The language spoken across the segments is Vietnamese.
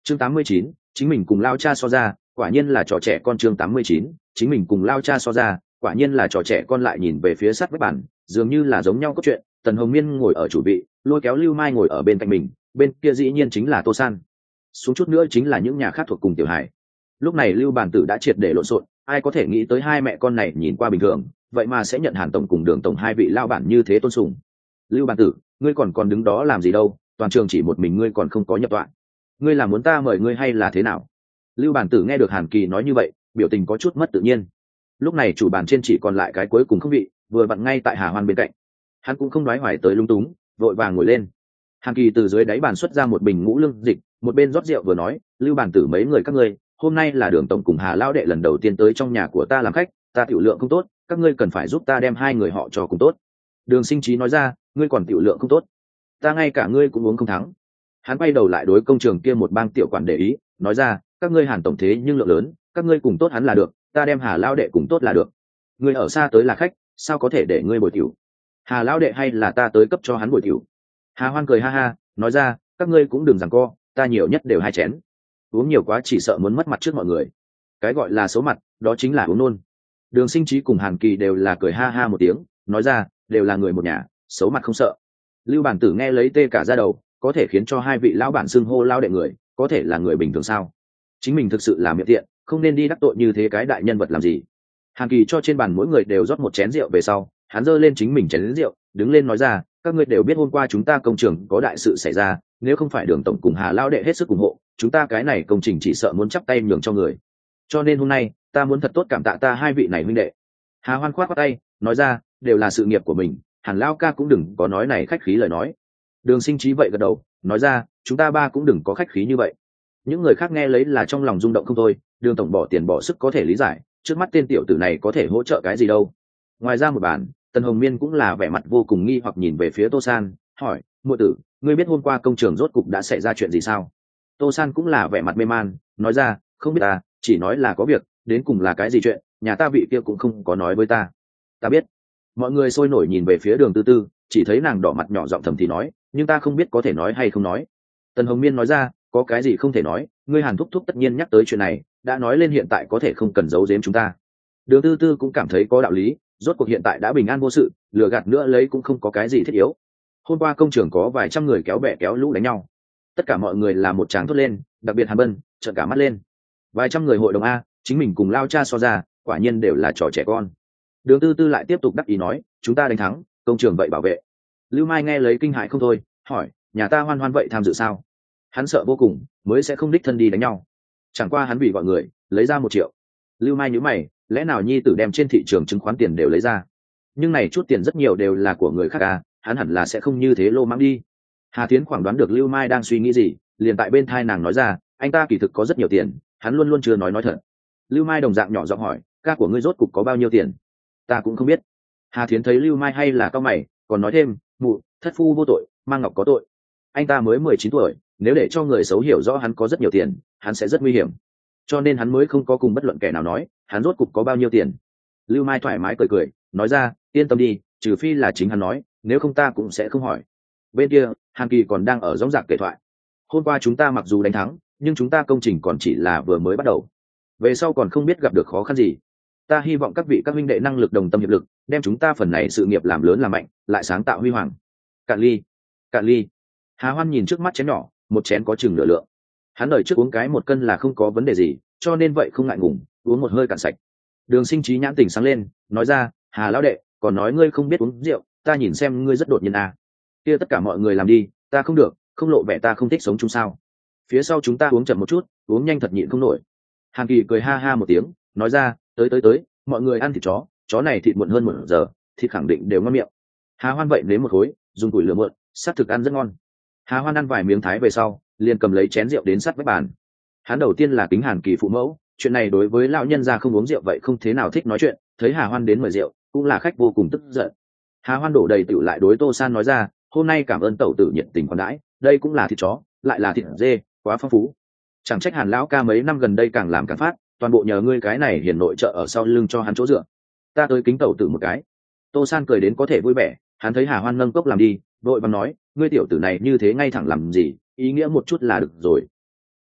Chương 89, chính mình cùng lao cha so ra, quả nhiên là trò trẻ con. Chương 89, chính mình cùng lao cha so ra, quả nhiên là trò trẻ con. Lại nhìn về phía sát vách bàn, dường như là giống nhau cốt truyện. Tần Hồng Miên ngồi ở chủ vị, lôi kéo Lưu Mai ngồi ở bên cạnh mình, bên kia dĩ nhiên chính là Tô San, xuống chút nữa chính là những nhà khác thuộc cùng Tiểu Hải. Lúc này Lưu Bản Tử đã triệt để lộn xộn, ai có thể nghĩ tới hai mẹ con này nhìn qua bình thường, vậy mà sẽ nhận Hàn tổng cùng Đường tổng hai vị lao bản như thế tôn sùng. Lưu Bản Tử, ngươi còn đứng đó làm gì đâu, toàn trường chỉ một mình ngươi còn không có nhập tọa, ngươi là muốn ta mời ngươi hay là thế nào? Lưu Bản Tử nghe được Hàn Kỳ nói như vậy, biểu tình có chút mất tự nhiên. Lúc này chủ bàn trên chỉ còn lại cái cuối cùng không vị, vừa vặn ngay tại Hà Hoan bên cạnh, hắn cũng không nói hoài tới lung túng, vội vàng ngồi lên. Hàn Kỳ từ dưới đáy bàn xuất ra một bình ngũ lương dịch, một bên rót rượu vừa nói, Lưu Bản Tử mấy người các ngươi, hôm nay là Đường tổng cùng Hà lão đệ lần đầu tiên tới trong nhà của ta làm khách, ta tiểu lượng không tốt, các ngươi cần phải giúp ta đem hai người họ cho cùng tốt. Đường Sinh Trí nói ra, ngươi còn tiểu lượng không tốt, ta ngay cả ngươi cũng uống không thắng. Hắn quay đầu lại đối công trường kia một bang tiểu quản để ý, nói ra, các ngươi Hàn tổng thế nhưng lượng lớn, các ngươi cùng tốt hắn là được, ta đem Hà lão đệ cùng tốt là được. Ngươi ở xa tới là khách, sao có thể để ngươi bồi tiểu? Hà lão đệ hay là ta tới cấp cho hắn bồi tiểu? Hà Hoan cười ha ha, nói ra, các ngươi cũng đừng giằng co, ta nhiều nhất đều 2 chén, uống nhiều quá chỉ sợ muốn mất mặt trước mọi người. Cái gọi là xấu mặt, đó chính là uống nôn. Đường Sinh Trí cùng Hàn Kỳ đều là cười ha ha một tiếng, nói ra, đều là người một nhà, xấu mặt không sợ. Lưu Bản Tử nghe lấy tê cả da đầu, có thể khiến cho hai vị lão bản xưng hô lao đệ người, có thể là người bình thường sao? Chính mình thực sự là miệng tiện, không nên đi đắc tội như thế cái đại nhân vật làm gì. Hàn Kỳ cho trên bàn mỗi người đều rót một chén rượu về sau, hắn giơ lên chính mình chén rượu, đứng lên nói ra, các ngươi đều biết hôm qua chúng ta công trường có đại sự xảy ra, nếu không phải Đường tổng cùng Hà lão đệ hết sức ủng hộ, chúng ta cái này công trình chỉ sợ muốn chắp tay nhường cho người. Cho nên hôm nay, ta muốn thật tốt cảm tạ ta hai vị này huynh đệ. Hà Hoan khoát tay, nói ra, đều là sự nghiệp của mình, Hàn lão ca cũng đừng có nói này khách khí lời nói. Đường Sinh Trí vậy gật đầu, nói ra, chúng ta ba cũng đừng có khách khí như vậy. Những người khác nghe lấy là trong lòng rung động không thôi, Đường tổng bỏ tiền bỏ sức có thể lý giải, trước mắt tên tiểu tử này có thể hỗ trợ cái gì đâu. Ngoài ra một bàn, Tần Hồng Miên cũng là vẻ mặt vô cùng nghi hoặc nhìn về phía Tô San, hỏi, muội tử, ngươi biết hôm qua công trường rốt cục đã xảy ra chuyện gì sao? Tô San cũng là vẻ mặt mê man, nói ra, không biết ta, chỉ nói là có việc, đến cùng là cái gì chuyện, nhà ta vị kia cũng không có nói với ta. Ta biết. Mọi người sôi nổi nhìn về phía Đường Tư Tư, chỉ thấy nàng đỏ mặt nhỏ giọng thầm thì nói, nhưng ta không biết có thể nói hay không nói. Tần Hồng Miên nói ra, có cái gì không thể nói, ngươi Hàn thúc thúc tất nhiên nhắc tới chuyện này, đã nói lên hiện tại có thể không cần giấu giếm chúng ta. Đường Tư Tư cũng cảm thấy có đạo lý, rốt cuộc hiện tại đã bình an vô sự, lừa gạt nữa lấy cũng không có cái gì thiết yếu. Hôm qua công trường có vài trăm người kéo bè kéo lũ đánh nhau, tất cả mọi người là một tràng thốt lên, đặc biệt Hàn Bân trợn cả mắt lên. Vài trăm người hội đồng a, chính mình cùng lao cha so ra, quả nhiên đều là trò trẻ con. Đường Tư Tư lại tiếp tục đắc ý nói, chúng ta đánh thắng, công trường vậy bảo vệ. Lưu Mai nghe lấy kinh hãi không thôi, hỏi, nhà ta Hoan Hoan vậy tham dự sao? Hắn sợ vô cùng, mới sẽ không đích thân đi đánh nhau. Chẳng qua hắn bị gọi người lấy ra 1 triệu. Lưu Mai nhíu mày, lẽ nào nhi tử đem trên thị trường chứng khoán tiền đều lấy ra? Nhưng này chút tiền rất nhiều đều là của người khác à, hắn hẳn là sẽ không như thế lô mãng đi. Hà Tiến khoảng đoán được Lưu Mai đang suy nghĩ gì, liền tại bên thai nàng nói ra, anh ta kỳ thực có rất nhiều tiền, hắn luôn luôn chưa nói thật. Lưu Mai đồng dạng nhỏ giọng hỏi, ca của ngươi rốt cục có bao nhiêu tiền? Ta cũng không biết. Hà Tiến thấy Lưu Mai hay là cao mày, còn nói thêm, mụ, thất phu vô tội, mang ngọc có tội. Anh ta mới 19 tuổi, nếu để cho người xấu hiểu rõ hắn có rất nhiều tiền, hắn sẽ rất nguy hiểm. Cho nên hắn mới không có cùng bất luận kẻ nào nói, hắn rốt cục có bao nhiêu tiền. Lưu Mai thoải mái cười cười, nói ra, yên tâm đi, trừ phi là chính hắn nói, nếu không ta cũng sẽ không hỏi. Bên kia, Hàn Kỳ còn đang ở dõng dạc kể thoại. Hôm qua chúng ta mặc dù đánh thắng, nhưng chúng ta công trình còn chỉ là vừa mới bắt đầu. Về sau còn không biết gặp được khó khăn gì. Ta hy vọng các vị các huynh đệ năng lực đồng tâm hiệp lực, đem chúng ta phần này sự nghiệp làm lớn làm mạnh, lại sáng tạo huy hoàng. Cạn ly, cạn ly. Hà Hoan nhìn trước mắt chén nhỏ, một chén có chừng nửa lượng. Hắn đợi trước uống cái 1 cân là không có vấn đề gì, cho nên vậy không ngại ngùng, uống một hơi cạn sạch. Đường Sinh Trí nhãn tỉnh sáng lên, nói ra, Hà lão đệ, còn nói ngươi không biết uống rượu, ta nhìn xem ngươi rất đột nhiên à. Kia tất cả mọi người làm đi, ta không được, không lộ vẻ ta không thích sống chung sao? Phía sau chúng ta uống chậm một chút, uống nhanh thật nhịn không nổi. Hàn Kỳ cười ha ha một tiếng, nói ra, tới, mọi người ăn thịt chó này thịt muộn hơn 1 giờ, thịt khẳng định đều ngon miệng. Hà Hoan vậy nếm một khối, dùng củi lửa mượn, sát thực ăn rất ngon. Hà Hoan ăn vài miếng thái về sau, liền cầm lấy chén rượu đến sát vách bàn. Hắn đầu tiên là kính Hàn Kỳ phụ mẫu, chuyện này đối với lão nhân gia không uống rượu vậy không thế nào thích nói chuyện, thấy Hà Hoan đến mời rượu, cũng là khách vô cùng tức giận. Hà Hoan đổ đầy tựu lại đối Tô San nói ra, hôm nay cảm ơn tẩu tử nhiệt tình khoản đãi, đây cũng là thịt chó, lại là thịt dê, quá phong phú. Chẳng trách Hàn lão ca mấy năm gần đây càng làm càng phát, toàn bộ nhờ ngươi cái này hiền nội trợ ở sau lưng cho hắn chỗ dựa. Ta tới kính tẩu tử một cái. Tô San cười đến có thể vui vẻ, hắn thấy Hà Hoan nâng cốc làm đi, vội vàng nói, ngươi tiểu tử này như thế ngay thẳng làm gì, ý nghĩa một chút là được rồi.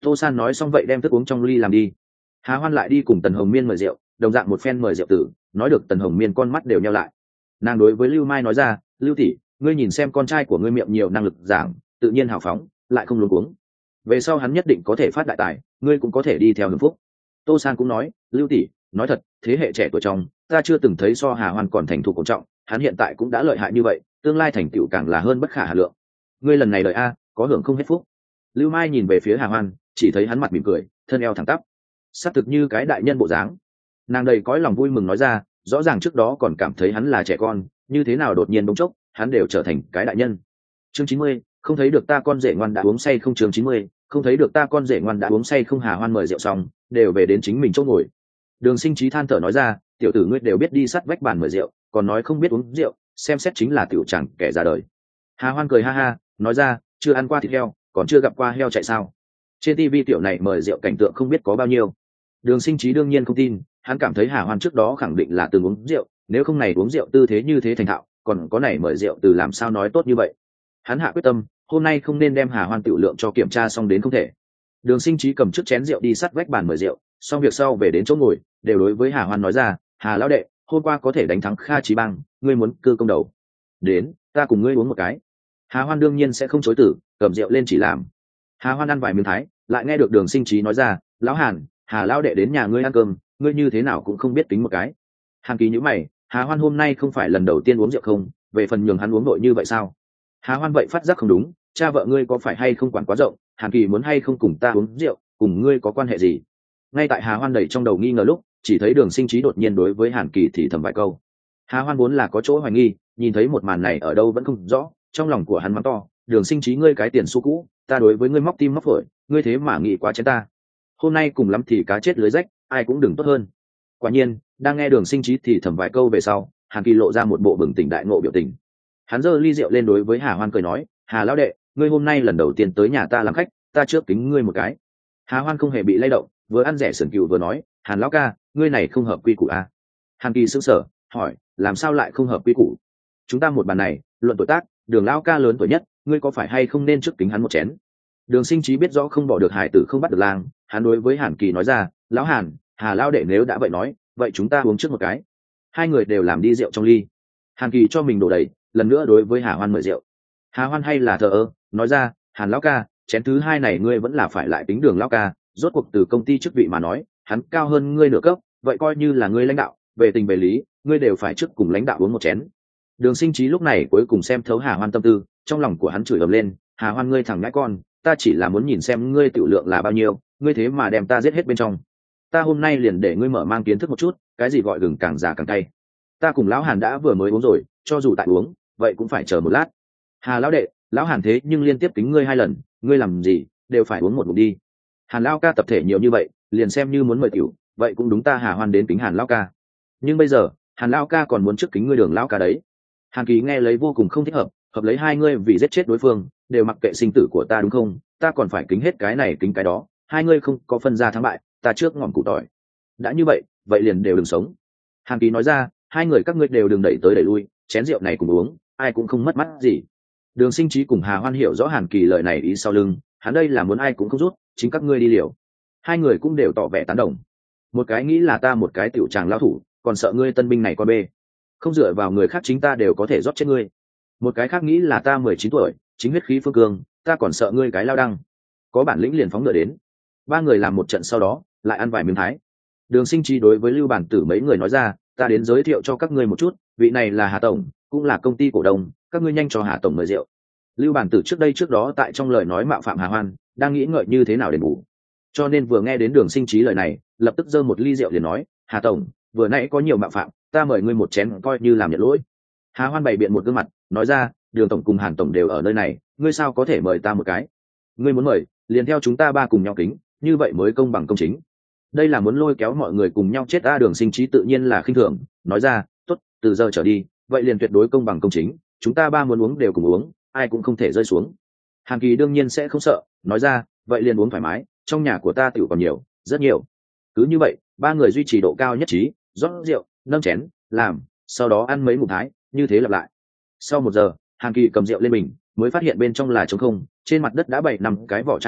Tô San nói xong vậy đem thức uống trong ly làm đi. Hà Hoan lại đi cùng Tần Hồng Miên mời rượu, đồng dạng một phen mời rượu tử, nói được Tần Hồng Miên con mắt đều nheo lại. Nàng đối với Lưu Mai nói ra, Lưu tỷ, ngươi nhìn xem con trai của ngươi miệng nhiều năng lực giảng, tự nhiên hào phóng, lại không luống cuống. Về sau hắn nhất định có thể phát đại tài, ngươi cũng có thể đi theo hưởng phúc. Tô San cũng nói, Lưu tỷ, nói thật, thế hệ trẻ tuổi trong, ta chưa từng thấy so Hà Hoan còn thành thục quan trọng, hắn hiện tại cũng đã lợi hại như vậy, tương lai thành tựu càng là hơn bất khả hà lượng. Ngươi lần này đợi a, có hưởng không hết phúc. Lưu Mai nhìn về phía Hà Hoan, chỉ thấy hắn mặt mỉm cười, thân eo thẳng tắp, xác thực như cái đại nhân bộ dáng. Nàng đầy cõi lòng vui mừng nói ra, rõ ràng trước đó còn cảm thấy hắn là trẻ con, như thế nào đột nhiên bỗng chốc hắn đều trở thành cái đại nhân. Chương 90, không thấy được ta con rể ngoan đã uống say không. Chương 90, không thấy được ta con rể ngoan đã uống say không. Hà Hoan mời rượu xong, đều về đến chính mình chỗ ngồi. Đường Sinh Trí than thở nói ra, tiểu tử ngươi đều biết đi sát vách bàn mời rượu, còn nói không biết uống rượu, xem xét chính là tiểu chẳng kẻ già đời. Hà Hoan cười ha ha, nói ra, chưa ăn qua thịt heo, còn chưa gặp qua heo chạy sao? Trên TV tiểu này mời rượu cảnh tượng không biết có bao nhiêu. Đường Sinh Trí đương nhiên không tin, hắn cảm thấy Hà Hoan trước đó khẳng định là từng uống rượu, nếu không này uống rượu tư thế như thế thành thạo, còn có này mời rượu từ làm sao nói tốt như vậy. Hắn hạ quyết tâm, hôm nay không nên đem Hà Hoan tiểu lượng cho kiểm tra xong đến không thể. Đường Sinh Trí cầm chiếc chén rượu đi sát vách bàn mời rượu, xong việc sau về đến chỗ ngồi, đều đối với Hà Hoan nói ra, Hà lão đệ, hôm qua có thể đánh thắng Kha Chí Bang, ngươi muốn cư công đầu. Đến, ta cùng ngươi uống một cái. Hà Hoan đương nhiên sẽ không chối từ, cầm rượu lên chỉ làm. Hà Hoan ăn vài miếng thái, lại nghe được Đường Sinh Trí nói ra, lão Hàn, Hà lão đệ đến nhà ngươi ăn cơm, ngươi như thế nào cũng không biết tính một cái. Hàn Kỳ nhíu mày, Hà Hoan hôm nay không phải lần đầu tiên uống rượu không, về phần nhường hắn uống đội như vậy sao? Hà Hoan vậy phát giác không đúng, cha vợ ngươi có phải hay không quản quá rộng, Hàn Kỳ muốn hay không cùng ta uống rượu, cùng ngươi có quan hệ gì? Ngay tại Hà Hoan đầy trong đầu nghi ngờ lúc, chỉ thấy Đường Sinh Trí đột nhiên đối với Hàn Kỳ thì thầm vài câu. Hà Hoan vốn là có chỗ hoài nghi, nhìn thấy một màn này ở đâu vẫn không rõ, trong lòng của hắn mắng to, Đường Sinh Trí ngươi cái tiền xu cũ, ta đối với ngươi móc tim móc phổi, ngươi thế mà nghĩ quá chén ta. Hôm nay cùng lắm thì cá chết lưới rách, ai cũng đừng tốt hơn. Quả nhiên, đang nghe Đường Sinh Trí thì thầm vài câu về sau, Hàn Kỳ lộ ra một bộ bừng tỉnh đại ngộ biểu tình. Hắn giơ ly rượu lên đối với Hà Hoan cười nói, Hà lão đệ, ngươi hôm nay lần đầu tiên tới nhà ta làm khách, ta trước kính ngươi một cái. Hà Hoan không hề bị lay động, vừa ăn rẻ sườn cừu vừa nói, Hàn lão ca, ngươi này không hợp quy củ à? Hàn Kỳ sững sờ, hỏi, làm sao lại không hợp quy củ? Chúng ta một bàn này, luận tuổi tác, Đường lão ca lớn tuổi nhất, ngươi có phải hay không nên trước kính hắn một chén? Đường Sinh Trí biết rõ không bỏ được hải tử không bắt được lang, hắn đối với Hàn Kỳ nói ra, lão Hàn, Hà lão đệ nếu đã vậy nói, vậy chúng ta uống trước một cái. Hai người đều làm đi rượu trong ly. Hàn Kỳ cho mình đổ đầy, lần nữa đối với Hà Hoan mời rượu. Hà Hoan hay là thờ ơ, nói ra, Hàn lão ca, chén thứ hai này ngươi vẫn là phải lại tính Đường lão ca, rốt cuộc từ công ty chức vị mà nói, hắn cao hơn ngươi nửa cấp, vậy coi như là ngươi lãnh đạo, về tình về lý, ngươi đều phải trước cùng lãnh đạo uống một chén. Đường Sinh Trí lúc này cuối cùng xem thấu Hà Hoan tâm tư, trong lòng của hắn chửi ầm lên, Hà Hoan ngươi thằng nhãi con, ta chỉ là muốn nhìn xem ngươi tiểu lượng là bao nhiêu, ngươi thế mà đem ta giết hết bên trong. Ta hôm nay liền để ngươi mở mang kiến thức một chút, cái gì gọi gừng càng già càng cay. Ta cùng lão Hàn đã vừa mới uống rồi, cho dù tại uống, vậy cũng phải chờ một lát. Hà lão đệ, lão Hàn thế nhưng liên tiếp kính ngươi hai lần, ngươi làm gì đều phải uống một ngụm đi. Hàn lão ca tập thể nhiều như vậy, liền xem như muốn mời tiểu, vậy cũng đúng ta Hà Hoan đến kính Hàn lão ca. Nhưng bây giờ, Hàn lão ca còn muốn trước kính ngươi Đường lão ca đấy. Hàn Kỳ nghe lấy vô cùng không thích hợp, hợp lấy hai ngươi vì giết chết đối phương, đều mặc kệ sinh tử của ta đúng không? Ta còn phải kính hết cái này kính cái đó, hai ngươi không có phân ra thắng bại, ta trước ngọn củ tỏi. Đã như vậy, vậy liền đều đừng sống. Hàn Kỳ nói ra, hai người các ngươi đều đừng đẩy tới đẩy lui, chén rượu này cùng uống, ai cũng không mất mắt gì. Đường Sinh Trí cùng Hà Hoan hiểu rõ Hàn Kỳ lời này ý sau lưng, hắn đây là muốn ai cũng không rút, chính các ngươi đi liều. Hai người cũng đều tỏ vẻ tán đồng. Một cái nghĩ là ta một cái tiểu tràng lao thủ, còn sợ ngươi tân binh này con bê, không dựa vào người khác chính ta đều có thể rót chết ngươi. Một cái khác nghĩ là ta 19 tuổi, chính huyết khí phương cương, ta còn sợ ngươi cái lao đăng, có bản lĩnh liền phóng ngựa đến. Ba người làm một trận sau đó, lại ăn vài miếng thái. Đường Sinh Trí đối với Lưu Bản Tử mấy người nói ra, ta đến giới thiệu cho các ngươi một chút, vị này là Hà tổng, cũng là công ty cổ đông, các ngươi nhanh cho Hà tổng mời rượu. Lưu Bản Tử trước đó tại trong lời nói mạo phạm Hà Hoan, đang nghĩ ngợi như thế nào đền bù, cho nên vừa nghe đến Đường Sinh Trí lời này, lập tức giơ một ly rượu liền nói, Hà tổng, vừa nãy có nhiều mạo phạm, ta mời ngươi một chén coi như làm nhận lỗi. Hà Hoan bày biện một gương mặt, nói ra, Đường tổng cùng Hàn tổng đều ở nơi này, ngươi sao có thể mời ta một cái? Ngươi muốn mời, liền theo chúng ta ba cùng nhau kính, như vậy mới công bằng công chính. Đây là muốn lôi kéo mọi người cùng nhau chết ta. Đường Sinh Trí tự nhiên là khinh thường, nói ra, tốt, từ giờ trở đi, vậy liền tuyệt đối công bằng công chính, chúng ta ba muốn uống đều cùng uống, ai cũng không thể rơi xuống. Hàn Kỳ đương nhiên sẽ không sợ, nói ra, vậy liền uống thoải mái, trong nhà của ta tiểu còn nhiều, rất nhiều. Cứ như vậy, ba người duy trì độ cao nhất trí, rót rượu, nâng chén, làm, sau đó ăn mấy ngụm thái, như thế lặp lại. Sau 1 giờ, Hàn Kỳ cầm rượu lên bình, mới phát hiện bên trong là trống không, trên mặt đất đã bày 5 cái vỏ chai rượu,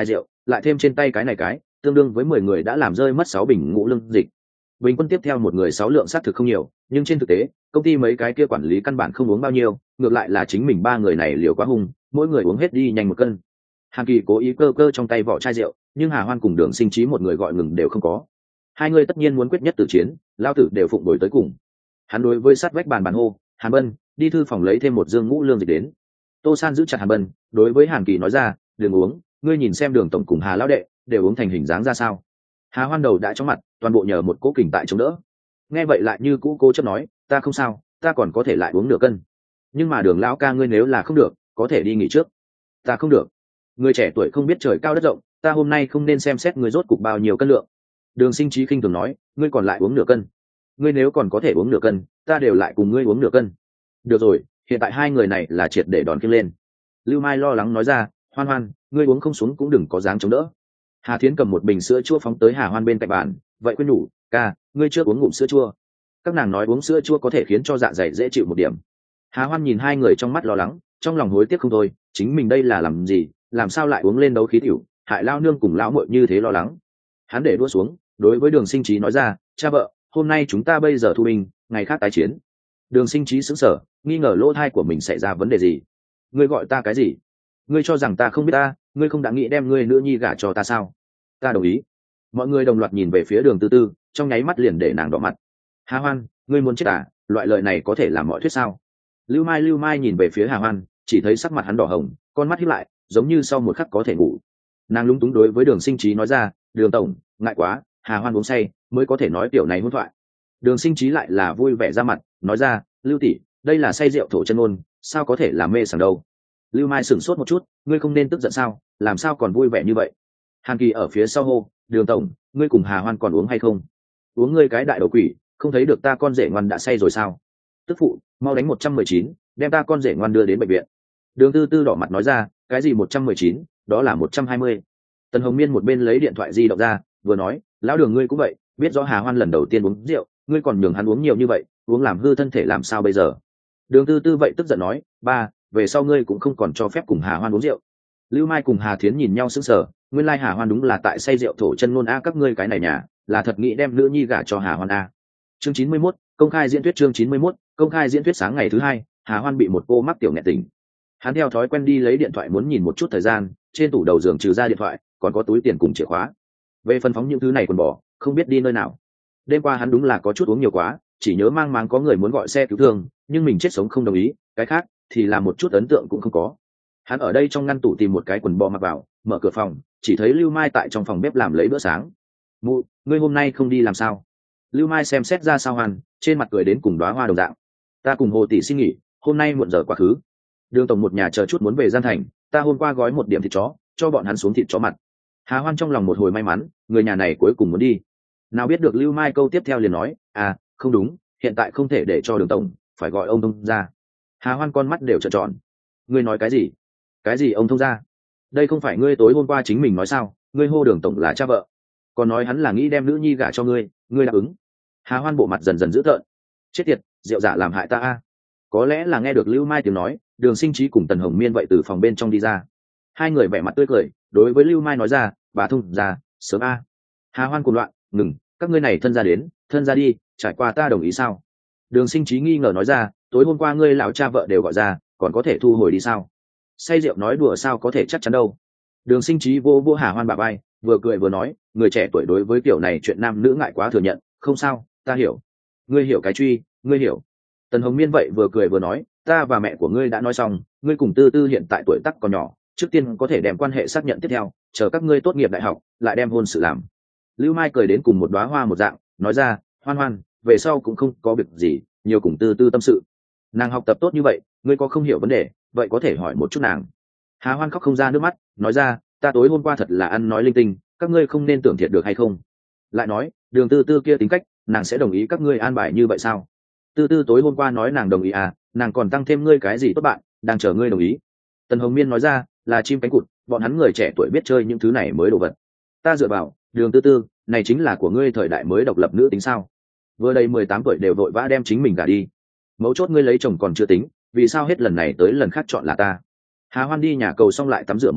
lại thêm trên tay cái này cái tương đương với 10 người đã làm rơi mất 6 bình ngũ lương dịch. Bình quân tiếp theo một người 6 lượng xác thực không nhiều, nhưng trên thực tế công ty mấy cái kia quản lý căn bản không uống bao nhiêu, ngược lại là chính mình ba người này liều quá hung, mỗi người uống hết đi nhanh 1 cân. Hàn Kỳ cố ý cơ cơ trong tay vỏ chai rượu, nhưng Hà Hoan cùng Đường Sinh Trí một người gọi ngừng đều không có. Hai người tất nhiên muốn quyết nhất tử chiến, lao tử đều phụng bồi tới cùng. Hắn đối với sát vách bàn hô, Hàn Bân, đi thư phòng lấy thêm một dương ngũ lương dịch đến. Tô San giữ chặt Hàn Bân, đối với Hàn Kỳ nói ra, đừng uống, ngươi nhìn xem Đường tổng cùng Hà lão đệ đều uống thành hình dáng ra sao. Hà Hoan đầu đã chóng mặt, toàn bộ nhờ một cố kình tại chống đỡ. Nghe vậy lại như cũ cố chấp nói, ta không sao, ta còn có thể lại uống nửa cân. Nhưng mà Đường lão ca ngươi nếu là không được, có thể đi nghỉ trước. Ta không được. Người trẻ tuổi không biết trời cao đất rộng, ta hôm nay không nên xem xét người rốt cục bao nhiêu cân lượng. Đường Sinh Trí khinh thường nói, ngươi còn lại uống nửa cân. Ngươi nếu còn có thể uống nửa cân, ta đều lại cùng ngươi uống nửa cân. Được rồi, hiện tại hai người này là triệt để đòn kiêng lên. Lưu Mai lo lắng nói ra, Hoan Hoan, ngươi uống không xuống cũng đừng có dáng chống đỡ. Hà Thiến cầm một bình sữa chua phóng tới Hà Hoan bên cạnh bàn, vậy khuyên nhủ, ca, ngươi chưa uống ngụm sữa chua. Các nàng nói uống sữa chua có thể khiến cho dạ dày dễ chịu một điểm. Hà Hoan nhìn hai người trong mắt lo lắng, trong lòng hối tiếc không thôi, chính mình đây là làm gì, làm sao lại uống lên đấu khí tiểu, hại lao nương cùng lão muội như thế lo lắng. Hắn để đua xuống, đối với Đường Sinh Trí nói ra, cha vợ, hôm nay chúng ta bây giờ thu binh, ngày khác tái chiến. Đường Sinh Trí sững sờ, nghi ngờ lỗ thai của mình xảy ra vấn đề gì. Ngươi gọi ta cái gì? Ngươi cho rằng ta không biết ta, ngươi không đã nghĩ đem ngươi nữ nhi gả cho ta sao? Ta đồng ý. Mọi người đồng loạt nhìn về phía Đường Tư Tư, trong nháy mắt liền để nàng đỏ mặt. Hà Hoan, ngươi muốn chết à? Loại lời này có thể làm mọi thuyết sao? Lưu Mai nhìn về phía Hà Hoan, chỉ thấy sắc mặt hắn đỏ hồng, con mắt híp lại, giống như sau một khắc có thể ngủ. Nàng lúng túng đối với Đường Sinh Trí nói ra, Đường tổng, ngại quá, Hà Hoan uống say mới có thể nói tiểu này hôn thoại. Đường Sinh Trí lại là vui vẻ ra mặt, nói ra, Lưu tỷ, đây là say rượu thổ chân ngôn, sao có thể làm mê sảng đâu. Lưu Mai sửng sốt một chút, ngươi không nên tức giận sao, làm sao còn vui vẻ như vậy. Hàn Kỳ ở phía sau hô, Đường tổng, ngươi cùng Hà Hoan còn uống hay không? Uống ngươi cái đại đầu quỷ, không thấy được ta con rể ngoan đã say rồi sao? Tức phụ, mau đánh 119, đem ta con rể ngoan đưa đến bệnh viện. Đường Tư Tư đỏ mặt nói ra, cái gì 119, đó là 120. Tần Hồng Miên một bên lấy điện thoại di động ra, vừa nói, lão Đường ngươi cũng vậy, biết rõ Hà Hoan lần đầu tiên uống rượu, ngươi còn nhường hắn uống nhiều như vậy, uống làm hư thân thể làm sao bây giờ? Đường Tư Tư vậy tức giận nói, ba, về sau ngươi cũng không còn cho phép cùng Hà Hoan uống rượu. Lưu Mai cùng Hà Thiến nhìn nhau sững sờ, nguyên lai Hà Hoan đúng là tại say rượu thổ chân ngôn a, các ngươi cái này nhà, là thật nghĩ đem nữ nhi gả cho Hà Hoan a. Chương 91, công khai diễn thuyết. Chương 91, công khai diễn thuyết. Sáng ngày thứ hai, Hà Hoan bị một cô mắc tiểu nghẹt tỉnh. Hắn theo thói quen đi lấy điện thoại muốn nhìn một chút thời gian, trên tủ đầu giường trừ ra điện thoại, còn có túi tiền cùng chìa khóa. Về phân phóng những thứ này quần bỏ, không biết đi nơi nào. Đêm qua hắn đúng là có chút uống nhiều quá, chỉ nhớ mang máng có người muốn gọi xe cứu thương, nhưng mình chết sống không đồng ý, cái khác thì là một chút ấn tượng cũng không có. Hắn ở đây trong ngăn tủ tìm một cái quần bò mặc vào, mở cửa phòng, chỉ thấy Lưu Mai tại trong phòng bếp làm lấy bữa sáng. Mụ, ngươi hôm nay không đi làm sao? Lưu Mai xem xét ra Sao Hoàn, trên mặt cười đến cùng đóa hoa đồng dạng. Ta cùng Hồ tỷ xin nghỉ, hôm nay muộn giờ quá khứ. Đường tổng một nhà chờ chút muốn về Giang Thành, ta hôm qua gói một điểm thịt chó, cho bọn hắn xuống thịt chó mặt. Hà Hoan trong lòng một hồi may mắn, người nhà này cuối cùng muốn đi. Nào biết được Lưu Mai câu tiếp theo liền nói, à, không đúng, hiện tại không thể để cho Đường tổng, phải gọi ông thông ra. Hà Hoan con mắt đều trợn tròn. Ngươi nói cái gì? Cái gì ông thông ra? Đây không phải ngươi tối hôm qua chính mình nói sao? Ngươi hô Đường tổng là cha vợ, còn nói hắn là nghĩ đem nữ nhi gả cho ngươi, ngươi đáp ứng. Hà Hoan bộ mặt dần dần dữ tợn. Chết tiệt, rượu giả làm hại ta a. Có lẽ là nghe được Lưu Mai tiếng nói, Đường Sinh Trí cùng Tần Hồng Miên vậy từ phòng bên trong đi ra. Hai người vẻ mặt tươi cười, đối với Lưu Mai nói ra, bà thông ra, sớm a. Hà Hoan cuồng loạn, ngừng, các ngươi này thân ra đến, thân ra đi, trải qua ta đồng ý sao? Đường Sinh Trí nghi ngờ nói ra, tối hôm qua ngươi lão cha vợ đều gọi ra, còn có thể thu hồi đi sao? Say rượu nói đùa sao có thể chắc chắn đâu. Đường Sinh Trí vô vô Hà Hoan bả vai, vừa cười vừa nói, người trẻ tuổi đối với kiểu này chuyện nam nữ ngại quá thừa nhận, không sao, ta hiểu. Ngươi hiểu cái truy, ngươi hiểu. Tần Hồng Miên vậy vừa cười vừa nói, ta và mẹ của ngươi đã nói xong, ngươi cùng Tư Tư hiện tại tuổi tác còn nhỏ, trước tiên có thể đem quan hệ xác nhận tiếp theo, chờ các ngươi tốt nghiệp đại học, lại đem hôn sự làm. Lưu Mai cười đến cùng một đóa hoa một dạng, nói ra, Hoan Hoan, về sau cũng không có việc gì, nhiều cùng Tư Tư tâm sự. Nàng học tập tốt như vậy, ngươi có không hiểu vấn đề, vậy có thể hỏi một chút nàng. Hà Hoan khóc không ra nước mắt, nói ra, ta tối hôm qua thật là ăn nói linh tinh, các ngươi không nên tưởng thiệt được hay không. Lại nói, Đường Tư Tư kia tính cách, nàng sẽ đồng ý các ngươi an bài như vậy sao? Tư Tư tối hôm qua nói nàng đồng ý à, nàng còn tăng thêm ngươi cái gì tốt bạn, đang chờ ngươi đồng ý. Tần Hồng Miên nói ra, là chim cánh cụt, bọn hắn người trẻ tuổi biết chơi những thứ này mới đồ vật. Ta dựa vào, Đường Tư Tư, này chính là của ngươi thời đại mới độc lập nữ tính sao? Vừa đầy 18 tuổi đều vội vã đem chính mình gả đi. Mấu chốt ngươi lấy chồng còn chưa tính, vì sao hết lần này tới lần khác chọn là ta? Hà Hoan đi nhà cầu xong lại tắm rửa một cái,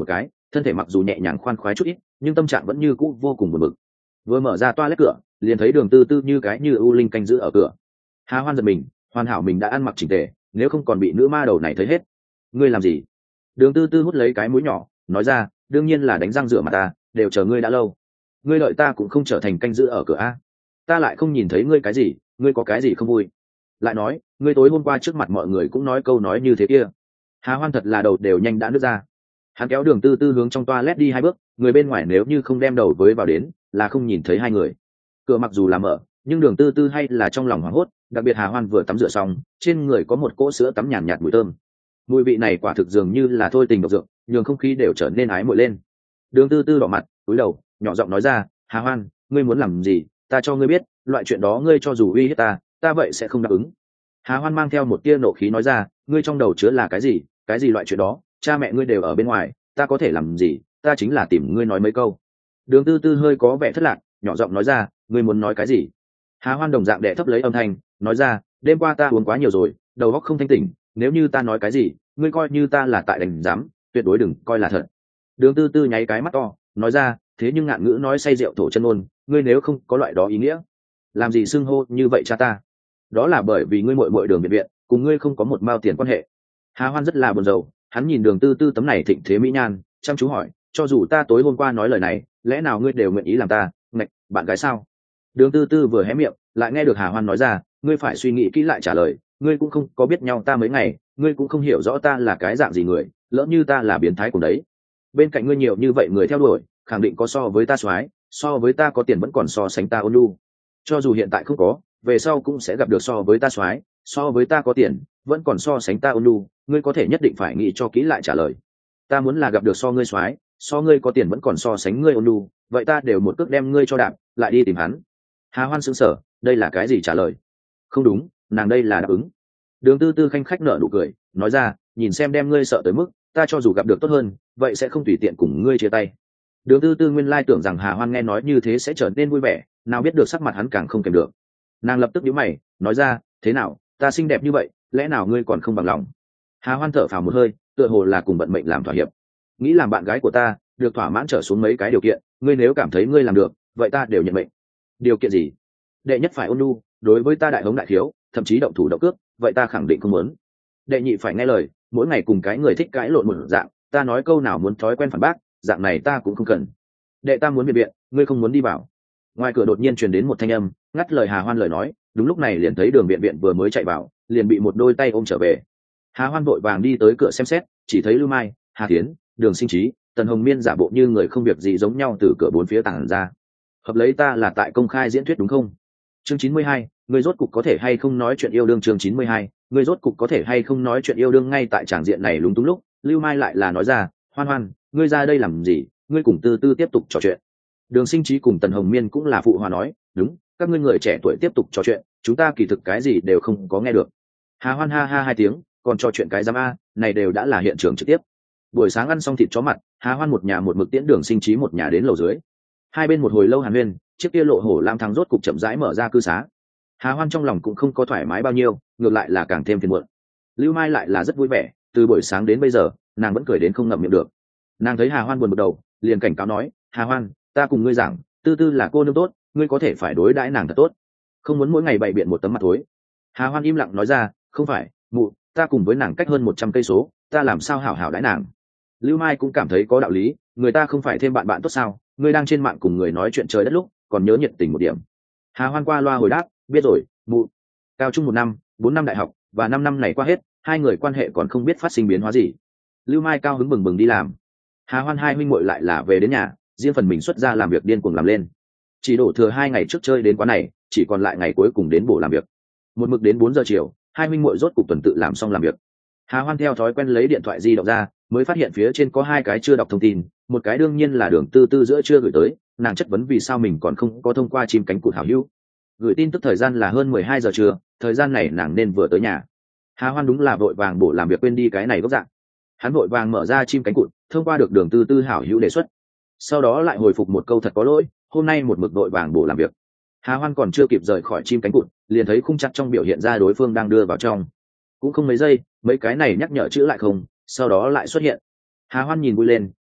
thân thể mặc dù nhẹ nhàng khoan khoái chút ít nhưng tâm trạng vẫn như cũ vô cùng buồn bực. Vừa mở ra toilet cửa liền thấy Đường Tư Tư như cái như ưu linh canh giữ ở cửa. Hà Hoan giật mình, hoàn hảo mình đã ăn mặc chỉnh tề, nếu không còn bị nữ ma đầu này thấy hết. Ngươi làm gì? Đường Tư Tư hút lấy cái mũi nhỏ nói ra, đương nhiên là đánh răng rửa mặt ta, đều chờ ngươi đã lâu. Ngươi đợi ta cũng không trở thành canh giữ ở cửa a. Ta lại không nhìn thấy ngươi cái gì, ngươi có cái gì không vui? Lại nói, ngươi tối hôm qua trước mặt mọi người cũng nói câu nói như thế kia. Hà Hoan thật là đầu đều nhanh đã nứt ra. Hắn kéo Đường Tư Tư hướng trong toilet đi 2 bước, người bên ngoài nếu như không đem đầu với vào đến là không nhìn thấy hai người. Cửa mặc dù là mở nhưng Đường Tư Tư hay là trong lòng hoảng hốt, đặc biệt Hà Hoan vừa tắm rửa xong trên người có một cỗ sữa tắm nhàn nhạt mùi thơm. Mùi vị này quả thực dường như là thôi tình độc dược, nhường không khí đều trở nên ái muội lên. Đường Tư Tư đỏ mặt cúi đầu nhỏ giọng nói ra, Hà Hoan, ngươi muốn làm gì ta cho ngươi biết, loại chuyện đó ngươi cho dù uy hiếp ta vậy sẽ không đáp ứng. Hà Hoan mang theo một tia nộ khí nói ra, ngươi trong đầu chứa là cái gì loại chuyện đó, cha mẹ ngươi đều ở bên ngoài, ta có thể làm gì, ta chính là tìm ngươi nói mấy câu. Đường Tư Tư hơi có vẻ thất lạc nhỏ giọng nói ra, ngươi muốn nói cái gì? Hà Hoan đồng dạng đè thấp lấy âm thanh nói ra, đêm qua ta uống quá nhiều rồi, đầu óc không thanh tỉnh, nếu như ta nói cái gì ngươi coi như ta là tại đành giám, tuyệt đối đừng coi là thật. Đường Tư Tư nháy cái mắt to nói ra, thế nhưng ngạn ngữ nói say rượu thổ chân ôn, ngươi nếu không có loại đó ý nghĩa làm gì xưng hô như vậy cha ta? Đó là bởi vì ngươi muội muội Đường Viện Viện cùng ngươi không có một mao tiền quan hệ. Hà Hoan rất là buồn rầu, hắn nhìn Đường Tư Tư tấm này thịnh thế mỹ nhan chăm chú hỏi, cho dù ta tối hôm qua nói lời này lẽ nào ngươi đều nguyện ý làm ta ngạch bạn gái sao? Đường Tư Tư vừa hé miệng lại nghe được Hà Hoan nói ra, ngươi phải suy nghĩ kỹ lại trả lời, ngươi cũng không có biết nhau ta mấy ngày, ngươi cũng không hiểu rõ ta là cái dạng gì người, lỡ như ta là biến thái cùng đấy. Bên cạnh ngươi nhiều như vậy người theo đuổi, khẳng định có so với ta soái, so với ta có tiền vẫn còn so sánh ta ôn nhu. Cho dù hiện tại không có, về sau cũng sẽ gặp được so với ta soái, so với ta có tiền vẫn còn so sánh ta ôn nhu, ngươi có thể nhất định phải nghĩ cho kỹ lại trả lời. Ta muốn là gặp được so ngươi soái, so ngươi có tiền vẫn còn so sánh ngươi ôn nhu, vậy ta đều một cước đem ngươi cho đạp lại đi tìm hắn. Hà Hoan sững sờ, đây là cái gì trả lời? Không đúng, nàng đây là đáp ứng. Đường Tư Tư khanh khách nở nụ cười nói ra, nhìn xem đem ngươi sợ tới mức ta cho dù gặp được tốt hơn vậy sẽ không tùy tiện cùng ngươi chia tay. Đường Tư Tư nguyên lai tưởng rằng Hà Hoan nghe nói như thế sẽ trở nên vui vẻ, nào biết được sắc mặt hắn càng không kèm được. Nàng lập tức nhíu mày nói ra, thế nào, ta xinh đẹp như vậy lẽ nào ngươi còn không bằng lòng? Hà Hoan thở phào một hơi, tựa hồ là cùng vận mệnh làm thỏa hiệp, nghĩ làm bạn gái của ta được thỏa mãn trở xuống mấy cái điều kiện, ngươi nếu cảm thấy ngươi làm được vậy ta đều nhận mệnh. Điều kiện gì? Đệ nhất phải ôn nhu, đối với ta đại hống đại thiếu, thậm chí động thủ động cước vậy ta khẳng định không muốn. Đệ nhị phải nghe lời, mỗi ngày cùng cái người thích cãi lộn một dạng, ta nói câu nào muốn thói quen phản bác, dạng này ta cũng không cần. Đệ tam muốn biệt viện, ngươi không muốn đi vào. Ngoài cửa đột nhiên truyền đến một thanh âm ngắt lời Hà Hoan lời nói, đúng lúc này liền thấy Đường Viện Viện vừa mới chạy vào liền bị một đôi tay ôm trở về. Hà Hoan vội vàng đi tới cửa xem xét, chỉ thấy Lưu Mai, Hà Thiến, Đường Sinh Trí, Tần Hồng Miên giả bộ như người không việc gì giống nhau từ cửa bốn phía tản ra. Hợp lấy ta là tại công khai diễn thuyết đúng không? Chương 92, ngươi rốt cục có thể hay không nói chuyện yêu đương. Chương 92, ngươi rốt cục có thể hay không nói chuyện yêu đương. Ngay tại tràng diện này lúng túng lúc, Lưu Mai lại là nói ra, Hoan Hoan, ngươi ra đây làm gì, ngươi cùng Tư Tư tiếp tục trò chuyện. Đường Sinh Trí cùng Tần Hồng Miên cũng là phụ hòa nói, đúng, các ngươi người trẻ tuổi tiếp tục trò chuyện, chúng ta kỳ thực cái gì đều không có nghe được. Hà Hoan ha ha 2 tiếng, còn trò chuyện cái giám a, này đều đã là hiện trường trực tiếp. Buổi sáng ăn xong thịt chó mặt, Hà Hoan một nhà một mực tiễn Đường Sinh Trí một nhà đến lầu dưới. Hai bên một hồi lâu hàn huyên, chiếc kia lộ hổ lam thắng rốt cục chậm rãi mở ra cư xá. Hà Hoan trong lòng cũng không có thoải mái bao nhiêu, ngược lại là càng thêm phiền muộn. Lưu Mai lại là rất vui vẻ, từ buổi sáng đến bây giờ nàng vẫn cười đến không ngậm miệng được. Nàng thấy Hà Hoan buồn bực đầu liền cảnh cáo nói, Hà Hoan, ta cùng ngươi giảng, Tư Tư là cô nương tốt, ngươi có thể phải đối đãi nàng thật tốt, không muốn mỗi ngày bày biện một tấm mặt thối. Hà Hoan im lặng nói ra, không phải mụ, ta cùng với nàng cách hơn 100 cây số, ta làm sao hảo hảo đãi nàng. Lưu Mai cũng cảm thấy có đạo lý, người ta không phải thêm bạn bạn tốt sao, ngươi đang trên mạng cùng người nói chuyện trời đất lúc còn nhớ nhiệt tình một điểm. Hà Hoan qua loa hồi đáp, biết rồi mụ. Cao trung 1 năm, 4 năm đại học và 5 năm này qua hết, hai người quan hệ còn không biết phát sinh biến hóa gì. Lưu Mai cao hứng bừng bừng đi làm, Hà Hoan hai huynh muội lại là về đến nhà riêng phần mình xuất ra làm việc điên cuồng làm lên. Chỉ đổ thừa 2 ngày trước chơi đến quán này, chỉ còn lại ngày cuối cùng đến bổ làm việc. Một mực đến 4 giờ chiều, hai huynh muội rốt cục tuần tự làm xong làm việc. Hà Hoan theo thói quen lấy điện thoại di động ra, mới phát hiện phía trên có 2 cái chưa đọc thông tin, một cái đương nhiên là Đường Tư Tư giữa chưa gửi tới, nàng chất vấn vì sao mình còn không có thông qua chim cánh cụt hảo hữu. Gửi tin tức thời gian là hơn 12 giờ trưa, thời gian này nàng nên vừa tới nhà. Hà Hoan đúng là vội vàng bổ làm việc quên đi cái này gốc dạng. Hắn vội vàng mở ra chim cánh cụt, thông qua được Đường Tư Tư hảo hữu đề xuất. Sau đó lại hồi phục một câu thật có lỗi, hôm nay một mực vội vàng bổ làm việc. Hà Hoan còn chưa kịp rời khỏi chim cánh cụt, liền thấy khung chặt trong biểu hiện ra đối phương đang đưa vào trong. Cũng không mấy giây, mấy cái này nhắc nhở chữ lại không, sau đó lại xuất hiện. Hà Hoan nhìn vui lên,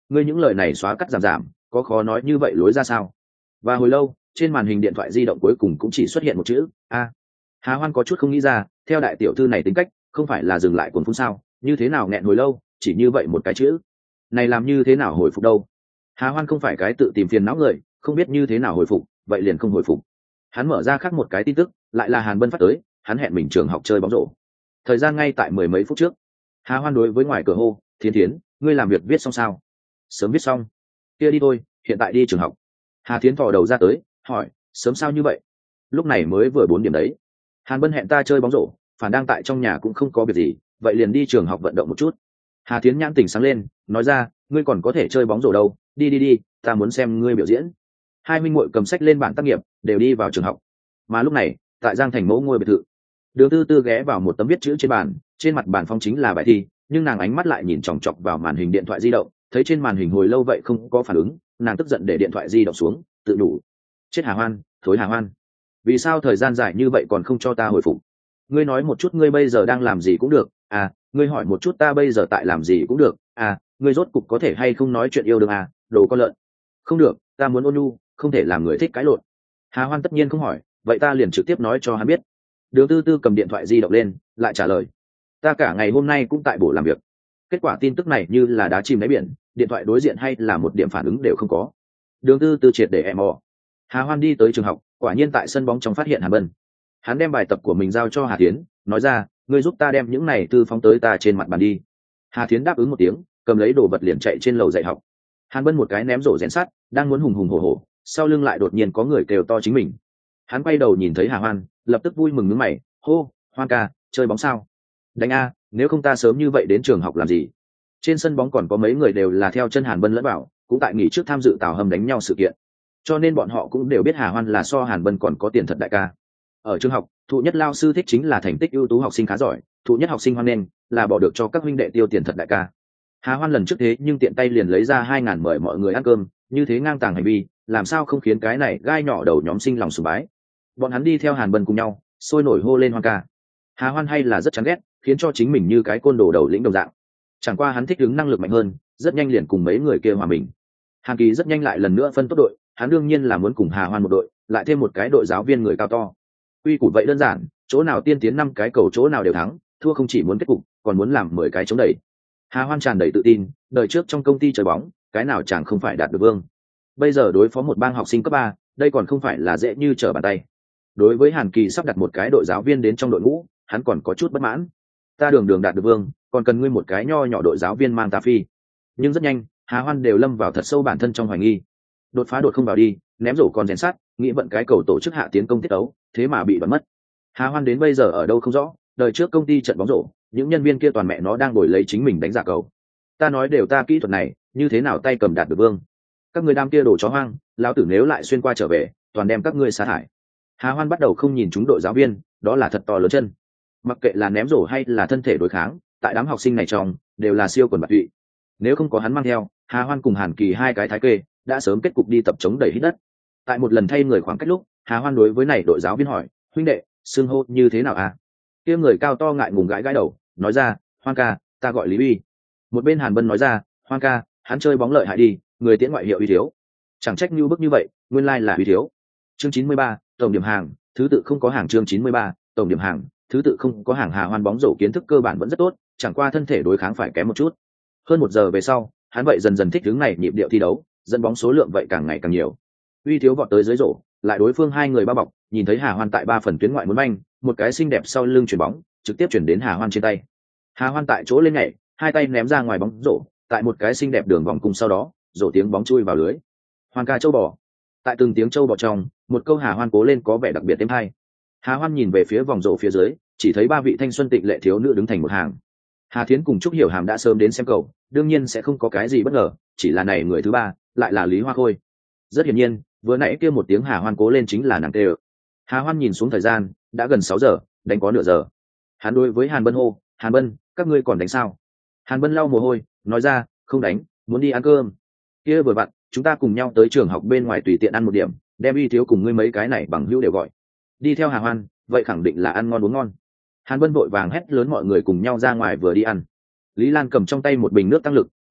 ngươi những lời này xóa cắt giảm giảm, có khó nói như vậy lối ra sao? Và hồi lâu, trên màn hình điện thoại di động cuối cùng cũng chỉ xuất hiện một chữ a. Hà Hoan có chút không nghĩ ra, theo đại tiểu thư này tính cách, không phải là dừng lại cuốn phun sao, như thế nào nghẹn hồi lâu, chỉ như vậy một cái chữ. Này làm như thế nào hồi phục đâu? Hà Hoan không phải cái tự tìm phiền não người, không biết như thế nào hồi phục, vậy liền không hồi phục. Hắn mở ra khác một cái tin tức, lại là Hàn Bân phát tới, hắn hẹn mình trường học chơi bóng rổ. Thời gian ngay tại mười mấy phút trước. Hà Hoan đối với ngoài cửa hô, Thiến Thiến, ngươi làm việc viết xong sao? Sớm viết xong. Kia đi thôi, hiện tại đi trường học. Hà Thiến thò đầu ra tới, hỏi, sớm sao như vậy? Lúc này mới vừa 4 điểm đấy. Hàn Bân hẹn ta chơi bóng rổ, phản đang tại trong nhà cũng không có việc gì, vậy liền đi trường học vận động một chút. Hà Thiến nhãn tỉnh sáng lên, nói ra, ngươi còn có thể chơi bóng rổ đâu, đi, ta muốn xem ngươi biểu diễn. Hai huynh muội cầm sách lên bản tác nghiệp, đều đi vào trường học. Mà lúc này, tại Giang Thành mẫu ngôi biệt thự, Đường Tư Tư ghé vào một tấm viết chữ trên bàn, trên mặt bàn phong chính là bài thi, nhưng nàng ánh mắt lại nhìn chòng chọc vào màn hình điện thoại di động, thấy trên màn hình hồi lâu vậy không có phản ứng, nàng tức giận để điện thoại di động xuống, tự đủ. Chết Hà Hoan, thối Hà Hoan, vì sao thời gian dài như vậy còn không cho ta hồi phục? Ngươi nói một chút ngươi bây giờ đang làm gì cũng được, ngươi hỏi một chút ta bây giờ tại làm gì cũng được, ngươi rốt cục có thể hay không nói chuyện yêu đương đồ con lợn. Không được, ta muốn ôn nhu, không thể làm người thích cãi lộn. Hà Hoan tất nhiên không hỏi, vậy ta liền trực tiếp nói cho hắn biết. Đường Tư Tư cầm điện thoại di động lên, lại trả lời, ta cả ngày hôm nay cũng tại buổi làm việc. Kết quả tin tức này như là đá chìm đáy biển, điện thoại đối diện hay là một điểm phản ứng đều không có. Đường Tư Tư triệt để em mò. Hà Hoan đi tới trường học, quả nhiên tại sân bóng trong phát hiện Hà Bân. Hắn đem bài tập của mình giao cho Hà Tiến, nói ra, ngươi giúp ta đem những này thư phóng tới ta trên mặt bàn đi. Hà Tiến đáp ứng một tiếng, cầm lấy đồ vật liền chạy trên lầu dạy học. Hàn Bân một cái ném rổ rèn sắt, đang muốn hùng hùng hổ hổ, sau lưng lại đột nhiên có người kêu to chính mình. Hắn quay đầu nhìn thấy Hà Hoan, lập tức vui mừng nhướng mày, hô, Hoan ca, chơi bóng sao? Đánh a, nếu không ta sớm như vậy đến trường học làm gì? Trên sân bóng còn có mấy người đều là theo chân Hàn Bân lẫn vào, cũng tại nghỉ trước tham dự Tào Hâm đánh nhau sự kiện, cho nên bọn họ cũng đều biết Hà Hoan là so Hàn Bân còn có tiền thật đại ca. Ở trường học, thụ nhất lao sư thích chính là thành tích ưu tú học sinh khá giỏi, thụ nhất học sinh hoan nghênh là bỏ được cho các huynh đệ tiêu tiền thật đại ca. Hà Hoan lần trước thế nhưng tiện tay liền lấy ra 2.000 mời mọi người ăn cơm, như thế ngang tàng hành vi, làm sao không khiến cái này gai nhỏ đầu nhóm sinh lòng sùng bái. Bọn hắn đi theo Hàn Bân cùng nhau, sôi nổi hô lên Hoan ca. Hà Hoan hay là rất chán ghét, khiến cho chính mình như cái côn đồ đầu lĩnh đồng dạng. Chẳng qua hắn thích ứng năng lực mạnh hơn, rất nhanh liền cùng mấy người kia hòa mình. Hàn Kỳ rất nhanh lại lần nữa phân tốt đội, hắn đương nhiên là muốn cùng Hà Hoan một đội, lại thêm một cái đội giáo viên người cao to. Quy củ vậy đơn giản, chỗ nào tiên tiến 5 cái cầu chỗ nào đều thắng, thua không chỉ muốn kết cục, còn muốn làm 10 cái chống đẩy. Hà Hoan tràn đầy tự tin, đời trước trong công ty chơi bóng, cái nào chẳng không phải đạt được vương. Bây giờ đối phó một bang học sinh cấp 3, đây còn không phải là dễ như trở bàn tay. Đối với Hàn Kỳ sắp đặt một cái đội giáo viên đến trong đội ngũ, hắn còn có chút bất mãn. Ta đường đường đạt được vương, còn cần ngươi một cái nho nhỏ đội giáo viên mang ta phi. Nhưng rất nhanh, Hà Hoan đều lâm vào thật sâu bản thân trong hoài nghi. Đột phá đột không vào đi, ném rổ còn rèn sát, nghĩ vận cái cầu tổ chức hạ tiến công tiết đấu, thế mà bị bắn mất. Hà Hoan đến bây giờ ở đâu không rõ, đời trước công ty trận bóng rổ, những nhân viên kia toàn mẹ nó đang ngồi lấy chính mình đánh giả cầu. Ta nói đều ta kỹ thuật này, như thế nào tay cầm đạt được vương? Các người đam kia đồ chó hoang, lão tử nếu lại xuyên qua trở về, toàn đem các ngươi sa thải. Hà Hoan bắt đầu không nhìn chúng đội giáo viên, đó là thật to lớn chân. Mặc kệ là ném rổ hay là thân thể đối kháng, tại đám học sinh này trong, đều là siêu quần bạc tụy. Nếu không có hắn mang theo, Hà Hoan cùng Hàn Kỳ hai cái thái kê, đã sớm kết cục đi tập chống đẩy hít đất. Tại một lần thay người khoảng cách lúc, Hà Hoan đối với này đội giáo viên hỏi, huynh đệ, xưng hô như thế nào à? Kia người cao to ngại ngùng gãi gãi đầu, nói ra, Hoan ca, ta gọi Lý Uy. Một bên Hàn Bân nói ra, Hoan ca, hắn chơi bóng lợi hại đi, người tiễn ngoại hiệu Uy thiếu. Chẳng trách như bức như vậy, nguyên lai là Uy thiếu. Chương 93, tổng điểm hàng, thứ tự không có hàng. Chương 93, tổng điểm hàng, thứ tự không có hàng. Hà Hoan bóng rổ kiến thức cơ bản vẫn rất tốt, chẳng qua thân thể đối kháng phải kém một chút. Hơn 1 giờ về sau, hắn vậy dần dần thích ứng này nhịp điệu thi đấu, dẫn bóng số lượng vậy càng ngày càng nhiều. Uy thiếu vọt tới dưới rổ, lại đối phương hai người bao bọc, nhìn thấy Hà Hoan tại 3 phần tuyến ngoại muốn banh, một cái xinh đẹp sau lưng chuyển bóng, trực tiếp chuyển đến Hà Hoan trên tay. Hà Hoan tại chỗ lên nhảy, hai tay ném ra ngoài bóng rổ, tại một cái xinh đẹp đường vòng cung sau đó, rổ tiếng bóng chui vào lưới. Hoan ca châu bò. Tại từng tiếng châu bò trong, một câu Hà Hoan cố lên có vẻ đặc biệt êm hay. Hà Hoan nhìn về phía vòng rổ phía dưới, chỉ thấy 3 vị thanh xuân tịnh lệ thiếu nữ đứng thành một hàng. Hà Thiến cùng Trúc Hiểu Hàm đã sớm đến xem cầu, đương nhiên sẽ không có cái gì bất ngờ, chỉ là này người thứ ba, lại là Lý Hoa Khôi. Rất hiển nhiên, vừa nãy kia một tiếng Hà Hoan cố lên chính là nàng tê. Hà Hoan nhìn xuống thời gian, đã gần 6 giờ, đánh có nửa giờ. Hắn đối với Hàn Bân hô, Hàn Bân, các ngươi còn đánh sao? Hàn Bân lau mồ hôi, nói ra, không đánh, muốn đi ăn cơm. Kia vừa vặn, chúng ta cùng nhau tới trường học bên ngoài tùy tiện ăn một điểm, đem Uy thiếu cùng ngươi mấy cái này bằng hữu đều gọi. Đi theo Hà Hoan, vậy khẳng định là ăn ngon uống ngon. Hàn Bân vội vàng hét lớn mọi người cùng nhau ra ngoài vừa đi ăn. Lý Lan cầm trong tay một bình nước tăng lực,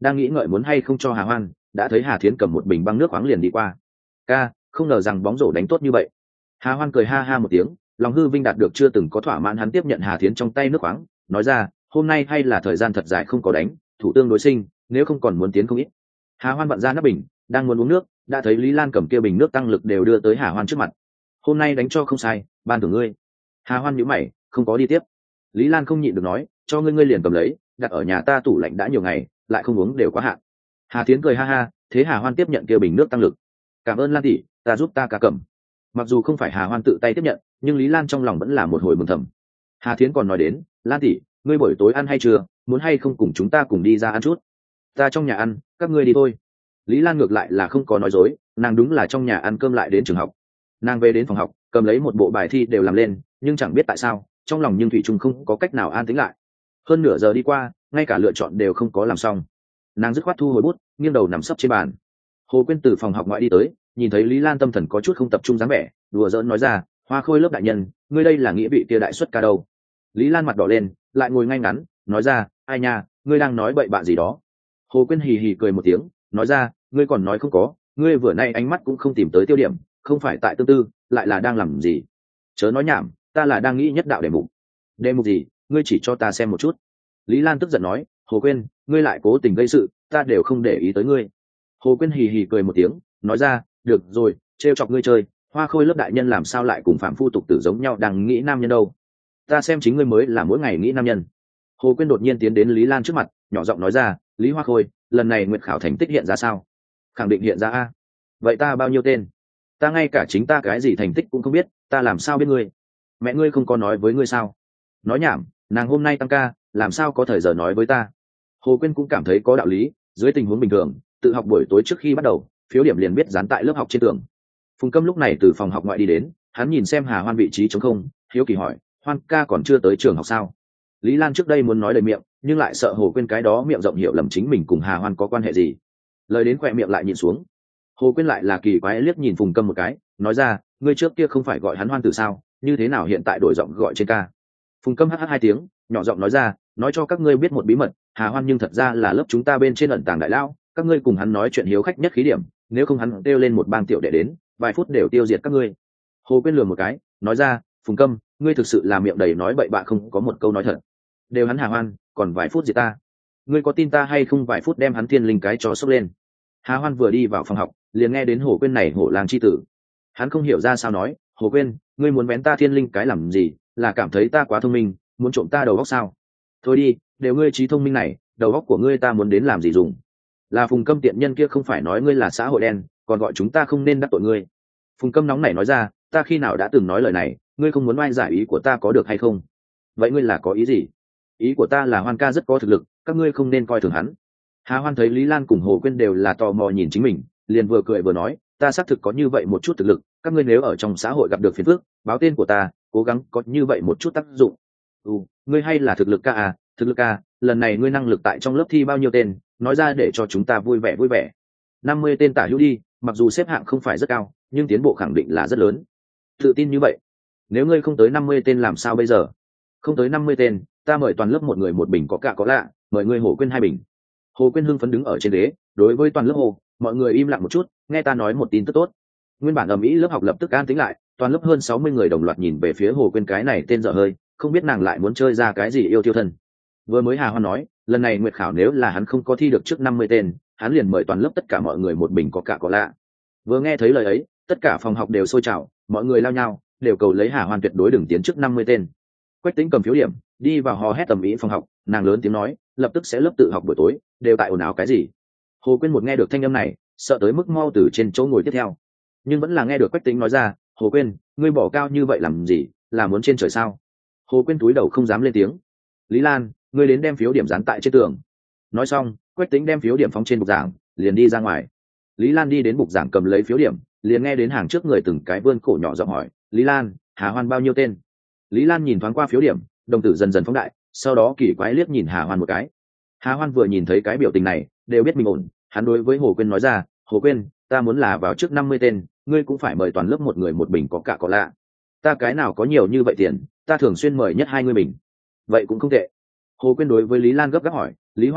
đang nghĩ ngợi muốn hay không cho Hà Hoan, đã thấy Hà Thiến cầm một bình băng nước khoáng liền đi qua. Ca, không ngờ rằng bóng rổ đánh tốt như vậy. Hà Hoan cười ha ha một tiếng, lòng hư vinh đạt được chưa từng có thỏa mãn, hắn tiếp nhận Hà Thiến trong tay nước khoáng, nói ra, hôm nay hay là thời gian thật dài không có đánh, thủ tương đối sinh, nếu không còn muốn tiến không ít. Hà Hoan vặn ra nắp bình, đang muốn uống nước, đã thấy Lý Lan cầm kia bình nước tăng lực đều đưa tới Hà Hoan trước mặt. Hôm nay đánh cho không sai, ban thưởng ngươi. Hà Hoan nhíu mày, không có đi tiếp. Lý Lan không nhịn được nói, cho ngươi, ngươi liền cầm lấy, đặt ở nhà ta tủ lạnh đã nhiều ngày, lại không uống đều quá hạn. Hà Thiến cười ha ha, thế Hà Hoan tiếp nhận kia bình nước tăng lực. Cảm ơn Lan tỷ, ta giúp ta cá cầm. Mặc dù không phải Hà Hoan tự tay tiếp nhận, nhưng Lý Lan trong lòng vẫn là một hồi mừng thầm. Hà Thiến còn nói đến, Lan tỷ, ngươi buổi tối ăn hay chưa, muốn hay không cùng chúng ta cùng đi ra ăn chút? Ta trong nhà ăn, các ngươi đi thôi. Lý Lan ngược lại là không có nói dối, nàng đúng là trong nhà ăn cơm lại đến trường học. Nàng về đến phòng học, cầm lấy một bộ bài thi đều làm lên, nhưng chẳng biết tại sao, trong lòng nhưng thủy chung không có cách nào an tĩnh lại. Hơn nửa giờ đi qua, ngay cả lựa chọn đều không có làm xong. Nàng dứt khoát thu hồi bút, nghiêng đầu nằm sấp trên bàn. Hồ Quyên từ phòng học ngoại đi tới, nhìn thấy Lý Lan tâm thần có chút không tập trung dáng vẻ, đùa giỡn nói ra, Hoa Khôi lớp đại nhân, ngươi đây là nghĩa vị kia đại xuất ca đâu? Lý Lan mặt đỏ lên, lại ngồi ngay ngắn, nói ra, ai nha, ngươi đang nói bậy bạ gì đó? Hồ Quyên hì hì cười một tiếng, nói ra, ngươi còn nói không có, ngươi vừa nay ánh mắt cũng không tìm tới tiêu điểm, không phải tại tương tư, lại là đang làm gì? Chớ nói nhảm, ta là đang nghĩ nhất đạo đề mục. Đề mục gì? Ngươi chỉ cho ta xem một chút. Lý Lan tức giận nói, Hồ Quyên, ngươi lại cố tình gây sự, ta đều không để ý tới ngươi. Hồ Quyên hì hì cười một tiếng, nói ra, được rồi, trêu chọc ngươi chơi, Hoa Khôi lớp đại nhân làm sao lại cùng phạm phu tục tử giống nhau đang nghĩ nam nhân đâu? Ta xem chính ngươi mới là mỗi ngày nghĩ nam nhân. Hồ Quyên đột nhiên tiến đến Lý Lan trước mặt, nhỏ giọng nói ra, Lý Hoa Khôi, lần này nguyệt khảo thành tích hiện ra sao? Khẳng định hiện ra a. Vậy ta bao nhiêu tên? Ta ngay cả chính ta cái gì thành tích cũng không biết, ta làm sao biết ngươi? Mẹ ngươi không có nói với ngươi sao? Nói nhảm, nàng hôm nay tăng ca, làm sao có thời giờ nói với ta? Hồ Quyên cũng cảm thấy có đạo lý, dưới tình huống bình thường, tự học buổi tối trước khi bắt đầu, phiếu điểm liền biết dán tại lớp học trên tường. Phùng Câm lúc này từ phòng học ngoại đi đến, hắn nhìn xem Hà Hoan vị trí trống không, hiếu kỳ hỏi, Hoan ca còn chưa tới trường học sao? Lý Lan trước đây muốn nói lời miệng, nhưng lại sợ Hồ Quyên cái đó miệng rộng hiểu lầm chính mình cùng Hà Hoan có quan hệ gì. Lời đến khỏe miệng lại nhìn xuống. Hồ Quyên lại là kỳ quái liếc nhìn Phùng Câm một cái, nói ra, ngươi trước kia không phải gọi hắn Hoan từ sao, như thế nào hiện tại đổi giọng gọi trên ca? Phùng Câm hh hai tiếng, nhỏ giọng nói ra, nói cho các ngươi biết một bí mật, Hà Hoan nhưng thật ra là lớp chúng ta bên trên ẩn tàng đại lao, các ngươi cùng hắn nói chuyện hiếu khách nhất khí điểm, nếu không hắn kêu lên một bang tiểu đệ đến, vài phút đều tiêu diệt các ngươi. Hồ Quyên lườm một cái, nói ra, Phùng Câm, ngươi thực sự là miệng đầy nói bậy bạ, không có một câu nói thật. Đều hắn Hà Hoan, còn vài phút diệt ta. Ngươi có tin ta hay không, vài phút đem hắn thiên linh cái cho sốc lên. Hà Hoan vừa đi vào phòng học, liền nghe đến Hồ Quyên này hổ làng chi tử. Hắn không hiểu ra sao nói, Hồ Quyên, ngươi muốn bén ta thiên linh cái làm gì, là cảm thấy ta quá thông minh, muốn trộm ta đầu óc sao? Thôi đi, đều ngươi trí thông minh này, đầu óc của ngươi ta muốn đến làm gì dùng? Là Phùng Câm tiện nhân kia không phải nói ngươi là xã hội đen, còn gọi chúng ta không nên đắc tội ngươi. Phùng Câm nóng nảy nói ra, ta khi nào đã từng nói lời này, ngươi không muốn oai giải ý của ta có được hay không? Vậy ngươi là có ý gì? Ý của ta là Hoan ca rất có thực lực, các ngươi không nên coi thường hắn. Hà Hoan thấy Lý Lan cùng Hồ Quyên đều là tò mò nhìn chính mình, liền vừa cười vừa nói, ta xác thực có như vậy một chút thực lực, các ngươi nếu ở trong xã hội gặp được phiền phức, báo tên của ta, cố gắng có như vậy một chút tác dụng. Ngươi hay là thực lực ca à? Thực lực ca, lần này ngươi năng lực tại trong lớp thi bao nhiêu tên, nói ra để cho chúng ta vui vẻ vui vẻ. 50 tên tả hữu đi, mặc dù xếp hạng không phải rất cao, nhưng tiến bộ khẳng định là rất lớn. Tự tin như vậy. Nếu ngươi không tới 50 tên làm sao bây giờ? Không tới 50 tên, ta mời toàn lớp một người một bình có cả có lạ, mời ngươi Hồ Quyên 2 bình. Hồ Quyên hưng phấn đứng ở trên ghế, đối với toàn lớp hồ, mọi người im lặng một chút, nghe ta nói một tin tức tốt. Nguyên bản ầm ĩ lớp học lập tức an tĩnh lại, toàn lớp hơn 60 người đồng loạt nhìn về phía Hồ Quyên cái này tên dở hơi, không biết nàng lại muốn chơi ra cái gì yêu tiêu thân. Vừa mới Hà Hoan nói, lần này nguyệt khảo nếu là hắn không có thi được trước 50 tên, hắn liền mời toàn lớp tất cả mọi người một bình có cả có lạ. Vừa nghe thấy lời ấy, tất cả phòng học đều sôi trào, mọi người lao nhau, đều cầu lấy Hà Hoan tuyệt đối đừng tiến trước 50 tên. Quách Tĩnh cầm phiếu điểm, đi vào hò hét tầm ý phòng học, nàng lớn tiếng nói, lập tức sẽ lớp tự học buổi tối, đều tại ồn ào cái gì? Hồ Quyên một nghe được thanh âm này, sợ tới mức mau từ trên chỗ ngồi tiếp theo, nhưng vẫn là nghe được Quách Tĩnh nói ra, Hồ Quyên, ngươi bỏ cao như vậy làm gì, là muốn trên trời sao? Hồ Quyên túi đầu không dám lên tiếng. Lý Lan, ngươi đến đem phiếu điểm dán tại trên tường. Nói xong, Quách Tĩnh đem phiếu điểm phóng trên bục giảng, liền đi ra ngoài. Lý Lan đi đến bục giảng cầm lấy phiếu điểm, liền nghe đến hàng trước người từng cái vươn cổ nhỏ giọng hỏi, Lý Lan, Hà Hoan bao nhiêu tên? Lý Lan nhìn thoáng qua phiếu điểm, đồng tử dần dần phóng đại, sau đó kỳ quái liếc nhìn Hà Hoan một cái. Hà Hoan vừa nhìn thấy cái biểu tình này, đều biết mình ổn, hắn đối với Hồ Quyên nói ra, Hồ Quyên, ta muốn là vào trước 50 tên, ngươi cũng phải mời toàn lớp một người một bình có cả có lạ. Ta cái nào có nhiều như vậy tiền, ta thường xuyên mời nhất 2 người bình. Vậy cũng không tệ. Hồ Quyên đối với Lý Lan gấp gáp hỏi, Lý Hoa Khôi,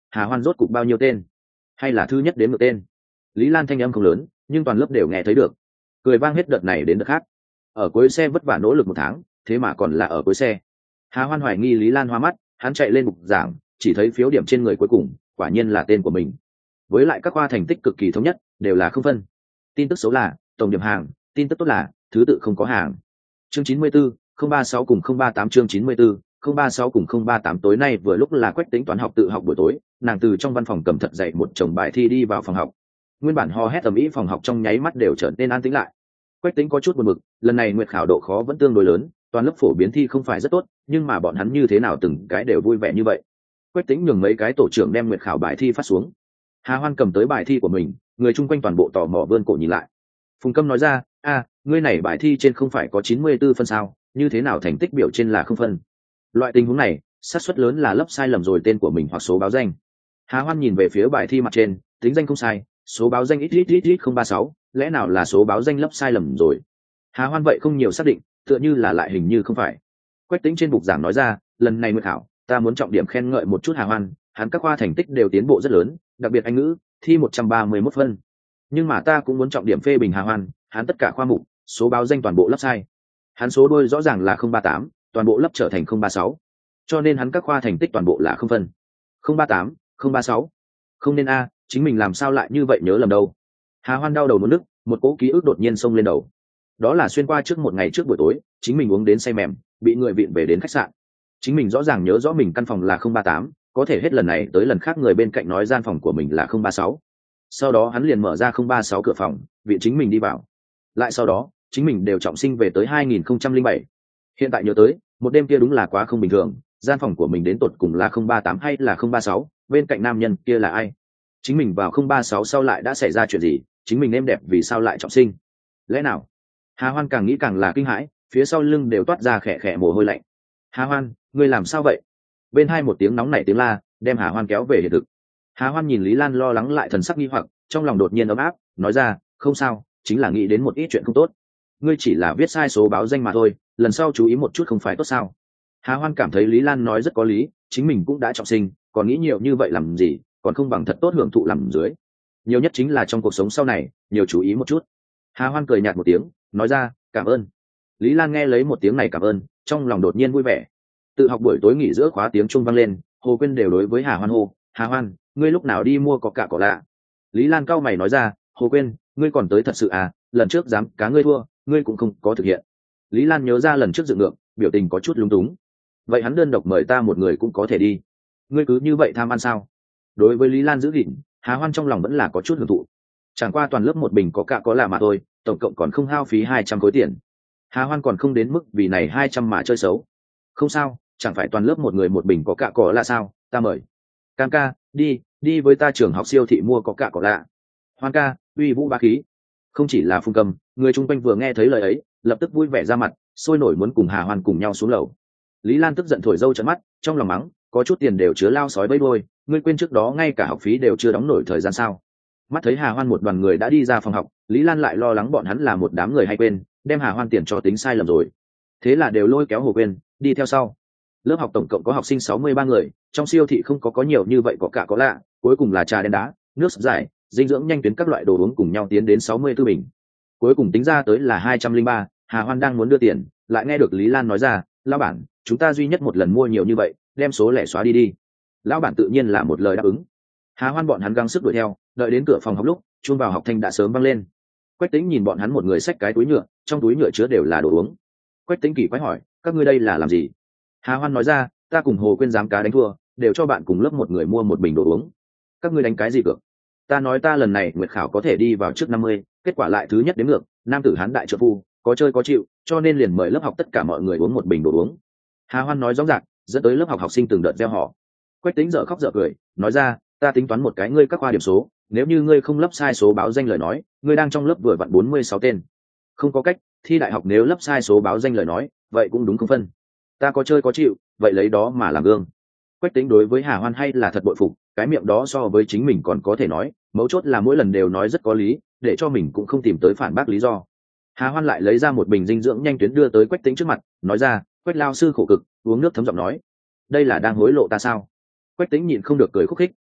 Hà Hoan rốt cục bao nhiêu tên, hay là thứ nhất đến ngược tên? Lý Lan thanh âm không lớn nhưng toàn lớp đều nghe thấy được, cười vang hết đợt này đến đợt khác. Ở cuối xe vất vả nỗ lực 1 tháng, thế mà còn là ở cuối xe. Hà Hoan hoài nghi Lý Lan hoa mắt, hắn chạy lên bục giảng, chỉ thấy phiếu điểm trên người cuối cùng quả nhiên là tên của mình, với lại các khoa thành tích cực kỳ thống nhất, đều là không phân. Tin tức xấu là tổng điểm hàng, tin tức tốt là thứ tự không có hàng. Chương 94, 036 cùng 038 chương 94, 036 cùng 038 tối nay vừa lúc là Quách Tĩnh toán học tự học buổi tối, nàng từ trong văn phòng cầm thật dậy một chồng bài thi đi vào phòng học. Nguyên bản hò hét ầm ĩ phòng học trong nháy mắt đều trở nên an tĩnh lại. Quách Tĩnh có chút buồn bực, lần này nguyệt khảo độ khó vẫn tương đối lớn, toàn lớp phổ biến thi không phải rất tốt, nhưng mà bọn hắn như thế nào từng cái đều vui vẻ như vậy. Quách Tĩnh nhường mấy cái tổ trưởng đem nguyệt khảo bài thi phát xuống. Hà Hoan cầm tới bài thi của mình, người chung quanh toàn bộ tò mò vươn cổ nhìn lại. Phùng Câm nói ra, ngươi này bài thi trên không phải có 94 phân sao, như thế nào thành tích biểu trên là 0 phân? Loại tình huống này, xác suất lớn là lấp sai lầm rồi tên của mình hoặc số báo danh. Hà Hoan nhìn về phía bài thi mặt trên, tính danh không sai, số báo danh ít 036, lẽ nào là số báo danh lấp sai lầm rồi? Hà Hoan vậy không nhiều xác định, tựa như là lại hình như không phải. Quách Tĩnh trên bục giảng nói ra, lần này nguyệt khảo, ta muốn trọng điểm khen ngợi một chút Hà Hoan, hắn các khoa thành tích đều tiến bộ rất lớn, đặc biệt Anh ngữ, thi 131 phân. Nhưng mà ta cũng muốn trọng điểm phê bình Hà Hoan, hắn tất cả khoa mục, số báo danh toàn bộ lấp sai. Hắn số đôi rõ ràng là 038, toàn bộ lấp trở thành 036. Cho nên hắn các khoa thành tích toàn bộ là 0 phân. 038, 036. Không nên chính mình làm sao lại như vậy nhớ lầm đâu. Hà Hoan đau đầu muốn nức, một cỗ ký ức đột nhiên xông lên đầu. Đó là xuyên qua trước một ngày trước buổi tối, chính mình uống đến say mềm, bị người vịn về đến khách sạn. Chính mình rõ ràng nhớ rõ mình căn phòng là 038, có thể hết lần này tới lần khác người bên cạnh nói gian phòng của mình là 036. Sau đó hắn liền mở ra 036 cửa phòng, viện chính mình đi vào. Lại sau đó, chính mình đều trọng sinh về tới 2007. Hiện tại nhớ tới, một đêm kia đúng là quá không bình thường, gian phòng của mình đến tột cùng là 038 hay là 036, bên cạnh nam nhân kia là ai? Chính mình vào 036 sau lại đã xảy ra chuyện gì, chính mình êm đẹp vì sao lại trọng sinh? Lẽ nào? Hà Hoan càng nghĩ càng là kinh hãi, phía sau lưng đều toát ra khẽ khẽ mồ hôi lạnh. Hà Hoan, ngươi làm sao vậy? Bên hai một tiếng nóng nảy tiếng la, đem Hà Hoan kéo về hiện thực. Hà Hoan nhìn Lý Lan lo lắng lại thần sắc nghi hoặc, trong lòng đột nhiên ấm áp, nói ra, không sao, chính là nghĩ đến một ít chuyện không tốt. Ngươi chỉ là viết sai số báo danh mà thôi, lần sau chú ý một chút không phải tốt sao? Hà Hoan cảm thấy Lý Lan nói rất có lý, chính mình cũng đã trọng sinh, còn nghĩ nhiều như vậy làm gì, còn không bằng thật tốt hưởng thụ làm dưới. Nhiều nhất chính là trong cuộc sống sau này, nhiều chú ý một chút. Hà Hoan cười nhạt một tiếng, nói ra, cảm ơn. Lý Lan nghe lấy một tiếng này cảm ơn, trong lòng đột nhiên vui vẻ. Tự học buổi tối nghỉ giữa khóa tiếng chuông vang lên, Hồ Quyên đều đối với Hà Hoan hô, Hà Hoan, ngươi lúc nào đi mua coca cola? Lý Lan cau mày nói ra, Hồ Quyên, ngươi còn tới thật sự à, lần trước dám cá ngươi thua, ngươi cũng không có thực hiện. Lý Lan nhớ ra lần trước dự ngược, biểu tình có chút lúng túng. Vậy hắn đơn độc mời ta một người cũng có thể đi. Ngươi cứ như vậy tham ăn sao? Đối với Lý Lan giữ gìn, Hà Hoan trong lòng vẫn là có chút hưởng thụ. Chẳng qua toàn lớp một bình coca cola mà thôi, tổng cộng còn không hao phí 200 khối tiền. Hà Hoan còn không đến mức vì này 200 mà chơi xấu. Không sao, chẳng phải toàn lớp một người một bình coca cola sao, ta mời. Cam ca, đi với ta trường học siêu thị mua coca cola. Hoan ca, uy vũ bá khí. Không chỉ là Phùng Cầm, người chung quanh vừa nghe thấy lời ấy, lập tức vui vẻ ra mặt, sôi nổi muốn cùng Hà Hoan cùng nhau xuống lầu. Lý Lan tức giận thổi dâu trợn mắt, trong lòng mắng, có chút tiền đều chứa lao sói bấy đôi, ngươi quên trước đó ngay cả học phí đều chưa đóng nổi thời gian sao? Mắt thấy Hà Hoan một đoàn người đã đi ra phòng học, Lý Lan lại lo lắng bọn hắn là một đám người hay quên, đem Hà Hoan tiền cho tính sai lầm rồi. Thế là đều lôi kéo Hồ Quyên đi theo sau. Lớp học tổng cộng có học sinh 63 người, trong siêu thị không có nhiều như vậy, có lạ, cuối cùng là trà đen đá, nước giải, dinh dưỡng nhanh tuyến các loại đồ uống cùng nhau tiến đến 64 bình. Cuối cùng tính ra tới là 203, Hà Hoan đang muốn đưa tiền, lại nghe được Lý Lan nói ra, lão bản, chúng ta duy nhất một lần mua nhiều như vậy, đem số lẻ xóa đi. Lão bản tự nhiên là một lời đáp ứng. Hà Hoan bọn hắn gắng sức đuổi theo, đợi đến cửa phòng học lúc, chuông vào học thanh đã sớm vang lên. Quách Tĩnh nhìn bọn hắn một người xách cái túi nhựa, trong túi nhựa chứa đều là đồ uống. Quách Tĩnh kỳ quái hỏi, các ngươi đây là làm gì? Hà Hoan nói ra, ta cùng Hồ Quyên dám cá đánh thua, đều cho bạn cùng lớp một người mua một bình đồ uống. Các ngươi đánh cái gì cược? Ta nói ta lần này nguyệt khảo có thể đi vào trước 50, kết quả lại thứ nhất đến ngược, nam tử hán đại trợ phu, có chơi có chịu, cho nên liền mời lớp học tất cả mọi người uống một bình đồ uống. Hà Hoan nói rõ ràng, dẫn tới lớp học học sinh từng đợt reo hò. Quách Tĩnh dở khóc dở cười, nói ra, ta tính toán một cái ngươi các khoa điểm số, nếu như ngươi không lấp sai số báo danh lời nói, ngươi đang trong lớp vừa vặn 46 tên. Không có cách, thi đại học nếu lấp sai số báo danh lời nói, vậy cũng đúng không phân. Ta có chơi có chịu, vậy lấy đó mà làm gương. Quách Tĩnh đối với Hà Hoan hay là thật bội phục, cái miệng đó so với chính mình còn có thể nói, mấu chốt là mỗi lần đều nói rất có lý, để cho mình cũng không tìm tới phản bác lý do. Hà Hoan lại lấy ra một bình dinh dưỡng nhanh tuyến đưa tới Quách Tĩnh trước mặt, nói ra, Quách lao sư khổ cực, uống nước thấm giọng nói, đây là đang hối lộ ta sao? Quách Tĩnh nhịn không được cười khúc khích,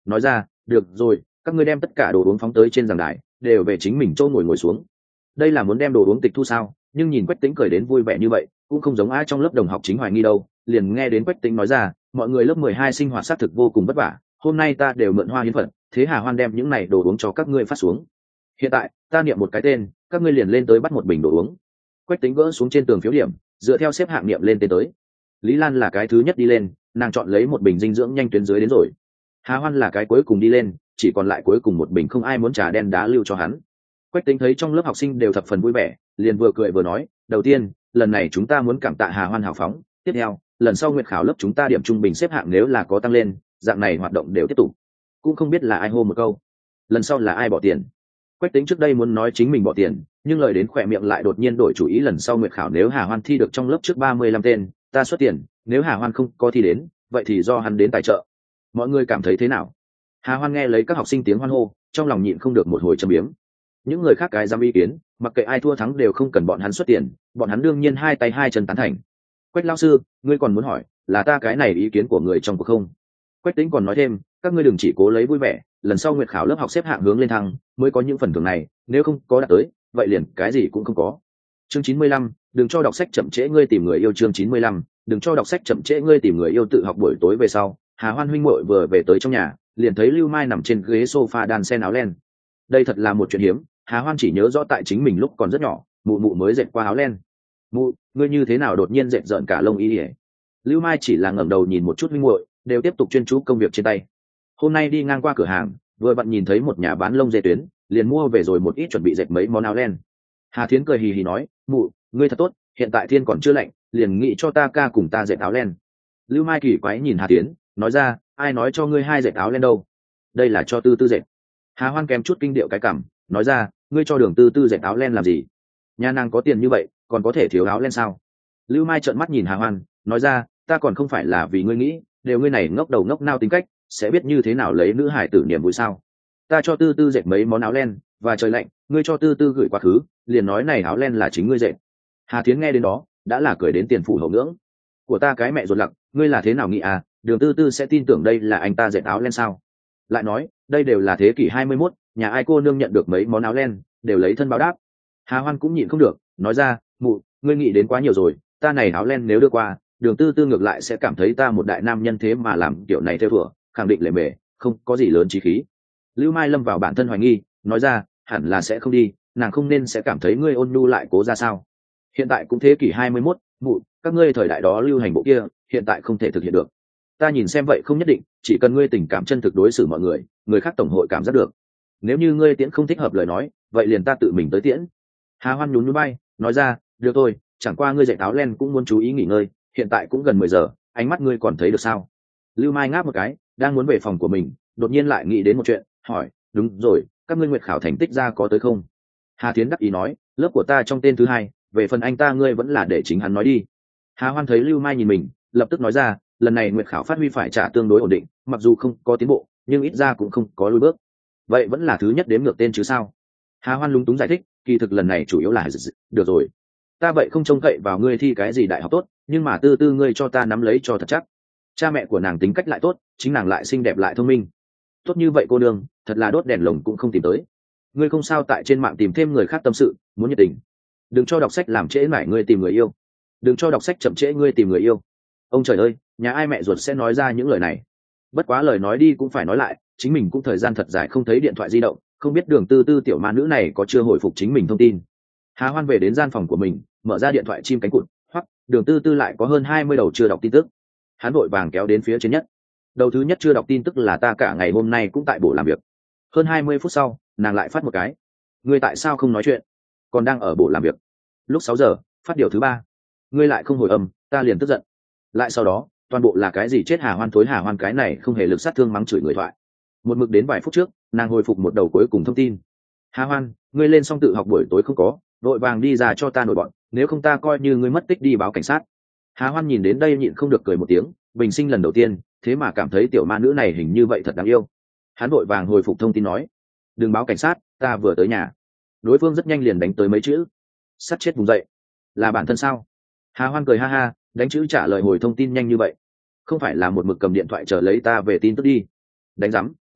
nói ra được rồi, các ngươi đem tất cả đồ uống phóng tới trên giảng đài, đều về chính mình chỗ ngồi xuống. Đây là muốn đem đồ uống tịch thu sao? Nhưng nhìn Quách Tĩnh cười đến vui vẻ như vậy, cũng không giống ai trong lớp đồng học chính hoài nghi đâu. Liền nghe đến Quách Tĩnh nói ra, mọi người lớp 12 sinh hoạt xác thực vô cùng vất vả, hôm nay ta đều mượn hoa hiến phật, thế Hà Hoan đem những này đồ uống cho các ngươi phát xuống. Hiện tại ta niệm một cái tên, các ngươi liền lên tới bắt một bình đồ uống. Quách Tĩnh gỡ xuống trên tường phiếu điểm, dựa theo xếp hạng niệm lên tên tới. Lý Lan là cái thứ nhất đi lên, nàng chọn lấy một bình dinh dưỡng nhanh tuyến dưới đến rồi. Hà Hoan là cái cuối cùng đi lên, chỉ còn lại cuối cùng một bình không ai muốn trà đen đá lưu cho hắn. Quách Tĩnh thấy trong lớp học sinh đều thập phần vui vẻ, liền vừa cười vừa nói, đầu tiên, lần này chúng ta muốn cảm tạ Hà Hoan hào phóng, tiếp theo, lần sau nguyệt khảo lớp chúng ta điểm trung bình xếp hạng nếu là có tăng lên, dạng này hoạt động đều tiếp tục. Cũng không biết là ai hô một câu, lần sau là ai bỏ tiền. Quách Tĩnh trước đây muốn nói chính mình bỏ tiền, nhưng lời đến khỏe miệng lại đột nhiên đổi chủ ý, lần sau nguyệt khảo nếu Hà Hoan thi được trong lớp trước 35 tên, ta xuất tiền, nếu Hà Hoan không có thi đến, vậy thì do hắn đến tài trợ. Mọi người cảm thấy thế nào? Hà Hoan nghe lấy các học sinh tiếng hoan hô, trong lòng nhịn không được một hồi châm biếm. Những người khác cái dám ý kiến, mặc kệ ai thua thắng đều không cần bọn hắn xuất tiền, bọn hắn đương nhiên hai tay hai chân tán thành. Quách lão sư, ngươi còn muốn hỏi, là ta cái này ý kiến của người trong cuộc không? Quách Tĩnh còn nói thêm, các ngươi đừng chỉ cố lấy vui vẻ, lần sau nguyệt khảo lớp học xếp hạng hướng lên thăng, mới có những phần thưởng này, nếu không có đạt tới, vậy liền cái gì cũng không có. Chương 95, đừng cho đọc sách chậm trễ ngươi tìm người yêu. Chương 95, đừng cho đọc sách chậm trễ ngươi tìm người yêu. Tự học buổi tối về sau, Hà Hoan huynh muội vừa về tới trong nhà, liền thấy Lưu Mai nằm trên ghế sofa đan sen áo len. Đây thật là một chuyện hiếm, Hà Hoan chỉ nhớ rõ tại chính mình lúc còn rất nhỏ, mụ mụ mới dệt qua áo len. Mụ, ngươi như thế nào đột nhiên dệt rợn cả lông y? Lưu Mai chỉ là ngẩng đầu nhìn một chút huynh muội, đều tiếp tục chuyên chú công việc trên tay. Hôm nay đi ngang qua cửa hàng, vừa vặn nhìn thấy một nhà bán lông dê tuyến, liền mua về rồi một ít chuẩn bị dệt mấy món áo len. Hà Thiến cười hì hì nói, mụ, ngươi thật tốt, hiện tại thiên còn chưa lạnh, liền nghĩ cho ta ca cùng ta dệt áo len. Lưu Mai kỳ quái nhìn Hà Thiến, nói ra, ai nói cho ngươi hai dệt áo len đâu? Đây là cho Tư Tư dệt. Hà Hoan kèm chút kinh điệu cái cảm, nói ra, ngươi cho Đường Tư Tư dệt áo len làm gì? Nhà nàng có tiền như vậy, còn có thể thiếu áo len sao? Lưu Mai trợn mắt nhìn Hà Hoan, nói ra, ta còn không phải là vì ngươi nghĩ, đều ngươi này ngốc đầu ngốc nao tính cách, sẽ biết như thế nào lấy nữ hải tử niềm vui sao? Ta cho Tư Tư dệt mấy món áo len, và trời lạnh, ngươi cho Tư Tư gửi quá khứ, liền nói này áo len là chính ngươi dệt. Hà Thiến nghe đến đó, đã là cười đến tiền phủ hậu ngưỡng. Của ta cái mẹ ruột lặc, ngươi là thế nào nghĩ à? Đường Tư Tư sẽ tin tưởng đây là anh ta dệt áo len sao? Lại nói, đây đều là thế kỷ 21, nhà ai cô nương nhận được mấy món áo len, đều lấy thân báo đáp. Hà Hoan cũng nhịn không được, nói ra, mụ, ngươi nghĩ đến quá nhiều rồi, ta này áo len nếu đưa qua, Đường Tư Tư ngược lại sẽ cảm thấy ta một đại nam nhân thế mà làm kiểu này theo thùa, khẳng định lề mề, không có gì lớn chí khí. Lưu Mai lâm vào bản thân hoài nghi, nói ra, hẳn là sẽ không đi, nàng không nên sẽ cảm thấy ngươi ôn nhu lại cố ra sao? Hiện tại cũng thế kỷ 21, mụ, các ngươi thời đại đó lưu hành bộ kia, hiện tại không thể thực hiện được. Ta nhìn xem vậy không nhất định, chỉ cần ngươi tình cảm chân thực đối xử mọi người, người khác tổng hội cảm giác được. Nếu như ngươi tiễn không thích hợp lời nói, vậy liền ta tự mình tới tiễn. Hà Hoan nhún nhún bay, nói ra, được thôi, chẳng qua ngươi dạy áo len cũng muốn chú ý nghỉ ngơi, hiện tại cũng gần 10 giờ, ánh mắt ngươi còn thấy được sao? Lưu Mai ngáp một cái, đang muốn về phòng của mình, đột nhiên lại nghĩ đến một chuyện, hỏi, đúng rồi, các ngươi nguyệt khảo thành tích ra có tới không? Hà Thiến đắc ý nói, lớp của ta trong tên thứ hai, về phần anh ta ngươi vẫn là để chính hắn nói đi. Hà Hoan thấy Lưu Mai nhìn mình, lập tức nói ra, lần này nguyệt khảo phát huy phải trả tương đối ổn định, mặc dù không có tiến bộ, nhưng ít ra cũng không có lùi bước. Vậy vẫn là thứ nhất đếm ngược tên chứ sao? Hà Hoan lúng túng giải thích, kỳ thực lần này chủ yếu là được rồi. Ta vậy không trông cậy vào ngươi thi cái gì đại học tốt, nhưng mà Tư Tư ngươi cho ta nắm lấy cho thật chắc. Cha mẹ của nàng tính cách lại tốt, chính nàng lại xinh đẹp lại thông minh. Tốt như vậy cô nương, thật là đốt đèn lồng cũng không tìm tới. Ngươi không sao tại trên mạng tìm thêm người khác tâm sự, muốn nhiệt tình. Đừng cho đọc sách làm trễ mãi ngươi tìm người yêu. Đừng cho đọc sách chậm trễ ngươi tìm người yêu. Ông trời ơi, nhà ai mẹ ruột sẽ nói ra những lời này? Bất quá lời nói đi cũng phải nói lại, chính mình cũng thời gian thật dài không thấy điện thoại di động, không biết Đường Tư Tư tiểu ma nữ này có chưa hồi phục chính mình thông tin. Hà Hoan về đến gian phòng của mình, mở ra điện thoại chim cánh cụt, hoặc Đường Tư Tư lại có hơn 20 đầu chưa đọc tin tức. Hắn vội vàng kéo đến phía trên nhất. Đầu thứ nhất chưa đọc tin tức là ta cả ngày hôm nay cũng tại buổi làm việc. Hơn 20 phút sau, nàng lại phát một cái. Ngươi tại sao không nói chuyện? Còn đang ở buổi làm việc. Lúc 6 giờ, phát điều thứ ba. Ngươi lại không hồi âm, ta liền tức giận. Lại sau đó, toàn bộ là cái gì chết Hà Hoan thối Hà Hoan cái này không hề lực sát thương mắng chửi người thoại. Một mực đến vài phút trước, nàng hồi phục một đầu cuối cùng thông tin. Hà Hoan, ngươi lên xong tự học buổi tối không có, vội vàng đi ra cho ta nổi bọn, nếu không ta coi như ngươi mất tích đi báo cảnh sát. Hà Hoan nhìn đến đây nhịn không được cười một tiếng, bình sinh lần đầu tiên, thế mà cảm thấy tiểu ma nữ này hình như vậy thật đáng yêu. Hắn vội vàng hồi phục thông tin nói, đừng báo cảnh sát, ta vừa tới nhà. Đối phương rất nhanh liền đánh tới mấy chữ, sắt chết vùng dậy. Là bản thân sao? Hà Hoan cười ha ha, đánh chữ trả lời hồi thông tin nhanh như vậy, không phải là một mực cầm điện thoại chờ lấy ta về tin tức đi. Đánh rắm,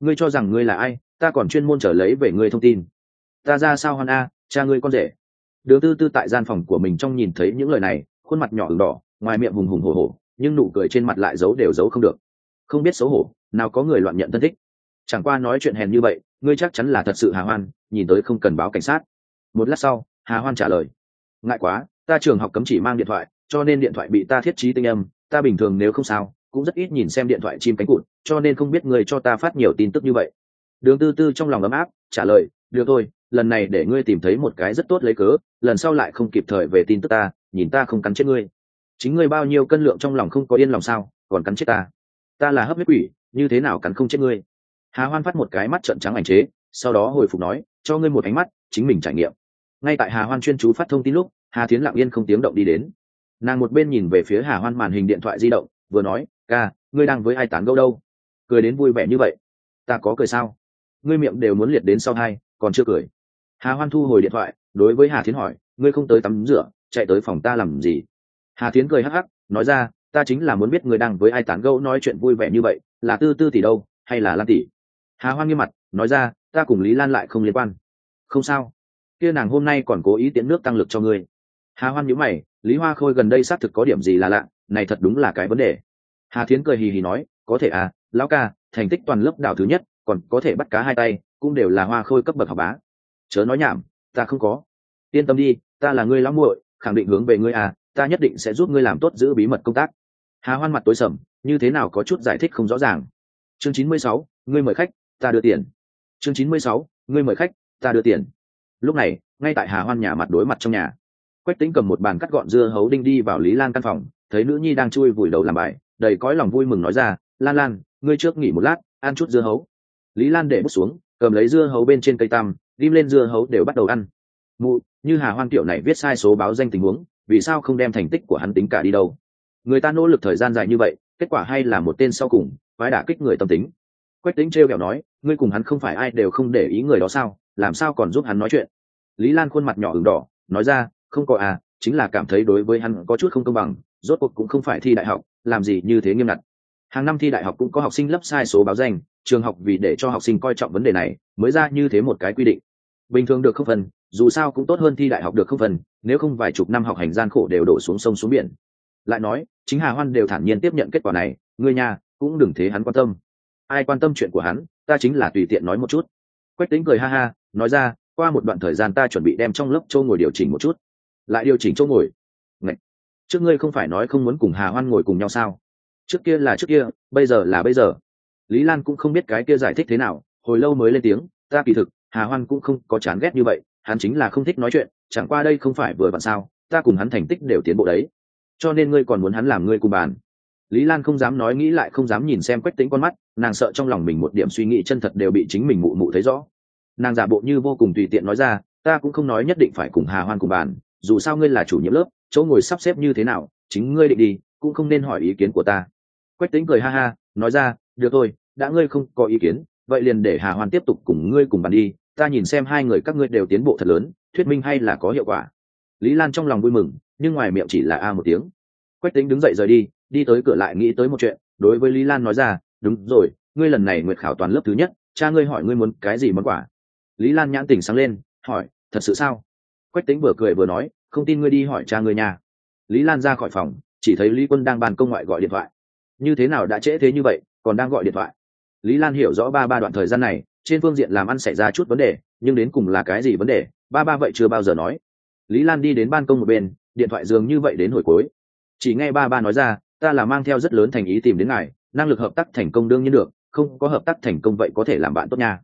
ngươi cho rằng ngươi là ai, ta còn chuyên môn trở lấy về ngươi thông tin. Ta ra sao Hoan a, cha ngươi con rể. Đường Tư Tư tại gian phòng của mình trong nhìn thấy những lời này, khuôn mặt nhỏ ửng đỏ, ngoài miệng hùng hùng hổ hổ, nhưng nụ cười trên mặt lại giấu đều giấu không được. Không biết xấu hổ, nào có người loạn nhận thân thích. Chẳng qua nói chuyện hèn như vậy, ngươi chắc chắn là thật sự Hà Hoan, nhìn tới không cần báo cảnh sát. Một lát sau, Hà Hoan trả lời, ngại quá, ta trường học cấm chỉ mang điện thoại, cho nên điện thoại bị ta thiết trí tinh âm, ta bình thường nếu không sao cũng rất ít nhìn xem điện thoại chim cánh cụt, cho nên không biết người cho ta phát nhiều tin tức như vậy. Đường Tư Tư trong lòng ấm áp trả lời, được thôi, lần này để ngươi tìm thấy một cái rất tốt lấy cớ, lần sau lại không kịp thời về tin tức ta, nhìn ta không cắn chết ngươi. Chính ngươi bao nhiêu cân lượng trong lòng không có yên lòng sao, còn cắn chết ta. Ta là hấp huyết quỷ, như thế nào cắn không chết ngươi. Hà Hoan phát một cái mắt trợn trắng ảnh chế, sau đó hồi phục nói, cho ngươi một ánh mắt, chính mình trải nghiệm. Ngay tại Hà Hoan chuyên chú phát thông tin lúc, Hà Thiến lặng yên không tiếng động đi đến. Nàng một bên nhìn về phía Hà Hoan màn hình điện thoại di động, vừa nói, ca, ngươi đang với ai tán gẫu đâu? Cười đến vui vẻ như vậy. Ta có cười sao? Ngươi miệng đều muốn liệt đến sau hai, còn chưa cười. Hà Hoan thu hồi điện thoại, đối với Hà Thiến hỏi, ngươi không tới tắm rửa, chạy tới phòng ta làm gì? Hà Thiến cười hắc hắc, nói ra, ta chính là muốn biết ngươi đang với ai tán gẫu nói chuyện vui vẻ như vậy, là Tư Tư tỷ đâu, hay là Lan tỷ? Hà Hoan nghiêm mặt, nói ra, ta cùng Lý Lan lại không liên quan. Không sao, kia nàng hôm nay còn cố ý tiễn nước tăng lực cho ngươi. Hà Hoan nhíu mày, Lý Hoa Khôi gần đây xác thực có điểm gì là lạ, này thật đúng là cái vấn đề. Hà Thiến cười hì hì nói, có thể à, lão ca, thành tích toàn lớp đảo thứ nhất, còn có thể bắt cá hai tay, cũng đều là Hoa Khôi cấp bậc học bá. Chớ nói nhảm, ta không có. Yên tâm đi, ta là ngươi lão muội, khẳng định hướng về ngươi à, ta nhất định sẽ giúp ngươi làm tốt giữ bí mật công tác. Hà Hoan mặt tối sầm, như thế nào có chút giải thích không rõ ràng. Chương 96, ngươi mời khách, ta đưa tiền. Chương 96, ngươi mời khách, ta đưa tiền. Lúc này, ngay tại Hà Hoan nhà mặt đối mặt trong nhà, Quách Tĩnh cầm một bàn cắt gọn dưa hấu đinh đi vào Lý Lan căn phòng, thấy nữ nhi đang chui vùi đầu làm bài, đầy cõi lòng vui mừng nói ra, Lan Lan, ngươi trước nghỉ một lát, ăn chút dưa hấu. Lý Lan để bút xuống, cầm lấy dưa hấu bên trên cây tăm, ghim lên dưa hấu đều bắt đầu ăn. Mụ, như Hà Hoan tiểu này viết sai số báo danh tình huống, vì sao không đem thành tích của hắn tính cả đi đâu? Người ta nỗ lực thời gian dài như vậy, kết quả hay là một tên sau cùng, quái đả kích người tâm tính. Quách Tĩnh trêu ghẹo nói, ngươi cùng hắn không phải ai đều không để ý người đó sao, làm sao còn giúp hắn nói chuyện? Lý Lan khuôn mặt nhỏ ửng đỏ, nói ra, không có à, chính là cảm thấy đối với hắn có chút không công bằng, rốt cuộc cũng không phải thi đại học, làm gì như thế nghiêm ngặt. Hàng năm thi đại học cũng có học sinh lấp sai số báo danh, trường học vì để cho học sinh coi trọng vấn đề này, mới ra như thế một cái quy định. Bình thường được không phần, dù sao cũng tốt hơn thi đại học được không phần, nếu không vài chục năm học hành gian khổ đều đổ xuống sông xuống biển. Lại nói, chính Hà Hoan đều thản nhiên tiếp nhận kết quả này, ngươi nhà cũng đừng thế hắn quan tâm. Ai quan tâm chuyện của hắn, ta chính là tùy tiện nói một chút. Quách Tĩnh cười ha ha, nói ra, qua một đoạn thời gian ta chuẩn bị đem trong lớp châu ngồi điều chỉnh một chút. Lại điều chỉnh chỗ ngồi? Ngậy! Trước ngươi không phải nói không muốn cùng Hà Hoan ngồi cùng nhau sao? Trước kia là trước kia, bây giờ là bây giờ. Lý Lan cũng không biết cái kia giải thích thế nào, hồi lâu mới lên tiếng, ta kỳ thực, Hà Hoan cũng không có chán ghét như vậy, hắn chính là không thích nói chuyện, chẳng qua đây không phải vừa vặn sao, ta cùng hắn thành tích đều tiến bộ đấy. Cho nên ngươi còn muốn hắn làm ngươi cùng bàn. Lý Lan không dám nói nghĩ lại không dám nhìn xem Quách Tĩnh con mắt, nàng sợ trong lòng mình một điểm suy nghĩ chân thật đều bị chính mình mụ mụ thấy rõ. Nàng giả bộ như vô cùng tùy tiện nói ra, ta cũng không nói nhất định phải cùng Hà Hoan cùng bàn, dù sao ngươi là chủ nhiệm lớp, chỗ ngồi sắp xếp như thế nào chính ngươi định đi, cũng không nên hỏi ý kiến của ta. Quách Tĩnh cười ha ha, nói ra, được thôi, đã ngươi không có ý kiến, vậy liền để Hà Hoan tiếp tục cùng ngươi cùng bàn đi, ta nhìn xem hai người các ngươi đều tiến bộ thật lớn, thuyết minh hay là có hiệu quả. Lý Lan trong lòng vui mừng, nhưng ngoài miệng chỉ là a một tiếng. Quách Tĩnh đứng dậy rời đi, đi tới cửa lại nghĩ tới một chuyện, đối với Lý Lan nói ra, đúng rồi, ngươi lần này nguyệt khảo toàn lớp thứ nhất, cha ngươi hỏi ngươi muốn cái gì món quà. Lý Lan nhãn tỉnh sáng lên, hỏi, thật sự sao? Quách Tĩnh vừa cười vừa nói, không tin ngươi đi hỏi cha ngươi nha. Lý Lan ra khỏi phòng, chỉ thấy Lý Quân đang bàn công ngoại gọi điện thoại. Như thế nào đã trễ thế như vậy, còn đang gọi điện thoại? Lý Lan hiểu rõ ba đoạn thời gian này, trên phương diện làm ăn xảy ra chút vấn đề, nhưng đến cùng là cái gì vấn đề, ba vậy chưa bao giờ nói. Lý Lan đi đến ban công một bên, điện thoại dường như vậy đến hồi cuối. Chỉ nghe ba nói ra, ta là mang theo rất lớn thành ý tìm đến ngài, năng lực hợp tác thành công đương nhiên được, không có hợp tác thành công vậy có thể làm bạn tốt nha.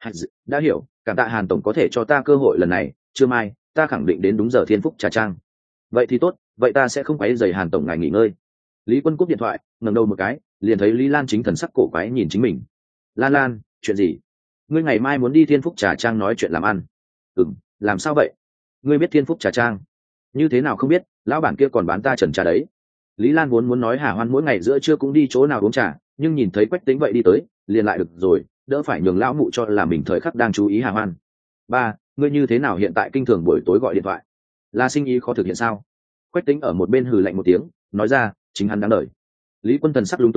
Đã hiểu, cảm tạ Hàn tổng có thể cho ta cơ hội lần này, trưa mai ta khẳng định đến đúng giờ Thiên Phúc trà trang. Vậy thì tốt, vậy ta sẽ không quấy rầy Hàn tổng ngài nghỉ ngơi. Lý Quân cúp điện thoại, ngẩng đầu một cái, liền thấy Lý Lan chính thần sắc cổ quái nhìn chính mình. Lan, chuyện gì? Ngươi ngày mai muốn đi Thiên Phúc trà trang nói chuyện làm ăn? Làm sao vậy? Ngươi biết Thiên Phúc trà trang? Như thế nào không biết, lão bản kia còn bán ta trần trà đấy. Lý Lan vốn muốn nói Hà Hoan mỗi ngày giữa trưa cũng đi chỗ nào uống trà, nhưng nhìn thấy Quách Tĩnh vậy đi tới, liền lại được rồi, đỡ phải nhường lão mụ cho là mình thời khắc đang chú ý Hà Hoan. Ba, ngươi như thế nào hiện tại kinh thường buổi tối gọi điện thoại? Là sinh ý khó thực hiện sao? Quách Tĩnh ở một bên hừ lạnh một tiếng, nói ra, chính hắn đáng đợi. Lý Quân thần sắc lúng túng,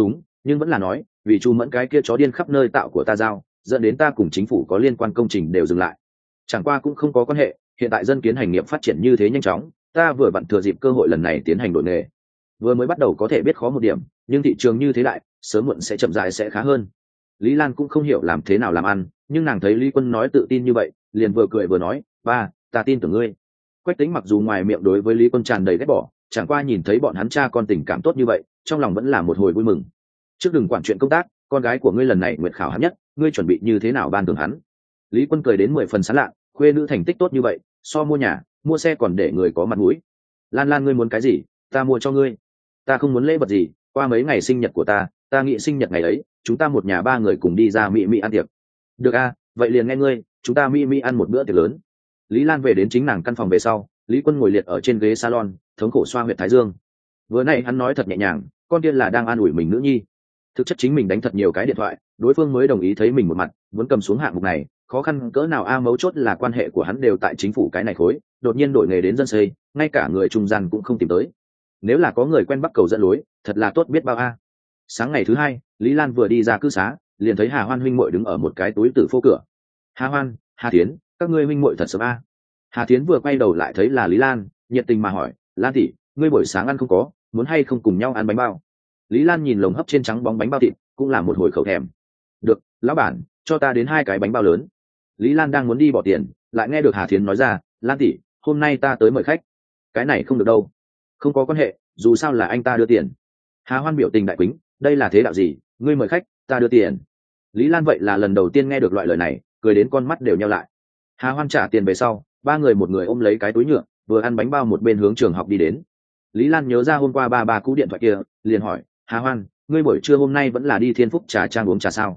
nhưng vẫn là nói vì Chu Mẫn cái kia chó điên khắp nơi tạo của ta giao, dẫn đến ta cùng chính phủ có liên quan công trình đều dừng lại. Chẳng qua cũng không có quan hệ, hiện tại dân kiến hành nghiệp phát triển như thế nhanh chóng, ta vừa vặn thừa dịp cơ hội lần này tiến hành đổi nghề. Vừa mới bắt đầu có thể biết khó một điểm, nhưng thị trường như thế lại sớm muộn sẽ chậm rãi sẽ khá hơn. Lý Lan cũng không hiểu làm thế nào làm ăn, nhưng nàng thấy Lý Quân nói tự tin như vậy, liền vừa cười vừa nói, ba, ta tin tưởng ngươi. Quách Tĩnh mặc dù ngoài miệng đối với Lý Quân tràn đầy ghét bỏ, chẳng qua nhìn thấy bọn hắn cha con tình cảm tốt như vậy, trong lòng vẫn là một hồi vui mừng. Trước đừng quản chuyện công tác, con gái của ngươi lần này nguyệt khảo hạng nhất, ngươi chuẩn bị như thế nào ban thưởng hắn? Lý Quân cười đến 10 phần sán lạ, khuê nữ thành tích tốt như vậy, so mua nhà, mua xe còn để người có mặt mũi. Lan Lan, ngươi muốn cái gì, ta mua cho ngươi. Ta không muốn lễ vật gì, qua mấy ngày sinh nhật của ta nghĩ sinh nhật ngày ấy, chúng ta một nhà ba người cùng đi ra Mỹ ăn tiệc. Được a, vậy liền nghe ngươi, chúng ta Mỹ ăn một bữa tiệc lớn. Lý Lan về đến chính nàng căn phòng về sau, Lý Quân ngồi liệt ở trên ghế salon, thống khổ xoa huyệt thái dương. Vừa nãy hắn nói thật nhẹ nhàng, con tiên là đang an ủi mình nữ nhi. Thực chất chính mình đánh thật nhiều cái điện thoại, đối phương mới đồng ý thấy mình một mặt, muốn cầm xuống hạng mục này, khó khăn cỡ nào a, mấu chốt là quan hệ của hắn đều tại chính phủ cái này khối, đột nhiên đổi nghề đến dân xây, ngay cả người trung gian cũng không tìm tới. Nếu là có người quen bắt cầu dẫn lối, thật là tốt biết bao a. Sáng ngày thứ hai, Lý Lan vừa đi ra cư xá, liền thấy Hà Hoan huynh muội đứng ở một cái túi tử phô cửa. Hà Hoan, Hà Thiến, các ngươi huynh muội thật sớm a. Hà Thiến vừa quay đầu lại thấy là Lý Lan, nhiệt tình mà hỏi, Lan tỷ, ngươi buổi sáng ăn không có, muốn hay không cùng nhau ăn bánh bao? Lý Lan nhìn lồng hấp trên trắng bóng bánh bao thịt, cũng là một hồi khẩu thèm. Được, lão bản, cho ta đến 2 cái bánh bao lớn. Lý Lan đang muốn đi bỏ tiền, lại nghe được Hà Thiến nói ra, Lan tỷ, hôm nay ta tới mời khách. Cái này không được đâu. Không có quan hệ, dù sao là anh ta đưa tiền. Hà Hoan biểu tình đại quýnh, đây là thế đạo gì, ngươi mời khách, ta đưa tiền. Lý Lan vậy là lần đầu tiên nghe được loại lời này, cười đến con mắt đều nheo lại. Hà Hoan trả tiền về sau, ba người một người ôm lấy cái túi nhựa, vừa ăn bánh bao một bên hướng trường học đi đến. Lý Lan nhớ ra hôm qua ba cú điện thoại kia, liền hỏi, Hà Hoan, ngươi buổi trưa hôm nay vẫn là đi Thiên Phúc trà trang uống trà sao?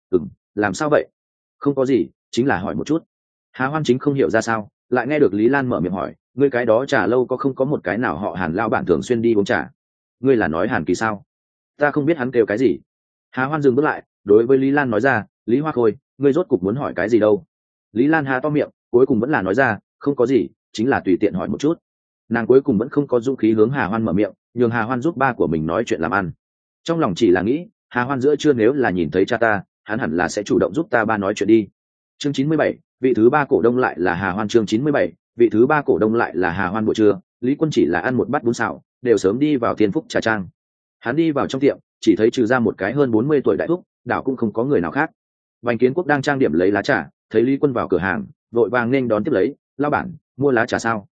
Làm sao vậy? Không có gì, chính là hỏi một chút. Hà Hoan chính không hiểu ra sao, lại nghe được Lý Lan mở miệng hỏi, ngươi cái đó trà lâu có không có một cái nào họ Hàn lao bản thường xuyên đi uống trà? Ngươi là nói Hàn Kỳ sao? Ta không biết hắn kêu cái gì. Hà Hoan dừng bước lại, đối với Lý Lan nói ra, Lý Hoa Khôi, ngươi rốt cục muốn hỏi cái gì đâu? Lý Lan há to miệng, cuối cùng vẫn là nói ra, không có gì, chính là tùy tiện hỏi một chút. Nàng cuối cùng vẫn không có dũng khí hướng Hà Hoan mở miệng, nhường Hà Hoan giúp ba của mình nói chuyện làm ăn. Trong lòng chỉ là nghĩ, Hà Hoan giữa trưa nếu là nhìn thấy cha ta, hắn hẳn là sẽ chủ động giúp ta ba nói chuyện đi. Chương 97, vị thứ ba cổ đông lại là Hà Hoan. Chương 97, vị thứ ba cổ đông lại là Hà Hoan. Buổi trưa, Lý Quân chỉ là ăn một bát bún xào, đều sớm đi vào Thiên Phúc trà trang. Hắn đi vào trong tiệm, chỉ thấy trừ ra một cái hơn 40 tuổi đại thúc, đảo cũng không có người nào khác. Bành Kiến Quốc đang trang điểm lấy lá trà, thấy Lý Quân vào cửa hàng, vội vàng nên đón tiếp lấy, lão bản, mua lá trà sao?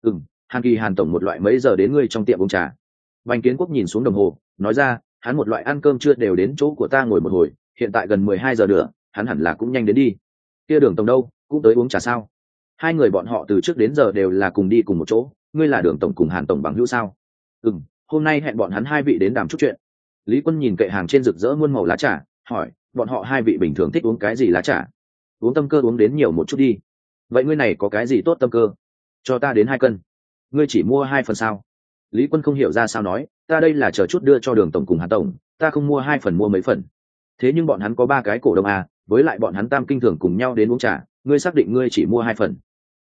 Hàn Kỳ Hàn tổng một loại mấy giờ đến ngươi trong tiệm uống trà? Bành Kiến Quốc nhìn xuống đồng hồ, nói ra, hắn một loại ăn cơm trưa đều đến chỗ của ta ngồi một hồi, hiện tại gần 12 giờ nữa, hắn hẳn là cũng nhanh đến đi. Kia Đường tổng đâu, cũng tới uống trà sao? Hai người bọn họ từ trước đến giờ đều là cùng đi cùng một chỗ, ngươi là Đường tổng cùng Hàn tổng bằng hữu sao? Hôm nay hẹn bọn hắn hai vị đến đàm chút chuyện. Lý Quân nhìn kệ hàng trên rực rỡ muôn màu lá trà, hỏi, bọn họ hai vị bình thường thích uống cái gì lá trà? Uống tâm cơ uống đến nhiều một chút đi. Vậy ngươi này có cái gì tốt tâm cơ? Cho ta đến 2 cân. Ngươi chỉ mua 2 phần sao? Lý Quân không hiểu ra sao nói, ta đây là chờ chút đưa cho Đường tổng cùng Hàn tổng, ta không mua 2 phần mua mấy phần. Thế nhưng bọn hắn có 3 cái cổ đông à, với lại bọn hắn tam kinh thường cùng nhau đến uống trà, ngươi xác định ngươi chỉ mua 2 phần?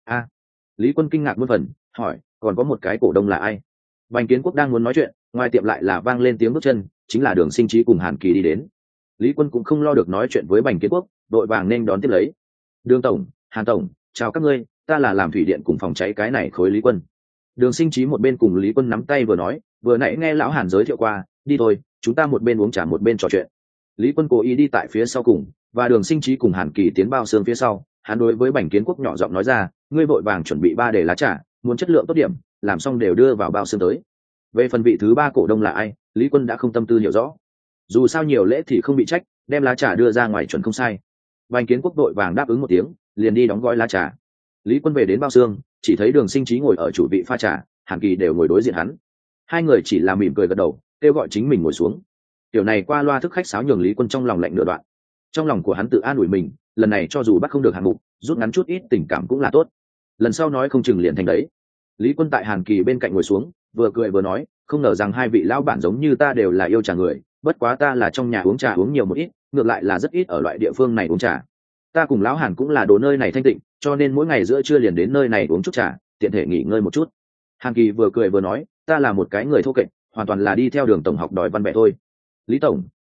Lý Quân kinh ngạc muôn phần, hỏi, còn có một cái cổ đông là ai? Bành Kiến Quốc đang muốn nói chuyện, ngoài tiệm lại là vang lên tiếng bước chân, chính là Đường Sinh Trí cùng Hàn Kỳ đi đến. Lý Quân cũng không lo được nói chuyện với Bành Kiến Quốc, đội vàng nên đón tiếp lấy. Đường tổng, Hàn tổng, chào các ngươi, ta là làm thủy điện cùng phòng cháy cái này khối Lý Quân. Đường Sinh Trí một bên cùng Lý Quân nắm tay vừa nói, vừa nãy nghe lão Hàn giới thiệu qua, đi thôi, chúng ta một bên uống trà một bên trò chuyện. Lý Quân cố ý đi tại phía sau cùng, và Đường Sinh Trí cùng Hàn Kỳ tiến bao xương phía sau, hắn đối với Bành Kiến Quốc nhỏ giọng nói ra, ngươi vội vàng chuẩn bị 3 để lá trà, muốn chất lượng tốt điểm, làm xong đều đưa vào bao xương tới. Về phần vị thứ 3 cổ đông là ai, Lý Quân đã không tâm tư hiểu rõ. Dù sao nhiều lễ thì không bị trách, đem lá trà đưa ra ngoài chuẩn không sai. Bành Kiến Quốc đội vàng đáp ứng một tiếng, liền đi đóng gói lá trà. Lý Quân về đến bao xương, chỉ thấy Đường Sinh Trí ngồi ở chủ vị pha trà, Hàn Kỳ đều ngồi đối diện hắn. Hai người chỉ là mỉm cười gật đầu, kêu gọi chính mình ngồi xuống. Tiểu này qua loa thức khách sáo nhường Lý Quân trong lòng lạnh nửa đoạn. Trong lòng của hắn tự an ủi mình, lần này cho dù bắt không được hạng mục, rút ngắn chút ít tình cảm cũng là tốt. Lần sau nói không chừng liền thành đấy. Lý Quân tại Hàn Kỳ bên cạnh ngồi xuống, vừa cười vừa nói, không ngờ rằng hai vị lão bản giống như ta đều là yêu trà người, bất quá ta là trong nhà uống trà uống nhiều một ít, ngược lại là rất ít ở loại địa phương này uống trà. Ta cùng lão Hàn cũng là đồ nơi này thanh tịnh, cho nên mỗi ngày giữa trưa liền đến nơi này uống chút trà, tiện thể nghỉ ngơi một chút. Hàn Kỳ vừa cười vừa nói, ta là một cái người thô kệch, hoàn toàn là đi theo Đường tổng học đòi văn bè thôi. Lý tổng,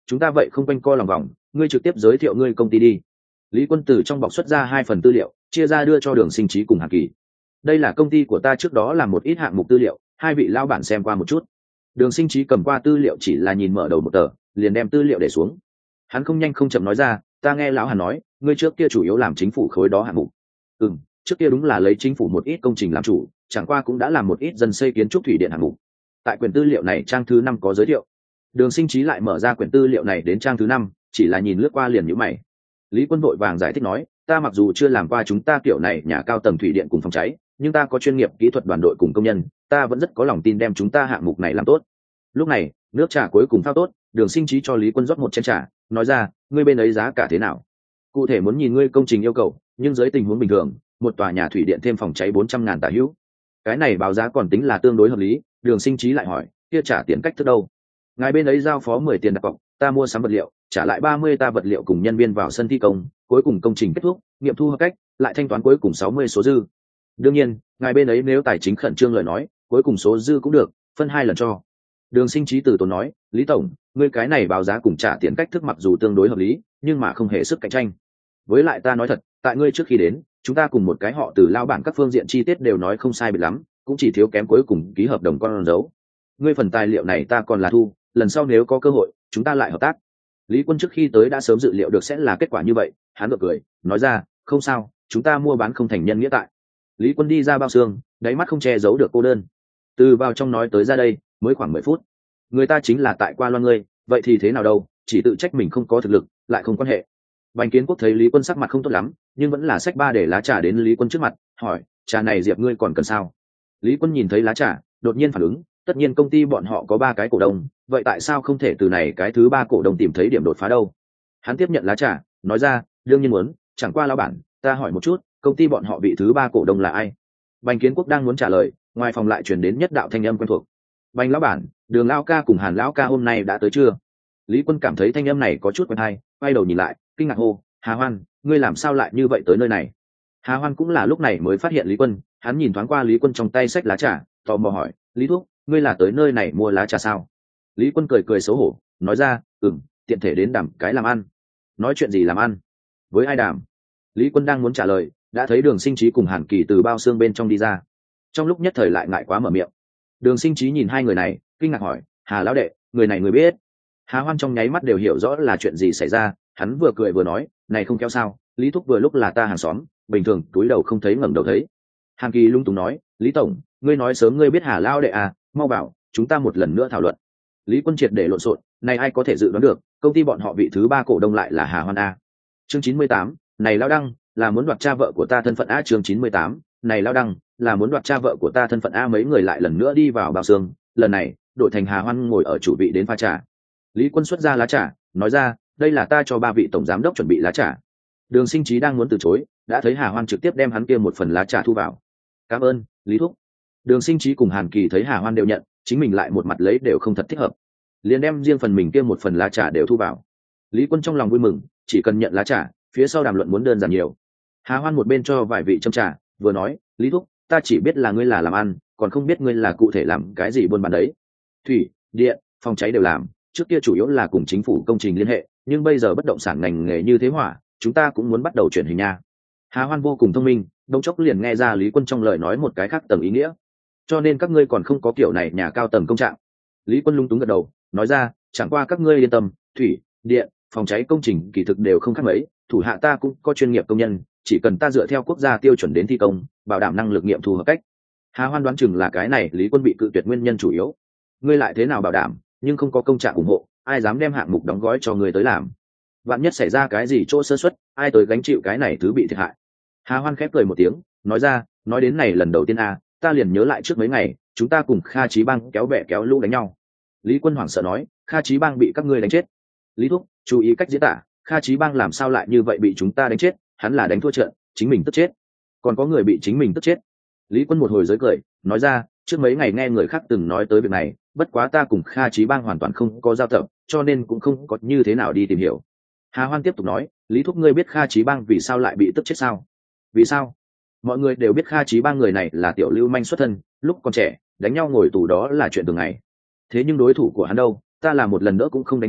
chúng ta vậy không quanh co lòng vòng, ngươi trực tiếp giới thiệu ngươi công ty đi. Lý Quân từ trong bọc xuất ra 2 phần tư liệu, chia ra đưa cho Đường Sinh Trí cùng Hàn Kỳ. Đây là công ty của ta trước đó làm một ít hạng mục tư liệu, hai vị lao bản xem qua một chút. Đường Sinh Trí cầm qua tư liệu chỉ là nhìn mở đầu một tờ, liền đem tư liệu để xuống. Hắn không nhanh không chậm nói ra, ta nghe lão Hàn nói, ngươi trước kia chủ yếu làm chính phủ khối đó hạng mục. Trước kia đúng là lấy chính phủ một ít công trình làm chủ, chẳng qua cũng đã làm một ít dân xây kiến trúc thủy điện hạng mục. Tại quyển tư liệu này trang thứ 5 có giới thiệu. Đường Sinh Trí lại mở ra quyển tư liệu này đến trang thứ 5, chỉ là nhìn lướt qua liền nhíu mày. Lý Quân vội vàng giải thích nói, ta mặc dù chưa làm qua chúng ta kiểu này nhà cao tầng thủy điện cùng phòng cháy, nhưng ta có chuyên nghiệp kỹ thuật đoàn đội cùng công nhân, ta vẫn rất có lòng tin đem chúng ta hạng mục này làm tốt. Lúc này, nước trà cuối cùng phao tốt, Đường Sinh Trí cho Lý Quân rót một chén trà, nói ra, ngươi bên ấy giá cả thế nào? Cụ thể muốn nhìn ngươi công trình yêu cầu, nhưng dưới tình huống bình thường, một tòa nhà thủy điện thêm phòng cháy 400.000 tả hữu. Cái này báo giá còn tính là tương đối hợp lý. Đường Sinh Trí lại hỏi, kia trả tiền cách thức đâu? Ngài bên ấy giao phó 10 tiền đặt cọc, ta mua sắm vật liệu, trả lại 30 ta vật liệu cùng nhân viên vào sân thi công, cuối cùng công trình kết thúc, nghiệm thu hợp cách, lại thanh toán cuối cùng 60 số dư. Đương nhiên, ngài bên ấy nếu tài chính khẩn trương lời nói, cuối cùng số dư cũng được, phân 2 lần cho. Đường Sinh Trí từ tốn nói, Lý tổng, ngươi cái này báo giá cùng trả tiền cách thức mặc dù tương đối hợp lý, nhưng mà không hề sức cạnh tranh. Với lại ta nói thật, tại ngươi trước khi đến, chúng ta cùng một cái họ từ lao bản các phương diện chi tiết đều nói không sai biệt lắm, cũng chỉ thiếu kém cuối cùng ký hợp đồng con dấu. Ngươi phần tài liệu này ta còn là thu, lần sau nếu có cơ hội, chúng ta lại hợp tác. Lý Quân trước khi tới đã sớm dự liệu được sẽ là kết quả như vậy, hắn gật cười, nói ra, không sao, chúng ta mua bán không thành nhân nghĩa tại. Lý Quân đi ra bao xương, đáy mắt không che giấu được cô đơn. Từ vào trong nói tới ra đây, mới khoảng 10 phút. Người ta chính là tại qua loa ngươi, vậy thì thế nào đâu, chỉ tự trách mình không có thực lực, lại không quan hệ. Bành Kiến Quốc thấy Lý Quân sắc mặt không tốt lắm, nhưng vẫn là xách ba để lá trà đến Lý Quân trước mặt, hỏi, trà này Diệp ngươi còn cần sao? Lý Quân nhìn thấy lá trà, đột nhiên phản ứng, tất nhiên công ty bọn họ có 3 cái cổ đông, vậy tại sao không thể từ này cái thứ 3 cổ đông tìm thấy điểm đột phá đâu? Hắn tiếp nhận lá trà, nói ra, đương nhiên muốn, chẳng qua lão bản, ta hỏi một chút, công ty bọn họ vị thứ 3 cổ đông là ai? Bành Kiến Quốc đang muốn trả lời, ngoài phòng lại truyền đến nhất đạo thanh âm quen thuộc. Bành lão bản, Đường lão ca cùng Hàn lão ca hôm nay đã tới chưa? Lý Quân cảm thấy thanh âm này có chút quen tai, quay đầu nhìn lại, kinh ngạc hô, Hà Hoan, ngươi làm sao lại như vậy tới nơi này? Hà Hoan cũng là lúc này mới phát hiện Lý Quân, hắn nhìn thoáng qua Lý Quân trong tay xách lá trà, tò mò hỏi, Lý thúc, ngươi là tới nơi này mua lá trà sao? Lý Quân cười cười xấu hổ, nói ra, tiện thể đến đàm cái làm ăn. Nói chuyện gì làm ăn? Với ai đàm? Lý Quân đang muốn trả lời, đã thấy Đường Sinh Trí cùng Hàn Kỳ từ bao xương bên trong đi ra. Trong lúc nhất thời lại ngại quá mở miệng. Đường Sinh Trí nhìn hai người này, kinh ngạc hỏi, Hà lão đệ, người này người biết? Hà Hoan trong nháy mắt đều hiểu rõ là chuyện gì xảy ra, hắn vừa cười vừa nói, này không kéo sao, Lý thúc vừa lúc là ta hàng xóm, bình thường túi đầu không thấy ngẩng đầu thấy. Hàn Kỳ lung túng nói, Lý tổng, ngươi nói sớm ngươi biết Hà lão đệ à, mau bảo, chúng ta một lần nữa thảo luận. Lý Quân triệt để lộn xộn, này ai có thể dự đoán được, công ty bọn họ vị thứ 3 cổ đông lại là Hà Hoan a. Chương 98, này lão đăng, là muốn đoạt cha vợ của ta thân phận a. Chương 98, này lão đăng, là muốn đoạt cha vợ của ta thân phận a. Mấy người lại lần nữa đi vào bao xương, lần này đổi thành Hà Hoan ngồi ở chủ vị đến pha trà. Lý Quân xuất ra lá trà, nói ra, đây là ta cho 3 vị tổng giám đốc chuẩn bị lá trà. Đường Sinh Trí đang muốn từ chối, đã thấy Hà Hoan trực tiếp đem hắn kia một phần lá trà thu vào. Cảm ơn, Lý thúc. Đường Sinh Trí cùng Hàn Kỳ thấy Hà Hoan đều nhận, chính mình lại một mặt lấy đều không thật thích hợp, liền đem riêng phần mình kia một phần lá trà đều thu vào. Lý Quân trong lòng vui mừng, chỉ cần nhận lá trà, phía sau đàm luận muốn đơn giản nhiều. Hà Hoan một bên cho vài vị châm trà, vừa nói, Lý thúc, ta chỉ biết là ngươi là làm ăn, còn không biết ngươi là cụ thể làm cái gì buôn bán đấy. Thủy, điện, phòng cháy đều làm, trước kia chủ yếu là cùng chính phủ công trình liên hệ, nhưng bây giờ bất động sản ngành nghề như thế hỏa, chúng ta cũng muốn bắt đầu chuyển hình nha. Hà Hoan vô cùng thông minh, đông chốc liền nghe ra Lý Quân trong lời nói một cái khác tầng ý nghĩa. Cho nên các ngươi còn không có kiểu này nhà cao tầng công trạng. Lý Quân lung túng gật đầu, nói ra, chẳng qua các ngươi yên tâm, thủy, điện, phòng cháy công trình kỳ thực đều không khác mấy, thủ hạ ta cũng có chuyên nghiệp công nhân, chỉ cần ta dựa theo quốc gia tiêu chuẩn đến thi công, bảo đảm năng lực nghiệm thu hợp cách. Hà Hoan đoán chừng là cái này Lý Quân bị cự tuyệt nguyên nhân chủ yếu. Ngươi lại thế nào bảo đảm, nhưng không có công trạng ủng hộ, ai dám đem hạng mục đóng gói cho ngươi tới làm? Vạn nhất xảy ra cái gì chỗ sơ suất, ai tới gánh chịu cái này thứ bị thiệt hại? Hà Hoan khép cười một tiếng, nói ra, nói đến này lần đầu tiên ta liền nhớ lại trước mấy ngày, chúng ta cùng Kha Chí Bang kéo bè kéo lũ đánh nhau. Lý Quân hoảng sợ nói, Kha Chí Bang bị các ngươi đánh chết. Lý thúc, chú ý cách diễn tả, Kha Chí Bang làm sao lại như vậy bị chúng ta đánh chết, hắn là đánh thua trận, chính mình tức chết. Còn có người bị chính mình tức chết. Lý Quân một hồi giới cười, nói ra, trước mấy ngày nghe người khác từng nói tới việc này, bất quá ta cùng Kha Chí Bang hoàn toàn không có giao tập, cho nên cũng không có như thế nào đi tìm hiểu. Hà Hoan tiếp tục nói, Lý thúc, ngươi biết Kha Chí Bang vì sao lại bị tức chết sao? Vì sao? Mọi người đều biết Kha Chí Bang người này là tiểu lưu manh xuất thân, lúc còn trẻ đánh nhau ngồi tù đó là chuyện thường ngày. Thế nhưng đối thủ của hắn đâu, ta là một lần nữa cũng không đánh qua,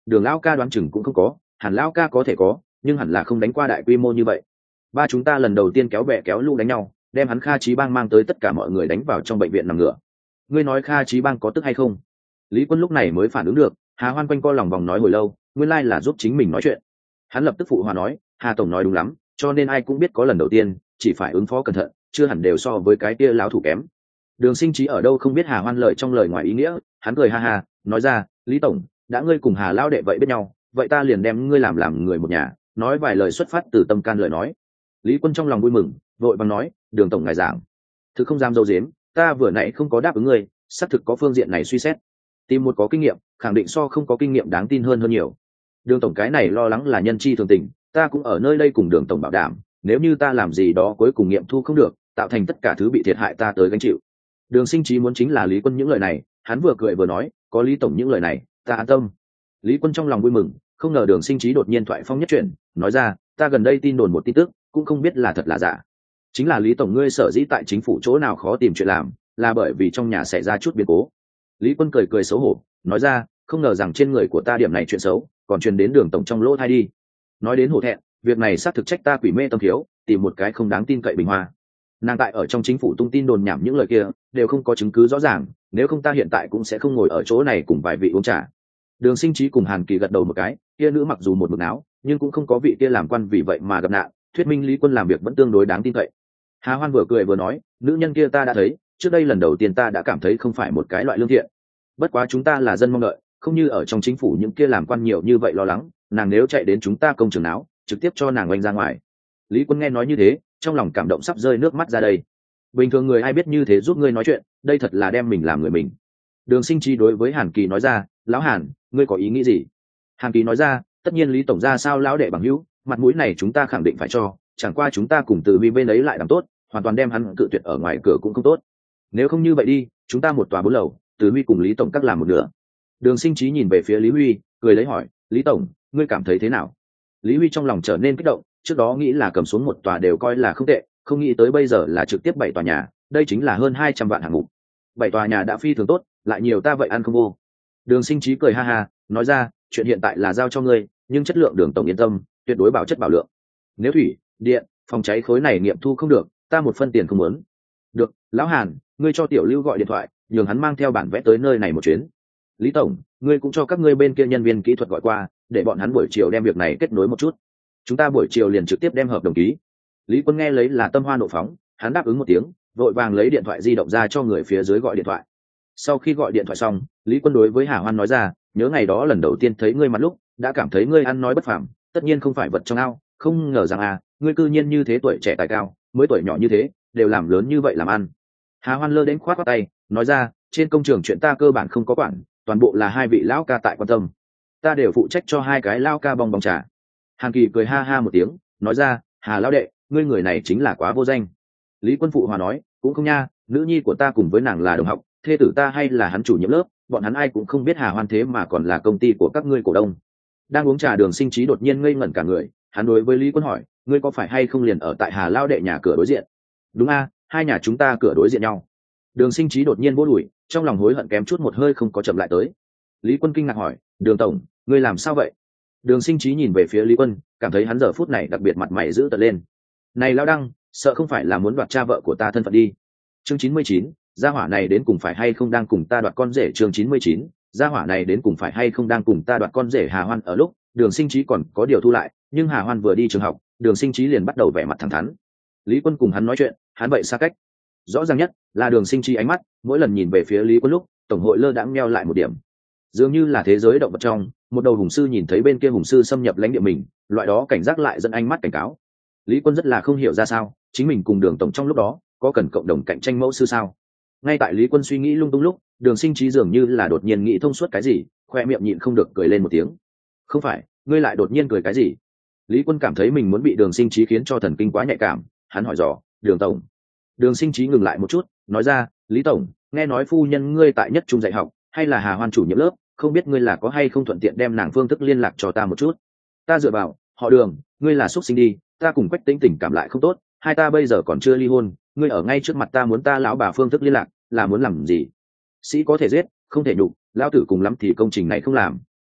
Đường lão ca đoán chừng cũng không có, hẳn lão ca có thể có, nhưng hẳn là không đánh qua đại quy mô như vậy. Ba chúng ta lần đầu tiên kéo bè kéo lũ đánh nhau, đem hắn Kha Chí Bang mang tới tất cả mọi người đánh vào trong bệnh viện nằm ngửa. Ngươi nói Kha Chí Bang có tức hay không? Lý Quân lúc này mới phản ứng được, Hà Hoan quanh co lòng vòng nói hồi lâu, nguyên lai là giúp chính mình nói chuyện. Hắn lập tức phụ hòa nói, Hà tổng nói đúng lắm, cho nên ai cũng biết có lần đầu tiên, chỉ phải ứng phó cẩn thận, chưa hẳn đều so với cái kia láo thủ kém. Đường Sinh Trí ở đâu không biết Hà Hoan lời trong lời ngoài ý nghĩa, hắn cười ha ha, nói ra, Lý tổng, đã ngươi cùng Hà lão đệ vậy biết nhau, vậy ta liền đem ngươi làm người một nhà, nói vài lời xuất phát từ tâm can lời nói. Lý Quân trong lòng vui mừng, vội vàng nói, Đường tổng ngài giảng. Thực không dám dâu dếm, ta vừa nãy không có đáp ứng ngươi, xác thực có phương diện này suy xét. Tìm một có kinh nghiệm, khẳng định so không có kinh nghiệm đáng tin hơn nhiều. Đường tổng cái này lo lắng là nhân chi thường tình, ta cũng ở nơi đây cùng Đường tổng bảo đảm, nếu như ta làm gì đó cuối cùng nghiệm thu không được, tạo thành tất cả thứ bị thiệt hại ta tới gánh chịu. Đường Sinh Trí muốn chính là Lý Quân những lời này, hắn vừa cười vừa nói, có Lý tổng những lời này, ta an tâm. Lý Quân trong lòng vui mừng, không ngờ Đường Sinh Trí đột nhiên thoại phong nhất chuyển, nói ra, ta gần đây tin đồn một tin tức, cũng không biết là thật là giả. Chính là Lý tổng ngươi sở dĩ tại chính phủ chỗ nào khó tìm chuyện làm, là bởi vì trong nhà xảy ra chút biến cố. Lý Quân cười cười xấu hổ, nói ra, không ngờ rằng trên người của ta điểm này chuyện xấu, còn truyền đến Đường tổng trong lỗ tai đi. Nói đến hổ thẹn, việc này xác thực trách ta quỷ mê tâm thiếu, tìm một cái không đáng tin cậy bình hoa. Nàng tại ở trong chính phủ tung tin đồn nhảm những lời kia, đều không có chứng cứ rõ ràng, nếu không ta hiện tại cũng sẽ không ngồi ở chỗ này cùng vài vị uống trà. Đường Sinh Trí cùng Hàn Kỳ gật đầu một cái, kia nữ mặc dù một mực áo, nhưng cũng không có vị kia làm quan vì vậy mà gặp nạn, thuyết minh Lý Quân làm việc vẫn tương đối đáng tin cậy. Hà Hoan vừa cười vừa nói, nữ nhân kia ta đã thấy, trước đây lần đầu tiên ta đã cảm thấy không phải một cái loại lương thiện. Bất quá chúng ta là dân mong đợi, không như ở trong chính phủ những kia làm quan nhiều như vậy lo lắng, nàng nếu chạy đến chúng ta công trường áo, trực tiếp cho nàng oanh ra ngoài. Lý Quân nghe nói như thế, trong lòng cảm động sắp rơi nước mắt ra đây. Bình thường người ai biết như thế giúp ngươi nói chuyện, đây thật là đem mình làm người mình. Đường Sinh Trí đối với Hàn Kỳ nói ra, lão Hàn, ngươi có ý nghĩ gì? Hàn Kỳ nói ra, tất nhiên Lý tổng ra sao lão đệ bằng hữu, mặt mũi này chúng ta khẳng định phải cho, chẳng qua chúng ta cùng Từ Vi bên ấy lại làm tốt, hoàn toàn đem hắn cự tuyệt ở ngoài cửa cũng không tốt. Nếu không như vậy đi, chúng ta một tòa 4 lầu, Từ Vi cùng Lý tổng các làm một nửa. Đường Sinh Trí nhìn về phía Lý Huy, cười lấy hỏi, Lý tổng, ngươi cảm thấy thế nào? Lý Huy trong lòng trở nên kích động, trước đó nghĩ là cầm xuống một tòa đều coi là không tệ, không nghĩ tới bây giờ là trực tiếp 7 tòa nhà, đây chính là hơn 200 vạn hạng mục. 7 tòa nhà đã phi thường tốt, lại nhiều ta vậy ăn không vô. Đường Sinh Trí cười ha ha, nói ra, chuyện hiện tại là giao cho ngươi, nhưng chất lượng Đường tổng yên tâm, tuyệt đối bảo chất bảo lượng. Nếu thủy, điện, phòng cháy khối này nghiệm thu không được, ta một phân tiền không muốn. Được, lão Hàn, ngươi cho Tiểu Lưu gọi điện thoại, nhường hắn mang theo bản vẽ tới nơi này một chuyến. Lý tổng, ngươi cũng cho các ngươi bên kia nhân viên kỹ thuật gọi qua, để bọn hắn buổi chiều đem việc này kết nối một chút. Chúng ta buổi chiều liền trực tiếp đem hợp đồng ký. Lý Quân nghe lấy là tâm hoa nộ phóng, hắn đáp ứng một tiếng, vội vàng lấy điện thoại di động ra cho người phía dưới gọi điện thoại. Sau khi gọi điện thoại xong, Lý Quân đối với Hà Hoan nói ra, nhớ ngày đó lần đầu tiên thấy ngươi mặt lúc, đã cảm thấy ngươi ăn nói bất phàm, tất nhiên không phải vật trong ao, không ngờ rằng ngươi cư nhiên như thế tuổi trẻ tài cao, mới tuổi nhỏ như thế, đều làm lớn như vậy làm ăn. Hà Hoan lơ đến khoát tay, nói ra, trên công trường chuyện ta cơ bản không có quản, toàn bộ là hai vị lão ca tại quan tâm, ta đều phụ trách cho hai cái lão ca bong bóng trà. Hàn Kỳ cười ha ha một tiếng, nói ra, Hà lão đệ, ngươi người này chính là quá vô danh. Lý Quân phụ hòa nói, cũng không nha, nữ nhi của ta cùng với nàng là đồng học, thê tử ta hay là hắn chủ nhiệm lớp, bọn hắn ai cũng không biết Hà Hoan thế mà còn là công ty của các ngươi cổ đông. Đang uống trà Đường Sinh Trí đột nhiên ngây ngẩn cả người, hắn đối với Lý Quân hỏi, ngươi có phải hay không liền ở tại Hà lão đệ nhà cửa đối diện? Đúng hai nhà chúng ta cửa đối diện nhau. Đường Sinh Trí đột nhiên vỗ đùi, trong lòng hối hận kém chút một hơi không có chậm lại tới. Lý Quân kinh ngạc hỏi, Đường tổng, ngươi làm sao vậy? Đường Sinh Trí nhìn về phía Lý Quân, cảm thấy hắn giờ phút này đặc biệt mặt mày giữ tợn lên. Này lão đăng, sợ không phải là muốn đoạt cha vợ của ta thân phận đi. Chương 99, gia hỏa này đến cùng phải hay không đang cùng ta đoạt con rể. Chương 99, gia hỏa này đến cùng phải hay không đang cùng ta đoạt con rể. Hà Hoan ở lúc Đường Sinh Trí còn có điều thu lại, nhưng Hà Hoan vừa đi trường học, Đường Sinh Trí liền bắt đầu vẻ mặt thẳng thắn. Lý Quân cùng hắn nói chuyện, hắn vậy xa cách. Rõ ràng nhất là Đường Sinh Trí ánh mắt, mỗi lần nhìn về phía Lý Quân lúc, tổng hội lơ đãng meo lại một điểm. Dường như là thế giới động vật trong, một đầu hùng sư nhìn thấy bên kia hùng sư xâm nhập lãnh địa mình, loại đó cảnh giác lại dẫn ánh mắt cảnh cáo. Lý Quân rất là không hiểu ra sao, chính mình cùng Đường tổng trong lúc đó có cần cộng đồng cạnh tranh mẫu sư sao? Ngay tại Lý Quân suy nghĩ lung tung lúc, Đường Sinh Trí dường như là đột nhiên nghĩ thông suốt cái gì, khoe miệng nhịn không được cười lên một tiếng. Không phải, ngươi lại đột nhiên cười cái gì? Lý Quân cảm thấy mình muốn bị Đường Sinh Trí khiến cho thần kinh quá nhạy cảm, hắn hỏi dò, Đường tổng. Đường Sinh Trí ngừng lại một chút, nói ra, Lý tổng, nghe nói phu nhân ngươi tại nhất trung dạy học, hay là Hà Hoan chủ nhiệm lớp, không biết ngươi là có hay không thuận tiện đem nàng phương thức liên lạc cho ta một chút. Ta dựa vào, họ Đường, ngươi là xuất sinh đi, ta cùng Quách Tĩnh tình cảm lại không tốt, hai ta bây giờ còn chưa ly hôn, ngươi ở ngay trước mặt ta muốn ta lão bà phương thức liên lạc, là muốn làm gì? Sĩ có thể giết, không thể nhục, lão tử cùng lắm thì công trình này không làm,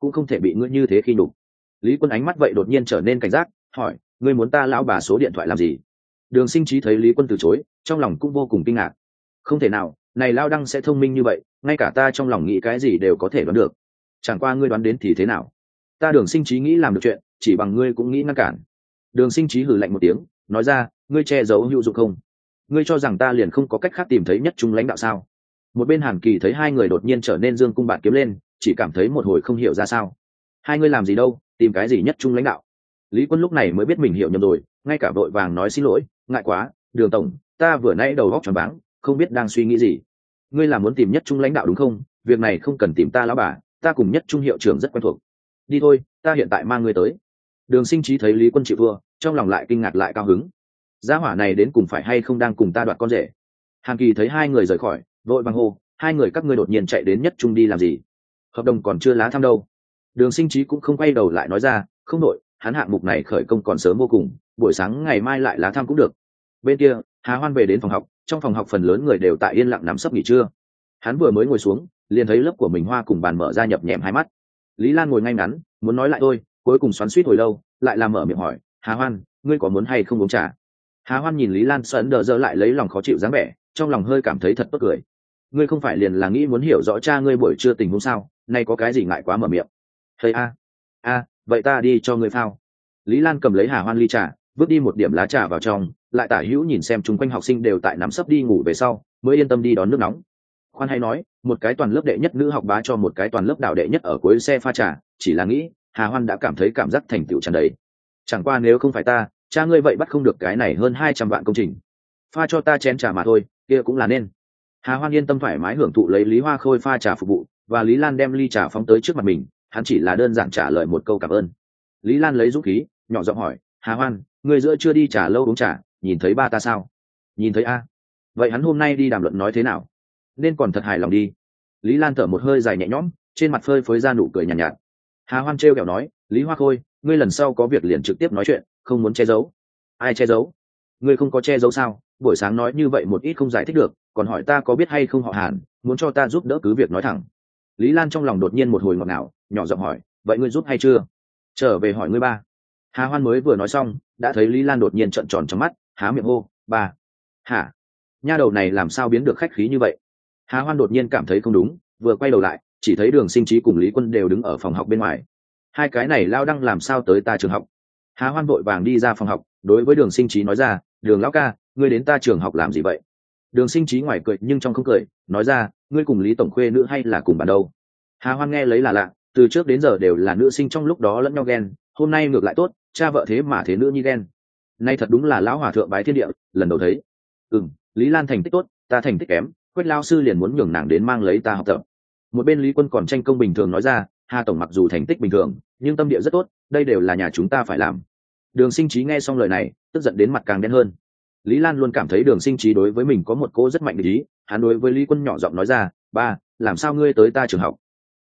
cũng không thể bị ngươi như thế khi nhục. Lý Quân ánh mắt vậy đột nhiên trở nên cảnh giác, hỏi, ngươi muốn ta lão bà số điện thoại làm gì? Đường Sinh Trí thấy Lý Quân từ chối, trong lòng cũng vô cùng kinh ngạc. Không thể nào, này lao đăng sẽ thông minh như vậy, ngay cả ta trong lòng nghĩ cái gì đều có thể đoán được. Chẳng qua ngươi đoán đến thì thế nào? Ta Đường Sinh Trí nghĩ làm được chuyện, chỉ bằng ngươi cũng nghĩ ngăn cản. Đường Sinh Trí hừ lạnh một tiếng, nói ra, ngươi che giấu hữu dụng không? Ngươi cho rằng ta liền không có cách khác tìm thấy nhất trung lãnh đạo sao? Một bên Hàn Kỳ thấy hai người đột nhiên trở nên dương cung bạt kiếm lên, chỉ cảm thấy một hồi không hiểu ra sao. Hai ngươi làm gì đâu, tìm cái gì nhất trung lãnh đạo? Lý Quân lúc này mới biết mình hiểu nhầm rồi, ngay cả vội vàng nói xin lỗi, ngại quá, Đường tổng, ta vừa nãy đầu óc choáng váng, không biết đang suy nghĩ gì. Ngươi là muốn tìm nhất trung lãnh đạo đúng không? Việc này không cần tìm ta lão bà, ta cùng nhất trung hiệu trưởng rất quen thuộc. Đi thôi, ta hiện tại mang ngươi tới. Đường Sinh Trí thấy Lý Quân chịu thua, trong lòng lại kinh ngạc lại cao hứng. Gia hỏa này đến cùng phải hay không đang cùng ta đoạt con rể? Hàn Kỳ thấy hai người rời khỏi, vội vàng hô, hai người các ngươi đột nhiên chạy đến nhất trung đi làm gì? Hợp đồng còn chưa lá thăm đâu. Đường Sinh Trí cũng không quay đầu lại nói ra, không đội, hắn hạng mục này khởi công còn sớm vô cùng, buổi sáng ngày mai lại lá thăm cũng được. Bên kia, Hà Hoan về đến phòng học, trong phòng học phần lớn người đều tại yên lặng nằm sấp nghỉ trưa. Hắn vừa mới ngồi xuống, liền thấy lớp của mình Hoa cùng bàn mở ra nhập nhèm hai mắt. Lý Lan ngồi ngay ngắn, muốn nói lại thôi, cuối cùng xoắn xuýt hồi lâu, lại làm mở miệng hỏi, Hà Hoan, ngươi có muốn hay không uống trà? Hà Hoan nhìn Lý Lan sẵn đờ dơ lại lấy lòng khó chịu dáng vẻ, trong lòng hơi cảm thấy thật bất cười. Ngươi không phải liền là nghĩ muốn hiểu rõ cha ngươi buổi trưa tình huống sao? Nay có cái gì ngại quá mở miệng? Hey a, vậy ta đi cho ngươi phao. Lý Lan cầm lấy Hà Hoan ly trà, vứt đi một điểm lá trà vào trong, lại tả hữu nhìn xem chung quanh học sinh đều tại nắm sấp đi ngủ về sau, mới yên tâm đi đón nước nóng. Khoan hay nói, một cái toàn lớp đệ nhất nữ học bá cho một cái toàn lớp đạo đệ nhất ở cuối xe pha trà, chỉ là nghĩ, Hà Hoan đã cảm thấy cảm giác thành tựu tràn đầy. Chẳng qua nếu không phải ta, cha ngươi vậy bắt không được cái này hơn 200 vạn công trình. Pha cho ta chén trà mà thôi, kia cũng là nên. Hà Hoan yên tâm thoải mái hưởng thụ lấy Lý Hoa Khôi pha trà phục vụ, và Lý Lan đem ly trà phóng tới trước mặt mình, hắn chỉ là đơn giản trả lời một câu cảm ơn. Lý Lan lấy dũng khí, nhỏ giọng hỏi, Hà Hoan, người giữa chưa đi trà lâu uống trà, nhìn thấy ba ta sao? Nhìn thấy a. Vậy hắn hôm nay đi đàm luận nói thế nào? Nên còn thật hài lòng đi. Lý Lan thở một hơi dài nhẹ nhõm, trên mặt phơi phới ra nụ cười nhàn nhạt. Hà Hoan trêu kẹo nói, Lý Hoa Khôi, ngươi lần sau có việc liền trực tiếp nói chuyện, không muốn che giấu. Ai che giấu? Ngươi không có che giấu sao? Buổi sáng nói như vậy một ít không giải thích được, còn hỏi ta có biết hay không họ Hàn, muốn cho ta giúp đỡ cứ việc nói thẳng. Lý Lan trong lòng đột nhiên một hồi ngọt ngào, nhỏ giọng hỏi, vậy ngươi giúp hay chưa? Trở về hỏi ngươi ba. Hà Hoan mới vừa nói xong, đã thấy Lý Lan đột nhiên trợn tròn trong mắt, há miệng hô, ba. Hả? Nha đầu này làm sao biến được khách khí như vậy? Hà Hoan đột nhiên cảm thấy không đúng, vừa quay đầu lại, chỉ thấy Đường Sinh Trí cùng Lý Quân đều đứng ở phòng học bên ngoài. Hai cái này lao đăng làm sao tới ta trường học? Hà Hoan vội vàng đi ra phòng học, đối với Đường Sinh Trí nói ra, Đường lão ca, ngươi đến ta trường học làm gì vậy? Đường Sinh Trí ngoài cười nhưng trong không cười, nói ra, ngươi cùng Lý tổng khuê nữ hay là cùng bạn đâu? Hà Hoan nghe lấy là lạ, từ trước đến giờ đều là nữ sinh trong lúc đó lẫn nhau ghen, hôm nay ngược lại tốt, cha vợ thế mà thế nữ nhi ghen. Nay thật đúng là lão hòa thượng bái thiên địa, lần đầu thấy. Lý Lan thành tích tốt, ta thành tích kém, Quách lao sư liền muốn nhường nàng đến mang lấy ta học tập. Một bên Lý Quân còn tranh công bình thường nói ra, Hà tổng mặc dù thành tích bình thường, nhưng tâm địa rất tốt, đây đều là nhà chúng ta phải làm. Đường Sinh Trí nghe xong lời này, tức giận đến mặt càng đen hơn. Lý Lan luôn cảm thấy Đường Sinh Trí đối với mình có một cô rất mạnh ý, hắn đối với Lý Quân nhỏ giọng nói ra, ba, làm sao ngươi tới ta trường học?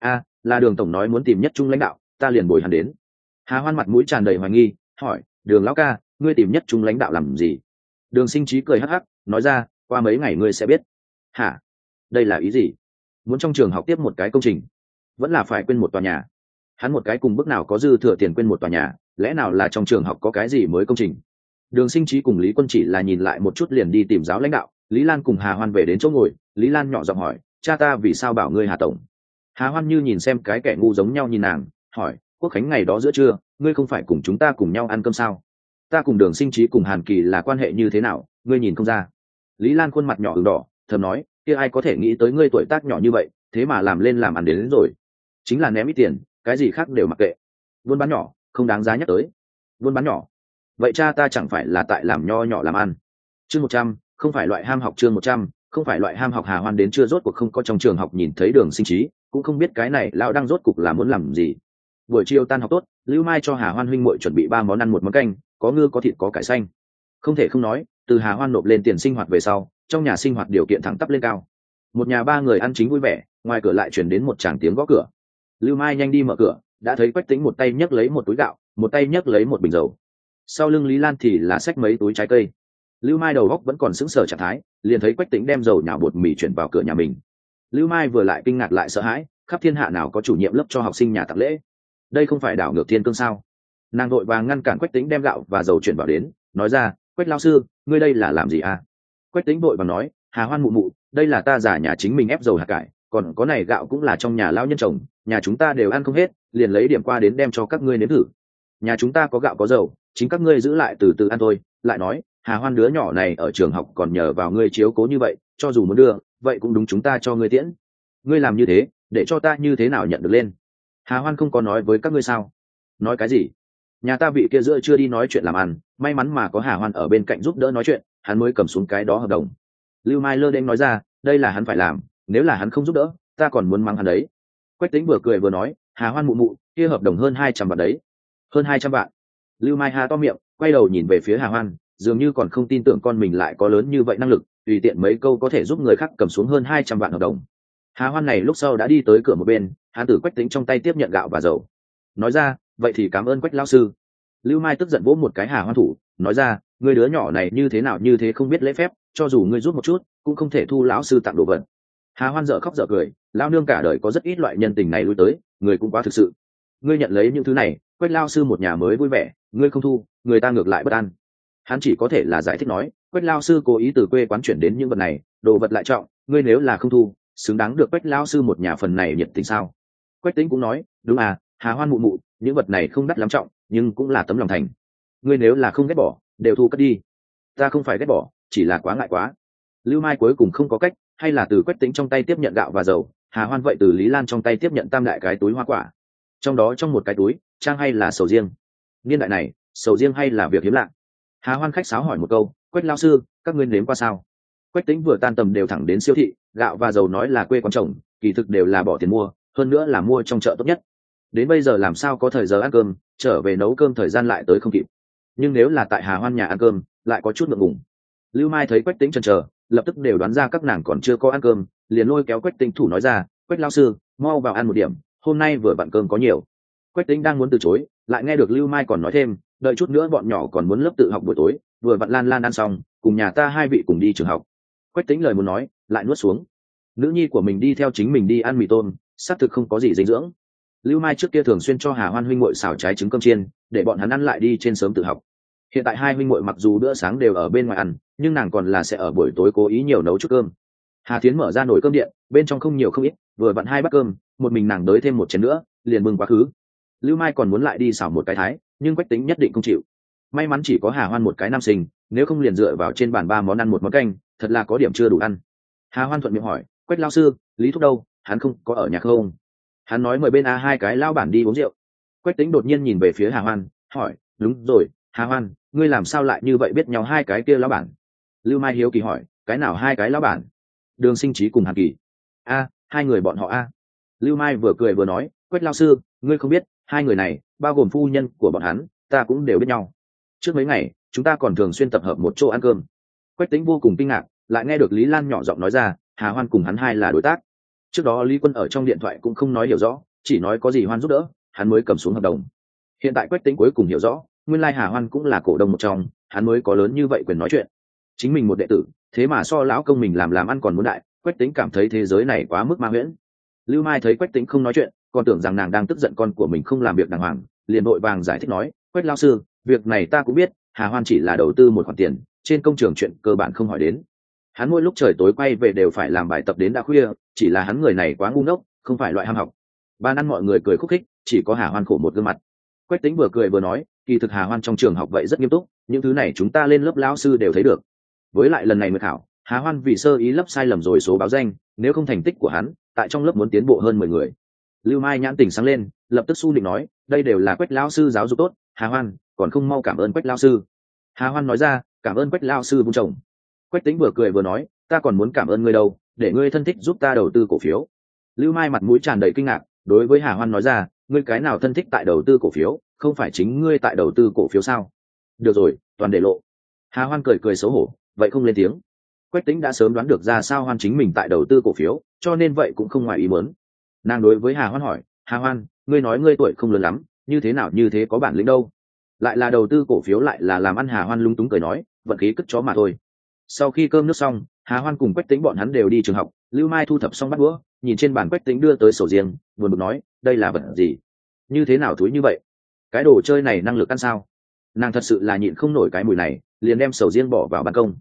Là Đường tổng nói muốn tìm nhất trung lãnh đạo, ta liền bồi hắn đến. Hà Hoan mặt mũi tràn đầy hoài nghi, hỏi, Đường lão ca, ngươi tìm nhất trung lãnh đạo làm gì? Đường Sinh Trí cười hắc hắc, nói ra, qua mấy ngày ngươi sẽ biết. Hả? Đây là ý gì? Muốn trong trường học tiếp một cái công trình, vẫn là phải quên một tòa nhà? Hắn một cái cùng bước nào có dư thừa tiền quên một tòa nhà, lẽ nào là trong trường học có cái gì mới công trình? Đường Sinh Trí cùng Lý Quân chỉ là nhìn lại một chút liền đi tìm giáo lãnh đạo. Lý Lan cùng Hà Hoan về đến chỗ ngồi, Lý Lan nhỏ giọng hỏi, cha ta vì sao bảo ngươi Hà tổng? Hà Hoan như nhìn xem cái kẻ ngu giống nhau nhìn nàng, hỏi, Quốc khánh ngày đó giữa trưa, ngươi không phải cùng chúng ta cùng nhau ăn cơm sao? Ta cùng Đường Sinh Trí cùng Hàn Kỳ là quan hệ như thế nào, ngươi nhìn không ra? Lý Lan khuôn mặt nhỏ ửng đỏ, thầm nói, kia ai có thể nghĩ tới ngươi tuổi tác nhỏ như vậy, thế mà làm lên làm ăn đến rồi. Chính là ném ít tiền, cái gì khác đều mặc kệ. Buôn bán nhỏ, không đáng giá nhắc tới. Buôn bán nhỏ. Vậy cha ta chẳng phải là tại làm nho nhỏ làm ăn. Chương 100, không phải loại ham học. Chương 100, không phải loại ham học. Hà Hoan đến chưa rốt cuộc không có trong trường học nhìn thấy Đường Sinh Trí, cũng không biết cái này lão đang rốt cuộc là muốn làm gì. Buổi chiều tan học tốt, Lưu Mai cho Hà Hoan huynh muội chuẩn bị 3 món ăn một món canh, có ngư có thịt có cải xanh. Không thể không nói, từ Hà Hoan nộp lên tiền sinh hoạt về sau, trong nhà sinh hoạt điều kiện thẳng tắp lên cao. Một nhà 3 người ăn chính vui vẻ, ngoài cửa lại truyền đến một tràng tiếng gõ cửa. Lưu Mai nhanh đi mở cửa, đã thấy Quách Tĩnh một tay nhấc lấy một túi gạo, một tay nhấc lấy một bình dầu. Sau lưng Lý Lan thì là xách mấy túi trái cây. Lưu Mai đầu óc vẫn còn sững sờ trạng thái, liền thấy Quách Tĩnh đem dầu nhào bột mì chuyển vào cửa nhà mình. Lưu Mai vừa lại kinh ngạc lại sợ hãi, khắp thiên hạ nào có chủ nhiệm lớp cho học sinh nhà tặng lễ, đây không phải đảo ngược thiên cương sao? Nàng vội vàng ngăn cản Quách Tĩnh đem gạo và dầu chuyển vào đến, nói ra, Quách lão sư, ngươi đây là làm gì à? Quách Tĩnh vội vàng nói, Hà Hoan mụ mụ, đây là ta giả nhà chính mình ép dầu hạt cải, còn có này gạo cũng là trong nhà lão nhân trồng, nhà chúng ta đều ăn không hết, liền lấy điểm qua đến đem cho các ngươi nếm thử. Nhà chúng ta có gạo có dầu, chính các ngươi giữ lại từ từ ăn thôi. Lại nói, Hà Hoan đứa nhỏ này ở trường học còn nhờ vào ngươi chiếu cố như vậy, cho dù muốn đưa, vậy cũng đúng chúng ta cho ngươi tiễn. Ngươi làm như thế, để cho ta như thế nào nhận được lên? Hà Hoan không có nói với các ngươi sao? Nói cái gì? Nhà ta vị kia giữa chưa đi nói chuyện làm ăn, may mắn mà có Hà Hoan ở bên cạnh giúp đỡ nói chuyện, hắn mới cầm xuống cái đó hợp đồng. Lưu Mai lơ đễnh nói ra, đây là hắn phải làm, nếu là hắn không giúp đỡ, ta còn muốn mắng hắn đấy. Quách Tĩnh vừa cười vừa nói, Hà Hoan mụ mụ, kia hợp đồng hơn 200 vạn đấy. Hơn 200 vạn? Lưu Mai há to miệng, quay đầu nhìn về phía Hà Hoan, dường như còn không tin tưởng con mình lại có lớn như vậy năng lực, tùy tiện mấy câu có thể giúp người khác cầm xuống hơn 200 vạn hợp đồng. Hà Hoan này lúc sau đã đi tới cửa một bên, hắn từ Quách Tĩnh trong tay tiếp nhận gạo và dầu, nói ra, vậy thì cảm ơn Quách lão sư. Lưu Mai tức giận vỗ một cái Hà Hoan thủ, nói ra, người đứa nhỏ này như thế nào như thế không biết lễ phép, cho dù ngươi giúp một chút, cũng không thể thu lão sư tặng đồ vật. Hà Hoan dở khóc dở cười, lão nương cả đời có rất ít loại nhân tình này lui tới, người cũng quá thực sự. Ngươi nhận lấy những thứ này, Quách lão sư một nhà mới vui vẻ, ngươi không thu, người ta ngược lại bất an. Hắn chỉ có thể là giải thích nói, Quách lão sư cố ý từ quê quán chuyển đến những vật này, đồ vật lại trọng, ngươi nếu là không thu, xứng đáng được Quách lão sư một nhà phần này nhiệt tình sao? Quách Tĩnh cũng nói, đúng à, Hà Hoan mụ mụ, những vật này không đắt lắm trọng, nhưng cũng là tấm lòng thành. Ngươi nếu là không ghét bỏ, đều thu cất đi. Ta không phải ghét bỏ, chỉ là quá ngại quá. Lưu Mai cuối cùng không có cách, hay là từ Quách Tĩnh trong tay tiếp nhận gạo và dầu, Hà Hoan vậy từ Lý Lan trong tay tiếp nhận tam đại cái túi hoa quả. Trong đó trong một cái túi, trang hay là sầu riêng. Niên đại này, sầu riêng hay là việc hiếm lạ. Hà Hoan khách sáo hỏi một câu, Quách lão sư, các ngươi nếm qua sao? Quách Tĩnh vừa tan tầm đều thẳng đến siêu thị, gạo và dầu nói là quê quán trồng, kỳ thực đều là bỏ tiền mua, hơn nữa là mua trong chợ tốt nhất. Đến bây giờ làm sao có thời giờ ăn cơm, trở về nấu cơm thời gian lại tới không kịp. Nhưng nếu là tại Hà Hoan nhà ăn cơm, lại có chút ngượng ngùng. Lưu Mai thấy Quách Tĩnh chần chờ, lập tức đều đoán ra các nàng còn chưa có ăn cơm, liền lôi kéo Quách Tĩnh thủ nói ra, Quách lão sư, mau vào ăn một điểm, hôm nay vừa bận cơm có nhiều. Quách Tĩnh đang muốn từ chối, lại nghe được Lưu Mai còn nói thêm, đợi chút nữa bọn nhỏ còn muốn lớp tự học buổi tối, vừa vặn Lan Lan ăn xong, cùng nhà ta hai vị cùng đi trường học. Quách Tĩnh lời muốn nói, lại nuốt xuống. Nữ nhi của mình đi theo chính mình đi ăn mì tôm, xác thực không có gì dinh dưỡng. Lưu Mai trước kia thường xuyên cho Hà Hoan huynh muội xào trái trứng cơm chiên, để bọn hắn ăn lại đi trên sớm tự học. Hiện tại hai huynh muội mặc dù bữa sáng đều ở bên ngoài ăn, nhưng nàng còn là sẽ ở buổi tối cố ý nhiều nấu chút cơm. Hà Thiến mở ra nồi cơm điện, bên trong không nhiều không ít, vừa vặn hai bát cơm, một mình nàng đới thêm một chén nữa, liền bưng quá khứ. Lưu Mai còn muốn lại đi xào một cái thái, nhưng Quách Tĩnh nhất định không chịu. May mắn chỉ có Hà Hoan một cái nam sinh, nếu không liền dựa vào trên bàn ba món ăn một món canh, thật là có điểm chưa đủ ăn. Hà Hoan thuận miệng hỏi, Quách lão sư, Lý Thúc đâu, hắn không có ở nhà không? Hắn nói mời bên A hai cái lao bản đi uống rượu. Quách Tĩnh đột nhiên nhìn về phía Hà Hoan, hỏi, đúng rồi, Hà Hoan, ngươi làm sao lại như vậy biết nhau hai cái kia lao bản? Lưu Mai hiếu kỳ hỏi, cái nào hai cái lao bản? Đường Sinh Trí cùng Hàn Kỳ. A, hai người bọn họ a. Lưu Mai vừa cười vừa nói, Quách lão sư, ngươi không biết, hai người này, bao gồm phu nhân của bọn hắn, ta cũng đều biết nhau. Trước mấy ngày, chúng ta còn thường xuyên tập hợp một chỗ ăn cơm. Quách Tĩnh vô cùng kinh ngạc, lại nghe được Lý Lan nhỏ giọng nói ra, Hà Hoan cùng hắn hai là đối tác. Trước đó Lý Quân ở trong điện thoại cũng không nói hiểu rõ, chỉ nói có gì Hoan giúp đỡ, hắn mới cầm xuống hợp đồng. Hiện tại Quách Tĩnh cuối cùng hiểu rõ, nguyên lai Hà Hoan cũng là cổ đông một trong, hắn mới có lớn như vậy quyền nói chuyện. Chính mình một đệ tử, thế mà so lão công mình làm ăn còn muốn đại, Quách Tĩnh cảm thấy thế giới này quá mức ma huyễn. Lưu Mai thấy Quách Tĩnh không nói chuyện, còn tưởng rằng nàng đang tức giận con của mình không làm việc đàng hoàng, liền vội vàng giải thích nói, Quách lão sư, việc này ta cũng biết, Hà Hoan chỉ là đầu tư một khoản tiền, trên công trường chuyện cơ bản không hỏi đến. Hắn mỗi lúc trời tối quay về đều phải làm bài tập đến đã khuya, chỉ là hắn người này quá ngu ngốc, không phải loại ham học. Ban ăn mọi người cười khúc khích, chỉ có Hà Hoan khổ một gương mặt. Quách Tĩnh vừa cười vừa nói, kỳ thực Hà Hoan trong trường học vậy rất nghiêm túc, những thứ này chúng ta lên lớp lão sư đều thấy được. Với lại lần này mới khảo, Hà Hoan vì sơ ý lấp sai lầm rồi số báo danh, nếu không thành tích của hắn, tại trong lớp muốn tiến bộ hơn 10 người. Lưu Mai nhãn tình sáng lên, lập tức su định nói, đây đều là Quách lão sư giáo dục tốt, Hà Hoan, còn không mau cảm ơn Quách lão sư. Hà Hoan nói ra, cảm ơn Quách lão sư vun trồng. Quách Tĩnh vừa cười vừa nói, ta còn muốn cảm ơn ngươi đâu, để ngươi thân thích giúp ta đầu tư cổ phiếu. Lưu Mai mặt mũi tràn đầy kinh ngạc, đối với Hà Hoan nói ra, ngươi cái nào thân thích tại đầu tư cổ phiếu, không phải chính ngươi tại đầu tư cổ phiếu sao? Được rồi, toàn để lộ. Hà Hoan cười cười xấu hổ, vậy không lên tiếng. Quách Tĩnh đã sớm đoán được ra sao Hoan chính mình tại đầu tư cổ phiếu, cho nên vậy cũng không ngoài ý muốn. Nàng đối với Hà Hoan hỏi, Hà Hoan, ngươi nói ngươi tuổi không lớn lắm, như thế nào như thế có bản lĩnh đâu? Lại là đầu tư cổ phiếu lại là làm ăn. Hà Hoan lung túng cười nói, vận khí cất chó mà thôi. Sau khi cơm nước xong, Hà Hoan cùng Quách Tĩnh bọn hắn đều đi trường học, Lưu Mai thu thập xong bát đũa, nhìn trên bàn Quách Tĩnh đưa tới sầu riêng, buồn bực nói, đây là vật gì? như thế nào thúi như vậy, cái đồ chơi này năng lực ăn sao? Nàng thật sự là nhịn không nổi cái mùi này, liền đem sầu riêng bỏ vào ban công.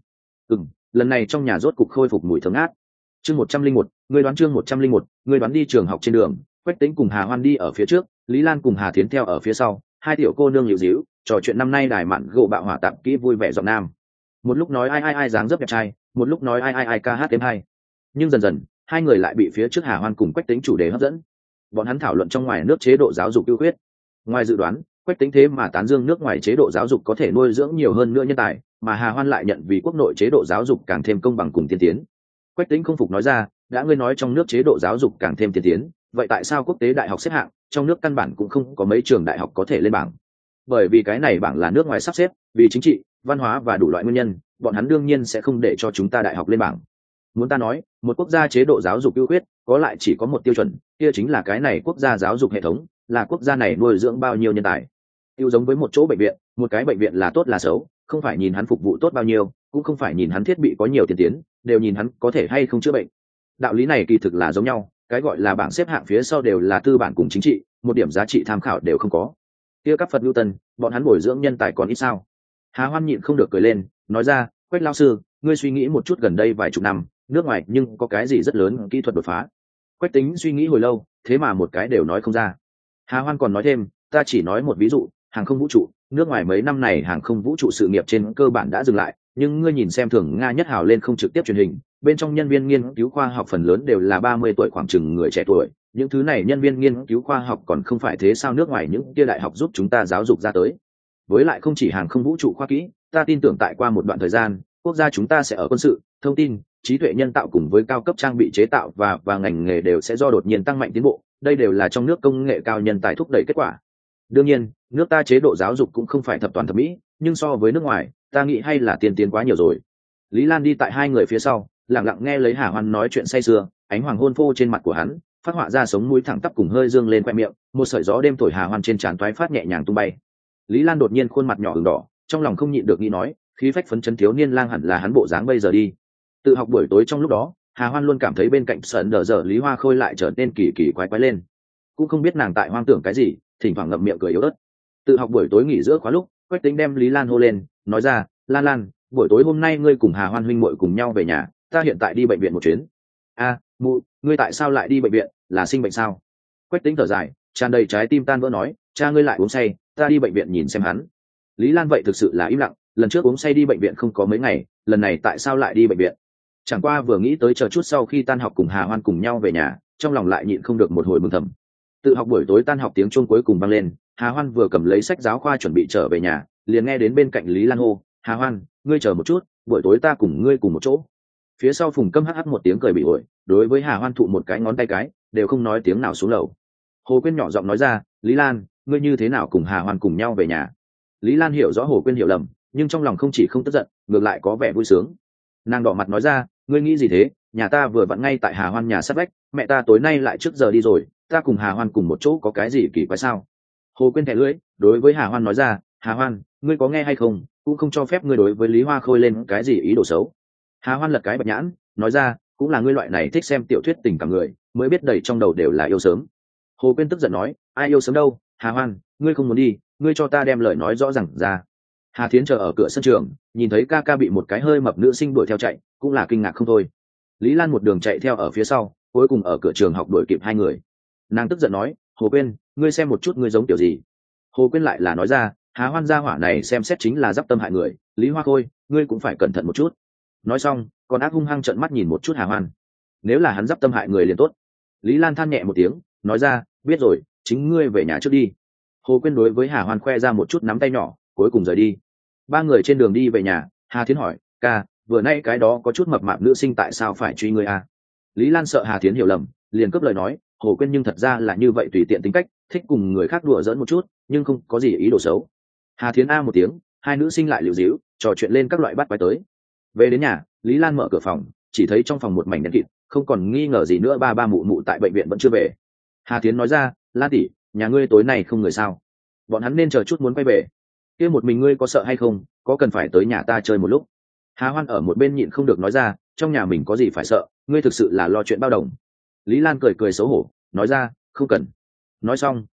Lần này trong nhà rốt cục khôi phục mùi thơm ngát. Chương 101, người đoán chương 101, người đoán. Đi trường học trên đường, Quách Tĩnh cùng Hà Hoan đi ở phía trước, Lý Lan cùng Hà Thiến theo ở phía sau, hai tiểu cô nương liễu díu trò chuyện năm nay đài mạn gỗ bạo hỏa tạm kỹ vui vẻ giọng nam. Một lúc nói ai dáng dấp đẹp trai, một lúc nói ai ca hát êm hay. Nhưng dần dần, hai người lại bị phía trước Hà Hoan cùng Quách Tĩnh chủ đề hấp dẫn. Bọn hắn thảo luận trong ngoài nước chế độ giáo dục ưu khuyết. Ngoài dự đoán, Quách Tĩnh thế mà tán dương nước ngoài chế độ giáo dục có thể nuôi dưỡng nhiều hơn nữa nhân tài, mà Hà Hoan lại nhận vì quốc nội chế độ giáo dục càng thêm công bằng cùng tiên tiến. Quách Tĩnh không phục nói ra, đã ngươi nói trong nước chế độ giáo dục càng thêm tiên tiến, vậy tại sao quốc tế đại học xếp hạng trong nước căn bản cũng không có mấy trường đại học có thể lên bảng? Bởi vì cái này bảng là nước ngoài sắp xếp, vì chính trị, văn hóa và đủ loại nguyên nhân, bọn hắn đương nhiên sẽ không để cho chúng ta đại học lên bảng. Muốn ta nói, một quốc gia chế độ giáo dục ưu khuyết, có lại chỉ có một tiêu chuẩn, kia chính là cái này quốc gia giáo dục hệ thống, là quốc gia này nuôi dưỡng bao nhiêu nhân tài. Tiêu giống với một chỗ bệnh viện, một cái bệnh viện là tốt là xấu, không phải nhìn hắn phục vụ tốt bao nhiêu, cũng không phải nhìn hắn thiết bị có nhiều tiên tiến, đều nhìn hắn có thể hay không chữa bệnh. Đạo lý này kỳ thực là giống nhau, cái gọi là bảng xếp hạng phía sau đều là tư bản cùng chính trị, một điểm giá trị tham khảo đều không có. Kia các Phật lưu tân, bọn hắn bồi dưỡng nhân tài còn ít sao? Hà Hoan nhịn không được cười lên, nói ra, Quách lão sư, ngươi suy nghĩ một chút, gần đây vài chục năm, nước ngoài nhưng có cái gì rất lớn kỹ thuật đột phá? Quách Tĩnh suy nghĩ hồi lâu, thế mà một cái đều nói không ra. Hà Hoan còn nói thêm, ta chỉ nói một ví dụ, hàng không vũ trụ, nước ngoài mấy năm này hàng không vũ trụ sự nghiệp trên cơ bản đã dừng lại, nhưng ngươi nhìn xem thường Nga nhất hào lên không trực tiếp truyền hình, bên trong nhân viên nghiên cứu khoa học phần lớn đều là 30 tuổi khoảng chừng người trẻ tuổi, những thứ này nhân viên nghiên cứu khoa học còn không phải thế sao, nước ngoài những kia đại học giúp chúng ta giáo dục ra tới. Với lại không chỉ hàng không vũ trụ khoa kỹ, ta tin tưởng tại qua một đoạn thời gian, quốc gia chúng ta sẽ ở quân sự, thông tin, trí tuệ nhân tạo cùng với cao cấp trang bị chế tạo và ngành nghề đều sẽ do đột nhiên tăng mạnh tiến bộ, đây đều là trong nước công nghệ cao nhân tài thúc đẩy kết quả. Đương nhiên, nước ta chế độ giáo dục cũng không phải thập toàn thập mỹ, nhưng so với nước ngoài, ta nghĩ hay là tiên tiến quá nhiều rồi. Lý Lan đi tại hai người phía sau, lặng lặng nghe lấy Hà Hoan nói chuyện say sưa, ánh hoàng hôn phô trên mặt của hắn, phát họa ra sống mũi thẳng tắp cùng hơi dương lên khoe miệng, một sợi gió đêm thổi Hà Hoan trên trán toái phát nhẹ nhàng tung bay. Lý Lan đột nhiên khuôn mặt nhỏ ửng đỏ, trong lòng không nhịn được nghĩ nói, khí phách phấn chấn thiếu niên lang hẳn là hắn bộ dáng bây giờ đi. Tự học buổi tối trong lúc đó, Hà Hoan luôn cảm thấy bên cạnh sợn đờ dở Lý Hoa Khôi lại trở nên kỳ kỳ quái quái lên, cũng không biết nàng tại hoang tưởng cái gì, thỉnh thoảng ngậm miệng cười yếu ớt. Tự học buổi tối nghỉ giữa khóa lúc, Quách Tĩnh đem Lý Lan hô lên, nói ra, Lan Lan, buổi tối hôm nay ngươi cùng Hà Hoan huynh muội cùng nhau về nhà, ta hiện tại đi bệnh viện một chuyến. A, mụ, ngươi tại sao lại đi bệnh viện, là sinh bệnh sao? Quách Tĩnh thở dài, tràn đầy trái tim tan vỡ nói, cha ngươi lại uống say, ta đi bệnh viện nhìn xem hắn. Lý Lan vậy thực sự là im lặng, lần trước uống say đi bệnh viện không có mấy ngày, lần này tại sao lại đi bệnh viện? Chẳng qua vừa nghĩ tới chờ chút sau khi tan học cùng Hà Hoan cùng nhau về nhà, trong lòng lại nhịn không được một hồi mừng thầm. Tự học buổi tối tan học tiếng chuông cuối cùng vang lên, Hà Hoan vừa cầm lấy sách giáo khoa chuẩn bị trở về nhà, liền nghe đến bên cạnh Lý Lan hô, Hà Hoan, ngươi chờ một chút, buổi tối ta cùng ngươi cùng một chỗ. Phía sau Phùng Câm hắc một tiếng cười bị ổi, đối với Hà Hoan thụ một cái ngón tay cái, đều không nói tiếng nào xuống lầu. Hồ Quyên nhỏ giọng nói ra, Lý Lan, ngươi như thế nào cùng Hà Hoan cùng nhau về nhà? Lý Lan hiểu rõ Hồ Quyên hiểu lầm, nhưng trong lòng không chỉ không tức giận, ngược lại có vẻ vui sướng. Nàng đỏ mặt nói ra, ngươi nghĩ gì thế, nhà ta vừa vặn ngay tại Hà Hoan nhà sát vách, mẹ ta tối nay lại trước giờ đi rồi, ta cùng Hà Hoan cùng một chỗ có cái gì kỳ quái sao? Hồ Quyên thẻ lưỡi, đối với Hà Hoan nói ra, Hà Hoan, ngươi có nghe hay không, cũng không cho phép ngươi đối với Lý Hoa Khôi lên cái gì ý đồ xấu. Hà Hoan lật cái bạch nhãn, nói ra, cũng là ngươi loại này thích xem tiểu thuyết tình cảm người, mới biết đầy trong đầu đều là yêu sớm. Hồ Quyên tức giận nói, ai yêu sớm đâu, Hà Hoan, ngươi không muốn đi, ngươi cho ta đem lời nói rõ ràng ra. Hà Thiến chờ ở cửa sân trường, nhìn thấy ca ca bị một cái hơi mập nữ sinh đuổi theo chạy, cũng là kinh ngạc không thôi. Lý Lan một đường chạy theo ở phía sau, cuối cùng ở cửa trường học đuổi kịp hai người. Nàng tức giận nói, Hồ Quyên, ngươi xem một chút ngươi giống kiểu gì? Hồ Quyên lại là nói ra, Hà Hoan gia hỏa này xem xét chính là giáp tâm hại người, Lý Hoa Khôi, ngươi cũng phải cẩn thận một chút. Nói xong, còn ác hung hăng trợn mắt nhìn một chút Hà Hoan. Nếu là hắn giáp tâm hại người liền tốt. Lý Lan than nhẹ một tiếng, nói ra, biết rồi, chính ngươi về nhà trước đi. Hồ Quyên đối với Hà Hoan khoe ra một chút nắm tay nhỏ, cuối cùng rời đi. Ba người trên đường đi về nhà, Hà Thiến hỏi, ca, vừa nay cái đó có chút mập mạp nữ sinh tại sao phải truy ngươi à? Lý Lan sợ Hà Thiến hiểu lầm, liền cướp lời nói, Hồ Quyên nhưng thật ra là như vậy, tùy tiện tính cách, thích cùng người khác đùa giỡn một chút, nhưng không có gì ý đồ xấu. Hà Thiến a một tiếng, hai nữ sinh lại liễu díu, trò chuyện lên các loại bắt quái tới. Về đến nhà, Lý Lan mở cửa phòng, chỉ thấy trong phòng một mảnh đen kịt, không còn nghi ngờ gì nữa, ba mụ mụ tại bệnh viện vẫn chưa về. Hà Thiến nói ra, Lan tỷ, nhà ngươi tối nay không người sao? Bọn hắn nên chờ chút muốn quay về. Kia một mình ngươi có sợ hay không, có cần phải tới nhà ta chơi một lúc? Hà Hoan ở một bên nhịn không được nói ra, trong nhà mình có gì phải sợ, ngươi thực sự là lo chuyện bao đồng. Lý Lan cười cười xấu hổ, nói ra, không cần. Nói xong,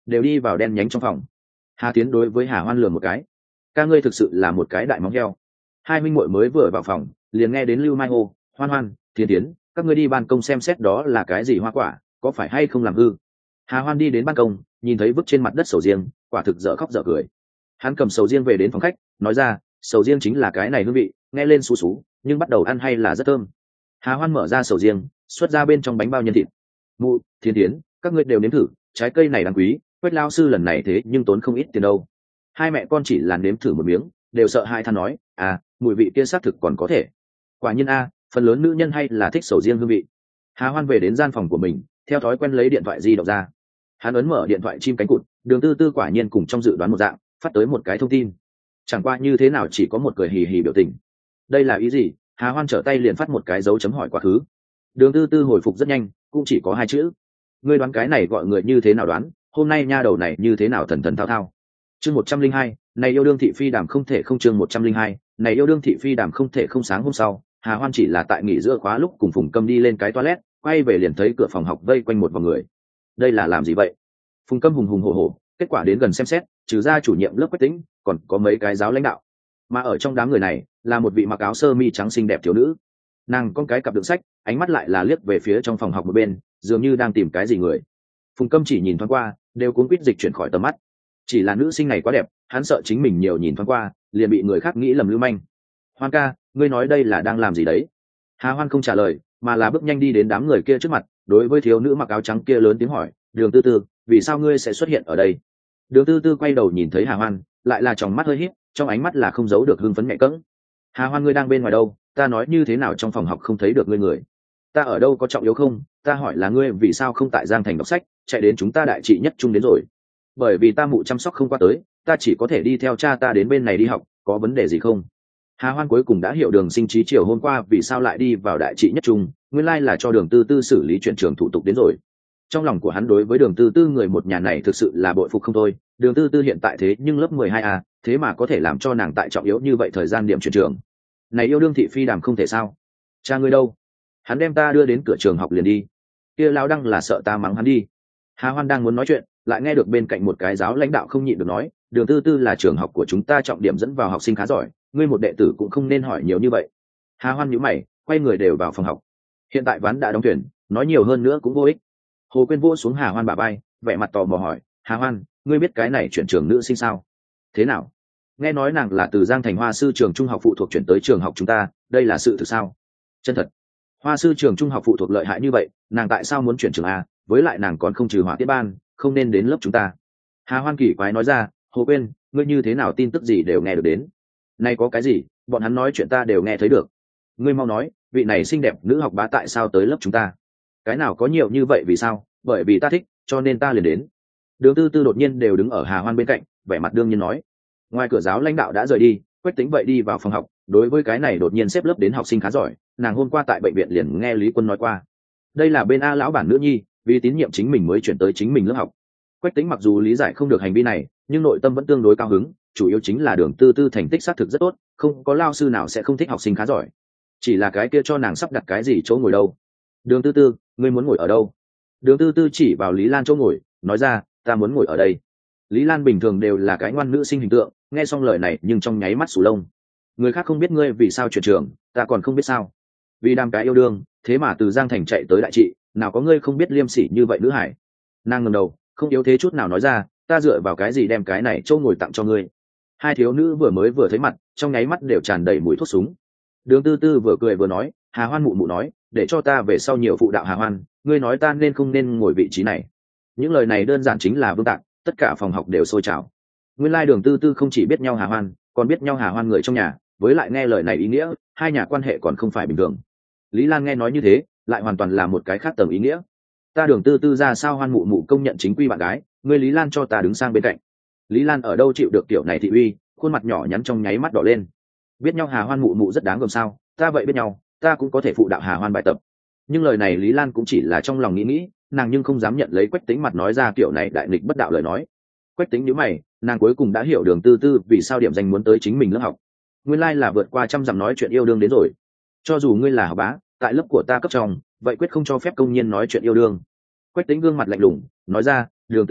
đều đi vào đen nhánh trong phòng. Hà Tiến đối với Hà Hoan lườm một cái, ca ngươi thực sự là một cái đại móng heo. Hai minh muội mới vừa vào phòng liền nghe đến Lưu Mai hô, Hoan Hoan, Tiến Tiến, các ngươi đi ban công xem xét đó là cái gì hoa quả, có phải hay không làm hư. Hà Hoan đi đến ban công, nhìn thấy vứt trên mặt đất sầu riêng, quả thực dở khóc dở cười. Hắn cầm sầu riêng về đến phòng khách, nói ra, sầu riêng chính là cái này hương vị, nghe lên xú xú, nhưng bắt đầu ăn hay là rất thơm. Hà Hoan mở ra sầu riêng, xuất ra bên trong bánh bao nhân thịt. Mụ, Thiên Tiến, các ngươi đều nếm thử, trái cây này đáng quý, Quách lao sư lần này thế nhưng tốn không ít tiền đâu. Hai mẹ con chỉ là nếm thử một miếng, đều sợ hai than nói, à, mùi vị kia xác thực còn có thể. Quả nhiên a, phần lớn nữ nhân hay là thích sầu riêng hương vị. Hà Hoan về đến gian phòng của mình, theo thói quen lấy điện thoại di động ra. Hắn ấn mở điện thoại chim cánh cụt, Đường Tư Tư quả nhiên cùng trong dự đoán một dạng, phát tới một cái thông tin. Chẳng qua như thế nào chỉ có một cười hì hì biểu tình. Đây là ý gì? Hà Hoan trở tay liền phát một cái dấu chấm hỏi quá khứ. Đường Tư Tư hồi phục rất nhanh, cũng chỉ có hai chữ. Ngươi đoán cái này gọi người như thế nào đoán? Hôm nay nha đầu này như thế nào thần thần thao thao. Chương 102, này yêu đương thị phi đàm không thể không. Chương 102, này yêu đương thị phi đàm không thể không. Sáng hôm sau, Hà Hoan chỉ là tại nghỉ giữa khóa lúc cùng Phùng Câm đi lên cái toilet, quay về liền thấy cửa phòng học vây quanh một vòng người. Đây là làm gì vậy? Phùng Câm hùng hùng hổ hổ, kết quả đến gần xem xét, trừ ra chủ nhiệm lớp Quách Tĩnh, còn có mấy cái giáo lãnh đạo. Mà ở trong đám người này, là một vị mặc áo sơ mi trắng xinh đẹp thiếu nữ. Nàng con cái cặp đựng sách, ánh mắt lại là liếc về phía trong phòng học một bên, dường như đang tìm cái gì người. Phùng Câm chỉ nhìn thoáng qua, đều cuốn quýt dịch chuyển khỏi tầm mắt. Chỉ là nữ sinh này quá đẹp, hắn sợ chính mình nhiều nhìn thoáng qua, liền bị người khác nghĩ lầm lưu manh. Hoan ca, ngươi nói đây là đang làm gì đấy? Hà Hoan không trả lời, mà là bước nhanh đi đến đám người kia trước mặt, đối với thiếu nữ mặc áo trắng kia lớn tiếng hỏi, Đường Tư Tư, vì sao ngươi sẽ xuất hiện ở đây? Đường Tư Tư quay đầu nhìn thấy Hà Hoan, lại là tròng mắt hơi híp, trong ánh mắt là không giấu được hưng phấn nhẹ cẫng. Hà Hoan, ngươi đang bên ngoài đâu? Ta nói như thế nào trong phòng học không thấy được ngươi người? Ta ở đâu có trọng yếu không? Ta hỏi là ngươi vì sao không tại Giang Thành đọc sách, chạy đến chúng ta Đại Trị Nhất Trung đến rồi? Bởi vì ta mụ chăm sóc không qua tới, ta chỉ có thể đi theo cha ta đến bên này đi học, có vấn đề gì không? Hà Hoan cuối cùng đã hiểu Đường Sinh Trí chiều hôm qua vì sao lại đi vào Đại Trị Nhất Trung, nguyên lai là cho Đường Tư Tư xử lý chuyển trường thủ tục đến rồi. Trong lòng của hắn đối với Đường Tư Tư người một nhà này thực sự là bội phục không thôi. Đường Tư Tư hiện tại thế nhưng lớp 12A, thế mà có thể làm cho nàng tại trọng yếu như vậy thời gian điểm chuyển trường. Này yêu đương thị phi đàm không thể sao? Cha ngươi đâu? Hắn đem ta đưa đến cửa trường học liền đi. Kia lão đăng là sợ ta mắng hắn đi. Hà Hoan đang muốn nói chuyện, lại nghe được bên cạnh một cái giáo lãnh đạo không nhịn được nói, Đường Tư Tư là trường học của chúng ta trọng điểm dẫn vào học sinh khá giỏi, ngươi một đệ tử cũng không nên hỏi nhiều như vậy. Hà Hoan nhíu mày, quay người đều vào phòng học. Hiện tại ván đã đóng thuyền, nói nhiều hơn nữa cũng vô ích. Hồ Quyên vỗ xuống Hà Hoan bả vai, vẻ mặt tò mò hỏi, Hà Hoan, ngươi biết cái này chuyển trường nữ sinh sao? Thế nào? Nghe nói nàng là từ Giang Thành Hoa sư trường trung học phụ thuộc chuyển tới trường học chúng ta, đây là sự thực sao? Chân thật. Hoa sư trường trung học phụ thuộc lợi hại như vậy, nàng tại sao muốn chuyển trường A? Với lại nàng còn không trừ hỏa tiết ban, không nên đến lớp chúng ta. Hà Hoan kỳ quái nói ra, Hồ Quyên, ngươi như thế nào tin tức gì đều nghe được đến? Này có cái gì, bọn hắn nói chuyện ta đều nghe thấy được. Ngươi mau nói, vị này xinh đẹp nữ học bá tại sao tới lớp chúng ta? Cái nào có nhiều như vậy vì sao? Bởi vì ta thích, cho nên ta liền đến. Đường Tư Tư đột nhiên đều đứng ở Hà Hoan bên cạnh, vẻ mặt đương nhiên nói. Ngoài cửa giáo lãnh đạo đã rời đi, Quách Tĩnh vậy đi vào phòng học. Đối với cái này đột nhiên xếp lớp đến học sinh khá giỏi, nàng hôm qua tại bệnh viện liền nghe Lý Quân nói qua. Đây là bên A lão bản nữ nhi, vì tín nhiệm chính mình mới chuyển tới chính mình lớp học. Quách Tĩnh mặc dù lý giải không được hành vi này, nhưng nội tâm vẫn tương đối cao hứng, chủ yếu chính là Đường Tư Tư thành tích xác thực rất tốt, không có lao sư nào sẽ không thích học sinh khá giỏi. Chỉ là cái kia cho nàng sắp đặt cái gì chỗ ngồi đâu. Đường Tư Tư, ngươi muốn ngồi ở đâu? Đường Tư Tư chỉ vào Lý Lan chỗ ngồi, nói ra, ta muốn ngồi ở đây. Lý Lan bình thường đều là cái ngoan nữ sinh hình tượng, nghe xong lời này nhưng trong nháy mắt sù lông. Người khác không biết ngươi vì sao chuyển trường, ta còn không biết sao? Vì đam cái yêu đương, thế mà từ Giang Thành chạy tới Đại Trị, nào có ngươi không biết liêm sỉ như vậy nữ hải? Nàng ngẩng đầu, không yếu thế chút nào nói ra, ta dựa vào cái gì đem cái này chỗ ngồi tặng cho ngươi? Hai thiếu nữ vừa thấy mặt, trong nháy mắt đều tràn đầy mùi thuốc súng. Đường Tư Tư vừa cười vừa nói, Hà Hoan mụ mụ nói, để cho ta về sau nhiều phụ đạo Hà Hoan, ngươi nói ta nên không nên ngồi vị trí này? Những lời này đơn giản chính là vương tạc, tất cả phòng học đều sôi trào. Nguyên lai Đường Tư Tư không chỉ biết nhau Hà Hoan, còn biết nhau Hà Hoan người trong nhà, với lại nghe lời này ý nghĩa, hai nhà quan hệ còn không phải bình thường. Lý Lan nghe nói như thế, lại hoàn toàn là một cái khác tầng ý nghĩa. Ta Đường Tư Tư ra sao Hoan mụ mụ công nhận chính quy bạn gái, ngươi Lý Lan cho ta đứng sang bên cạnh. Lý Lan ở đâu chịu được kiểu này thị uy, khuôn mặt nhỏ nhắn trong nháy mắt đỏ lên. Biết nhau Hà Hoan mụ mụ rất đáng gờm sao? Ta vậy biết nhau, ta cũng có thể phụ đạo Hà Hoan bài tập. Nhưng lời này Lý Lan cũng chỉ là trong lòng nghĩ, nàng nhưng không dám nhận lấy Quách Tĩnh mặt nói ra kiểu này đại nghịch bất đạo lời nói. Quách Tĩnh nhíu mày, nàng cuối cùng đã hiểu Đường Tư Tư vì sao điểm danh muốn tới chính mình lớp học. Nguyên lai là vượt qua trăm dặm nói chuyện yêu đương đến rồi. Cho dù ngươi là học bá, tại lớp của ta cấp trong, vậy quyết không cho phép công nhân nói chuyện yêu đương. Quách Tĩnh gương mặt lạnh lùng, nói ra, Đường Tư Tư,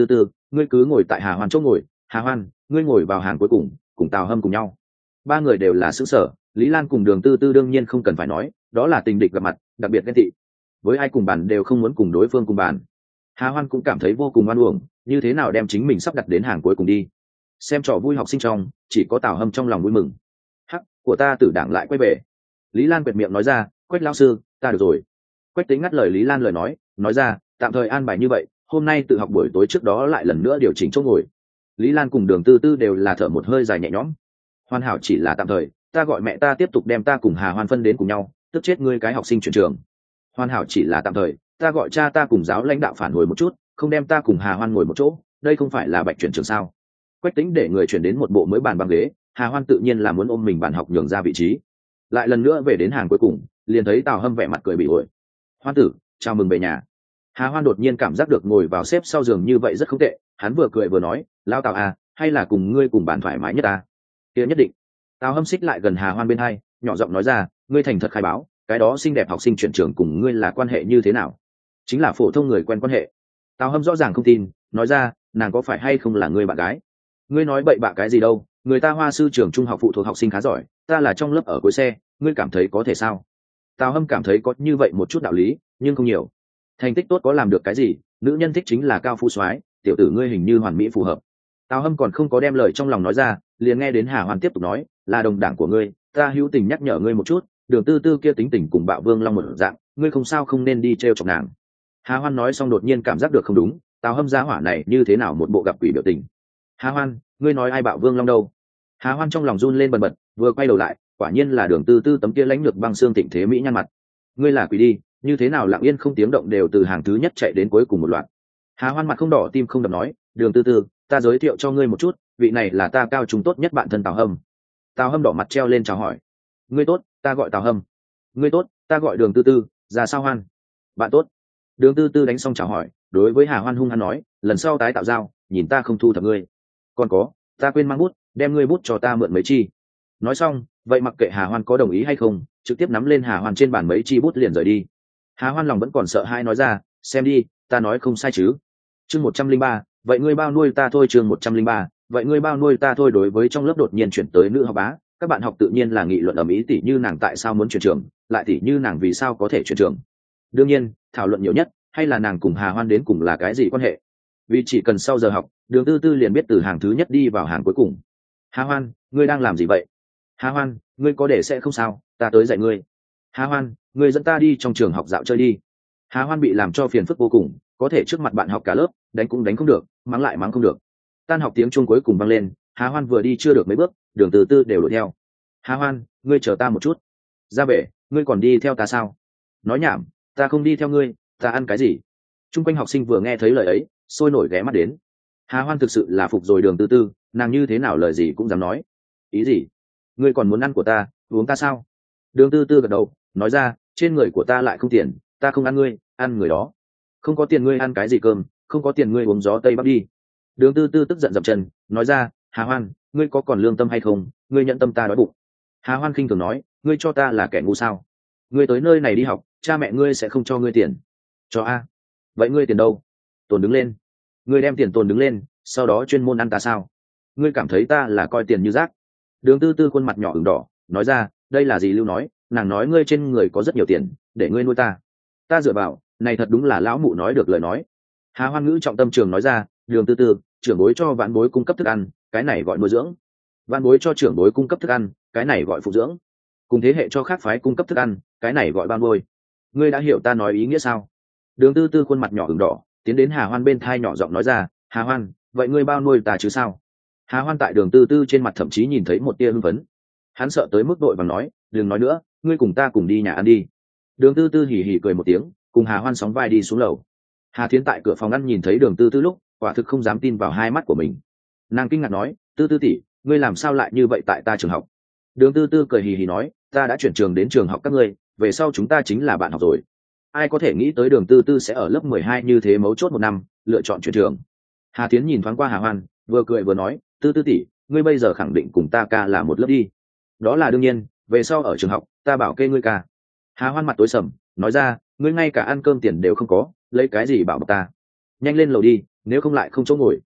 ngươi cứ ngồi tại Hà Hoan chỗ ngồi, Hà Hoan, ngươi ngồi vào hàng cuối cùng Tào Hâm cùng nhau. Ba người đều là xứ sở, Lý Lan cùng Đường Tư Tư đương nhiên không cần phải nói, đó là tình địch gặp mặt, đặc biệt ghen tị. Với ai cùng bàn đều không muốn cùng đối phương cùng bàn. Hà Hoan cũng cảm thấy vô cùng oan uổng, như thế nào đem chính mình sắp đặt đến hàng cuối cùng đi. Xem trò vui học sinh trong, chỉ có Tào Hâm trong lòng vui mừng. Hắc, của ta tử đảng lại quay về. Lý Lan quệt miệng nói ra, Quách lão sư, ta được rồi. Quách Tĩnh ngắt lời Lý Lan lời nói ra, tạm thời an bài như vậy, hôm nay tự học buổi tối trước đó lại lần nữa điều chỉnh chỗ ngồi. Lý Lan cùng Đường Tư Tư đều là thở một hơi dài nhẹ nhõm. Hoàn hảo chỉ là tạm thời, ta gọi mẹ ta tiếp tục đem ta cùng Hà Hoan phân đến cùng nhau, tức chết ngươi cái học sinh chuyển trường. Hoàn hảo chỉ là tạm thời, ta gọi cha ta cùng giáo lãnh đạo phản hồi một chút, không đem ta cùng Hà Hoan ngồi một chỗ, đây không phải là bạch chuyển trường sao? Quách Tĩnh để người chuyển đến một bộ mới bàn băng ghế, Hà Hoan tự nhiên là muốn ôm mình bàn học nhường ra vị trí. Lại lần nữa về đến hàng cuối cùng, liền thấy Tào Hâm vẻ mặt cười bị ổi. Hoan tử, chào mừng về nhà. Hà Hoan đột nhiên cảm giác được ngồi vào xếp sau giường như vậy rất không tệ, hắn vừa cười vừa nói, lão Tào à, hay là cùng ngươi cùng bàn thoải mái nhất ta? Kia nhất định. Tào Hâm xích lại gần Hà Hoan bên hai, nhỏ giọng nói ra, ngươi thành thật khai báo, cái đó xinh đẹp học sinh chuyển trường cùng ngươi là quan hệ như thế nào? Chính là phổ thông người quen quan hệ. Tào Hâm rõ ràng không tin, nói ra, nàng có phải hay không là ngươi bạn gái? Ngươi nói bậy bạ cái gì đâu, người ta Hoa sư trường trung học phụ thuộc học sinh khá giỏi, ta là trong lớp ở cuối xe, ngươi cảm thấy có thể sao? Tào Hâm cảm thấy có như vậy một chút đạo lý, nhưng không nhiều. Thành tích tốt có làm được cái gì, nữ nhân thích chính là cao phú soái, tiểu tử ngươi hình như hoàn mỹ phù hợp. Tào Hâm còn không có đem lời trong lòng nói ra, liền nghe đến Hà Hoan tiếp tục nói, là đồng đảng của ngươi, ta hữu tình nhắc nhở ngươi một chút, Đường Tư Tư kia tính tình cùng Bạo Vương Long một dạng, ngươi không sao không nên đi trêu chọc nàng. Hà Hoan nói xong đột nhiên cảm giác được không đúng, Tào Hâm gia hỏa này như thế nào một bộ gặp quỷ biểu tình. Hà Hoan, ngươi nói ai Bạo Vương Long đâu? Hà Hoan trong lòng run lên bần bật, vừa quay đầu lại, quả nhiên là Đường Tư Tư tấm kia lãnh lược băng xương thịnh thế mỹ nhăn mặt. Ngươi là quỷ đi, như thế nào lặng yên không tiếng động đều từ hàng thứ nhất chạy đến cuối cùng một loạt. Hà Hoan mặt không đỏ tim không đập nói, Đường Tư Tư, ta giới thiệu cho ngươi một chút, vị này là ta cao trung tốt nhất bạn thân Tào Hâm. Tào Hâm đỏ mặt treo lên chào hỏi, ngươi tốt, ta gọi Tào Hâm. Ngươi tốt, ta gọi Đường Tư Tư, ra sao Hoan? Bạn tốt. Đường Tư Tư đánh xong chào hỏi, đối với Hà Hoan hung hăng nói, lần sau tái tạo giao, nhìn ta không thu thập ngươi. Còn có, ta quên mang bút, đem ngươi bút cho ta mượn mấy chi. Nói xong, vậy mặc kệ Hà Hoan có đồng ý hay không, trực tiếp nắm lên Hà Hoan trên bàn mấy chi bút liền rời đi. Hà Hoan lòng vẫn còn sợ hãi nói ra, xem đi, ta nói không sai chứ. Chương 103, vậy ngươi bao nuôi ta thôi. Chương 103, vậy ngươi bao nuôi ta thôi. Đối với trong lớp đột nhiên chuyển tới nữ học bá, các bạn học tự nhiên là nghị luận ầm ĩ, tỉ như nàng tại sao muốn chuyển trường, lại tỉ như nàng vì sao có thể chuyển trường. Đương nhiên, thảo luận nhiều nhất hay là nàng cùng Hà Hoan đến cùng là cái gì quan hệ. Vì chỉ cần sau giờ học, Đường Tư Tư liền biết từ hàng thứ nhất đi vào hàng cuối cùng. Hà Hoan, ngươi đang làm gì vậy? Hà Hoan, ngươi có để sẽ không sao, ta tới dạy ngươi. Hà Hoan, ngươi dẫn ta đi trong trường học dạo chơi đi. Hà Hoan bị làm cho phiền phức vô cùng, có thể trước mặt bạn học cả lớp, đánh cũng đánh không được, mắng lại mắng không được. Tan học tiếng chuông cuối cùng vang lên, Hà Hoan vừa đi chưa được mấy bước, Đường Tư Tư đều đuổi theo. Hà Hoan, ngươi chờ ta một chút. Ra bể, ngươi còn đi theo ta sao? Nói nhảm, ta không đi theo ngươi, ta ăn cái gì? Trung quanh học sinh vừa nghe thấy lời ấy, sôi nổi ghé mắt đến. Hà Hoan thực sự là phục rồi Đường Tư Tư, nàng như thế nào lời gì cũng dám nói. Ý gì? Ngươi còn muốn ăn của ta, uống ta sao? Đường Tư Tư gật đầu, nói ra, trên người của ta lại không tiền, ta không ăn ngươi, ăn người đó. Không có tiền ngươi ăn cái gì cơm, không có tiền ngươi uống gió tây bắc đi. Đường Tư Tư tức giận dậm chân, nói ra, Hà Hoan, ngươi có còn lương tâm hay không? Ngươi nhận tâm ta đói bụng. Hà Hoan khinh thường nói, ngươi cho ta là kẻ ngu sao? Ngươi tới nơi này đi học, cha mẹ ngươi sẽ không cho ngươi tiền. Cho a? Vậy ngươi tiền đâu? Tồn đứng lên. Ngươi đem tiền tồn đứng lên, sau đó chuyên môn ăn ta sao? Ngươi cảm thấy ta là coi tiền như rác? Đường Tư Tư khuôn mặt nhỏ ửng đỏ, nói ra, đây là gì lưu nói, nàng nói ngươi trên người có rất nhiều tiền, để ngươi nuôi ta. Ta dựa vào, này thật đúng là lão mụ nói được lời nói. Hà Hoan ngữ trọng tâm trường nói ra, Đường Tư Tư, trưởng bối cho vãn bối cung cấp thức ăn, cái này gọi nuôi dưỡng. Vãn bối cho trưởng bối cung cấp thức ăn, cái này gọi phụ dưỡng. Cùng thế hệ cho khác phái cung cấp thức ăn, cái này gọi ban nuôi. Ngươi đã hiểu ta nói ý nghĩa sao? Đường Tư Tư khuôn mặt nhỏ ửng đỏ, tiến đến Hà Hoan bên thai nhỏ giọng nói ra, Hà Hoan, vậy ngươi bao nuôi ta chứ sao? Hà Hoan tại Đường Tư Tư trên mặt thậm chí nhìn thấy một tia hưng phấn. Hắn sợ tới mức đội và nói, đừng nói nữa, ngươi cùng ta cùng đi nhà ăn đi. Đường Tư Tư hỉ hỉ cười một tiếng, cùng Hà Hoan sóng vai đi xuống lầu. Hà Thiến tại cửa phòng ăn nhìn thấy Đường Tư Tư lúc, quả thực không dám tin vào hai mắt của mình. Nàng kinh ngạc nói, Tư Tư tỷ, ngươi làm sao lại như vậy tại ta trường học? Đường Tư Tư cười hì hì nói, ta đã chuyển trường đến trường học các ngươi, về sau chúng ta chính là bạn học rồi. Ai có thể nghĩ tới Đường Tư Tư sẽ ở lớp 12 như thế mấu chốt một năm, lựa chọn chuyển trường. Hà Thiến nhìn thoáng qua Hà Hoan, vừa cười vừa nói, Tư Tư tỷ, ngươi bây giờ khẳng định cùng ta ca là một lớp đi. Đó là đương nhiên, về sau ở trường học, ta bảo kê ngươi ca. Hà Hoan mặt tối sầm, nói ra, ngươi ngay cả ăn cơm tiền đều không có, lấy cái gì bảo bọc ta? Nhanh lên lầu đi, nếu không lại không chỗ ngồi.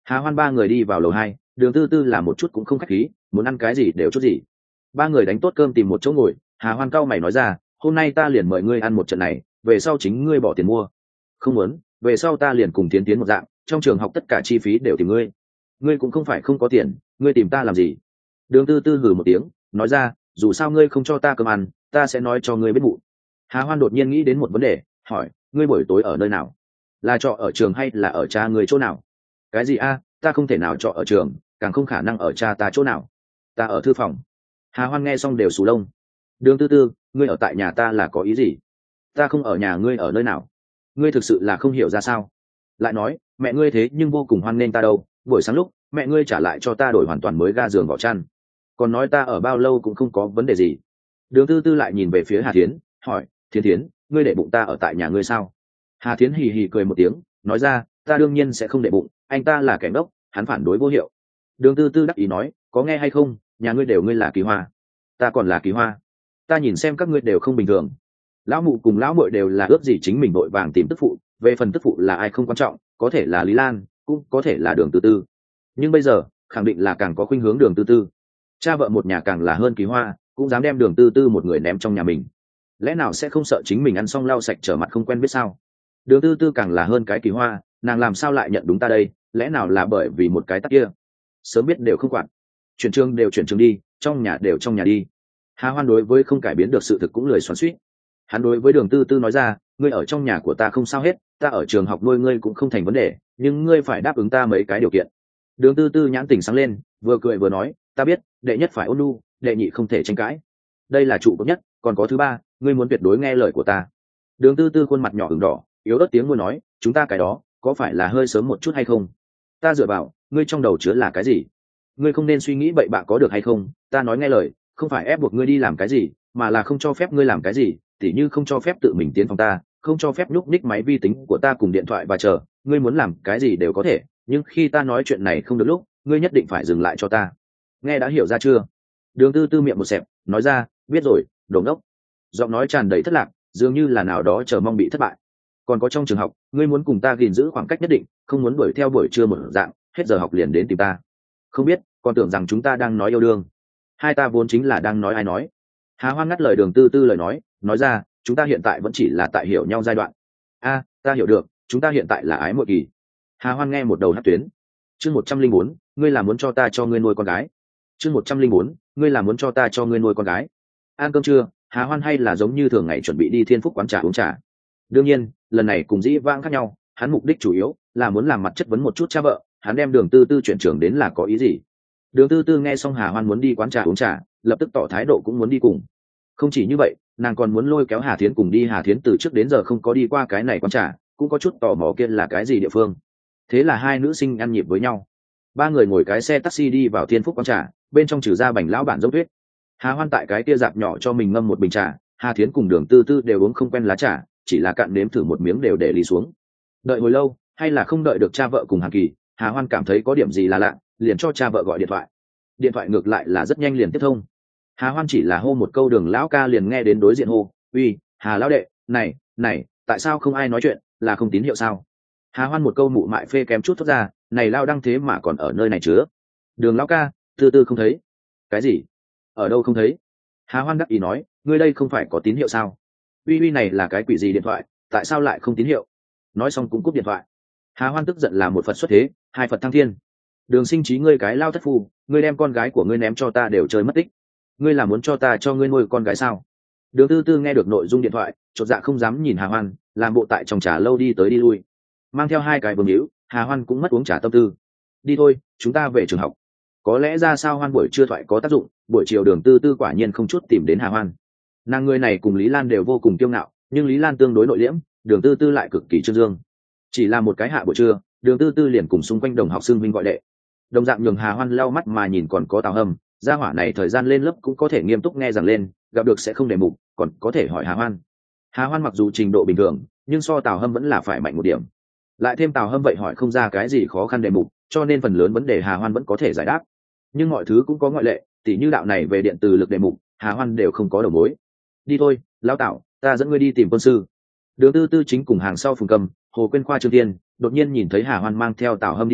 Hà Hoan ba người đi vào lầu 2, Đường Tư Tư là một chút cũng không khách khí, muốn ăn cái gì đều chút gì. Ba người đánh tốt cơm tìm một chỗ ngồi, Hà Hoan cau mày nói ra, hôm nay ta liền mời ngươi ăn một trận này, về sau chính ngươi bỏ tiền mua. Không muốn, về sau ta liền cùng tiến một dạng, trong trường học tất cả chi phí đều tìm ngươi. Ngươi cũng không phải không có tiền, ngươi tìm ta làm gì? Đường Tư Tư hừ một tiếng, nói ra, dù sao ngươi không cho ta cơm ăn, ta sẽ nói cho ngươi biết mụ. Hà Hoan đột nhiên nghĩ đến một vấn đề, hỏi, ngươi buổi tối ở nơi nào? Là trọ ở trường hay là ở cha ngươi chỗ nào? Cái gì a? Ta không thể nào trọ ở trường, càng không khả năng ở cha ta chỗ nào. Ta ở thư phòng. Hà Hoan nghe xong đều sù lông. Đường Tư Tư, ngươi ở tại nhà ta là có ý gì? Ta không ở nhà ngươi ở nơi nào? Ngươi thực sự là không hiểu ra sao? Lại nói, mẹ ngươi thế nhưng vô cùng hoan nghênh ta đâu, buổi sáng lúc mẹ ngươi trả lại cho ta đổi hoàn toàn mới ga giường vỏ chăn, còn nói ta ở bao lâu cũng không có vấn đề gì. Đường Tư Tư lại nhìn về phía Hà Thiến, hỏi, Thiến Thiến, ngươi để bụng ta ở tại nhà ngươi sao? Hà Thiến hì hì cười một tiếng, nói ra, ta đương nhiên sẽ không để bụng, anh ta là kẻ ngốc, hắn phản đối vô hiệu. Đường Tư Tư đắc ý nói, có nghe hay không, nhà ngươi đều ngươi là Kỳ Hoa, ta còn là Kỳ Hoa, ta nhìn xem các ngươi đều không bình thường. Lão mụ cùng lão muội đều là ước gì chính mình vội vàng tìm tức phụ, về phần tức phụ là ai không quan trọng, có thể là Lý Lan, cũng có thể là Đường Tư Tư, nhưng bây giờ khẳng định là càng có khuynh hướng Đường Tư Tư. Cha vợ một nhà càng là hơn Kỳ Hoa, cũng dám đem Đường Tư Tư một người ném trong nhà mình, lẽ nào sẽ không sợ chính mình ăn xong lau sạch trở mặt không quen biết sao? Đường Tư Tư càng là hơn cái Kỳ Hoa, nàng làm sao lại nhận đúng ta đây, lẽ nào là bởi vì một cái tắc kia? Sớm biết đều không quản, chuyển trường đều chuyển trường đi, trong nhà đều trong nhà đi. Hà Hoan đối với không cải biến được sự thực cũng lười xoắn xuýt. Hắn đối với Đường Tư Tư nói ra, ngươi ở trong nhà của ta không sao hết, ta ở trường học nuôi ngươi cũng không thành vấn đề, nhưng ngươi phải đáp ứng ta mấy cái điều kiện. Đường Tư Tư nhãn tình sáng lên, vừa cười vừa nói, ta biết, đệ nhất phải ôn nhu, đệ nhị không thể tranh cãi, đây là trụ cột nhất, còn có thứ ba, ngươi muốn tuyệt đối nghe lời của ta. Đường Tư Tư khuôn mặt nhỏ ửng đỏ, yếu ớt tiếng môi nói, chúng ta cái đó có phải là hơi sớm một chút hay không? Ta dựa vào, ngươi trong đầu chứa là cái gì? Ngươi không nên suy nghĩ bậy bạ có được hay không? Ta nói nghe lời, không phải ép buộc ngươi đi làm cái gì, mà là không cho phép ngươi làm cái gì, tỉ như không cho phép tự mình tiến phòng ta, không cho phép nhúc nhích máy vi tính của ta cùng điện thoại và chờ, ngươi muốn làm cái gì đều có thể, nhưng khi ta nói chuyện này không được lúc, ngươi nhất định phải dừng lại cho ta. Nghe đã hiểu ra chưa? Đường Tư Tư miệng một xẹp, nói ra, biết rồi, đồ ngốc. Giọng nói tràn đầy thất lạc, dường như là nào đó chờ mong bị thất bại. Còn có trong trường học, ngươi muốn cùng ta gìn giữ khoảng cách nhất định, không muốn đuổi theo buổi trưa một dạng, hết giờ học liền đến tìm ta. Không biết, còn tưởng rằng chúng ta đang nói yêu đương. Hai ta vốn chính là đang nói ai nói. Hà Hoan ngắt lời Đường Tư Tư lời nói ra, chúng ta hiện tại vẫn chỉ là tại hiểu nhau giai đoạn. A, ta hiểu được, chúng ta hiện tại là ái muội kỳ. Hà Hoan nghe một đầu hát tuyến. Chương 104, ngươi là muốn cho ta cho ngươi nuôi con gái. Chương 104, ngươi là muốn cho ta cho ngươi nuôi con gái. Ăn cơm trưa, Hà Hoan hay là giống như thường ngày chuẩn bị đi Thiên Phúc quán trà uống trà. Đương nhiên, lần này cùng dĩ vãng khác nhau, hắn mục đích chủ yếu là muốn làm mặt chất vấn một chút cha vợ, hắn đem Đường Tư Tư chuyển trường đến là có ý gì. Đường Tư Tư nghe xong Hà Hoan muốn đi quán trà uống trà, lập tức tỏ thái độ cũng muốn đi cùng. Không chỉ như vậy, nàng còn muốn lôi kéo Hà Thiến cùng đi. Hà Thiến từ trước đến giờ không có đi qua cái này quán trà, cũng có chút tò mò kia là cái gì địa phương. Thế là hai nữ sinh ăn nhịp với nhau. Ba người ngồi cái xe taxi đi vào Thiên Phúc quán trà, bên trong trừ ra bành lão bản dốc tuyết. Hà Hoan tại cái kia dạp nhỏ cho mình ngâm một bình trà, Hà Thiến cùng Đường Tư Tư đều uống không quen lá trà, chỉ là cạn nếm thử một miếng đều để ly xuống. Đợi hồi lâu, hay là không đợi được cha vợ cùng Hàn Kỳ, Hà Hoan cảm thấy có điểm gì là lạ, liền cho cha vợ gọi điện thoại. Điện thoại ngược lại là rất nhanh liền tiếp thông. Hà Hoan chỉ là hô một câu Đường lão ca liền nghe đến đối diện hô, uy, Hà lão đệ, này, tại sao không ai nói chuyện, là không tín hiệu sao? Hà Hoan một câu mụ mại phê kém chút thốt ra, này lao đăng thế mà còn ở nơi này chứa. Đường lão ca, Tư Tư không thấy. Cái gì? Ở đâu không thấy? Hà Hoan đắc ý nói, ngươi đây không phải có tín hiệu sao? Uy này là cái quỷ gì điện thoại, tại sao lại không tín hiệu? Nói xong cũng cúp điện thoại. Hà Hoan tức giận là một Phật xuất thế, hai Phật thăng thiên. Đường Sinh Trí, ngươi cái lao thất phu, ngươi đem con gái của ngươi ném cho ta đều chơi mất tích. Ngươi là muốn cho ta cho ngươi nuôi con gái sao? Đường Tư Tư nghe được nội dung điện thoại, chột dạ không dám nhìn Hà Hoan, làm bộ tại trong trà lâu đi tới đi lui, mang theo hai cái vương hữu. Hà Hoan cũng mất uống trà tâm tư. Đi thôi, chúng ta về trường học. Có lẽ ra sao Hoan buổi trưa thoại có tác dụng, buổi chiều Đường Tư Tư quả nhiên không chút tìm đến Hà Hoan. Nàng người này cùng Lý Lan đều vô cùng kiêu ngạo, nhưng Lý Lan tương đối nội liễm, Đường Tư Tư lại cực kỳ trương dương. Chỉ là một cái hạ buổi trưa, Đường Tư Tư liền cùng xung quanh đồng học xưng huynh gọi đệ. Đồng dạng nhường Hà Hoan lau mắt mà nhìn, còn có Tào Hâm, gia hỏa này thời gian lên lớp cũng có thể nghiêm túc nghe giảng lên, gặp được sẽ không đề mục, còn có thể hỏi Hà Hoan. Hà Hoan mặc dù trình độ bình thường, nhưng so Tào Hâm vẫn là phải mạnh một điểm. Lại thêm Tào Hâm vậy hỏi không ra cái gì khó khăn đề mục, cho nên phần lớn vấn đề Hà Hoan vẫn có thể giải đáp. Nhưng mọi thứ cũng có ngoại lệ, tỉ như đạo này về điện từ lực đề mục, Hà Hoan đều không có đầu mối. Đi thôi, lão Tào, ta dẫn ngươi đi tìm quân sư. Đường Tư Tư chính cùng hàng sau Phùng Cầm, Hồ Quyên Khoa Trương Tiên, đột nhiên nhìn thấy Hà Hoan mang theo Tào Hâm đi tới,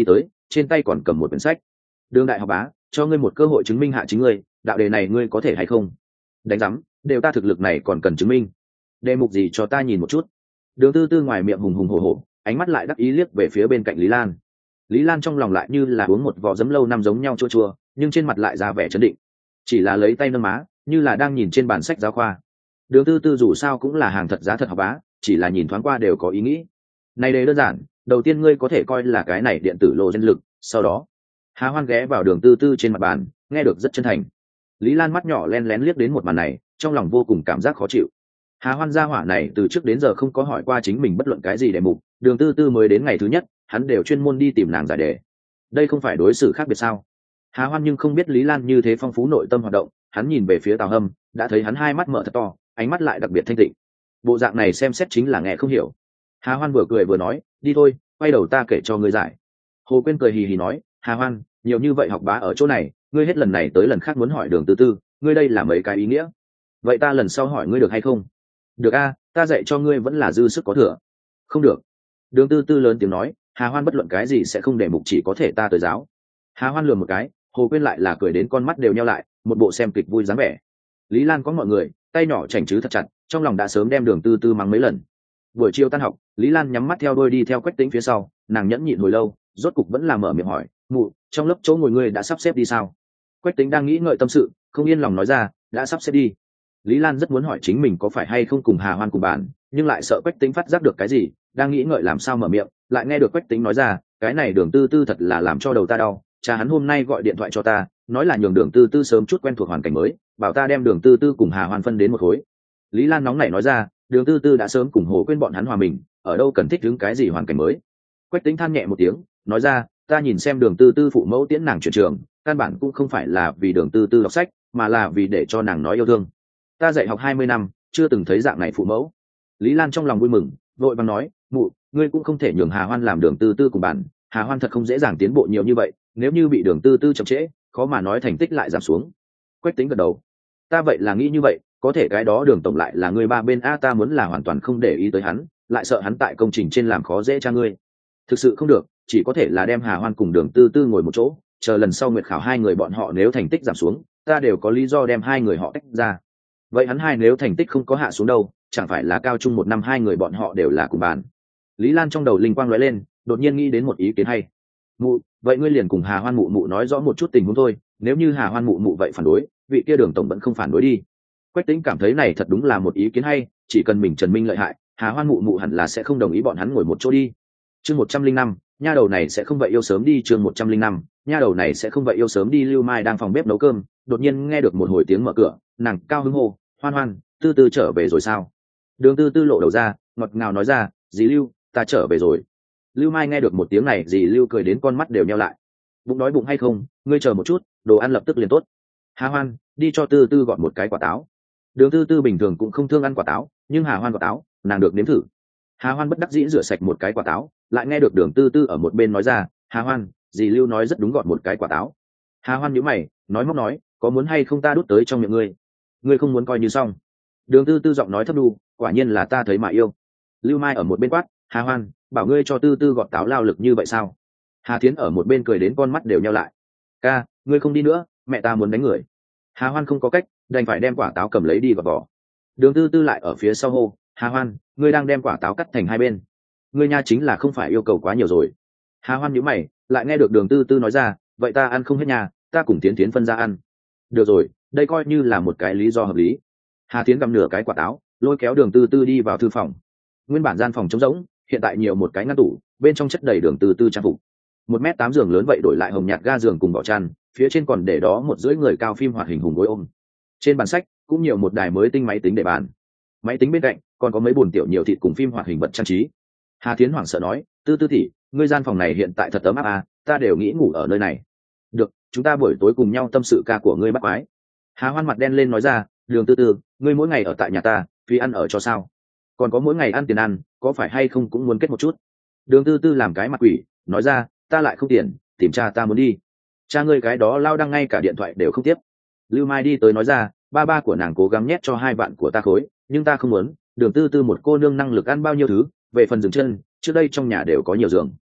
trên tay còn cầm một quyển sách. Đường đại học bá, cho ngươi một cơ hội chứng minh hạ chính ngươi, đạo đề này ngươi có thể hay không? Đánh rắm, đều ta thực lực này còn cần chứng minh. Đề mục gì cho ta nhìn một chút. Đường Tư Tư ngoài miệng hùng hùng hổ hổ, ánh mắt lại đắc ý liếc về phía bên cạnh Lý Lan. Lý Lan trong lòng lại như là uống một vò giấm lâu năm giống nhau chua chua, nhưng trên mặt lại ra vẻ trấn định, chỉ là lấy tay nâng má, như là đang nhìn trên bản sách giáo khoa. Đường Tư Tư dù sao cũng là hàng thật giá thật học bá, chỉ là nhìn thoáng qua đều có ý nghĩ. Này đề đơn giản, đầu tiên ngươi có thể coi là cái này điện tử lộ gen lực, sau đó Hà Hoan ghé vào Đường Tư Tư trên mặt bàn, nghe được rất chân thành. Lý Lan mắt nhỏ len lén liếc đến một màn này, trong lòng vô cùng cảm giác khó chịu. Hà Hoan gia hỏa này từ trước đến giờ không có hỏi qua chính mình bất luận cái gì đề mục, Đường Tư Tư mới đến ngày thứ nhất, hắn đều chuyên môn đi tìm nàng giải đề. Đây không phải đối xử khác biệt sao? Hà Hoan nhưng không biết Lý Lan như thế phong phú nội tâm hoạt động, hắn nhìn về phía Tào Hâm, đã thấy hắn hai mắt mở thật to, ánh mắt lại đặc biệt thanh tịnh. Bộ dạng này xem xét chính là nghe không hiểu. Hà Hoan vừa cười vừa nói, đi thôi, quay đầu ta kể cho ngươi giải. Hồ Quyên cười hì hì nói, Hà Hoan, nhiều như vậy học bá ở chỗ này, ngươi hết lần này tới lần khác muốn hỏi Đường Tư Tư, ngươi đây là mấy cái ý nghĩa? Vậy ta lần sau hỏi ngươi được hay không? Được a, ta dạy cho ngươi vẫn là dư sức có thừa. Không được. Đường Tư Tư lớn tiếng nói, Hà Hoan bất luận cái gì sẽ không để mục, chỉ có thể ta tới giáo. Hà Hoan lườm một cái, Hồ Quyên lại là cười đến con mắt đều nheo lại, một bộ xem kịch vui dáng vẻ. Lý Lan có mọi người, tay nhỏ chảnh chứ thật chặt, trong lòng đã sớm đem Đường Tư Tư mắng mấy lần. Buổi chiều tan học, Lý Lan nhắm mắt theo đôi đi theo Quách Tĩnh phía sau, nàng nhẫn nhịn hồi lâu, rốt cục vẫn là mở miệng hỏi, mụ, trong lớp chỗ ngồi ngươi đã sắp xếp đi sao? Quách Tĩnh đang nghĩ ngợi tâm sự, không yên lòng nói ra, đã sắp xếp đi. Lý Lan rất muốn hỏi chính mình có phải hay không cùng Hà Hoan cùng bàn, nhưng lại sợ Quách Tĩnh phát giác được cái gì, đang nghĩ ngợi làm sao mở miệng, lại nghe được Quách Tĩnh nói ra, cái này Đường Tư Tư thật là làm cho đầu ta đau, cha hắn hôm nay gọi điện thoại cho ta, nói là nhường Đường Tư Tư sớm chút quen thuộc hoàn cảnh mới, bảo ta đem Đường Tư Tư cùng Hà Hoan phân đến một khối. Lý Lan nóng nảy nói ra, Đường Tư Tư đã sớm cùng Hồ Quyên bọn hắn hòa mình, ở đâu cần thích đứng cái gì hoàn cảnh mới. Quách Tĩnh than nhẹ một tiếng, nói ra, ta nhìn xem Đường Tư Tư phụ mẫu tiễn nàng chuyển trường, căn bản cũng không phải là vì Đường Tư Tư đọc sách, mà là vì để cho nàng nói yêu thương. Ta dạy học 20 năm, chưa từng thấy dạng này phụ mẫu. Lý Lan trong lòng vui mừng, vội vàng nói, mụ, ngươi cũng không thể nhường Hà Hoan làm Đường Tư Tư cùng bạn, Hà Hoan thật không dễ dàng tiến bộ nhiều như vậy, nếu như bị Đường Tư Tư chậm trễ, khó mà nói thành tích lại giảm xuống. Quách Tĩnh gật đầu, ta vậy là nghĩ như vậy, có thể cái đó Đường tổng lại là người ba bên a, ta muốn là hoàn toàn không để ý tới hắn, lại sợ hắn tại công trình trên làm khó dễ cha ngươi. Thực sự không được, chỉ có thể là đem Hà Hoan cùng Đường Tư Tư ngồi một chỗ, chờ lần sau nguyệt khảo hai người bọn họ nếu thành tích giảm xuống, ta đều có lý do đem hai người họ tách ra. Vậy hắn hai nếu thành tích không có hạ xuống đâu, chẳng phải là cao trung một năm hai người bọn họ đều là cùng bàn. Lý Lan trong đầu linh quang lóe lên, đột nhiên nghĩ đến một ý kiến hay. Mụ, vậy ngươi liền cùng Hà Hoan mụ mụ nói rõ một chút tình huống thôi, nếu như Hà Hoan mụ mụ vậy phản đối, vị kia Đường tổng vẫn không phản đối đi. Quách Tĩnh cảm thấy này thật đúng là một ý kiến hay, chỉ cần mình Trần Minh lợi hại, Hà Hoan mụ mụ hẳn là sẽ không đồng ý bọn hắn ngồi một chỗ đi. Chương 105, nha đầu này sẽ không vậy yêu sớm đi. Chương 105, nha đầu này sẽ không vậy yêu sớm đi. Lưu Mai đang phòng bếp nấu cơm, đột nhiên nghe được một hồi tiếng mở cửa, nàng cao hứng hô, Hoan Hoan, Tư Tư trở về rồi sao? Đường Tư Tư lộ đầu ra, ngọt ngào nói ra, dì Lưu, ta trở về rồi. Lưu Mai nghe được một tiếng này, dì Lưu cười đến con mắt đều nheo lại. Bụng đói bụng hay không, ngươi chờ một chút, đồ ăn lập tức liền tốt. Hà Hoan, đi cho Tư Tư gọt một cái quả táo. Đường Tư Tư bình thường cũng không thương ăn quả táo, nhưng Hà Hoan gọt táo, nàng được nếm thử. Hà Hoan bất đắc dĩ rửa sạch một cái quả táo, lại nghe được Đường Tư Tư ở một bên nói ra, Hà Hoan, dì Lưu nói rất đúng, gọt một cái quả táo. Hà Hoan nhíu mày, nói móc nói, có muốn hay không ta đút tới trong miệng ngươi? Ngươi không muốn coi như xong. Đường Tư Tư giọng nói thấp đu, quả nhiên là ta thấy mà yêu. Lưu Mai ở một bên quát, Hà Hoan, bảo ngươi cho Tư Tư gọt táo lao lực như vậy sao? Hà Thiến ở một bên cười đến con mắt đều nheo lại. Ca, ngươi không đi nữa, mẹ ta muốn đánh người. Hà Hoan không có cách, đành phải đem quả táo cầm lấy đi gọt vỏ. Đường Tư Tư lại ở phía sau hô, Hà Hoan, ngươi đang đem quả táo cắt thành hai bên, ngươi nha chính là không phải yêu cầu quá nhiều rồi. Hà Hoan nhíu mày, lại nghe được Đường Tư Tư nói ra, vậy ta ăn không hết nhà, ta cùng Thiến Thiến phân ra ăn. Được rồi, đây coi như là một cái lý do hợp lý. Hà Thiến cầm nửa cái quả táo, lôi kéo Đường Tư Tư đi vào thư phòng. Nguyên bản gian phòng trống rỗng, hiện tại nhiều một cái ngăn tủ, bên trong chất đầy Đường Tư Tư trang phục. 1m8 giường lớn vậy đổi lại hồng nhạt ga giường cùng vỏ chăn, phía trên còn để đó một rưỡi người cao phim hoạt hình hùng gối ôm. Trên bàn sách cũng nhiều một đài mới tinh máy tính để bàn. Máy tính bên cạnh còn có mấy bồn tiểu nhiều thịt cùng phim hoạt hình vật trang trí. Hà Thiến hoảng sợ nói, Tư Tư tỷ, ngươi gian phòng này hiện tại thật ấm áp à, ta đều nghĩ ngủ ở nơi này. Được, chúng ta buổi tối cùng nhau tâm sự ca của ngươi bắt quái. Hà Hoan mặt đen lên nói ra, Đường Tư Tư, ngươi mỗi ngày ở tại nhà ta, phí ăn ở cho sao? Còn có mỗi ngày ăn tiền ăn, có phải hay không cũng muốn kết một chút? Đường Tư Tư làm cái mặt quỷ, nói ra, ta lại không tiền, tìm cha ta muốn đi. Cha ngươi cái đó lao đăng ngay cả điện thoại đều không tiếp. Lưu Mai đi tới nói ra, ba của nàng cố gắng nhét cho 2 vạn của ta khối, nhưng ta không muốn. Đường Tư Tư một cô nương năng lực ăn bao nhiêu thứ, về phần giường chân, trước đây trong nhà đều có nhiều giường.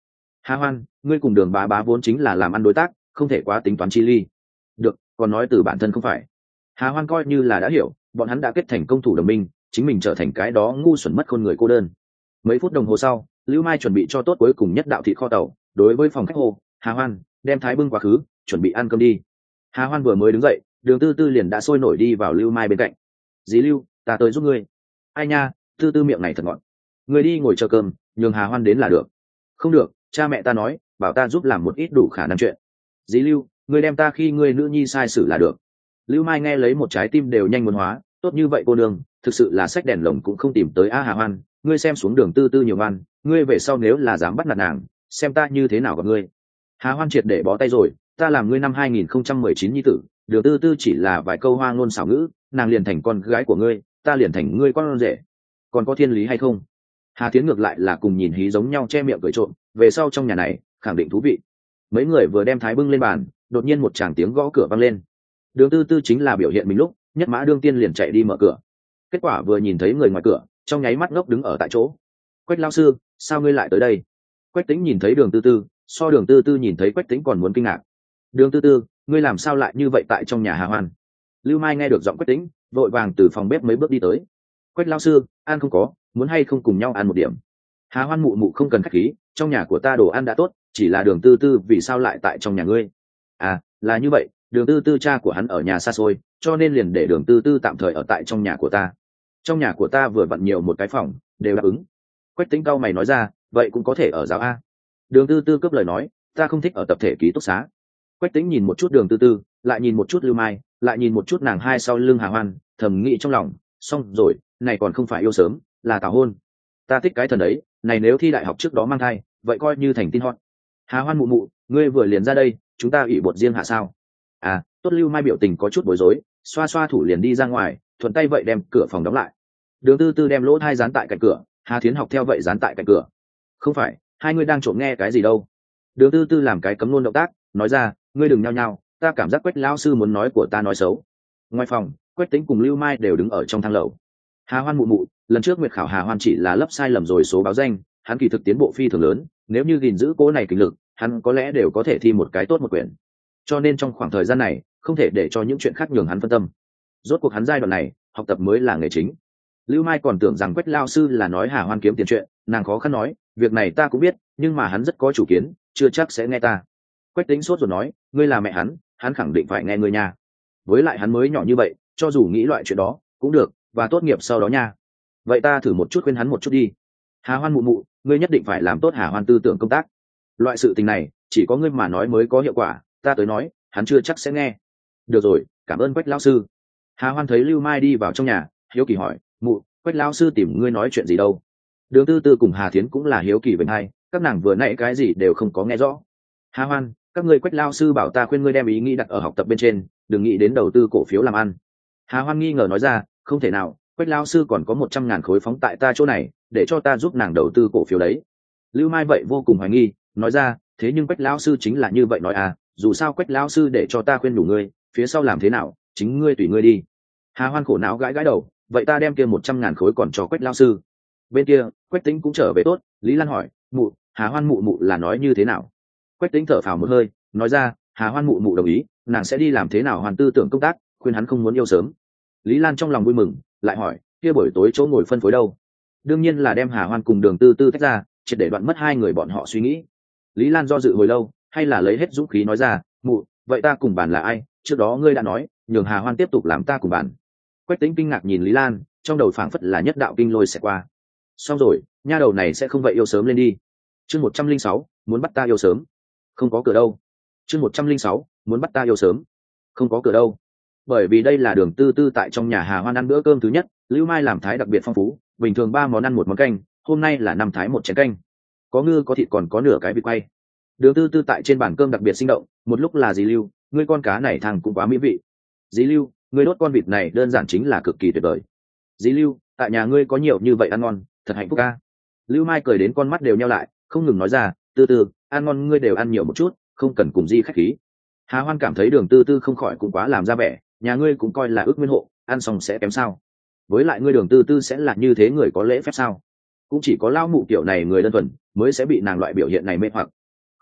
Hà Hoan, ngươi cùng Đường bá bá vốn chính là làm ăn đối tác, không thể quá tính toán chi ly. Được, còn nói từ bản thân không phải. Hà Hoan coi như là đã hiểu, bọn hắn đã kết thành công thủ đồng minh, chính mình trở thành cái đó ngu xuẩn mất khôn người cô đơn. Mấy phút đồng hồ sau, Lưu Mai chuẩn bị cho tốt cuối cùng nhất đạo thịt kho tàu, đối với phòng khách hồ, Hà Hoan, đem thái bưng quá khứ, chuẩn bị ăn cơm đi. Hà Hoan vừa mới đứng dậy, Đường Tư Tư liền đã sôi nổi đi vào Lưu Mai bên cạnh. Dí Lưu, ta tới giúp ngươi. Ai nha, Tư Tư miệng này thật ngọt. Người đi ngồi chờ cơm, nhường Hà Hoan đến là được. Không được, cha mẹ ta nói, bảo ta giúp làm một ít đủ khả năng chuyện. Dí Lưu, ngươi đem ta khi ngươi nữ nhi sai sử là được. Lưu Mai nghe lấy một trái tim đều nhanh muốn hóa, tốt như vậy cô nương, thực sự là sách đèn lồng cũng không tìm tới a Hà Hoan, ngươi xem xuống Đường Tư Tư nhiều ngoan, ngươi về sau nếu là dám bắt nạt nàng, xem ta như thế nào gặp ngươi. Hà Hoan triệt để bó tay rồi, ta làm ngươi năm 2019 nhi tử, Đường Tư Tư chỉ là vài câu hoa ngôn xảo ngữ, nàng liền thành con gái của ngươi, ta liền thành ngươi con rể, còn có thiên lý hay không? Hà Tiến ngược lại là cùng nhìn hí giống nhau che miệng cười trộm, về sau trong nhà này khẳng định thú vị. Mấy người vừa đem thái bưng lên bàn, đột nhiên một tràng tiếng gõ cửa vang lên. Đường Tư Tư chính là biểu hiện mình lúc, nhất mã đương tiên liền chạy đi mở cửa. Kết quả vừa nhìn thấy người ngoài cửa, trong nháy mắt ngốc đứng ở tại chỗ. Quách lão sư, sao ngươi lại tới đây? Quách Tĩnh nhìn thấy Đường Tư Tư, so Đường Tư Tư nhìn thấy Quách Tĩnh còn muốn kinh ngạc. Đường Tư Tư, ngươi làm sao lại như vậy tại trong nhà Hà Hoan? Lưu Mai nghe được giọng Quách Tĩnh, vội vàng từ phòng bếp mấy bước đi tới. Quách lão sư, ăn không có, muốn hay không cùng nhau ăn một điểm? Hà Hoan mụ mụ không cần khách khí, trong nhà của ta đồ ăn đã tốt, chỉ là Đường Tư Tư vì sao lại tại trong nhà ngươi? À, là như vậy, Đường Tư Tư cha của hắn ở nhà xa xôi, cho nên liền để Đường Tư Tư tạm thời ở tại trong nhà của ta. Trong nhà của ta vừa vặn nhiều một cái phòng, đều đáp ứng. Quách Tĩnh cau mày nói ra, vậy cũng có thể ở giáo a. Đường Tư Tư cướp lời nói, ta không thích ở tập thể ký túc xá. Quách Tĩnh nhìn một chút Đường Tư Tư, lại nhìn một chút Lưu Mai, lại nhìn một chút nàng hai sau lưng Hà Hoan, thầm nghĩ trong lòng, xong rồi, này còn không phải yêu sớm, là tảo hôn. Ta thích cái thần đấy, này nếu thi đại học trước đó mang thai, vậy coi như thành tin hot. Hà Hoan mụ mụ, ngươi vừa liền ra đây, chúng ta ủy bột riêng hạ sao? À, tốt. Lưu Mai biểu tình có chút bối rối, xoa xoa thủ liền đi ra ngoài, thuận tay vậy đem cửa phòng đóng lại. Đường Tư Tư đem lỗ thai dán tại cạnh cửa, Hà Thiến học theo vậy dán tại cạnh cửa. Không phải, hai ngươi đang trộm nghe cái gì đâu? Đường Tư Tư làm cái cấm luôn động tác, nói ra, ngươi đừng nhao nhao, ta cảm giác Quách lão sư muốn nói của ta nói xấu. Ngoài phòng, Quách Tĩnh cùng Lưu Mai đều đứng ở trong thang lầu. Hà Hoan mụ mụ, lần trước Nguyệt khảo Hà Hoan chỉ là lấp sai lầm rồi số báo danh, hắn kỳ thực tiến bộ phi thường lớn, nếu như gìn giữ cố này kinh lực, hắn có lẽ đều có thể thi một cái tốt một quyển. Cho nên trong khoảng thời gian này, không thể để cho những chuyện khác nhường hắn phân tâm. Rốt cuộc hắn giai đoạn này, học tập mới là nghề chính. Lưu Mai còn tưởng rằng Quách lão sư là nói Hà Hoan kiếm tiền chuyện, nàng khó khăn nói, việc này ta cũng biết, nhưng mà hắn rất có chủ kiến, chưa chắc sẽ nghe ta. Quách Tĩnh sốt rồi nói, ngươi là mẹ hắn khẳng định phải nghe ngươi nha. Với lại hắn mới nhỏ như vậy, cho dù nghĩ loại chuyện đó cũng được, và tốt nghiệp sau đó nha. Vậy ta thử một chút khuyên hắn một chút đi. Hà Hoan mụ mụ, ngươi nhất định phải làm tốt Hà Hoan tư tưởng công tác. Loại sự tình này, chỉ có ngươi mà nói mới có hiệu quả, ta tới nói, hắn chưa chắc sẽ nghe. Được rồi, cảm ơn Quách lão sư. Hà Hoan thấy Lưu Mai đi vào trong nhà, hiếu kỳ hỏi, mụ, Quách lão sư tìm ngươi nói chuyện gì đâu? Đường Tư Tư cùng Hà Thiến cũng là hiếu kỳ về hai, các nàng vừa nãy cái gì đều không có nghe rõ. Hà Hoan, các ngươi Quách lão sư bảo ta khuyên ngươi đem ý nghĩ đặt ở học tập bên trên, đừng nghĩ đến đầu tư cổ phiếu làm ăn. Hà Hoan nghi ngờ nói ra, không thể nào, Quách lão sư còn có 100.000 khối phóng tại ta chỗ này, để cho ta giúp nàng đầu tư cổ phiếu đấy. Lưu Mai vậy vô cùng hoài nghi, nói ra, thế nhưng Quách lão sư chính là như vậy nói à, dù sao Quách lão sư để cho ta khuyên đủ ngươi, phía sau làm thế nào, chính ngươi tùy ngươi đi. Hà Hoan khổ não gãi gãi đầu, vậy ta đem kia 100.000 khối còn cho Quách lão sư. Bên kia, Quách Tĩnh cũng trở về tốt, Lý Lan hỏi, mụ, Hà Hoan mụ mụ là nói như thế nào? Quách Tĩnh thở phào một hơi, nói ra, Hà Hoan mụ mụ đồng ý, nàng sẽ đi làm thế nào hoàn tư tưởng công tác, khuyên hắn không muốn yêu sớm. Lý Lan trong lòng vui mừng, lại hỏi, kia buổi tối chỗ ngồi phân phối đâu? Đương nhiên là đem Hà Hoan cùng Đường Tư Tư tách ra, triệt để đoạn mất hai người bọn họ suy nghĩ. Lý Lan do dự hồi lâu, hay là lấy hết dũng khí nói ra, mụ, vậy ta cùng bàn là ai? Trước đó ngươi đã nói, nhường Hà Hoan tiếp tục làm ta cùng bàn. Quách Tĩnh kinh ngạc nhìn Lý Lan, trong đầu phảng phất là nhất đạo kinh lôi sẽ qua. Xong rồi, nha đầu này sẽ không vậy yêu sớm lên đi. Chương 106, muốn bắt ta yêu sớm. Không có cửa đâu. Chương 106, muốn bắt ta yêu sớm. Không có cửa đâu. Bởi vì đây là Đường Tư Tư tại trong nhà Hà Hoan ăn bữa cơm thứ nhất, Lưu Mai làm thái đặc biệt phong phú, bình thường 3 món ăn một món canh, hôm nay là 5 thái một chén canh. Có ngư có thịt còn có nửa cái vịt quay. Đường Tư Tư tại trên bàn cơm đặc biệt sinh động, một lúc là dì Lưu, ngươi con cá này thằng cũng quá mỹ vị. Dì Lưu, ngươi đốt con vịt này đơn giản chính là cực kỳ tuyệt vời. Dì Lưu, tại nhà ngươi có nhiều như vậy ăn ngon, thật hạnh phúc a. Lưu Mai cười đến con mắt đều nheo lại, không ngừng nói ra, Tư Tư, ăn ngon ngươi đều ăn nhiều một chút, không cần cùng di khách khí. Hà Hoan cảm thấy Đường Tư Tư không khỏi cũng quá làm ra vẻ, nhà ngươi cũng coi là ước nguyên hộ, ăn xong sẽ kém sao? Với lại ngươi Đường Tư Tư sẽ là như thế người có lễ phép sao? Cũng chỉ có lao mụ kiểu này người đơn thuần mới sẽ bị nàng loại biểu hiện này mê hoặc.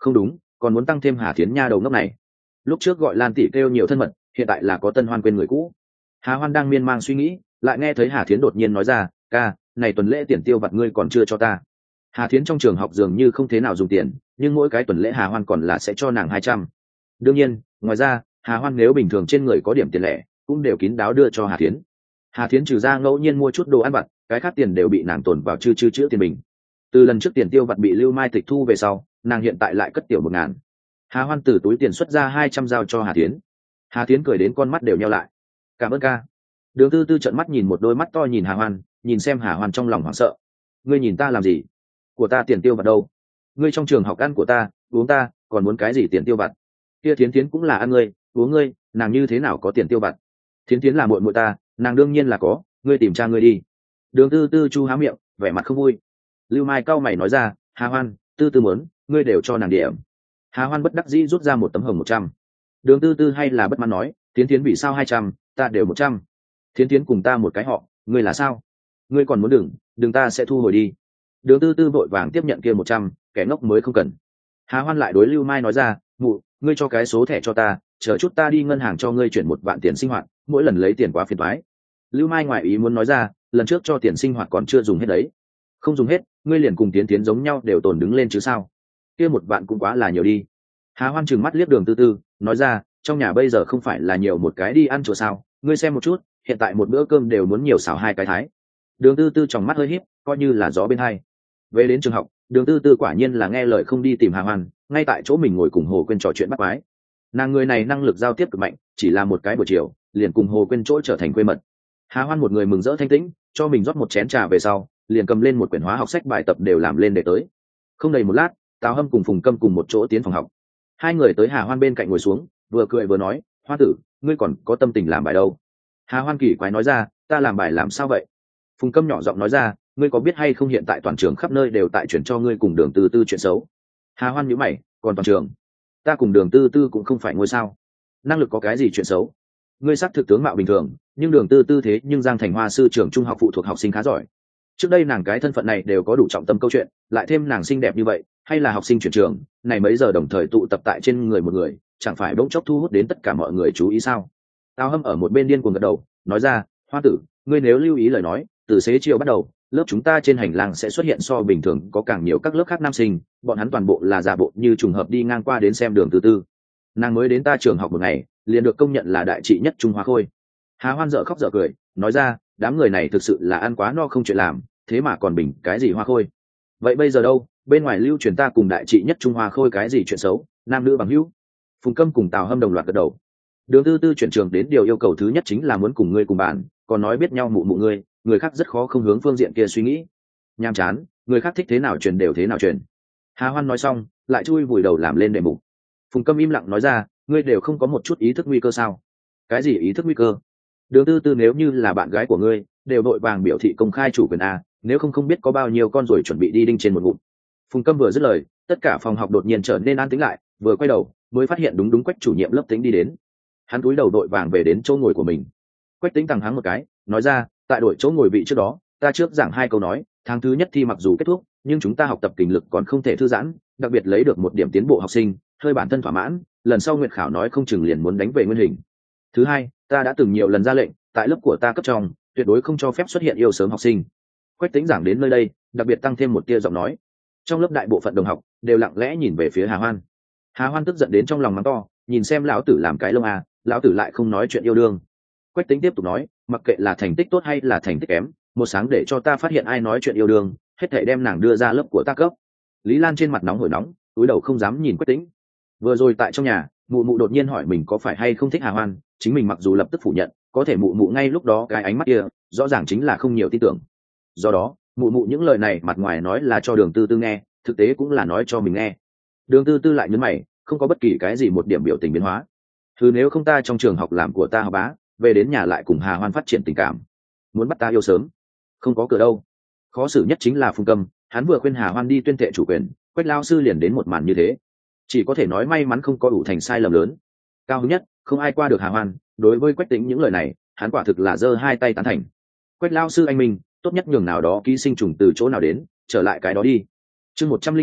Không đúng, còn muốn tăng thêm Hà Thiến nha đầu ngốc này. Lúc trước gọi Lan tỷ kêu nhiều thân mật, hiện tại là có Tân Hoan quên người cũ. Hà Hoan đang miên man suy nghĩ, lại nghe thấy Hà Thiến đột nhiên nói ra, ca, này tuần lễ tiền tiêu vặt ngươi còn chưa cho ta. Hà Thiến trong trường học dường như không thế nào dùng tiền, nhưng mỗi cái tuần lễ Hà Hoan còn là sẽ cho nàng 200. Đương nhiên, ngoài ra, Hà Hoan nếu bình thường trên người có điểm tiền lẻ, cũng đều kín đáo đưa cho Hà Thiến. Hà Thiến trừ ra ngẫu nhiên mua chút đồ ăn vặt, cái khác tiền đều bị nàng tồn vào chữ tiền bình. Từ lần trước tiền tiêu vặt bị Lưu Mai tịch thu về sau, nàng hiện tại lại cất tiểu 1.000. Hà Hoan từ túi tiền xuất ra 200 giao cho Hà Thiến. Hà Thiến cười đến con mắt đều nheo lại. Cảm ơn ca. Đường Tư Tư trợn mắt nhìn một đôi mắt to nhìn Hà Hoan, nhìn xem Hà Hoan trong lòng hoảng sợ. Ngươi nhìn ta làm gì? Của ta tiền tiêu vặt đâu? Ngươi trong trường học ăn của ta, uống ta, còn muốn cái gì tiền tiêu vặt? Kia Thiến Thiến cũng là ăn ngươi, uống ngươi, nàng như thế nào có tiền tiêu vặt? Thiến Thiến là muội muội ta, nàng đương nhiên là có, ngươi tìm cha ngươi đi. Đường Tư Tư chu há miệng, vẻ mặt không vui. Lưu Mai cau mày nói ra, Hà Hoan, Tư Tư muốn, ngươi đều cho nàng điểm. Hà Hoan bất đắc dĩ rút ra một tấm hồng 100. Đường Tư Tư hay là bất mãn nói, Thiến Thiến vì sao 200, ta đều 100. Thiến Thiến cùng ta một cái họ, ngươi là sao? Ngươi còn muốn đừng ta sẽ thu hồi đi. Đường Tư Tư vội vàng tiếp nhận kia 100, kẻ ngốc mới không cần. Hà Hoan lại đối Lưu Mai nói ra, mụ, ngươi cho cái số thẻ cho ta, chờ chút ta đi ngân hàng cho ngươi chuyển 1 vạn tiền sinh hoạt, mỗi lần lấy tiền quá phiền toái. Lưu Mai ngoại ý muốn nói ra, lần trước cho tiền sinh hoạt còn chưa dùng hết đấy. Không dùng hết, ngươi liền cùng Thiến Thiến giống nhau đều tồn đứng lên chứ sao? Kia 1 vạn cũng quá là nhiều đi. Hà Hoan trừng mắt liếc Đường Tư Tư, nói ra, trong nhà bây giờ không phải là nhiều một cái đi ăn chỗ sao? Ngươi xem một chút, hiện tại một bữa cơm đều muốn nhiều xào 2 cái thái. Đường Tư Tư tròng mắt hơi híp, coi như là gió bên hai. Về đến trường học, Đường Tư Tư quả nhiên là nghe lời không đi tìm Hà Hoan, ngay tại chỗ mình ngồi cùng Hồ Quyên trò chuyện bắt quái. Nàng người này năng lực giao tiếp cực mạnh, chỉ là một cái buổi chiều, liền cùng Hồ Quyên chỗ trở thành quê mật. Hà Hoan một người mừng rỡ thanh tĩnh, cho mình rót một chén trà về sau, liền cầm lên một quyển hóa học sách bài tập đều làm lên để tới. Không đầy một lát, Tào Hâm cùng Phùng Câm cùng một chỗ tiến phòng học. Hai người tới Hà Hoan bên cạnh ngồi xuống, vừa cười vừa nói, Hoa tử, ngươi còn có tâm tình làm bài đâu? Hà Hoan kỳ quái nói ra, ta làm bài làm sao vậy? Phùng Câm nhỏ giọng nói ra, ngươi có biết hay không hiện tại toàn trường khắp nơi đều tại chuyển cho ngươi cùng Đường Tư Tư chuyện xấu. Hà Hoan nhíu mày, còn toàn trường, ta cùng Đường Tư Tư cũng không phải ngôi sao, năng lực có cái gì chuyện xấu? Ngươi xác thực tướng mạo bình thường, nhưng Đường Tư Tư thế nhưng Giang Thành Hoa sư trường trung học phụ thuộc học sinh khá giỏi. Trước đây nàng cái thân phận này đều có đủ trọng tâm câu chuyện, lại thêm nàng xinh đẹp như vậy, hay là học sinh chuyển trường, này mấy giờ đồng thời tụ tập tại trên người một người, chẳng phải bỗng chốc thu hút đến tất cả mọi người chú ý sao? Tào Hâm ở một bên điên cuồng gật đầu, nói ra, Hoa tử, ngươi nếu lưu ý lời nói, từ xế chiều bắt đầu, lớp chúng ta trên hành lang sẽ xuất hiện so bình thường có càng nhiều các lớp khác nam sinh, bọn hắn toàn bộ là giả bộ như trùng hợp đi ngang qua đến xem Đường Tư Tư. Nàng mới đến ta trường học một ngày, liền được công nhận là đại trị nhất Trung Hoa Khôi. Hà Hoan dở khóc dở cười, nói ra, đám người này thực sự là ăn quá no không chuyện làm, thế mà còn bình cái gì Hoa Khôi. Vậy bây giờ đâu, bên ngoài lưu truyền ta cùng đại trị nhất Trung Hoa Khôi cái gì chuyện xấu, nam nữ bằng hữu? Phùng Câm cùng Tào Hâm đồng loạt gật đầu. Đường Tư Tư chuyển trường đến điều yêu cầu thứ nhất chính là muốn cùng ngươi cùng bạn, còn nói biết nhau mụ mụ ngươi, người khác rất khó không hướng phương diện kia suy nghĩ. Nhàm chán, người khác thích thế nào truyền đều thế nào truyền. Hà Hoan nói xong, lại chui vùi đầu làm lên đề mục. Phùng Câm im lặng nói ra, ngươi đều không có một chút ý thức nguy cơ sao? Cái gì ý thức nguy cơ? Đường Tư Tư nếu như là bạn gái của ngươi, đều đội vàng biểu thị công khai chủ quyền a, nếu không biết có bao nhiêu con rồi chuẩn bị đi đinh trên một ngụm. Phùng Câm vừa dứt lời, tất cả phòng học đột nhiên trở nên an tĩnh lại, vừa quay đầu, mới phát hiện đúng Quách chủ nhiệm lớp Tĩnh đi đến. Hắn cúi đầu đội vàng về đến chỗ ngồi của mình. Quách Tĩnh thẳng hắng một cái, nói ra, tại đội chỗ ngồi vị trước đó, ta trước giảng 2 câu nói, tháng thứ nhất thi mặc dù kết thúc, nhưng chúng ta học tập kình lực còn không thể thư giãn, đặc biệt lấy được 1 điểm tiến bộ học sinh, hơi bản thân thỏa mãn, lần sau nguyện khảo nói không chừng liền muốn đánh về nguyên hình. Thứ hai, ta đã từng nhiều lần ra lệnh, tại lớp của ta cấp trong, tuyệt đối không cho phép xuất hiện yêu sớm học sinh. Quách Tĩnh giảng đến nơi đây, đặc biệt tăng thêm một tia giọng nói. Trong lớp đại bộ phận đồng học đều lặng lẽ nhìn về phía Hà Hoan. Hà Hoan tức giận đến trong lòng mắng to, nhìn xem lão tử làm cái lông à, lão tử lại không nói chuyện yêu đương. Quách Tĩnh tiếp tục nói, mặc kệ là thành tích tốt hay là thành tích kém, một sáng để cho ta phát hiện ai nói chuyện yêu đương, hết thảy đem nàng đưa ra lớp của ta cấp. Lý Lan trên mặt nóng hổi nóng, cúi đầu không dám nhìn Quách Tĩnh. Vừa rồi tại trong nhà, mụ mụ đột nhiên hỏi mình có phải hay không thích Hà Hoan, chính mình mặc dù lập tức phủ nhận, có thể mụ mụ ngay lúc đó cái ánh mắt kia, rõ ràng chính là không nhiều tin tưởng. Do đó, mụ mụ những lời này mặt ngoài nói là cho Đường Tư Tư nghe, thực tế cũng là nói cho mình nghe. Đường Tư Tư lại nhấn mày, không có bất kỳ cái gì một điểm biểu tình biến hóa. Thứ nếu không ta trong trường học làm của ta học bá, về đến nhà lại cùng Hà Hoan phát triển tình cảm, muốn bắt ta yêu sớm, không có cửa đâu. Khó xử nhất chính là Phùng Câm, hắn vừa khuyên Hà Hoan đi tuyên thệ chủ quyền, Quách lao sư liền đến một màn như thế. Chỉ có thể nói may mắn không có ủ thành sai lầm lớn. Cao hứng nhất, không ai qua được Hà Hoan, đối với Quách Tĩnh những lời này, hắn quả thực là giơ 2 tay tán thành. Quách lao sư anh minh, tốt nhất nhường nào đó ký sinh trùng từ chỗ nào đến, trở lại cái đó đi. Chương 107,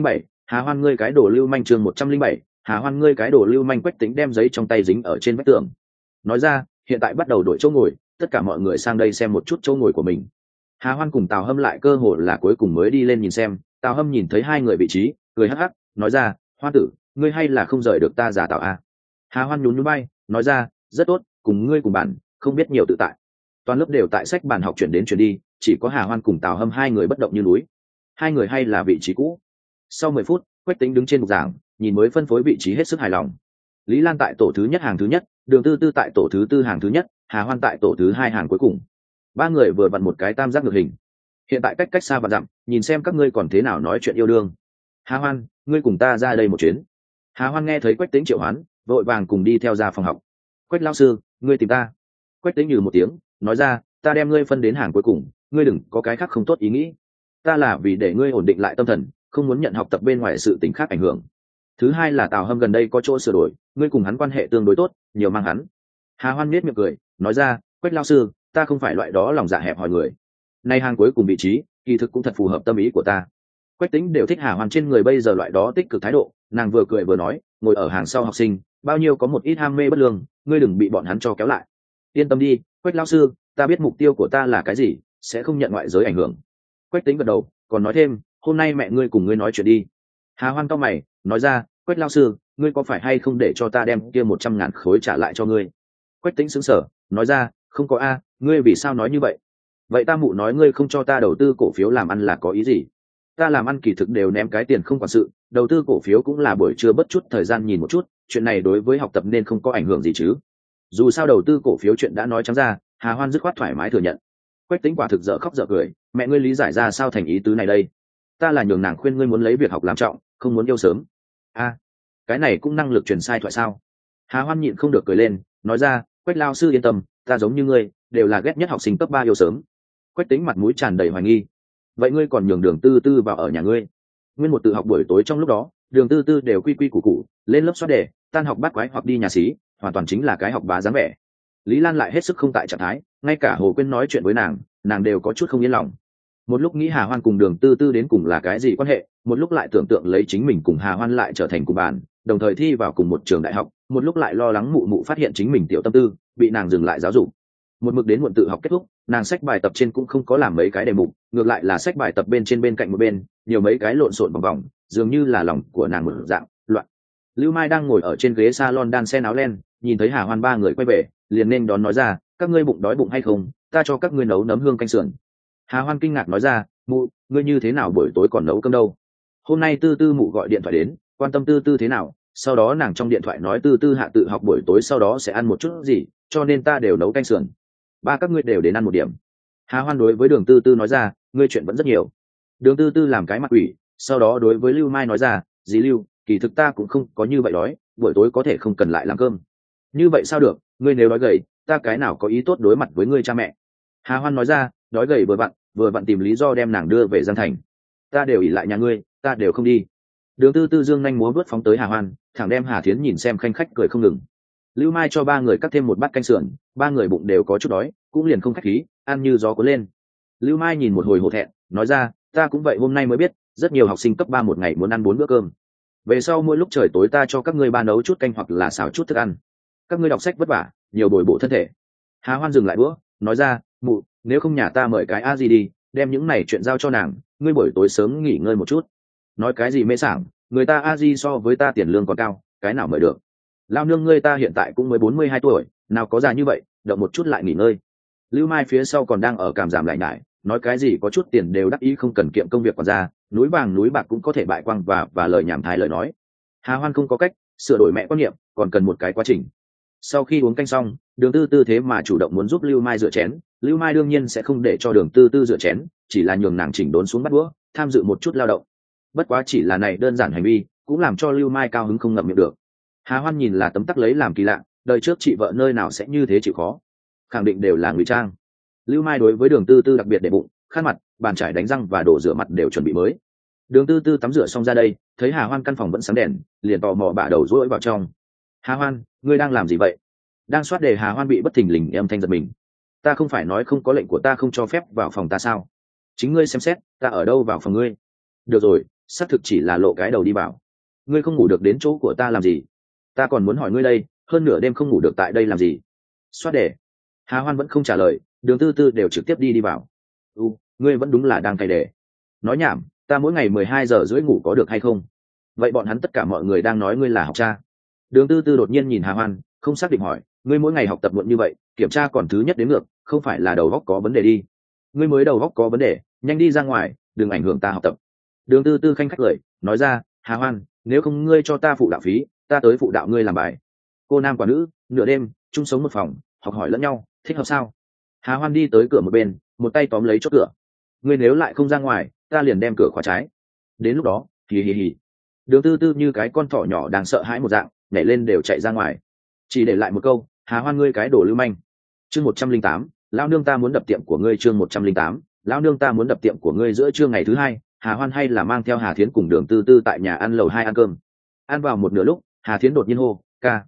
Hà Hoan ngươi cái đồ lưu manh chương 107, Hà Hoan ngươi cái đồ lưu manh. Quách Tĩnh đem giấy trong tay dính ở trên vách tường, nói ra hiện tại bắt đầu đổi chỗ ngồi, tất cả mọi người sang đây xem một chút chỗ ngồi của mình. Hà Hoan cùng Tào Hâm lại cơ hội là cuối cùng mới đi lên nhìn xem. Tào Hâm nhìn thấy hai người vị trí, cười hắc hắc, nói ra Hoan tử, ngươi hay là không rời được ta giả Tào a. Hà Hoan nhún nhún bay, nói ra rất tốt, cùng ngươi cùng bàn, không biết nhiều tự tại. Toàn lớp đều tại sách bàn học chuyển đến chuyển đi, chỉ có Hà Hoan cùng Tào Hâm hai người bất động như núi. Hai người hay là vị trí cũ. Sau 10 phút, Quách Tĩnh đứng trên bục giảng, nhìn mới phân phối vị trí hết sức hài lòng. Lý Lan tại tổ thứ nhất hàng thứ nhất, Đường Tư Tư tại tổ thứ tư hàng thứ nhất, Hà Hoan tại tổ thứ hai hàng cuối cùng. Ba người vừa vặn một cái tam giác ngược hình. Hiện tại cách xa vạn dặm, nhìn xem các ngươi còn thế nào nói chuyện yêu đương. Hà Hoan, ngươi cùng ta ra đây một chuyến. Hà Hoan nghe thấy Quách Tĩnh triệu hoán, vội vàng cùng đi theo ra phòng học. Quách lão sư, ngươi tìm ta. Quách Tĩnh nhừ một tiếng, nói ra ta đem ngươi phân đến hàng cuối cùng, ngươi đừng có cái khác không tốt ý nghĩ. Ta là vì để ngươi ổn định lại tâm thần, không muốn nhận học tập bên ngoài sự tình khác ảnh hưởng. Thứ hai là Tào Hâm gần đây có chỗ sửa đổi, ngươi cùng hắn quan hệ tương đối tốt, nhiều mang hắn. Hà Hoan nết miệng cười, nói ra Quách lão sư, ta không phải loại đó lòng dạ hẹp hòi người. Nay hàng cuối cùng vị trí kỳ thực cũng thật phù hợp tâm ý của ta. Quách Tĩnh đều thích Hà Hoan trên người bây giờ loại đó tích cực thái độ, nàng vừa cười vừa nói ngồi ở hàng sau học sinh bao nhiêu có một ít ham mê bất lương, ngươi đừng bị bọn hắn cho kéo lại. Yên tâm đi Quách lão sư, ta biết mục tiêu của ta là cái gì, sẽ không nhận ngoại giới ảnh hưởng. Quách Tĩnh gật đầu, còn nói thêm hôm nay mẹ ngươi cùng ngươi nói chuyện đi. Hà Hoan cau mày, nói ra Quách lão sư, ngươi có phải hay không để cho ta đem kia 100.000 khối trả lại cho ngươi? Quách Tĩnh sững sờ, nói ra không có a, ngươi vì sao nói như vậy? Vậy ta mụ nói ngươi không cho ta đầu tư cổ phiếu làm ăn là có ý gì? Ta làm ăn kỳ thực đều ném cái tiền không quản sự, đầu tư cổ phiếu cũng là buổi trưa bất chút thời gian nhìn một chút, chuyện này đối với học tập nên không có ảnh hưởng gì chứ. Dù sao đầu tư cổ phiếu chuyện đã nói trắng ra, Hà Hoan dứt khoát thoải mái thừa nhận. Quách Tĩnh quả thực dở khóc dở cười, mẹ ngươi lý giải ra sao thành ý tứ này đây? Ta là nhường nàng khuyên ngươi muốn lấy việc học làm trọng, không muốn yêu sớm. A, cái này cũng năng lực truyền sai thoại sao? Hà Hoan nhịn không được cười lên, nói ra Quách lao sư yên tâm, ta giống như ngươi, đều là ghét nhất học sinh cấp 3 yêu sớm. Quách Tĩnh mặt mũi tràn đầy hoài nghi, vậy ngươi còn nhường Đường Tư Tư vào ở nhà ngươi? Nguyên một tự học buổi tối trong lúc đó, Đường Tư Tư đều quy quy củ củ, lên lớp soát đề, tan học bắt quái hoặc đi nhà xí, hoàn toàn chính là cái học bá dáng vẻ. Lý Lan lại hết sức không tại trạng thái, ngay cả Hồ Quyên nói chuyện với nàng đều có chút không yên lòng. Một lúc nghĩ Hà Hoan cùng Đường Tư Tư đến cùng là cái gì quan hệ, một lúc lại tưởng tượng lấy chính mình cùng Hà Hoan lại trở thành cùng bàn, đồng thời thi vào cùng một trường đại học, một lúc lại lo lắng mụ mụ phát hiện chính mình tiểu tâm tư, bị nàng dừng lại giáo dục. Một mực đến muộn tự học kết thúc, nàng sách bài tập trên cũng không có làm mấy cái đề mục, ngược lại là sách bài tập bên trên bên cạnh một bên nhiều mấy cái lộn xộn vòng vòng, dường như là lòng của nàng một dạng loạn. Lưu Mai đang ngồi ở trên ghế salon đan sen áo len, nhìn thấy Hà Hoan ba người quay về, liền nên đón nói ra các ngươi bụng đói bụng hay không, ta cho các ngươi nấu nấm hương canh sườn. Hà Hoan kinh ngạc nói ra mụ, ngươi như thế nào buổi tối còn nấu cơm đâu? Hôm nay Tư Tư mụ gọi điện thoại đến, quan tâm Tư Tư thế nào, sau đó nàng trong điện thoại nói Tư Tư hạ tự học buổi tối sau đó sẽ ăn một chút gì, cho nên ta đều nấu canh sườn. Ba các ngươi đều đến ăn một điểm. Hà Hoan đối với Đường Tư Tư nói ra ngươi chuyện vẫn rất nhiều. Đường Tư Tư làm cái mặt ủy, sau đó đối với Lưu Mai nói ra dì Lưu, kỳ thực ta cũng không có như vậy đói, buổi tối có thể không cần lại làm cơm. Như vậy sao được, ngươi nếu đói gầy, ta cái nào có ý tốt đối mặt với ngươi cha mẹ. Hà Hoan nói ra đói gầy vừa vặn tìm lý do đem nàng đưa về Giang Thành. Ta đều ỉ lại nhà ngươi, ta đều không đi. Đường Tư Tư dương nhanh múa vớt phóng tới Hà Hoan, thẳng đem Hà Thiến nhìn xem khanh khách cười không ngừng. Lưu Mai cho ba người cắt thêm một bát canh sườn, ba người bụng đều có chút đói, cũng liền không khách khí, ăn như gió cuốn lên. Lưu Mai nhìn một hồi hổ thẹn, nói ra ta cũng vậy, hôm nay mới biết rất nhiều học sinh cấp 3 một ngày muốn ăn 4 bữa cơm. Về sau mỗi lúc trời tối ta cho các ngươi ba nấu chút canh hoặc là xào chút thức ăn. Các ngươi đọc sách vất vả, nhiều bồi bổ thân thể. Hà Hoan dừng lại bữa, nói ra mụ, nếu không nhà ta mời cái a gì đi, đem những này chuyện giao cho nàng, ngươi buổi tối sớm nghỉ ngơi một chút. Nói cái gì mê sảng, người ta a di so với ta tiền lương còn cao, cái nào mời được. Lao nương ngươi ta hiện tại cũng mới 42 tuổi, nào có già như vậy, động một chút lại nghỉ ngơi. Lưu Mai phía sau còn đang ở cảm giảm lại nhải, nói cái gì có chút tiền đều đắc ý không cần kiệm công việc còn ra, núi vàng núi bạc cũng có thể bại quang và lời nhảm thái lời nói. Hà Hoan không có cách, sửa đổi mẹ quan niệm còn cần một cái quá trình. Sau khi uống canh xong, Đường Tư Tư thế mà chủ động muốn giúp Lưu Mai rửa chén, Lưu Mai đương nhiên sẽ không để cho Đường Tư Tư rửa chén, chỉ là nhường nàng chỉnh đốn xuống bắt đũa, tham dự một chút lao động. Bất quá chỉ là này đơn giản hành vi, cũng làm cho Lưu Mai cao hứng không ngậm miệng được. Hà Hoan nhìn là tấm tắc lấy làm kỳ lạ, đời trước chị vợ nơi nào sẽ như thế chịu khó, khẳng định đều là ngụy trang. Lưu Mai đối với Đường Tư Tư đặc biệt để bụng, khăn mặt, bàn chải đánh răng và đồ rửa mặt đều chuẩn bị mới. Đường Tư Tư tắm rửa xong ra đây, thấy Hà Hoan căn phòng vẫn sáng đèn, liền tò mò bả đầu rũi vào trong. Hà Hoan, ngươi đang làm gì vậy? Đang soát đề. Hà Hoan bị bất thình lình âm thanh giật mình. Ta không phải nói không có lệnh của ta không cho phép vào phòng ta sao? Chính ngươi xem xét, ta ở đâu vào phòng ngươi? Được rồi, xác thực chỉ là lộ cái đầu đi vào. Ngươi không ngủ được đến chỗ của ta làm gì? Ta còn muốn hỏi ngươi đây, hơn nửa đêm không ngủ được tại đây làm gì? Xoát đề. Hà Hoan vẫn không trả lời, Đường Tư Tư đều trực tiếp đi vào. Ngươi vẫn đúng là đang cày đề. Nói nhảm, ta mỗi ngày 12 giờ rưỡi ngủ có được hay không? Vậy bọn hắn tất cả mọi người đang nói ngươi là học cha. Đường Tư Tư đột nhiên nhìn Hà Hoan, không xác định hỏi, ngươi mỗi ngày học tập muộn như vậy, kiểm tra còn thứ nhất đến ngược, không phải là đầu óc có vấn đề đi? Ngươi mới đầu óc có vấn đề, nhanh đi ra ngoài, đừng ảnh hưởng ta học tập. Đường Tư Tư khanh khách cười, nói ra, Hà Hoan, nếu không ngươi cho ta phụ đạo phí, ta tới phụ đạo ngươi làm bài. Cô nam quả nữ, nửa đêm, chung sống một phòng, học hỏi lẫn nhau, thích hợp sao? Hà Hoan đi tới cửa một bên, một tay tóm lấy chốt cửa. Ngươi nếu lại không ra ngoài, ta liền đem cửa khóa trái. Đến lúc đó, hì hì hì. Đường Tư Tư như cái con thỏ nhỏ đang sợ hãi một dạng, nhảy lên đều chạy ra ngoài. Chỉ để lại một câu, Hà Hoan ngươi cái đồ lưu manh. Chương 108, lão nương ta muốn đập tiệm của ngươi. Chương 108, lão nương ta muốn đập tiệm của ngươi. Giữa trưa ngày thứ hai, Hà Hoan hay là mang theo Hà Thiến cùng Đường Tư Tư tại nhà ăn lầu 2 ăn cơm. Ăn vào một nửa lúc, Hà Thiến đột nhiên hô, ca.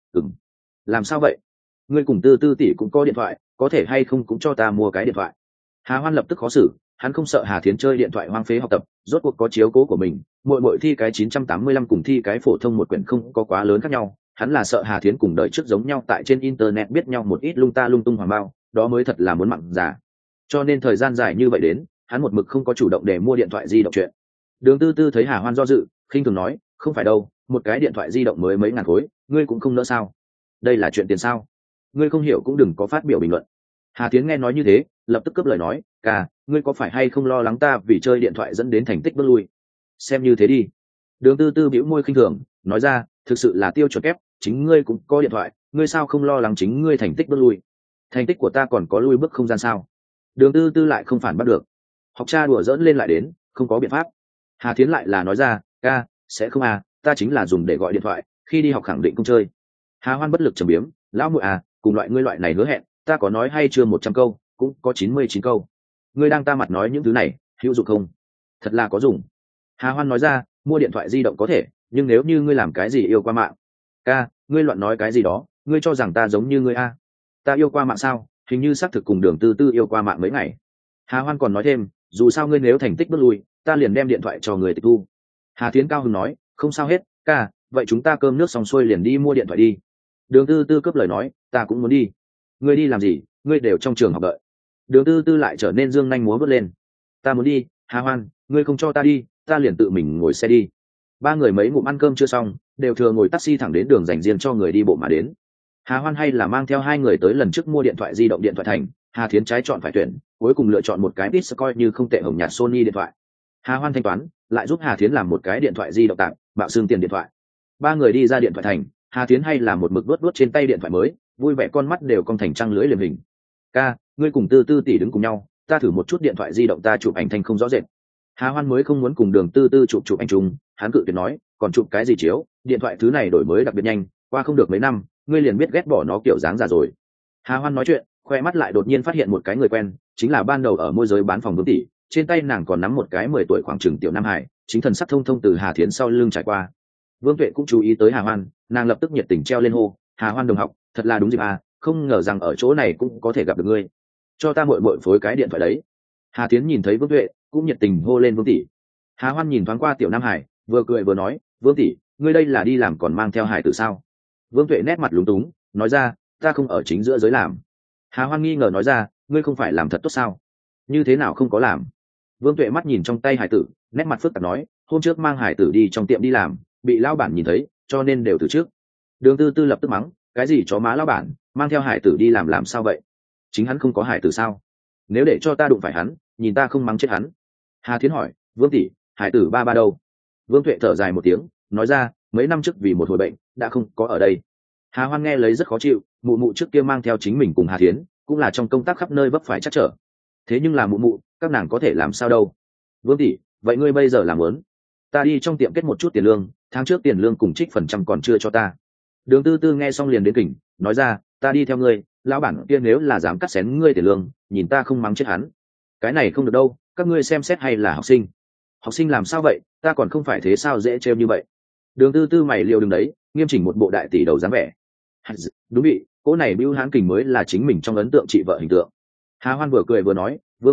Làm sao vậy? Ngươi cùng Tư Tư tỷ cũng có điện thoại, có thể hay không cũng cho ta mua cái điện thoại. Hà Hoan lập tức khó xử, hắn không sợ Hà Thiến chơi điện thoại hoang phế học tập, rốt cuộc có chiếu cố của mình. Mỗi thi cái 985 cùng thi cái phổ thông một quyển không có quá lớn khác nhau, hắn là sợ Hà Thiến cùng đợi trước giống nhau tại trên internet biết nhau một ít lung ta lung tung hoàng bao, đó mới thật là muốn mặn giả. Cho nên thời gian dài như vậy đến, hắn một mực không có chủ động để mua điện thoại di động chuyện. Đường Tư Tư thấy Hà Hoan do dự, khinh thường nói, không phải đâu, một cái điện thoại di động mới mấy ngàn khối, ngươi cũng không nỡ sao? Đây là chuyện tiền sao? Ngươi không hiểu cũng đừng có phát biểu bình luận. Hà Thiến nghe nói như thế, lập tức cướp lời nói, ca, ngươi có phải hay không lo lắng ta vì chơi điện thoại dẫn đến thành tích bước lui? Xem như thế đi. Đường Tư Tư bĩu môi khinh thường, nói ra, thực sự là tiêu chuẩn kép, chính ngươi cũng có điện thoại, ngươi sao không lo lắng chính ngươi thành tích bước lui? Thành tích của ta còn có lui bước không gian sao? Đường Tư Tư lại không phản bắt được. Học cha đùa dỡn lên lại đến, không có biện pháp. Hà Thiến lại là nói ra, ca, sẽ không à, ta chính là dùng để gọi điện thoại, khi đi học khẳng định không chơi. Hà Hoan bất lực trầm biếm, lão muội à, cùng loại ngươi loại này hứa hẹn, ta có nói hay chưa 100 câu, cũng có 99 câu. Ngươi đang ta mặt nói những thứ này, hữu dụng không? Thật là có dùng. Hà Hoan nói ra, mua điện thoại di động có thể, nhưng nếu như ngươi làm cái gì yêu qua mạng. Ca, ngươi loạn nói cái gì đó, ngươi cho rằng ta giống như ngươi a? Ta yêu qua mạng sao? Hình như xác thực cùng Đường Tư Tư yêu qua mạng mấy ngày. Hà Hoan còn nói thêm, dù sao ngươi nếu thành tích bước lui, ta liền đem điện thoại cho người tịch thu. Hà Thiến cao hứng nói, không sao hết, ca, vậy chúng ta cơm nước xong xuôi liền đi mua điện thoại đi. Đường Tư Tư cướp lời nói, ta cũng muốn đi. Ngươi đi làm gì? Ngươi đều trong trường học đợi. Đường Tư Tư lại trở nên dương nhanh múa vớt lên. Ta muốn đi. Hà Hoan, ngươi không cho ta đi, ta liền tự mình ngồi xe đi. Ba người mấy ngụm ăn cơm chưa xong, đều thừa ngồi taxi thẳng đến đường dành riêng cho người đi bộ mà đến. Hà Hoan hay là mang theo hai người tới lần trước mua điện thoại di động điện thoại thành, Hà Thiến trái chọn phải tuyển, cuối cùng lựa chọn một cái ít coi như không tệ hồng nhạt Sony điện thoại. Hà Hoan thanh toán, lại giúp Hà Thiến làm một cái điện thoại di động tạm, bạo xương tiền điện thoại. Ba người đi ra điện thoại thành, Hà Thiến hay là một mực vuốt trên tay điện thoại mới, vui vẻ con mắt đều cong thành trăng lưỡi liềm hình. Ca, ngươi cùng Tư Tư tỷ đứng cùng nhau, ta thử một chút điện thoại di động ta chụp ảnh thanh không rõ rệt. Hà Hoan mới không muốn cùng Đường Tư Tư chụp anh chung, hắn cự tuyệt nói, còn chụp cái gì chiếu, điện thoại thứ này đổi mới đặc biệt nhanh, qua không được mấy năm, ngươi liền biết ghét bỏ nó kiểu dáng già rồi. Hà Hoan nói chuyện, khoe mắt lại đột nhiên phát hiện một cái người quen, chính là ban đầu ở môi giới bán phòng Vương tỷ, trên tay nàng còn nắm một cái 10 tuổi khoảng chừng tiểu Nam Hải, chính thần sắc thông thông từ Hà Thiến sau lưng trải qua. Vương Tuệ cũng chú ý tới Hà Hoan, nàng lập tức nhiệt tình treo lên hô, Hà Hoan đồng học, thật là đúng dịp à, không ngờ rằng ở chỗ này cũng có thể gặp được ngươi. Cho ta muội phối cái điện thoại đấy. Hà Thiến nhìn thấy Vương Tuệ, cũng nhiệt tình hô lên Vương tỷ. Hà Hoan nhìn thoáng qua tiểu Nam Hải, vừa cười vừa nói, Vương tỷ, ngươi đây là đi làm còn mang theo hải tử sao? Vương Tuệ nét mặt lúng túng, nói ra, ta không ở chính giữa giới làm. Hà Hoan nghi ngờ nói ra, ngươi không phải làm thật tốt sao? Như thế nào không có làm? Vương Tuệ mắt nhìn trong tay hải tử, nét mặt phức tạp nói, hôm trước mang hải tử đi trong tiệm đi làm, bị lão bản nhìn thấy, cho nên đều từ trước. Đường Tư Tư lập tức mắng, cái gì chó má lão bản, mang theo hải tử đi làm sao vậy? Chính hắn không có hải tử sao? Nếu để cho ta đụng phải hắn, nhìn ta không mắng chết hắn. Hà Thiến hỏi, Vương tỷ, hải tử ba đâu? Vương Tuệ thở dài một tiếng, nói ra, mấy năm trước vì một hồi bệnh, đã không có ở đây. Hà Hoan nghe lấy rất khó chịu, mụ mụ trước kia mang theo chính mình cùng Hà Thiến, cũng là trong công tác khắp nơi vấp phải chắc trở. Thế nhưng là mụ mụ, các nàng có thể làm sao đâu? Vương tỷ, vậy ngươi bây giờ làm muốn? Ta đi trong tiệm kết một chút tiền lương, tháng trước tiền lương cùng trích phần trăm còn chưa cho ta. Đường Tư Tư nghe xong liền đến kỉnh, nói ra, ta đi theo ngươi, lão bản kia nếu là dám cắt xén ngươi tiền lương, nhìn ta không mắng chết hắn. Cái này không được đâu, các ngươi xem xét hay là học sinh? Học sinh làm sao vậy, ta còn không phải thế sao dễ trêu như vậy. Đường Tư Tư mày liều đừng đấy, nghiêm chỉnh một bộ đại tỷ đầu dáng vẻ. Đúng bị, cỗ này Bưu Hán Kình mới là chính mình trong ấn tượng chị vợ hình tượng. Hà Hoan vừa cười vừa nói, Vương tỷ,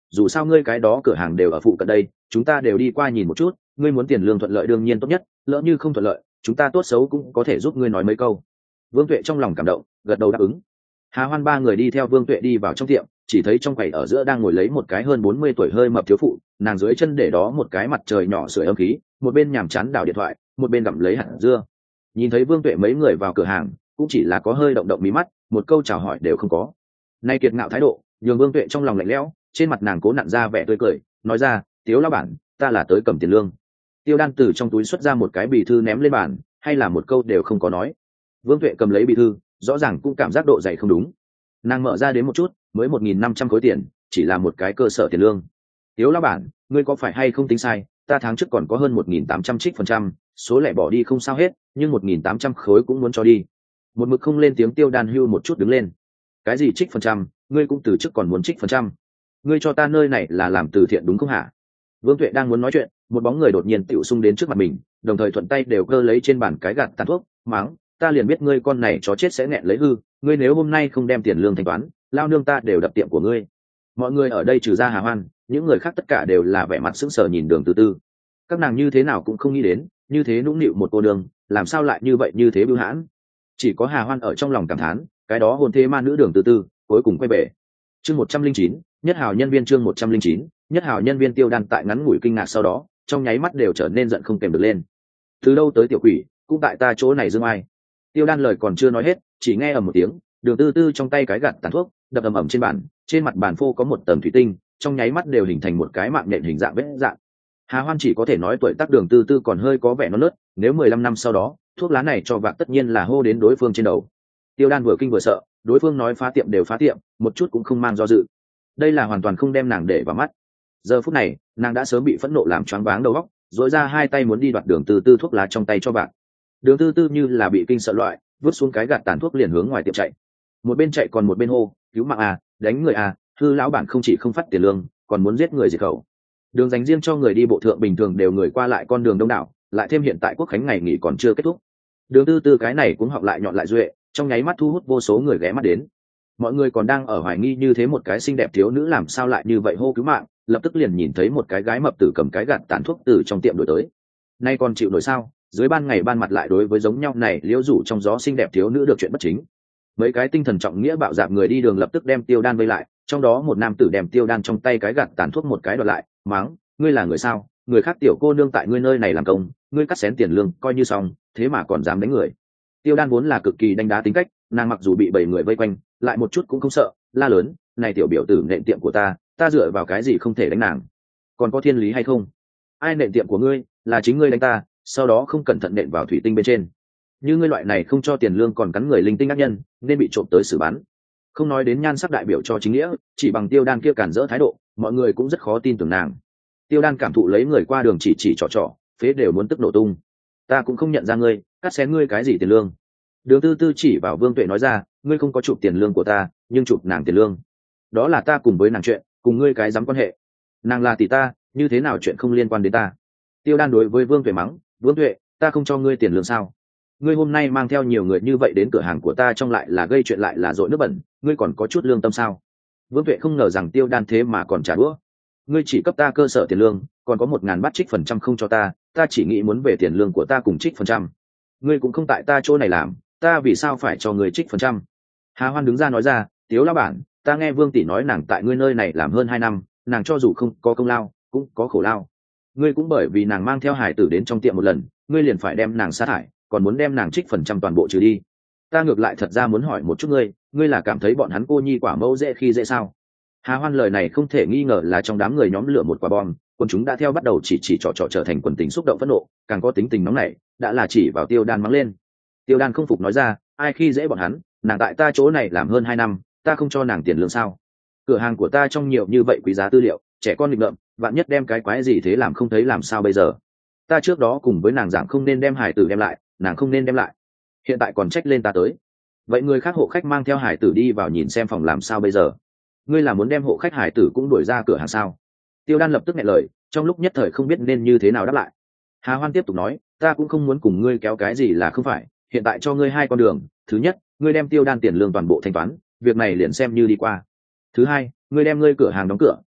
dù sao ngươi cái đó cửa hàng đều ở phụ cận đây, chúng ta đều đi qua nhìn một chút, ngươi muốn tiền lương thuận lợi đương nhiên tốt nhất, lỡ như không thuận lợi chúng ta tốt xấu cũng có thể giúp ngươi nói mấy câu. Vương Tuệ trong lòng cảm động, gật đầu đáp ứng. Hà Hoan ba người đi theo Vương Tuệ đi vào trong tiệm, chỉ thấy trong quầy ở giữa đang ngồi lấy một cái hơn 40 tuổi hơi mập thiếu phụ, nàng dưới chân để đó một cái mặt trời nhỏ sưởi ấm khí, một bên nhàm chán đảo điện thoại, một bên gặm lấy hạt dưa. Nhìn thấy Vương Tuệ mấy người vào cửa hàng, cũng chỉ là có hơi động động mí mắt, một câu chào hỏi đều không có. Nay kiệt ngạo thái độ, nhường Vương Tuệ trong lòng lạnh lẽo, trên mặt nàng cố nặn ra vẻ tươi cười, nói ra, "Tiếu lão bản, ta là tới cầm tiền lương." Tiêu Đan từ trong túi xuất ra một cái bì thư ném lên bàn, hay là một câu đều không có nói. Vương Tuệ cầm lấy bì thư, rõ ràng cũng cảm giác độ dày không đúng. Nàng mở ra đến một chút, mới 1.500 khối tiền, chỉ là một cái cơ sở tiền lương. "Tiếu lão bản, ngươi có phải hay không tính sai, ta tháng trước còn có hơn 1.800 trích phần trăm, số lẻ bỏ đi không sao hết, nhưng 1.800 khối cũng muốn cho đi." Một mực không lên tiếng Tiêu Đan hưu một chút đứng lên. "Cái gì trích phần trăm, ngươi cũng từ trước còn muốn trích phần trăm? Ngươi cho ta nơi này là làm từ thiện đúng không hả?" Vương Tuệ đang muốn nói chuyện, một bóng người đột nhiên tựu xung đến trước mặt mình, đồng thời thuận tay đều cơ lấy trên bàn cái gạt tàn thuốc, mắng, "Ta liền biết ngươi con này chó chết sẽ nghẹn lấy hư, ngươi nếu hôm nay không đem tiền lương thanh toán, lao nương ta đều đập tiệm của ngươi." Mọi người ở đây trừ ra Hà Hoan, những người khác tất cả đều là vẻ mặt sững sờ nhìn Đường Tư Tư. Các nàng như thế nào cũng không nghĩ đến, như thế nũng nịu một cô đường, làm sao lại như vậy như thế bưu hãn. Chỉ có Hà Hoan ở trong lòng cảm thán, cái đó hôn thế ma nữ Đường Tư Tư, cuối cùng quay về. Chương 109, nhất hào nhân viên chương 109, nhất hào nhân viên. Tiêu Đan tại ngắn ngủi kinh ngạc sau đó, trong nháy mắt đều trở nên giận không kèm được lên. "Từ đâu tới tiểu quỷ, cũng tại ta chỗ này dương ai?" Tiêu Đan lời còn chưa nói hết, chỉ nghe ầm một tiếng, Đường Tư Tư trong tay cái gạt tàn thuốc đập ầm ầm trên bàn, trên mặt bàn phô có một tầng thủy tinh, trong nháy mắt đều hình thành một cái mạng nhện hình dạng vết dạng. Hà Hoan chỉ có thể nói tuổi tác Đường Tư Tư còn hơi có vẻ non nớt, nếu 15 năm sau đó, thuốc lá này cho vạc tất nhiên là hô đến đối phương trên đầu. Tiêu Đan vừa kinh vừa sợ, đối phương nói phá tiệm đều phá tiệm, một chút cũng không mang do dự. Đây là hoàn toàn không đem nàng để vào mắt. Giờ phút này, nàng đã sớm bị phẫn nộ làm choáng váng đầu óc, duỗi ra hai tay muốn đi đoạt Đường Tư Tư thuốc lá trong tay cho bạn. Đường Tư Tư như là bị kinh sợ loại, vứt xuống cái gạt tàn thuốc liền hướng ngoài tiệm chạy. Một bên chạy còn một bên hô, "Cứu mạng à, đánh người à, hư lão bản không chỉ không phát tiền lương, còn muốn giết người diệt khẩu." Đường dành riêng cho người đi bộ thượng bình thường đều người qua lại con đường đông đảo, lại thêm hiện tại quốc khánh ngày nghỉ còn chưa kết thúc. Đường Tư Tư cái này cũng học lại nhọn lại duệ, trong nháy mắt thu hút vô số người ghé mắt đến. Mọi người còn đang ở hoài nghi như thế một cái xinh đẹp thiếu nữ làm sao lại như vậy hô cứu mạng, lập tức liền nhìn thấy một cái gái mập tử cầm cái gạt tàn thuốc từ trong tiệm đổi tới. Nay còn chịu nổi sao, dưới ban ngày ban mặt lại đối với giống nhau này liễu rủ trong gió xinh đẹp thiếu nữ được chuyện bất chính. Mấy cái tinh thần trọng nghĩa bạo dạn người đi đường lập tức đem Tiêu Đan vây lại, trong đó một nam tử đem Tiêu Đan trong tay cái gạt tàn thuốc một cái đoạt lại, mắng, "Ngươi là người sao, người khác tiểu cô nương tại ngươi nơi này làm công, ngươi cắt xén tiền lương coi như xong, thế mà còn dám đánh người." Tiêu Đan vốn là cực kỳ đánh đá tính cách, nàng mặc dù bị 7 người vây quanh, lại một chút cũng không sợ, la lớn, "Này tiểu biểu tử nện tiệm của ta dựa vào cái gì không thể đánh nàng? Còn có thiên lý hay không? Ai nện tiệm của ngươi, là chính ngươi đánh ta, sau đó không cẩn thận nện vào thủy tinh bên trên. Như ngươi loại này không cho tiền lương còn cắn người linh tinh ác nhân, nên bị trộm tới xử bắn." Không nói đến nhan sắc đại biểu cho chính nghĩa, chỉ bằng Tiêu Đan kia cản rỡ thái độ, mọi người cũng rất khó tin tưởng nàng. Tiêu Đan cảm thụ lấy người qua đường chỉ trỏ, phế đều muốn tức nổ tung. "Ta cũng không nhận ra ngươi, cắt xén ngươi cái gì tiền lương?" Đường Tư Tư chỉ vào Vương Tuệ nói ra, "Ngươi không có chụp tiền lương của ta, nhưng chụp nàng tiền lương. Đó là ta cùng với nàng chuyện, cùng ngươi cái dám quan hệ. Nàng là tỷ ta, như thế nào chuyện không liên quan đến ta?" Tiêu Đan đối với Vương Tuệ mắng, "Vương Tuệ, ta không cho ngươi tiền lương sao? Ngươi hôm nay mang theo nhiều người như vậy đến cửa hàng của ta trong lại là gây chuyện lại là dội nước bẩn, ngươi còn có chút lương tâm sao?" Vương Tuệ không ngờ rằng Tiêu Đan thế mà còn trả đũa. "Ngươi chỉ cấp ta cơ sở tiền lương, còn có 1.000 bát trích phần trăm không cho ta chỉ nghĩ muốn về tiền lương của ta cùng trích phần trăm. Ngươi cũng không tại ta chỗ này làm, ta vì sao phải cho ngươi trích phần trăm?" Hà Hoan đứng ra nói ra, "Tiếu lão bản, ta nghe Vương tỷ nói nàng tại ngươi nơi này làm hơn 2 năm, nàng cho dù không có công lao, cũng có khổ lao. Ngươi cũng bởi vì nàng mang theo hải tử đến trong tiệm một lần, ngươi liền phải đem nàng sa thải, còn muốn đem nàng trích phần trăm toàn bộ trừ đi. Ta ngược lại thật ra muốn hỏi một chút ngươi là cảm thấy bọn hắn cô nhi quả mẫu dễ khi dễ sao?" Hà Hoan lời này không thể nghi ngờ là trong đám người nhóm lửa một quả bom, quần chúng đã theo bắt đầu chỉ trỏ trở thành quần tình xúc động phẫn nộ, càng có tính tình nóng nảy, đã là chỉ vào Tiêu Đan mắng lên. Tiêu Đan không phục nói ra, "Ai khi dễ bọn hắn, nàng tại ta chỗ này làm hơn 2 năm, ta không cho nàng tiền lương sao? Cửa hàng của ta trong nhiều như vậy quý giá tư liệu, trẻ con nghịch ngợm, vạn nhất đem cái quái gì thế làm không thấy làm sao bây giờ? Ta trước đó cùng với nàng giảng không nên đem hải tử đem lại, nàng không nên đem lại, hiện tại còn trách lên ta tới. Vậy người khác hộ khách mang theo hải tử đi vào nhìn xem phòng làm sao bây giờ? Ngươi là muốn đem hộ khách hải tử cũng đuổi ra cửa hàng sao?" Tiêu Đan lập tức nghẹn lời, trong lúc nhất thời không biết nên như thế nào đáp lại. Hà Hoan tiếp tục nói, "Ta cũng không muốn cùng ngươi kéo cái gì là không phải, hiện tại cho ngươi 2 con đường, thứ nhất, ngươi đem Tiêu Đan tiền lương toàn bộ thanh toán, việc này liền xem như đi qua. Thứ hai, ngươi đem ngươi cửa hàng đóng cửa,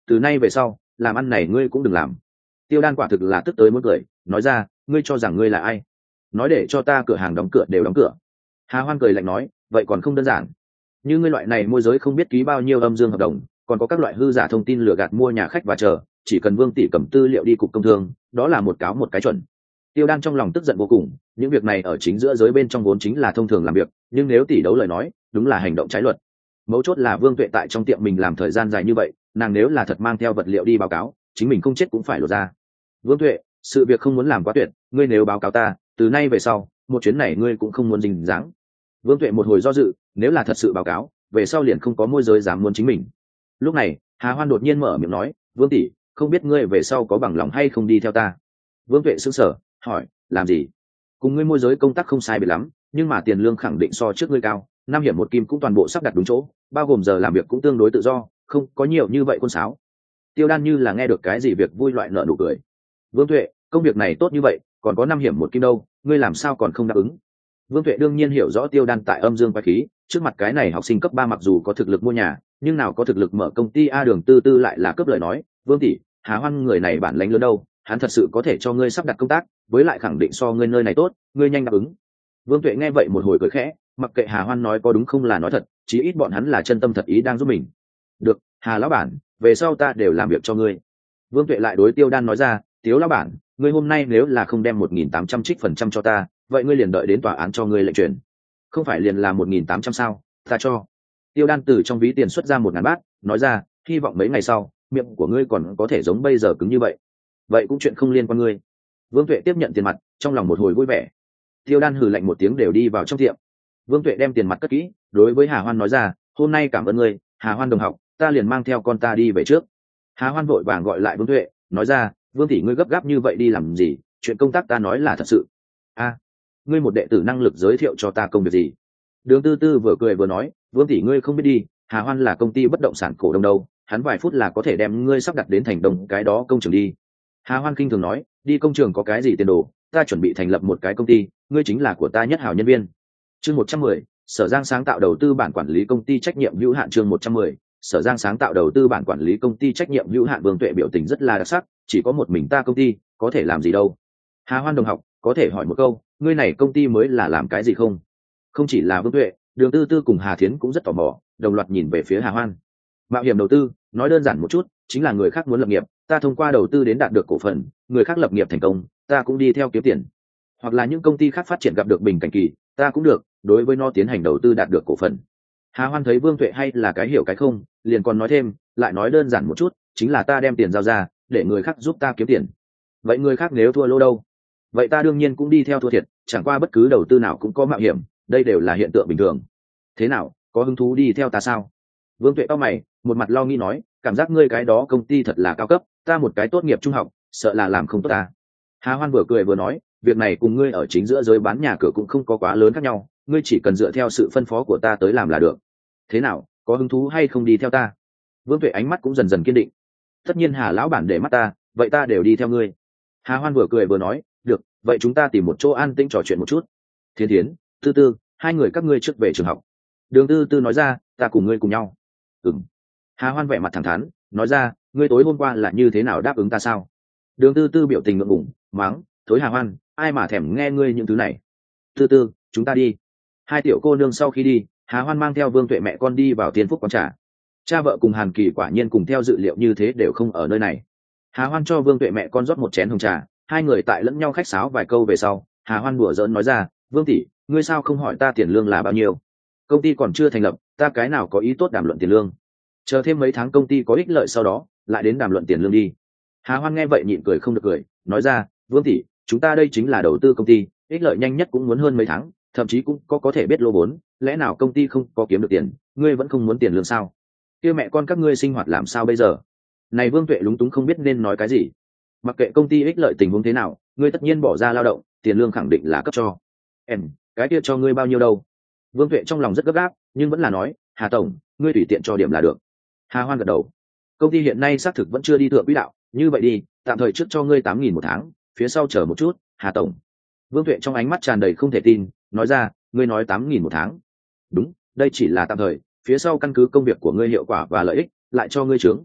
từ nay về sau làm ăn này ngươi cũng đừng làm. Tiêu Đan quả thực là tức tới muốn cười, nói ra, ngươi cho rằng ngươi là ai, nói để cho ta cửa hàng đóng cửa đều đóng cửa. Hà Hoan cười lạnh nói, vậy còn không đơn giản, như ngươi loại này môi giới không biết ký bao nhiêu âm dương hợp đồng, còn có các loại hư giả thông tin lừa gạt mua nhà khách và chờ, chỉ cần Vương tỷ cầm tư liệu đi cục công thương, đó là một cáo một cái chuẩn. Tiêu Đan trong lòng tức giận vô cùng, những việc này ở chính giữa giới bên trong vốn chính là thông thường làm việc, nhưng nếu tỷ đấu lời nói, đúng là hành động trái luật. Mấu chốt là Vương Tuệ tại trong tiệm mình làm thời gian dài như vậy, nàng nếu là thật mang theo vật liệu đi báo cáo, chính mình không chết cũng phải lột ra. Vương Tuệ, sự việc không muốn làm quá tuyệt, ngươi nếu báo cáo ta, từ nay về sau, một chuyến này ngươi cũng không muốn dính dáng. Vương Tuệ một hồi do dự, nếu là thật sự báo cáo, về sau liền không có môi giới dám muốn chính mình. Lúc này, Hà Hoan đột nhiên mở miệng nói, Vương tỷ, không biết ngươi về sau có bằng lòng hay không đi theo ta. Vương Tuệ sững sờ, hỏi, làm gì? Cùng ngươi môi giới công tác không sai biệt lắm, nhưng mà tiền lương khẳng định so trước ngươi cao, năm hiểm một kim cũng toàn bộ sắp đặt đúng chỗ, bao gồm giờ làm việc cũng tương đối tự do, không có nhiều như vậy quân sáo. Tiêu Đan như là nghe được cái gì việc vui loại nợ nụ cười. Vương Tuệ, công việc này tốt như vậy, còn có năm hiểm một kim đâu, ngươi làm sao còn không đáp ứng? Vương Tuệ đương nhiên hiểu rõ Tiêu Đan tại âm dương quái khí, trước mặt cái này học sinh cấp 3 mặc dù có thực lực mua nhà, nhưng nào có thực lực mở công ty a. Đường Tư Tư lại là cướp lời nói, Vương tỷ, Hà Hoan người này bản lãnh lớn đâu, hắn thật sự có thể cho ngươi sắp đặt công tác, với lại khẳng định so ngươi nơi này tốt, ngươi nhanh đáp ứng. Vương Tuệ nghe vậy một hồi cười khẽ, mặc kệ Hà Hoan nói có đúng không là nói thật, chí ít bọn hắn là chân tâm thật ý đang giúp mình. Được, Hà lão bản, về sau ta đều làm việc cho ngươi. Vương Tuệ lại đối Tiêu Đan nói ra, Tiếu lão bản, ngươi hôm nay nếu là không đem 1.800 trích phần trăm cho ta, vậy ngươi liền đợi đến tòa án cho ngươi lệnh truyền. Không phải liền là 1.800 sao, ta cho. Tiêu Đan từ trong ví tiền xuất ra 1.000 bát, nói ra, hy vọng mấy ngày sau miệng của ngươi còn có thể giống bây giờ cứng như vậy. Vậy cũng chuyện không liên quan ngươi. Vương Tuệ tiếp nhận tiền mặt, trong lòng một hồi vui vẻ. Tiêu Đan hừ lạnh một tiếng đều đi vào trong tiệm. Vương Tuệ đem tiền mặt cất kỹ, đối với Hà Hoan nói ra, hôm nay cảm ơn ngươi, Hà Hoan đồng học, ta liền mang theo con ta đi về trước. Hà Hoan vội vàng gọi lại Vương Tuệ, nói ra, Vương tỷ ngươi gấp gáp như vậy đi làm gì, chuyện công tác ta nói là thật sự. A, ngươi một đệ tử năng lực giới thiệu cho ta công việc gì? Đường Tư Tư vừa cười vừa nói, Vương tỷ ngươi không biết đi, Hà Hoan là công ty bất động sản cổ đông đâu, hắn vài phút là có thể đem ngươi sắp đặt đến thành đồng cái đó công trường đi. Hà Hoan kinh thường nói, đi công trường có cái gì tiền đồ, ta chuẩn bị thành lập một cái công ty, ngươi chính là của ta nhất hảo nhân viên. Chương 110, Sở Giang sáng tạo đầu tư bản quản lý công ty trách nhiệm hữu hạn. Chương 110, Sở Giang sáng tạo đầu tư bản quản lý công ty trách nhiệm hữu hạn. Vương Tuệ biểu tình rất là đặc sắc, chỉ có một mình ta công ty, có thể làm gì đâu. Hà Hoan đồng học, có thể hỏi một câu, ngươi này công ty mới là làm cái gì không? Không chỉ là Vương Tuệ, Đường Tư Tư cùng Hà Thiến cũng rất tò mò, đồng loạt nhìn về phía Hà Hoan. Mạo hiểm đầu tư, nói đơn giản một chút, chính là người khác muốn lập nghiệp, ta thông qua đầu tư đến đạt được cổ phần, người khác lập nghiệp thành công, ta cũng đi theo kiếm tiền. Hoặc là những công ty khác phát triển gặp được bình cảnh kỳ, ta cũng được, đối với nó tiến hành đầu tư đạt được cổ phần. Hà Hoan thấy Vương Tuệ hay là cái hiểu cái không, liền còn nói thêm, lại nói đơn giản một chút, chính là ta đem tiền giao ra, để người khác giúp ta kiếm tiền. Vậy người khác nếu thua lỗ đâu? Vậy ta đương nhiên cũng đi theo thua thiệt, chẳng qua bất cứ đầu tư nào cũng có mạo hiểm, đây đều là hiện tượng bình thường. Thế nào, có hứng thú đi theo ta sao? Vương Tuệ cau mày, một mặt lo nghĩ nói, cảm giác ngươi cái đó công ty thật là cao cấp, ta một cái tốt nghiệp trung học, sợ là làm không tốt ta. Hà Hoan vừa cười vừa nói, việc này cùng ngươi ở chính giữa giới bán nhà cửa cũng không có quá lớn khác nhau, ngươi chỉ cần dựa theo sự phân phó của ta tới làm là được. Thế nào, có hứng thú hay không đi theo ta? Vương Tuệ ánh mắt cũng dần dần kiên định. Tất nhiên Hà lão bản để mắt ta, vậy ta đều đi theo ngươi. Hà Hoan vừa cười vừa nói, được, vậy chúng ta tìm một chỗ an tĩnh trò chuyện một chút. Thiên Thiến, Tư Tư, hai người các ngươi trước về trường học. Đường Tư Tư nói ra, ta cùng ngươi cùng nhau. Ừm. Hà Hoan vẻ mặt thẳng thắn, nói ra, ngươi tối hôm qua là như thế nào đáp ứng ta sao? Đường Tư Tư biểu tình ngượng ngùng, mắng, thối Hà Hoan, ai mà thèm nghe ngươi những thứ này. Tư Tư, chúng ta đi. Hai tiểu cô nương sau khi đi, Hà Hoan mang theo Vương Tuệ mẹ con đi vào Tiên Phúc quán trà. Cha vợ cùng Hàn Kỳ quả nhiên cùng theo dự liệu như thế đều không ở nơi này. Hà Hoan cho Vương Tuệ mẹ con rót một chén hồng trà, hai người tại lẫn nhau khách sáo vài câu về sau, Hà Hoan đùa giỡn nói ra, Vương tỷ, ngươi sao không hỏi ta tiền lương là bao nhiêu? Công ty còn chưa thành lập, ta cái nào có ý tốt đàm luận tiền lương? Chờ thêm mấy tháng công ty có ích lợi sau đó, lại đến đàm luận tiền lương đi. Hà Hoan nghe vậy nhịn cười không được cười, nói ra, Vương tỷ, chúng ta đây chính là đầu tư công ty, ích lợi nhanh nhất cũng muốn hơn mấy tháng, thậm chí cũng có thể biết lỗ vốn, lẽ nào công ty không có kiếm được tiền, ngươi vẫn không muốn tiền lương sao? Kia mẹ con các ngươi sinh hoạt làm sao bây giờ? Này Vương Tuệ lúng túng không biết nên nói cái gì. Mặc kệ công ty ích lợi tình huống thế nào, ngươi tất nhiên bỏ ra lao động, tiền lương khẳng định là cấp cho. Em, cái kia cho ngươi bao nhiêu đâu? Vương Tuệ trong lòng rất gấp gáp, nhưng vẫn là nói, Hà tổng, ngươi tùy tiện cho điểm là được. Hà Hoan gật đầu. Công ty hiện nay xác thực vẫn chưa đi thượng quỹ đạo, như vậy đi, tạm thời trước cho ngươi 8.000 một tháng, phía sau chờ một chút, Hà tổng. Vương Tuệ trong ánh mắt tràn đầy không thể tin, nói ra, ngươi nói 8.000 một tháng? Đúng, đây chỉ là tạm thời, phía sau căn cứ công việc của ngươi hiệu quả và lợi ích, lại cho ngươi trướng.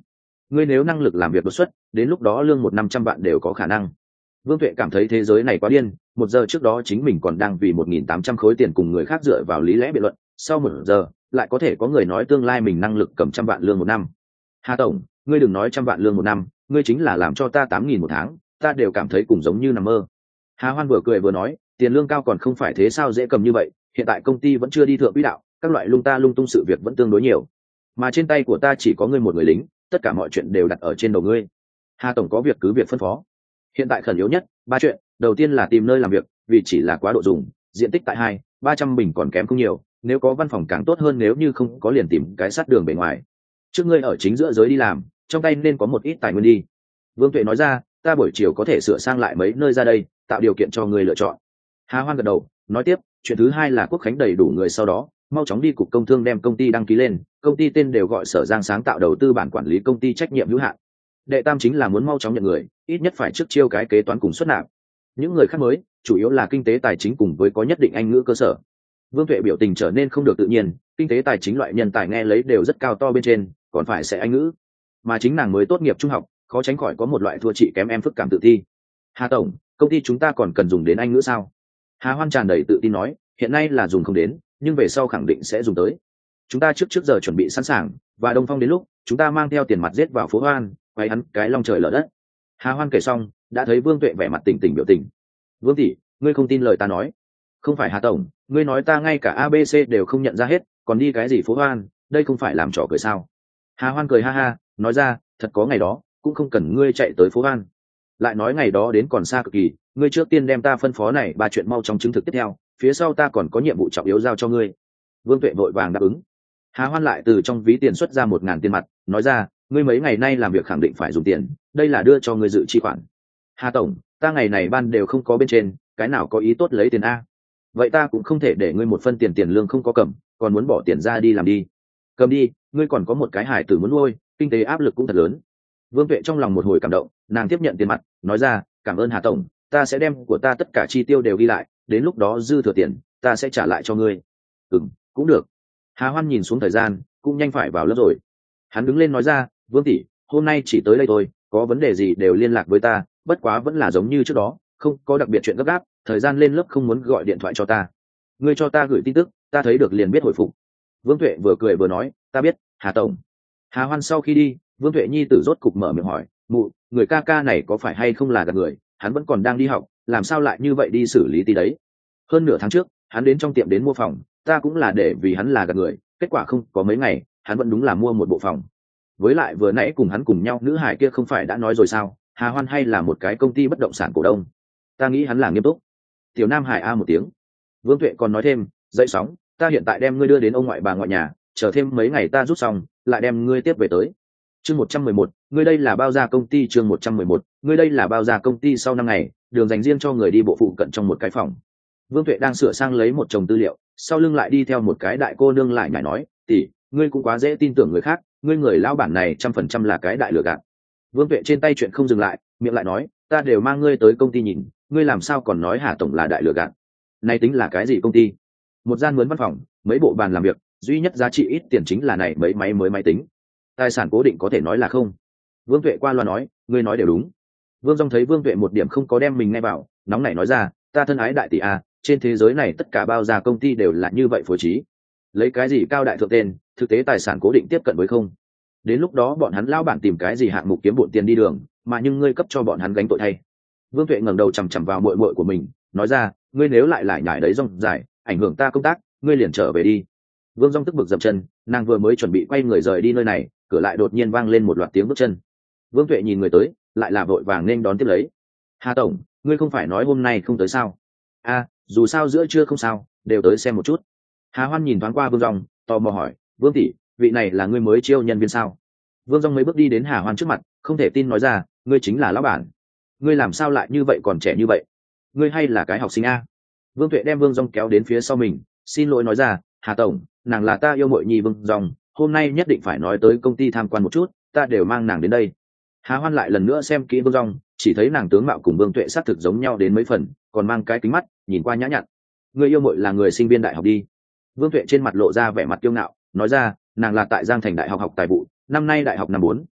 ngươi nếu năng lực làm việc đột xuất, đến lúc đó lương 1.500 vạn đều có khả năng. Vương Tuệ cảm thấy thế giới này quá điên, 1 giờ trước đó chính mình còn đang vì 1.800 khối tiền cùng người khác dựa vào lý lẽ biện luận, sau 1 giờ lại có thể có người nói tương lai mình năng lực cầm 100 vạn lương 1 năm. Hà tổng, ngươi đừng nói 100 vạn lương 1 năm, ngươi chính là làm cho ta 8.000 một tháng, ta đều cảm thấy cùng giống như nằm mơ. Hà Hoan vừa cười vừa nói, tiền lương cao còn không phải thế sao dễ cầm như vậy, hiện tại công ty vẫn chưa đi thượng quỹ đạo, các loại lung ta lung tung sự việc vẫn tương đối nhiều, mà trên tay của ta chỉ có ngươi một người lính, tất cả mọi chuyện đều đặt ở trên đầu ngươi. Hà tổng có việc cứ việc phân phó. Hiện tại khẩn yếu nhất 3 chuyện, đầu tiên là tìm nơi làm việc, vì chỉ là quá độ dùng, diện tích tại 200-300 bình còn kém không nhiều, nếu có văn phòng càng tốt hơn, nếu như không có liền tìm cái sát đường bề ngoài. Trước ngươi ở chính giữa giới đi làm, trong tay nên có một ít tài nguyên đi. Vương Tuệ nói ra, ta buổi chiều có thể sửa sang lại mấy nơi ra đây, tạo điều kiện cho ngươi lựa chọn. Hà Hoan gật đầu, nói tiếp, chuyện thứ hai là Quốc Khánh đầy đủ người sau đó, mau chóng đi cục công thương đem công ty đăng ký lên, công ty tên đều gọi Sở Giang sáng tạo đầu tư bản quản lý công ty trách nhiệm hữu hạn. Đệ tam chính là muốn mau chóng nhận người, ít nhất phải trước chiêu cái kế toán cùng xuất nạp. Những người khác mới, chủ yếu là kinh tế tài chính cùng với có nhất định Anh ngữ cơ sở. Vương Tuệ biểu tình trở nên không được tự nhiên, kinh tế tài chính loại nhân tài nghe lấy đều rất cao to bên trên, còn phải sẽ Anh ngữ, mà chính nàng mới tốt nghiệp trung học, khó tránh khỏi có một loại thua chị kém em phức cảm tự thi. Hà tổng, công ty chúng ta còn cần dùng đến Anh ngữ sao? Hà Hoan tràn đầy tự tin nói, hiện nay là dùng không đến, nhưng về sau khẳng định sẽ dùng tới. Chúng ta trước giờ chuẩn bị sẵn sàng, và Đông Phong đến lúc chúng ta mang theo tiền mặt giết vào phố Hoan, quay hắn cái long trời lở đất. Hà Hoan kể xong, đã thấy Vương Tuệ vẻ mặt tỉnh tỉnh biểu tình. Vương tỷ, ngươi không tin lời ta nói? Không phải Hà tổng, ngươi nói ta ngay cả ABC đều không nhận ra hết, còn đi cái gì phố Hoan, đây không phải làm trò cười sao? Hà Hoan cười ha ha, nói ra, thật có ngày đó, cũng không cần ngươi chạy tới phố Hoan. Lại nói ngày đó đến còn xa cực kỳ, ngươi trước tiên đem ta phân phó này 3 chuyện mau chóng chứng thực tiếp theo, phía sau ta còn có nhiệm vụ trọng yếu giao cho ngươi. Vương Tuệ vội vàng đáp ứng. Hà Hoan lại từ trong ví tiền xuất ra 1.000 tiền mặt, nói ra, ngươi mấy ngày nay làm việc khẳng định phải dùng tiền, đây là đưa cho ngươi dự chi khoản. Hà tổng, ta ngày này ban đều không có bên trên, cái nào có ý tốt lấy tiền a? Vậy ta cũng không thể để ngươi một phân tiền lương không có cầm, còn muốn bỏ tiền ra đi làm đi. Cầm đi, ngươi còn có một cái hài tử muốn nuôi, kinh tế áp lực cũng thật lớn. Vương Tuệ trong lòng một hồi cảm động, nàng tiếp nhận tiền mặt, nói ra, cảm ơn Hà tổng, ta sẽ đem của ta tất cả chi tiêu đều ghi lại, đến lúc đó dư thừa tiền ta sẽ trả lại cho ngươi. Cũng được. Hà Hoan nhìn xuống thời gian, cũng nhanh phải vào lớp rồi. Hắn đứng lên nói ra, Vương tỷ, hôm nay chỉ tới đây thôi, có vấn đề gì đều liên lạc với ta, bất quá vẫn là giống như trước đó, không có đặc biệt chuyện gấp gáp, thời gian lên lớp không muốn gọi điện thoại cho ta. Ngươi cho ta gửi tin tức, ta thấy được liền biết hồi phục. Vương Tuệ vừa cười vừa nói, ta biết, Hà tổng. Hà Hoan sau khi đi, Vương Tuệ nhi tử rốt cục mở miệng hỏi, mụ, người ca ca này có phải hay không là gạt người, hắn vẫn còn đang đi học, làm sao lại như vậy đi xử lý tí đấy. Hơn nửa tháng trước, hắn đến trong tiệm đến mua phòng, ta cũng là để vì hắn là gạt người, kết quả không có mấy ngày, hắn vẫn đúng là mua một bộ phòng. Với lại vừa nãy cùng hắn cùng nhau nữ hải kia không phải đã nói rồi sao, Hà Hoan hay là một cái công ty bất động sản cổ đông, ta nghĩ hắn là nghiêm túc. Tiểu Nam Hải a một tiếng. Vương Tuệ còn nói thêm, dậy sóng, ta hiện tại đem ngươi đưa đến ông ngoại bà ngoại nhà, chờ thêm mấy ngày ta rút xong lại đem ngươi tiếp về tới. Chương 111, ngươi đây là bao gia công ty. Chương 111, ngươi đây là bao gia công ty. Sau 5 ngày, đường dành riêng cho người đi bộ phụ cận trong một cái phòng. Vương Tuệ đang sửa sang lấy một chồng tư liệu, sau lưng lại đi theo một cái đại cô nương lại nhảy nói, tỷ, ngươi cũng quá dễ tin tưởng người khác, ngươi người lão bản này 100% là cái đại lừa gạt. Vương Tuệ trên tay chuyện không dừng lại, miệng lại nói, ta đều mang ngươi tới công ty nhìn, ngươi làm sao còn nói Hà tổng là đại lừa gạt? Này tính là cái gì công ty? Một gian mướn văn phòng, mấy bộ bàn làm việc, duy nhất giá trị ít tiền chính là này mấy máy mới máy tính. Tài sản cố định có thể nói là không. Vương Tuệ qua loa nói, ngươi nói đều đúng. Vương Dung thấy Vương Tuệ một điểm không có đem mình nghe vào, nóng nảy nói ra, ta thân ái đại tỷ a, trên thế giới này tất cả bao gia công ty đều là như vậy phối trí. Lấy cái gì cao đại thượng tên, thực tế tài sản cố định tiếp cận với không. Đến lúc đó bọn hắn lao bản tìm cái gì hạng mục kiếm bộn tiền đi đường, mà nhưng ngươi cấp cho bọn hắn gánh tội thay. Vương Tuệ ngẩng đầu chằm chằm vào muội muội của mình, nói ra, ngươi nếu lại nhải đấy rong dài, ảnh hưởng ta công tác, ngươi liền trở về đi. Vương Dung tức bực dậm chân, nàng vừa mới chuẩn bị quay người rời đi nơi này, cửa lại đột nhiên vang lên một loạt tiếng bước chân. Vương Tuệ nhìn người tới, lại là vội vàng nên đón tiếp lấy. Hà tổng, ngươi không phải nói hôm nay không tới sao? A, dù sao giữa trưa không sao, đều tới xem một chút. Hà Hoan nhìn thoáng qua Vương Dung, tò mò hỏi, Vương tỷ, vị này là ngươi mới chiêu nhân viên sao? Vương Dung mấy bước đi đến Hà Hoan trước mặt, không thể tin nói ra, ngươi chính là lão bản. Ngươi làm sao lại như vậy còn trẻ như vậy? Ngươi hay là cái học sinh a? Vương Tuệ đem Vương Dung kéo đến phía sau mình, xin lỗi nói ra, Hà tổng, nàng là ta yêu muội nhi Vương Dung, hôm nay nhất định phải nói tới công ty tham quan một chút, ta đều mang nàng đến đây. Hà Hoan lại lần nữa xem kỹ Vương Dung, chỉ thấy nàng tướng mạo cùng Vương Tuệ xác thực giống nhau đến mấy phần, còn mang cái kính mắt, nhìn qua nhã nhặn. Người yêu muội là người sinh viên đại học đi. Vương Tuệ trên mặt lộ ra vẻ mặt kiêu ngạo, nói ra, nàng là tại Giang Thành Đại học học tài vụ, năm nay đại học năm 4,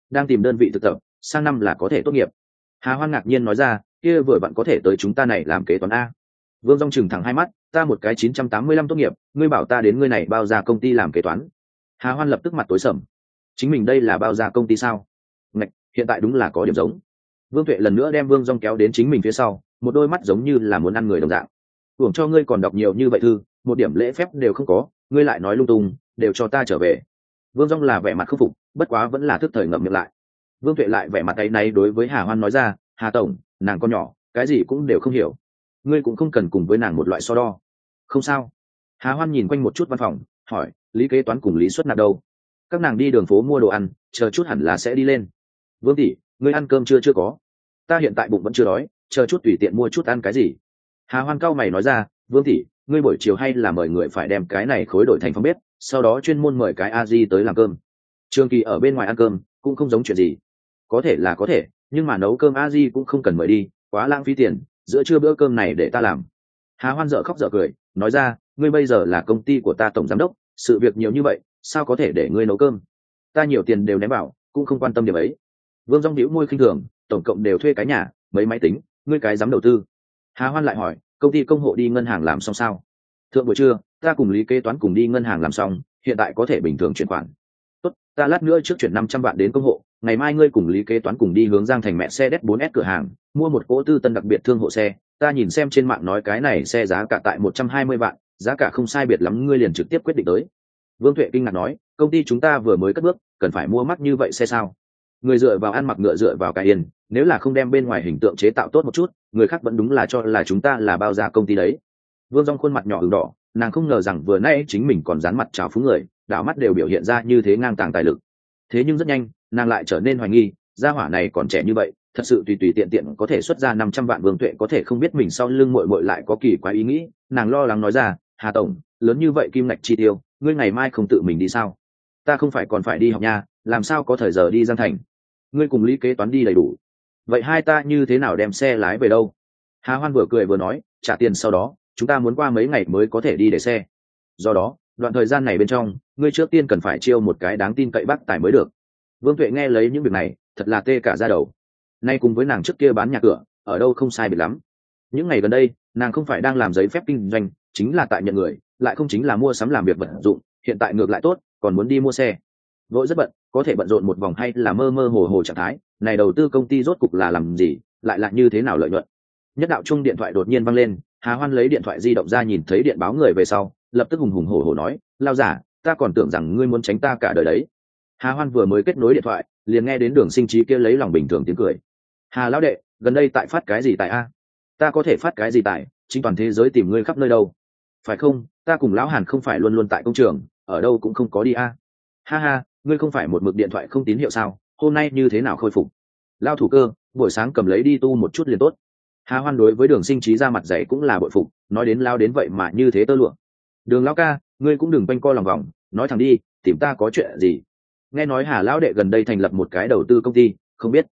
đang tìm đơn vị thực tập, sang năm là có thể tốt nghiệp. Hà Hoan ngạc nhiên nói ra, kia vừa vặn có thể tới chúng ta này làm kế toán a. Vương Dung trừng thẳng hai mắt, ta một cái 985 tốt nghiệp, ngươi bảo ta đến ngươi này bao ra công ty làm kế toán. Hà Hoan lập tức mặt tối sầm. Chính mình đây là bao ra công ty sao? Ngạch, hiện tại đúng là có điểm giống. Vương Tuệ lần nữa đem Vương Dung kéo đến chính mình phía sau, một đôi mắt giống như là muốn ăn người đồng dạng. Hưởng cho ngươi còn đọc nhiều như vậy thư, một điểm lễ phép đều không có, ngươi lại nói lung tung, đều cho ta trở về. Vương Dung là vẻ mặt khâm phục, bất quá vẫn là thức thời ngậm miệng lại. Vương Tuệ lại vẻ mặt áy náy đối với Hà Hoan nói ra, Hà tổng, nàng con nhỏ, cái gì cũng đều không hiểu, ngươi cũng không cần cùng với nàng một loại so đo. Không sao. Hà Hoan nhìn quanh một chút văn phòng, hỏi, Lý kế toán cùng Lý Xuất Nạp đâu? Các nàng đi đường phố mua đồ ăn, chờ chút hẳn là sẽ đi lên. Vương tỷ, ngươi ăn cơm chưa có? Ta hiện tại bụng vẫn chưa đói, chờ chút tùy tiện mua chút ăn cái gì. Hà Hoan cau mày nói ra, Vương tỷ, ngươi buổi chiều hay là mời người phải đem cái này khối đổi thành phòng bếp, sau đó chuyên môn mời cái a di tới làm cơm. Trường Kỳ ở bên ngoài ăn cơm cũng không giống chuyện gì. Có thể là có thể, nhưng mà nấu cơm a di cũng không cần mời đi, quá lãng phí tiền, giữa trưa bữa cơm này để ta làm. Hà Hoan dở khóc dở cười, nói ra, ngươi bây giờ là công ty của ta tổng giám đốc, sự việc nhiều như vậy, sao có thể để ngươi nấu cơm? Ta nhiều tiền đều ném vào, cũng không quan tâm điểm ấy. Vương Dung nhíu môi khinh thường, tổng cộng đều thuê cái nhà, mấy máy tính, ngươi cái dám đầu tư? Hà Hoan lại hỏi, công ty công hộ đi ngân hàng làm xong sao? Thượng buổi trưa, ta cùng Lý kế toán cùng đi ngân hàng làm xong, hiện tại có thể bình thường chuyển khoản. Tốt, ta lát nữa trước chuyển 500 vạn đến công hộ, ngày mai ngươi cùng Lý kế toán cùng đi hướng Giang thành mẹ xe Đét 4S cửa hàng, mua một cỗ tư tân đặc biệt thương hộ xe, ta nhìn xem trên mạng nói cái này xe giá cả tại 120 vạn, giá cả không sai biệt lắm, ngươi liền trực tiếp quyết định tới. Vương Tuệ kinh ngạc nói, công ty chúng ta vừa mới cất bước, cần phải mua mắc như vậy xe sao? Người dựa vào ăn mặc ngựa dựa vào cái yên, nếu là không đem bên ngoài hình tượng chế tạo tốt một chút, người khác vẫn đúng là cho là chúng ta là bao gia công ty đấy. Vương Dung khuôn mặt nhỏ ửng đỏ, nàng không ngờ rằng vừa nãy chính mình còn dán mặt chào phúng người, đảo mắt đều biểu hiện ra như thế ngang tàng tài lực. Thế nhưng rất nhanh, nàng lại trở nên hoài nghi, gia hỏa này còn trẻ như vậy, thật sự tùy tùy tiện tiện có thể xuất ra 500 vạn. Vương Tuệ có thể không biết mình sau lưng muội muội lại có kỳ quái ý nghĩ, nàng lo lắng nói ra, Hà tổng, lớn như vậy kim ngạch chi tiêu, ngươi ngày mai không tự mình đi sao? Ta không phải còn phải đi học nha, làm sao có thời giờ đi Giang thành? Ngươi cùng Lý kế toán đi đầy đủ, vậy hai ta như thế nào đem xe lái về đâu? Hà Hoan vừa cười vừa nói, trả tiền sau đó chúng ta muốn qua mấy ngày mới có thể đi để xe, do đó đoạn thời gian này bên trong ngươi trước tiên cần phải chiêu một cái đáng tin cậy bác tài mới được. Vương Tuệ nghe lấy những việc này thật là tê cả da đầu, nay cùng với nàng trước kia bán nhà cửa ở đâu không sai biệt lắm. Những ngày gần đây nàng không phải đang làm giấy phép kinh doanh, chính là tại nhận người, lại không chính là mua sắm làm việc vật dụng, hiện tại ngược lại tốt, còn muốn đi mua xe. Vội rất bận, có thể bận rộn một vòng hay là mơ mơ hồ hồ trạng thái này, đầu tư công ty rốt cục là làm gì, lại là như thế nào lợi nhuận. Nhất đạo chung điện thoại đột nhiên vang lên, Hà Hoan lấy điện thoại di động ra, nhìn thấy điện báo người về sau lập tức hùng hùng hổ hổ nói, lao giả, ta còn tưởng rằng ngươi muốn tránh ta cả đời đấy. Hà Hoan vừa mới kết nối điện thoại liền nghe đến Đường Sinh Trí kia lấy lòng bình thường tiếng cười. Hà lão đệ, gần đây tại phát cái gì tại a? Ta có thể phát cái gì tại, chính toàn thế giới tìm ngươi khắp nơi đâu. Phải không, ta cùng lão Hàn không phải luôn luôn tại công trường, ở đâu cũng không có đi a. Ha ha, ngươi không phải một mực điện thoại không tín hiệu sao, hôm nay như thế nào khôi phục? Lao thủ cơ, buổi sáng cầm lấy đi tu một chút liền tốt. Hà Hoan đối với Đường Sinh Trí ra mặt dày cũng là bội phục, nói đến lao đến vậy mà như thế tơ lụa. Đường lão ca, ngươi cũng đừng quanh co lòng vòng, nói thẳng đi, tìm ta có chuyện gì? Nghe nói Hà lão đệ gần đây thành lập một cái đầu tư công ty, không biết.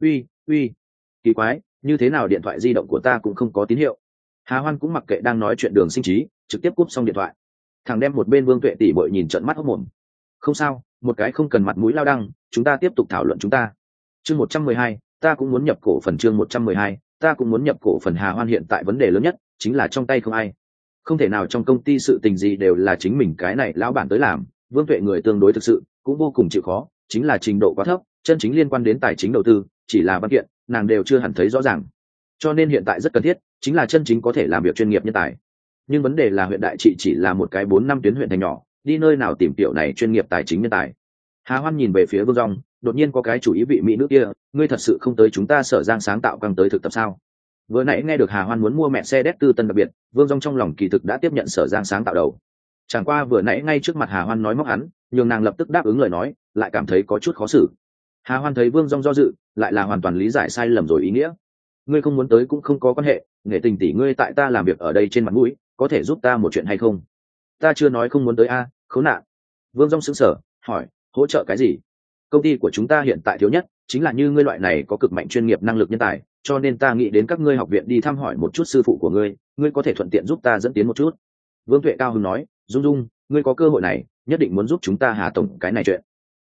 Uy, kỳ quái, như thế nào điện thoại di động của ta cũng không có tín hiệu. Hà Hoan cũng mặc kệ đang nói chuyện Đường Sinh Trí, trực tiếp cúp xong điện thoại. Thằng đem một bên Vương Tuệ tỷ bội nhìn trợn mắt hốc mồm. Không sao, một cái không cần mặt mũi lao đăng, chúng ta tiếp tục thảo luận chúng ta. Chương 112, ta cũng muốn nhập cổ phần. Chương 112, ta cũng muốn nhập cổ phần. Hà Hoan hiện tại vấn đề lớn nhất chính là trong tay không ai, không thể nào trong công ty sự tình gì đều là chính mình cái này lão bản tới làm. Vương Tuệ người tương đối thực sự, cũng vô cùng chịu khó, chính là trình độ quá thấp, chân chính liên quan đến tài chính đầu tư, chỉ là văn kiện nàng đều chưa hẳn thấy rõ ràng. Cho nên hiện tại rất cần thiết chính là chân chính có thể làm việc chuyên nghiệp nhân tài. Nhưng vấn đề là huyện đại trị chỉ là một cái 4-5 tuyến huyện thành nhỏ, đi nơi nào tìm tiểu này chuyên nghiệp tài chính nhân tài. Hà Hoan nhìn về phía Vương Dung, đột nhiên có cái chủ ý, vị mỹ nữ kia, ngươi thật sự không tới chúng ta Sở Giang sáng tạo căng tới thực tập sao? Vừa nãy nghe được Hà Hoan muốn mua mẹ xe Đét tư tân đặc biệt, Vương Dung trong lòng kỳ thực đã tiếp nhận Sở Giang sáng tạo đầu. Chẳng qua vừa nãy ngay trước mặt Hà Hoan nói móc hắn, nhường nàng lập tức đáp ứng lời nói, lại cảm thấy có chút khó xử. Hà Hoan thấy Vương Dung do dự, lại là hoàn toàn lý giải sai lầm rồi ý nghĩa. Ngươi không muốn tới cũng không có quan hệ, nghệ tình tỷ ngươi tại ta làm việc ở đây trên mặt mũi, có thể giúp ta một chuyện hay không? Ta chưa nói không muốn tới a, khốn nạn. Vương Dung sững sờ, hỏi, hỗ trợ cái gì? Công ty của chúng ta hiện tại thiếu nhất chính là như ngươi loại này có cực mạnh chuyên nghiệp năng lực nhân tài, cho nên ta nghĩ đến các ngươi học viện đi thăm hỏi một chút sư phụ của ngươi, ngươi có thể thuận tiện giúp ta dẫn tiến một chút. Vương Tuệ cao hứng nói, Dung Dung, ngươi có cơ hội này, nhất định muốn giúp chúng ta Hà tổng cái này chuyện.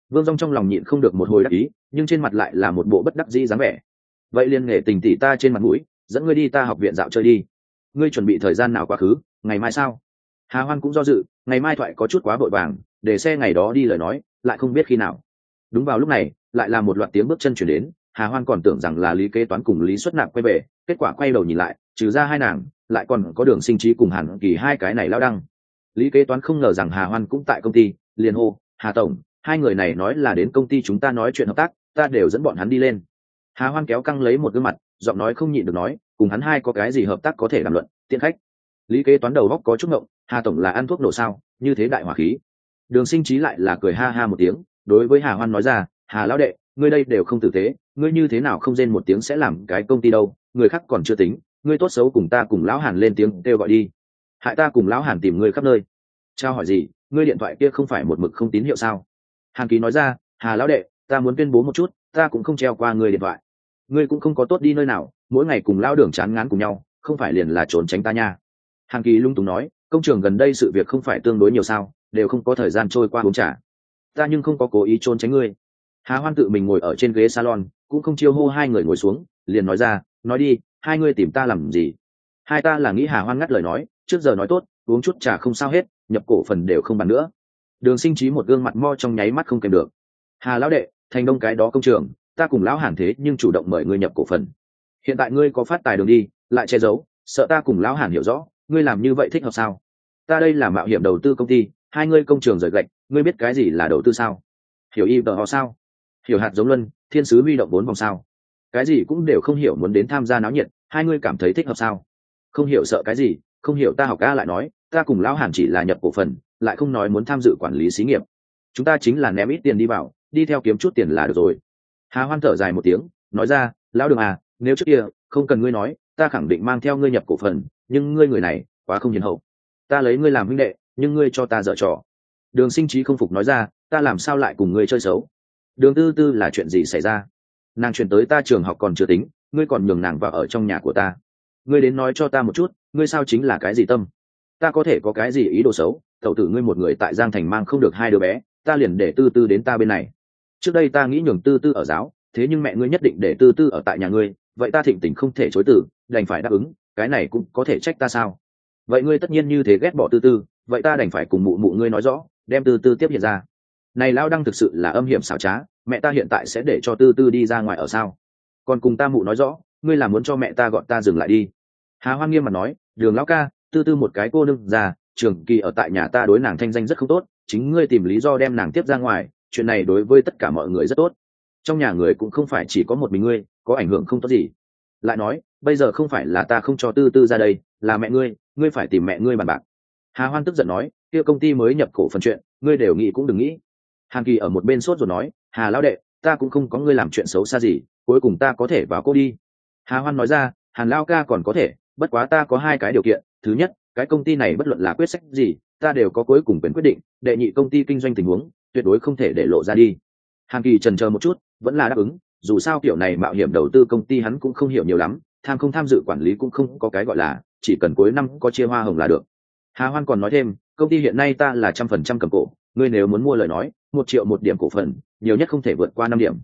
Vương Dung trong lòng nhịn không được một hồi đắc ý, nhưng trên mặt lại là một bộ bất đắc dĩ dáng vẻ. Vậy liên nghệ tình tỷ ta trên mặt mũi, dẫn ngươi đi ta học viện dạo chơi đi. Ngươi chuẩn bị thời gian nào quá khứ, ngày mai sao? Hà Hoan cũng do dự, ngày mai thoại có chút quá vội vàng, để xe ngày đó đi lời nói, lại không biết khi nào. Đúng vào lúc này, lại là một loạt tiếng bước chân chuyển đến. Hà Hoan còn tưởng rằng là Lý Kế Toán cùng Lý Xuất Nạp quay về, kết quả quay đầu nhìn lại, trừ ra hai nàng, lại còn có Đường Sinh Trí cùng Hàn Kỳ hai cái này lao đăng. Lý Kế Toán không ngờ rằng Hà Hoan cũng tại công ty, liền hô: Hà tổng, hai người này nói là đến công ty chúng ta nói chuyện hợp tác, ta đều dẫn bọn hắn đi lên. Hà Hoan kéo căng lấy một gương mặt, giọng nói không nhịn được nói: cùng hắn hai có cái gì hợp tác có thể đàm luận, tiện khách. Lý Kế Toán đầu góc có chút ngộng, Hà tổng là ăn thuốc nổ sao, như thế đại hỏa khí. Đường Sinh Trí lại là cười ha ha một tiếng, đối với Hà Hoan nói ra: Hà lão đệ, ngươi đây đều không tử tế, ngươi như thế nào không rên một tiếng sẽ làm cái công ty đâu, người khác còn chưa tính, ngươi tốt xấu cùng ta cùng lão Hàn lên tiếng kêu gọi đi, hại ta cùng lão Hàn tìm ngươi khắp nơi. Trao hỏi gì, ngươi điện thoại kia không phải một mực không tín hiệu sao? Hàn Ký nói ra: Hà lão đệ, ta muốn tuyên bố một chút, ta cũng không treo qua ngươi điện thoại, ngươi cũng không có tốt đi nơi nào, mỗi ngày cùng lao Đường chán ngán cùng nhau, không phải liền là trốn tránh ta nha. Hàn Ký lung túng nói: công trường gần đây sự việc không phải tương đối nhiều sao, đều không có thời gian trôi qua uống trà. Ta nhưng không có cố ý trốn tránh ngươi. Hà Hoan tự mình ngồi ở trên ghế salon, cũng không chiêu hô hai người ngồi xuống, liền nói ra: nói đi, hai ngươi tìm ta làm gì? Hai ta là nghĩ Hà Hoan ngắt lời nói, trước giờ nói tốt, uống chút trà không sao hết, nhập cổ phần đều không bàn nữa. Đường Sinh Trí một gương mặt mo trong nháy mắt không kèm được. Hà lão đệ, thành đông cái đó công trường, ta cùng lão Hàn thế nhưng chủ động mời ngươi nhập cổ phần. Hiện tại ngươi có phát tài đường đi, lại che giấu, sợ ta cùng lão Hàn hiểu rõ, ngươi làm như vậy thích hợp sao? Ta đây là mạo hiểm đầu tư công ty, hai ngươi công trường rời gạch, ngươi biết cái gì là đầu tư sao? Hiểu y tờ họ sao? Hiểu hạt giống luân, thiên sứ huy động 4 vòng sao? Cái gì cũng đều không hiểu muốn đến tham gia náo nhiệt, hai ngươi cảm thấy thích hợp sao? Không hiểu sợ cái gì, không hiểu ta học ca lại nói, ta cùng lão Hàn chỉ là nhập cổ phần, lại không nói muốn tham dự quản lý xí nghiệp. Chúng ta chính là ném ít tiền đi vào, đi theo kiếm chút tiền là được rồi. Hà Hoan thở dài một tiếng, nói ra: lão Đường à, nếu trước kia không cần ngươi nói, ta khẳng định mang theo ngươi nhập cổ phần, nhưng ngươi người này quá không hiền hậu. Ta lấy ngươi làm huynh đệ, nhưng ngươi cho ta dở trò. Đường Sinh Trí không phục nói ra: ta làm sao lại cùng ngươi chơi xấu? Đường Tư Tư là chuyện gì xảy ra? Nàng chuyển tới ta trường học còn chưa tính, ngươi còn nhường nàng vào ở trong nhà của ta. Ngươi đến nói cho ta một chút, ngươi sao chính là cái gì tâm? Ta có thể có cái gì ý đồ xấu? Tẩu tử ngươi một người tại Giang Thành mang không được hai đứa bé, ta liền để Tư Tư đến ta bên này. Trước đây ta nghĩ nhường Tư Tư ở giáo, thế nhưng mẹ ngươi nhất định để Tư Tư ở tại nhà ngươi, vậy ta Thịnh Tình không thể chối từ, đành phải đáp ứng, cái này cũng có thể trách ta sao? Vậy ngươi tất nhiên như thế ghét bỏ Tư Tư, vậy ta đành phải cùng mụ mụ ngươi nói rõ, đem Tư Tư tiếp hiện ra. Này lao đăng thực sự là âm hiểm xảo trá, mẹ ta hiện tại sẽ để cho Tư Tư đi ra ngoài ở sao? Còn cùng ta mụ nói rõ, ngươi là muốn cho mẹ ta gọi ta dừng lại đi. Hà Hoan nghiêm mặt nói: Đường lão ca, Tư Tư một cái cô nương già, trường kỳ ở tại nhà ta đối nàng thanh danh rất không tốt, chính ngươi tìm lý do đem nàng tiếp ra ngoài, chuyện này đối với tất cả mọi người rất tốt. Trong nhà người cũng không phải chỉ có một mình ngươi, có ảnh hưởng không tốt gì. Lại nói, bây giờ không phải là ta không cho Tư Tư ra đây, là mẹ ngươi phải tìm mẹ ngươi bàn bạc. Hà Hoan tức giận nói: kia công ty mới nhập cổ phần chuyện, ngươi đều nghĩ cũng đừng nghĩ. Hàn Kỳ ở một bên sốt rồi nói: Hà lão đệ, ta cũng không có ngươi làm chuyện xấu xa gì, cuối cùng ta có thể vào cô đi. Hà Hoan nói ra: Hàn lão ca còn có thể, bất quá ta có hai cái điều kiện. Thứ nhất, cái công ty này bất luận là quyết sách gì, ta đều có cuối cùng quyền quyết định. Đệ nhị, công ty kinh doanh tình huống tuyệt đối không thể để lộ ra đi. Hàn Kỳ chần chờ một chút, vẫn là đáp ứng. Dù sao kiểu này mạo hiểm đầu tư công ty hắn cũng không hiểu nhiều lắm, không tham dự quản lý cũng không có cái gọi là, chỉ cần cuối năm có chia hoa hồng là được. Hà Hoan còn nói thêm: công ty hiện nay ta là 100% cầm cổ, ngươi nếu muốn mua lời nói, 1 triệu một điểm cổ phần, nhiều nhất không thể vượt qua 5 điểm.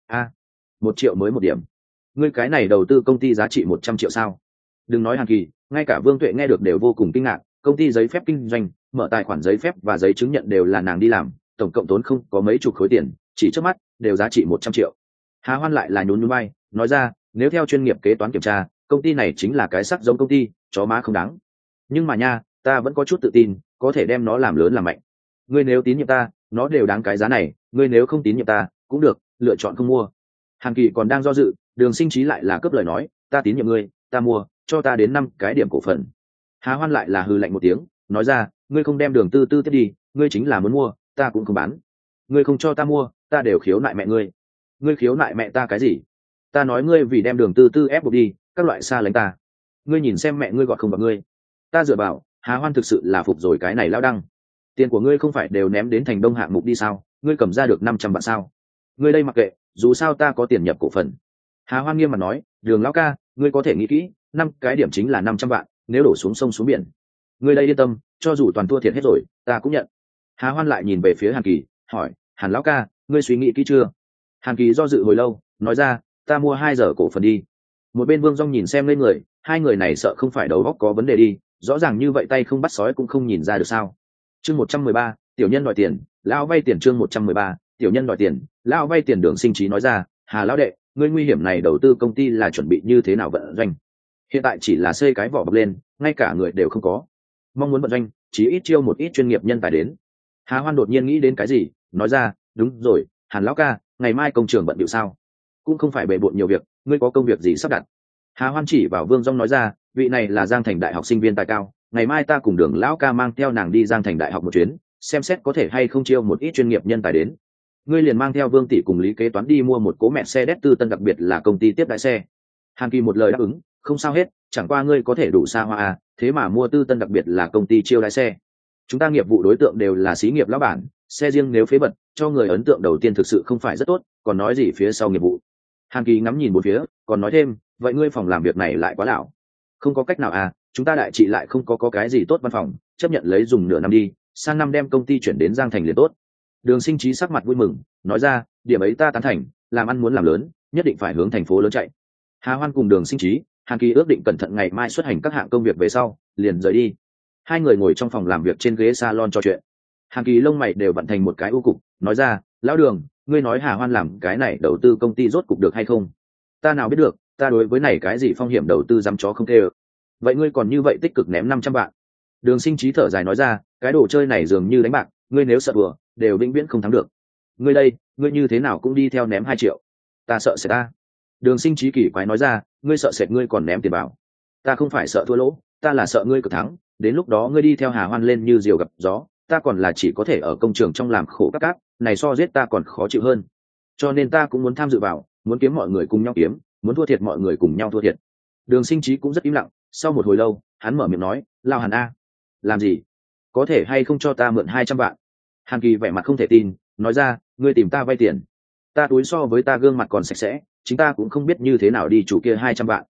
1 triệu mới 1 điểm? Ngươi cái này đầu tư công ty giá trị 100 triệu sao? Đừng nói Hàn Kỳ, ngay cả Vương Tuệ nghe được đều vô cùng kinh ngạc. Công ty giấy phép kinh doanh, mở tài khoản giấy phép và giấy chứng nhận đều là nàng đi làm, tổng cộng tốn không có mấy chục khối tiền, chỉ trước mắt đều giá trị 100 triệu. Hà Hoan lại là nhún nhún vai, nói ra: nếu theo chuyên nghiệp kế toán kiểm tra, công ty này chính là cái sắc giống công ty, chó má không đáng. Nhưng mà nha, ta vẫn có chút tự tin, có thể đem nó làm lớn làm mạnh. Ngươi nếu tín nhiệm ta, nó đều đáng cái giá này, ngươi nếu không tín nhiệm ta, cũng được, lựa chọn không mua. Hàn Kỳ còn đang do dự, Đường Sinh Trí lại là cướp lời nói: ta tín nhiệm ngươi, ta mua, cho ta đến 5 cái điểm cổ phần. Hà Hoan lại là hừ lạnh một tiếng, nói ra: ngươi không đem Đường Tư Tư tiếp đi, ngươi chính là muốn mua, ta cũng không bán. Ngươi không cho ta mua, ta đều khiếu nại mẹ ngươi. Ngươi khiếu nại mẹ ta cái gì? Ta nói ngươi vì đem Đường Tư Tư ép buộc đi, các loại xa lánh ta. Ngươi nhìn xem mẹ ngươi gọi không vào ngươi. Ta dựa vào. Hà Hoan thực sự là phục rồi cái này lao đăng. Tiền của ngươi không phải đều ném đến thành đông hạng mục đi sao? Ngươi cầm ra được 500 vạn sao? Ngươi đây mặc kệ, dù sao ta có tiền nhập cổ phần. Hà Hoan nghiêm mặt nói: Đường lão ca, ngươi có thể nghĩ kỹ, 5 cái điểm chính là 500 vạn, nếu đổ xuống sông xuống biển. Ngươi đây yên tâm, cho dù toàn thua thiệt hết rồi, ta cũng nhận. Hà Hoan lại nhìn về phía Hàn Kỳ, hỏi: Hàn lão ca, ngươi suy nghĩ kỹ chưa? Hàn Kỳ do dự hồi lâu nói ra, ta mua 2 giờ cổ phần đi. Một bên Vương Dung nhìn xem lên người, hai người này sợ không phải đầu óc có vấn đề đi, rõ ràng như vậy tay không bắt sói cũng không nhìn ra được sao. Chương 113, tiểu nhân đòi tiền, lão vay tiền. Chương 113, tiểu nhân đòi tiền, lão vay tiền. Đường Sinh Trí nói ra, Hà lão đệ, ngươi nguy hiểm này đầu tư công ty là chuẩn bị như thế nào vận doanh? Hiện tại chỉ là xây cái vỏ bọc lên, ngay cả người đều không có. Mong muốn vận doanh, chỉ ít chiêu một ít chuyên nghiệp nhân tài đến. Hà Hoan đột nhiên nghĩ đến cái gì, nói ra, đúng rồi, Hàn lão ca, ngày mai công trường bận điệu sao? Cũng không phải bề bộn nhiều việc, ngươi có công việc gì sắp đặt? Hà Hoan chỉ vào Vương Dung nói ra, vị này là Giang Thành Đại học sinh viên tài cao, ngày mai ta cùng Đường lão ca mang theo nàng đi Giang Thành Đại học một chuyến, xem xét có thể hay không chiêu một ít chuyên nghiệp nhân tài đến. Ngươi liền mang theo Vương tỷ cùng Lý kế toán đi mua một cố mẹ xe đét tư tân, đặc biệt là công ty tiếp đại xe. Hàn Kỳ một lời đáp ứng, không sao hết, chẳng qua ngươi có thể đủ xa hoa à, thế mà mua tư tân đặc biệt là công ty chiêu lái xe. Chúng ta nghiệp vụ đối tượng đều là xí nghiệp lão bản, xe riêng nếu phế bật, cho người ấn tượng đầu tiên thực sự không phải rất tốt, còn nói gì phía sau nghiệp vụ. Hàn Kỳ ngắm nhìn bốn phía, còn nói thêm, vậy ngươi phòng làm việc này lại quá lão. Không có cách nào à, chúng ta đại trị lại không có cái gì tốt văn phòng, chấp nhận lấy dùng nửa năm đi, sang năm đem công ty chuyển đến Giang Thành liền tốt. Đường Sinh Trí sắc mặt vui mừng, nói ra, điểm ấy ta tán thành, làm ăn muốn làm lớn, nhất định phải hướng thành phố lớn chạy. Hà Hoan cùng Đường Sinh Trí, Hàn Kỳ ước định cẩn thận ngày mai xuất hành các hạng công việc về sau, liền rời đi. Hai người ngồi trong phòng làm việc trên ghế salon trò chuyện. Hàn Kỳ lông mày đều vận thành một cái u cục, nói ra, lão Đường, ngươi nói Hà Hoan làm cái này đầu tư công ty rốt cục được hay không? Ta nào biết được, ta đối với này cái gì phong hiểm đầu tư dám chó không kê. Vậy ngươi còn như vậy tích cực ném 500 vạn? Đường Sinh Trí thở dài nói ra, cái đồ chơi này dường như đánh bạc, ngươi nếu sợ vừa, đều vĩnh viễn không thắng được. Ngươi đây, ngươi như thế nào cũng đi theo ném 2 triệu. Ta sợ sệt ta. Đường Sinh Trí kỳ quái nói ra, ngươi sợ sệt ngươi còn ném tiền vào. Ta không phải sợ thua lỗ, ta là sợ ngươi cực thắng, đến lúc đó ngươi đi theo Hà Hoan lên như diều gặp gió, ta còn là chỉ có thể ở công trường trong làm khổ các cáp, này so giết ta còn khó chịu hơn. Cho nên ta cũng muốn tham dự vào, muốn kiếm mọi người cùng nhau kiếm, muốn thua thiệt mọi người cùng nhau thua thiệt. Đường Sinh Trí cũng rất im lặng, sau một hồi lâu, hắn mở miệng nói, Lao Hàn a, làm gì? Có thể hay không cho ta mượn 200 vạn? Hàn Kỳ vẻ mặt không thể tin, nói ra, ngươi tìm ta vay tiền. Ta túi so với ta gương mặt còn sạch sẽ, chính ta cũng không biết như thế nào đi chủ kia 200 vạn.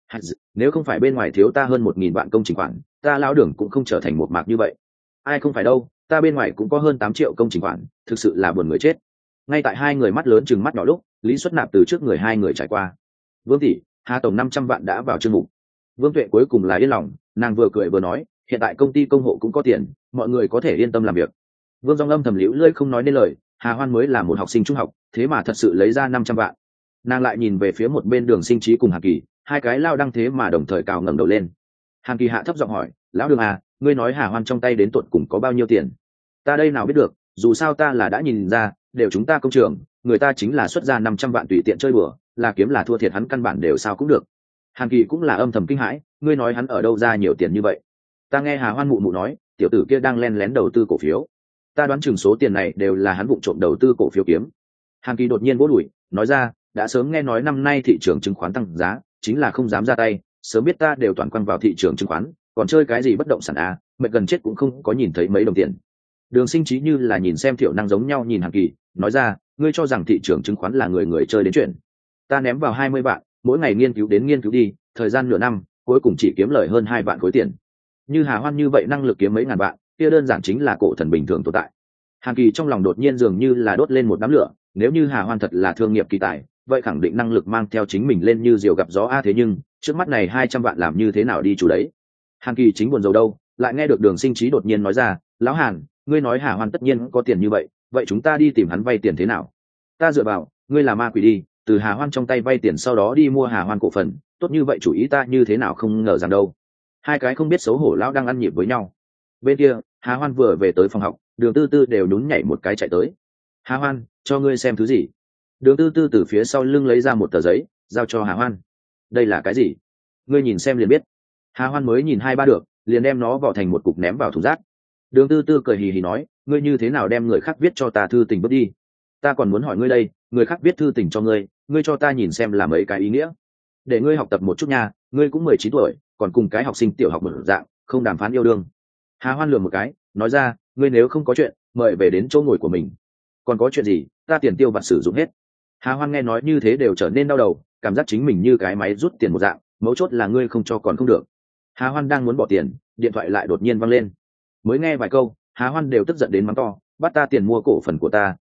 Nếu không phải bên ngoài thiếu ta hơn 1.000 vạn công trình khoản, ta Lão Đường cũng không trở thành một mạc như vậy. Ai không phải đâu, ta bên ngoài cũng có hơn 8 triệu công trình khoản, thực sự là buồn người chết. Ngay tại hai người mắt lớn chừng mắt nhỏ lúc, Lý Xuất Nạp từ trước người hai người trải qua. Vương tỷ, Hà tổng 500 vạn đã vào chương mục. Vương Tuệ cuối cùng là yên lòng, nàng vừa cười vừa nói, hiện tại công ty công hộ cũng có tiền, mọi người có thể yên tâm làm việc. Vương Dung âm thầm liễu lưỡi không nói nên lời, Hà Hoan mới là một học sinh trung học, thế mà thật sự lấy ra 500 vạn. Nàng lại nhìn về phía một bên Đường Sinh Trí cùng Hàn Kỳ, hai cái lao đăng thế mà đồng thời cào ngẩng đầu lên. Hàn Kỳ hạ thấp giọng hỏi, lão Đường à, ngươi nói Hà Hoan trong tay đến tột cùng có bao nhiêu tiền? Ta đây nào biết được, dù sao ta là đã nhìn ra, đều chúng ta công trường, người ta chính là xuất ra 500 vạn tùy tiện chơi bừa, là kiếm là thua thiệt hắn căn bản đều sao cũng được. Hàn Kỳ cũng là âm thầm kinh hãi, ngươi nói hắn ở đâu ra nhiều tiền như vậy? Ta nghe Hà Hoan mụ mụ nói, tiểu tử kia đang len lén đầu tư cổ phiếu. Ta đoán chừng số tiền này đều là hắn vụng trộm đầu tư cổ phiếu kiếm. Hàn Kỳ đột nhiên vỗ đùi, nói ra, đã sớm nghe nói năm nay thị trường chứng khoán tăng giá, chính là không dám ra tay, sớm biết ta đều toàn quăng vào thị trường chứng khoán, còn chơi cái gì bất động sản à, mệt gần chết cũng không có nhìn thấy mấy đồng tiền. Đường Sinh Trí như là nhìn xem Thiệu Năng giống nhau nhìn Hàn Kỳ, nói ra, ngươi cho rằng thị trường chứng khoán là người người chơi đến chuyện. Ta ném vào 20 vạn, mỗi ngày nghiên cứu đến nghiên cứu đi, thời gian nửa năm, cuối cùng chỉ kiếm lời hơn 2 vạn khối tiền. Như Hà Hoan như vậy năng lực kiếm mấy ngàn vạn, kia đơn giản chính là cổ thần bình thường tồn tại. Hàn Kỳ trong lòng đột nhiên dường như là đốt lên một đám lửa, nếu như Hà Hoan thật là thương nghiệp kỳ tài, vậy khẳng định năng lực mang theo chính mình lên như diều gặp gió a, thế nhưng trước mắt này 200 vạn làm như thế nào đi chủ đấy? Hàn Kỳ chính buồn rầu đâu, lại nghe được Đường Sinh Trí đột nhiên nói ra, lão Hàn, ngươi nói Hà Hoan tất nhiên có tiền như vậy, vậy chúng ta đi tìm hắn vay tiền thế nào? Ta dựa vào, ngươi là ma quỷ đi, từ Hà Hoan trong tay vay tiền sau đó đi mua Hà Hoan cổ phần, tốt như vậy chủ ý ta như thế nào không ngờ rằng đâu. Hai cái không biết xấu hổ lão đang ăn nhịp với nhau. Bên kia, Hà Hoan vừa về tới phòng học, Đường Tư Tư đều nhún nhảy một cái chạy tới. Hà Hoan, cho ngươi xem thứ gì? Đường Tư Tư từ phía sau lưng lấy ra một tờ giấy, giao cho Hà Hoan. Đây là cái gì? Ngươi nhìn xem liền biết. Hà Hoan mới nhìn 2-3 được, liền đem nó vỏ thành một cục ném vào thùng rác. Đường Tư Tư cười hì hì nói, ngươi như thế nào đem người khác viết cho ta thư tình bước đi? Ta còn muốn hỏi ngươi đây, người khác viết thư tình cho ngươi, ngươi cho ta nhìn xem là mấy cái ý nghĩa. Để ngươi học tập một chút nha, ngươi cũng 19 tuổi, còn cùng cái học sinh tiểu học một dạng, không đàm phán yêu đương. Hà Hoan lườm một cái, nói ra, ngươi nếu không có chuyện, mời về đến chỗ ngồi của mình. Còn có chuyện gì, ta tiền tiêu vặt sử dụng hết. Hà Hoan nghe nói như thế đều trở nên đau đầu, cảm giác chính mình như cái máy rút tiền một dạng, mấu chốt là ngươi không cho còn không được. Hà Hoan đang muốn bỏ tiền, điện thoại lại đột nhiên văng lên. Mới nghe vài câu, Hà Hoan đều tức giận đến mắng to, bắt ta tiền mua cổ phần của ta,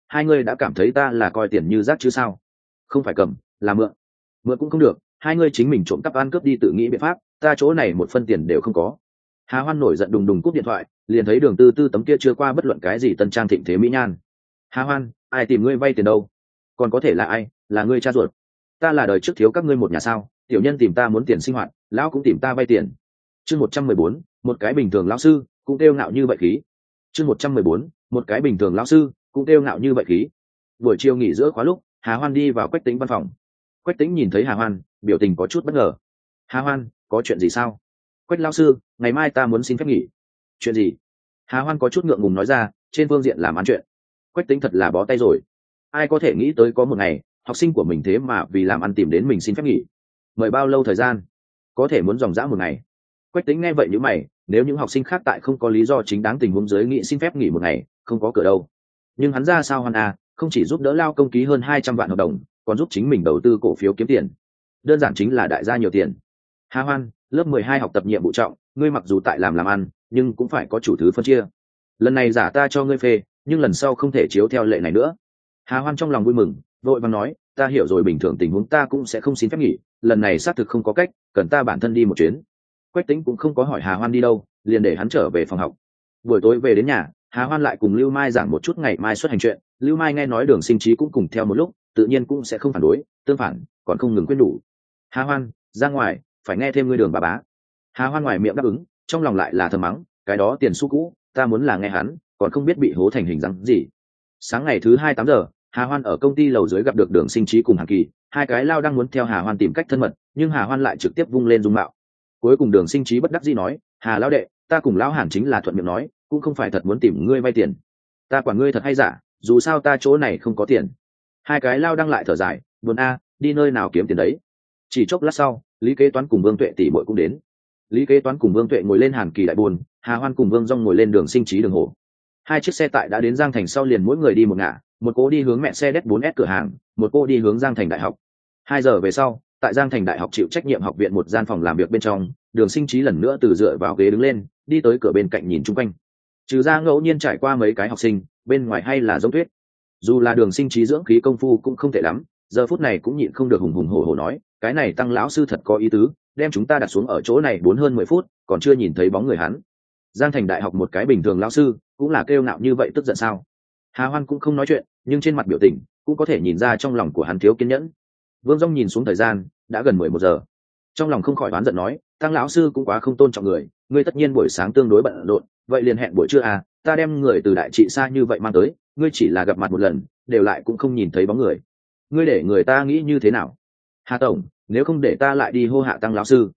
hai ngươi đã cảm thấy ta là coi tiền như rác chứ sao? Không phải cầm, là mượn. Mượn cũng không được, hai ngươi chính mình trộm cắp ăn cướp đi tự nghĩ biện pháp, ta chỗ này một phân tiền đều không có. Hà Hoan nổi giận đùng đùng cúp điện thoại, liền thấy Đường Tư Tư tấm kia chưa qua bất luận cái gì tân trang thịnh thế mỹ nhan. Hà Hoan, ai tìm ngươi vay tiền đâu? Còn có thể là ai? Là ngươi cha ruột. Ta là đời trước thiếu các ngươi một nhà sao? Tiểu nhân tìm ta muốn tiền sinh hoạt, lão cũng tìm ta vay tiền. Chương 114, một cái bình thường lão sư, cũng kêu ngạo như vậy khí. Chương 114, một cái bình thường lão sư, cũng kêu ngạo như vậy khí. Buổi chiều nghỉ giữa khóa lúc, Hà Hoan đi vào Quách Tĩnh văn phòng. Quách Tĩnh nhìn thấy Hà Hoan, biểu tình có chút bất ngờ. Hà Hoan, có chuyện gì sao? Quách lão sư, ngày mai ta muốn xin phép nghỉ. Chuyện gì? Hà Hoan có chút ngượng ngùng nói ra, trên phương diện làm ăn chuyện. Quách Tĩnh thật là bó tay rồi. Ai có thể nghĩ tới có một ngày, học sinh của mình thế mà vì làm ăn tìm đến mình xin phép nghỉ. Mời bao lâu thời gian? Có thể muốn dòng dã một ngày. Quách Tĩnh nghe vậy nhíu mày, nếu những học sinh khác tại không có lý do chính đáng tình huống dưới nghị xin phép nghỉ một ngày, không có cửa đâu. Nhưng hắn ra sao Hoan à, không chỉ giúp đỡ Lao công ký hơn 200 vạn hợp đồng, còn giúp chính mình đầu tư cổ phiếu kiếm tiền. Đơn giản chính là đại gia nhiều tiền. Hà Hoan, lớp 12 học tập nhiệm vụ trọng, ngươi mặc dù tại làm ăn, nhưng cũng phải có chủ thứ phân chia. Lần này giả ta cho ngươi phê, nhưng lần sau không thể chiếu theo lệ này nữa. Hà Hoan trong lòng vui mừng, vội vàng nói, ta hiểu rồi, bình thường tình huống ta cũng sẽ không xin phép nghỉ, lần này xác thực không có cách, cần ta bản thân đi một chuyến. Quách Tĩnh cũng không có hỏi Hà Hoan đi đâu, liền để hắn trở về phòng học. Buổi tối về đến nhà, Hà Hoan lại cùng Lưu Mai giảng một chút ngày mai xuất hành chuyện. Lưu Mai nghe nói Đường Sinh Trí cũng cùng theo một lúc, tự nhiên cũng sẽ không phản đối, tương phản còn không ngừng khuyên đủ. Hà Hoan, ra ngoài phải nghe thêm ngươi Đường bà bá. Hà Hoan ngoài miệng đáp ứng, trong lòng lại là thầm mắng, cái đó tiền xu cũ, ta muốn là nghe hắn, còn không biết bị hố thành hình dáng gì. Sáng ngày thứ 2 8 giờ, Hà Hoan ở công ty lầu dưới gặp được Đường Sinh Trí cùng Hàn Kỳ, hai cái lao đang muốn theo Hà Hoan tìm cách thân mật, nhưng Hà Hoan lại trực tiếp vung lên dung mạo. Cuối cùng Đường Sinh Trí bất đắc dĩ nói, Hà lão đệ, ta cùng lão Hàn chính là thuận miệng nói, cũng không phải thật muốn tìm ngươi vay tiền. Ta quản ngươi thật hay giả, dù sao ta chỗ này không có tiền. Hai cái lao đang lại thở dài, buồn a, đi nơi nào kiếm tiền đấy. Chỉ chốc lát sau, Lý Kế Toán cùng Vương Tuệ tỷ muội cũng đến. Lý Kế Toán cùng Vương Tuệ ngồi lên Hàn Kỳ đại buồn, Hà Hoan cùng Vương Dung ngồi lên Đường Sinh Trí đường hồ. Hai chiếc xe tải đã đến Giang Thành sau liền mỗi người đi một ngả, một cô đi hướng mẹ xe Mercedes 4S cửa hàng, một cô đi hướng Giang Thành đại học. 2 giờ về sau, tại Giang Thành đại học chịu trách nhiệm học viện một gian phòng làm việc bên trong, Đường Sinh Trí lần nữa từ dựa vào ghế đứng lên, đi tới cửa bên cạnh nhìn chung quanh. Trừ ra ngẫu nhiên trải qua mấy cái học sinh, bên ngoài hay là giống tuyết. Dù là Đường Sinh Trí dưỡng khí công phu cũng không tệ lắm, giờ phút này cũng nhịn không được hùng hùng hổ hổ nói, cái này Tăng lão sư thật có ý tứ, đem chúng ta đặt xuống ở chỗ này 4 hơn 10 phút, còn chưa nhìn thấy bóng người hắn. Giang Thành đại học một cái bình thường lão sư, cũng là kêu ngạo như vậy tức giận sao? Hà Hoan cũng không nói chuyện, nhưng trên mặt biểu tình cũng có thể nhìn ra trong lòng của hắn thiếu kiên nhẫn. Vương Dung nhìn xuống thời gian, đã gần 11 giờ. Trong lòng không khỏi oán giận nói, Tăng lão sư cũng quá không tôn trọng người, ngươi tất nhiên buổi sáng tương đối bận rộn, vậy liền hẹn buổi trưa à, ta đem người từ đại trị xa như vậy mang tới, ngươi chỉ là gặp mặt một lần, đều lại cũng không nhìn thấy bóng người. Ngươi để người ta nghĩ như thế nào? Hà tổng, nếu không để ta lại đi hô hạ Tăng lão sư.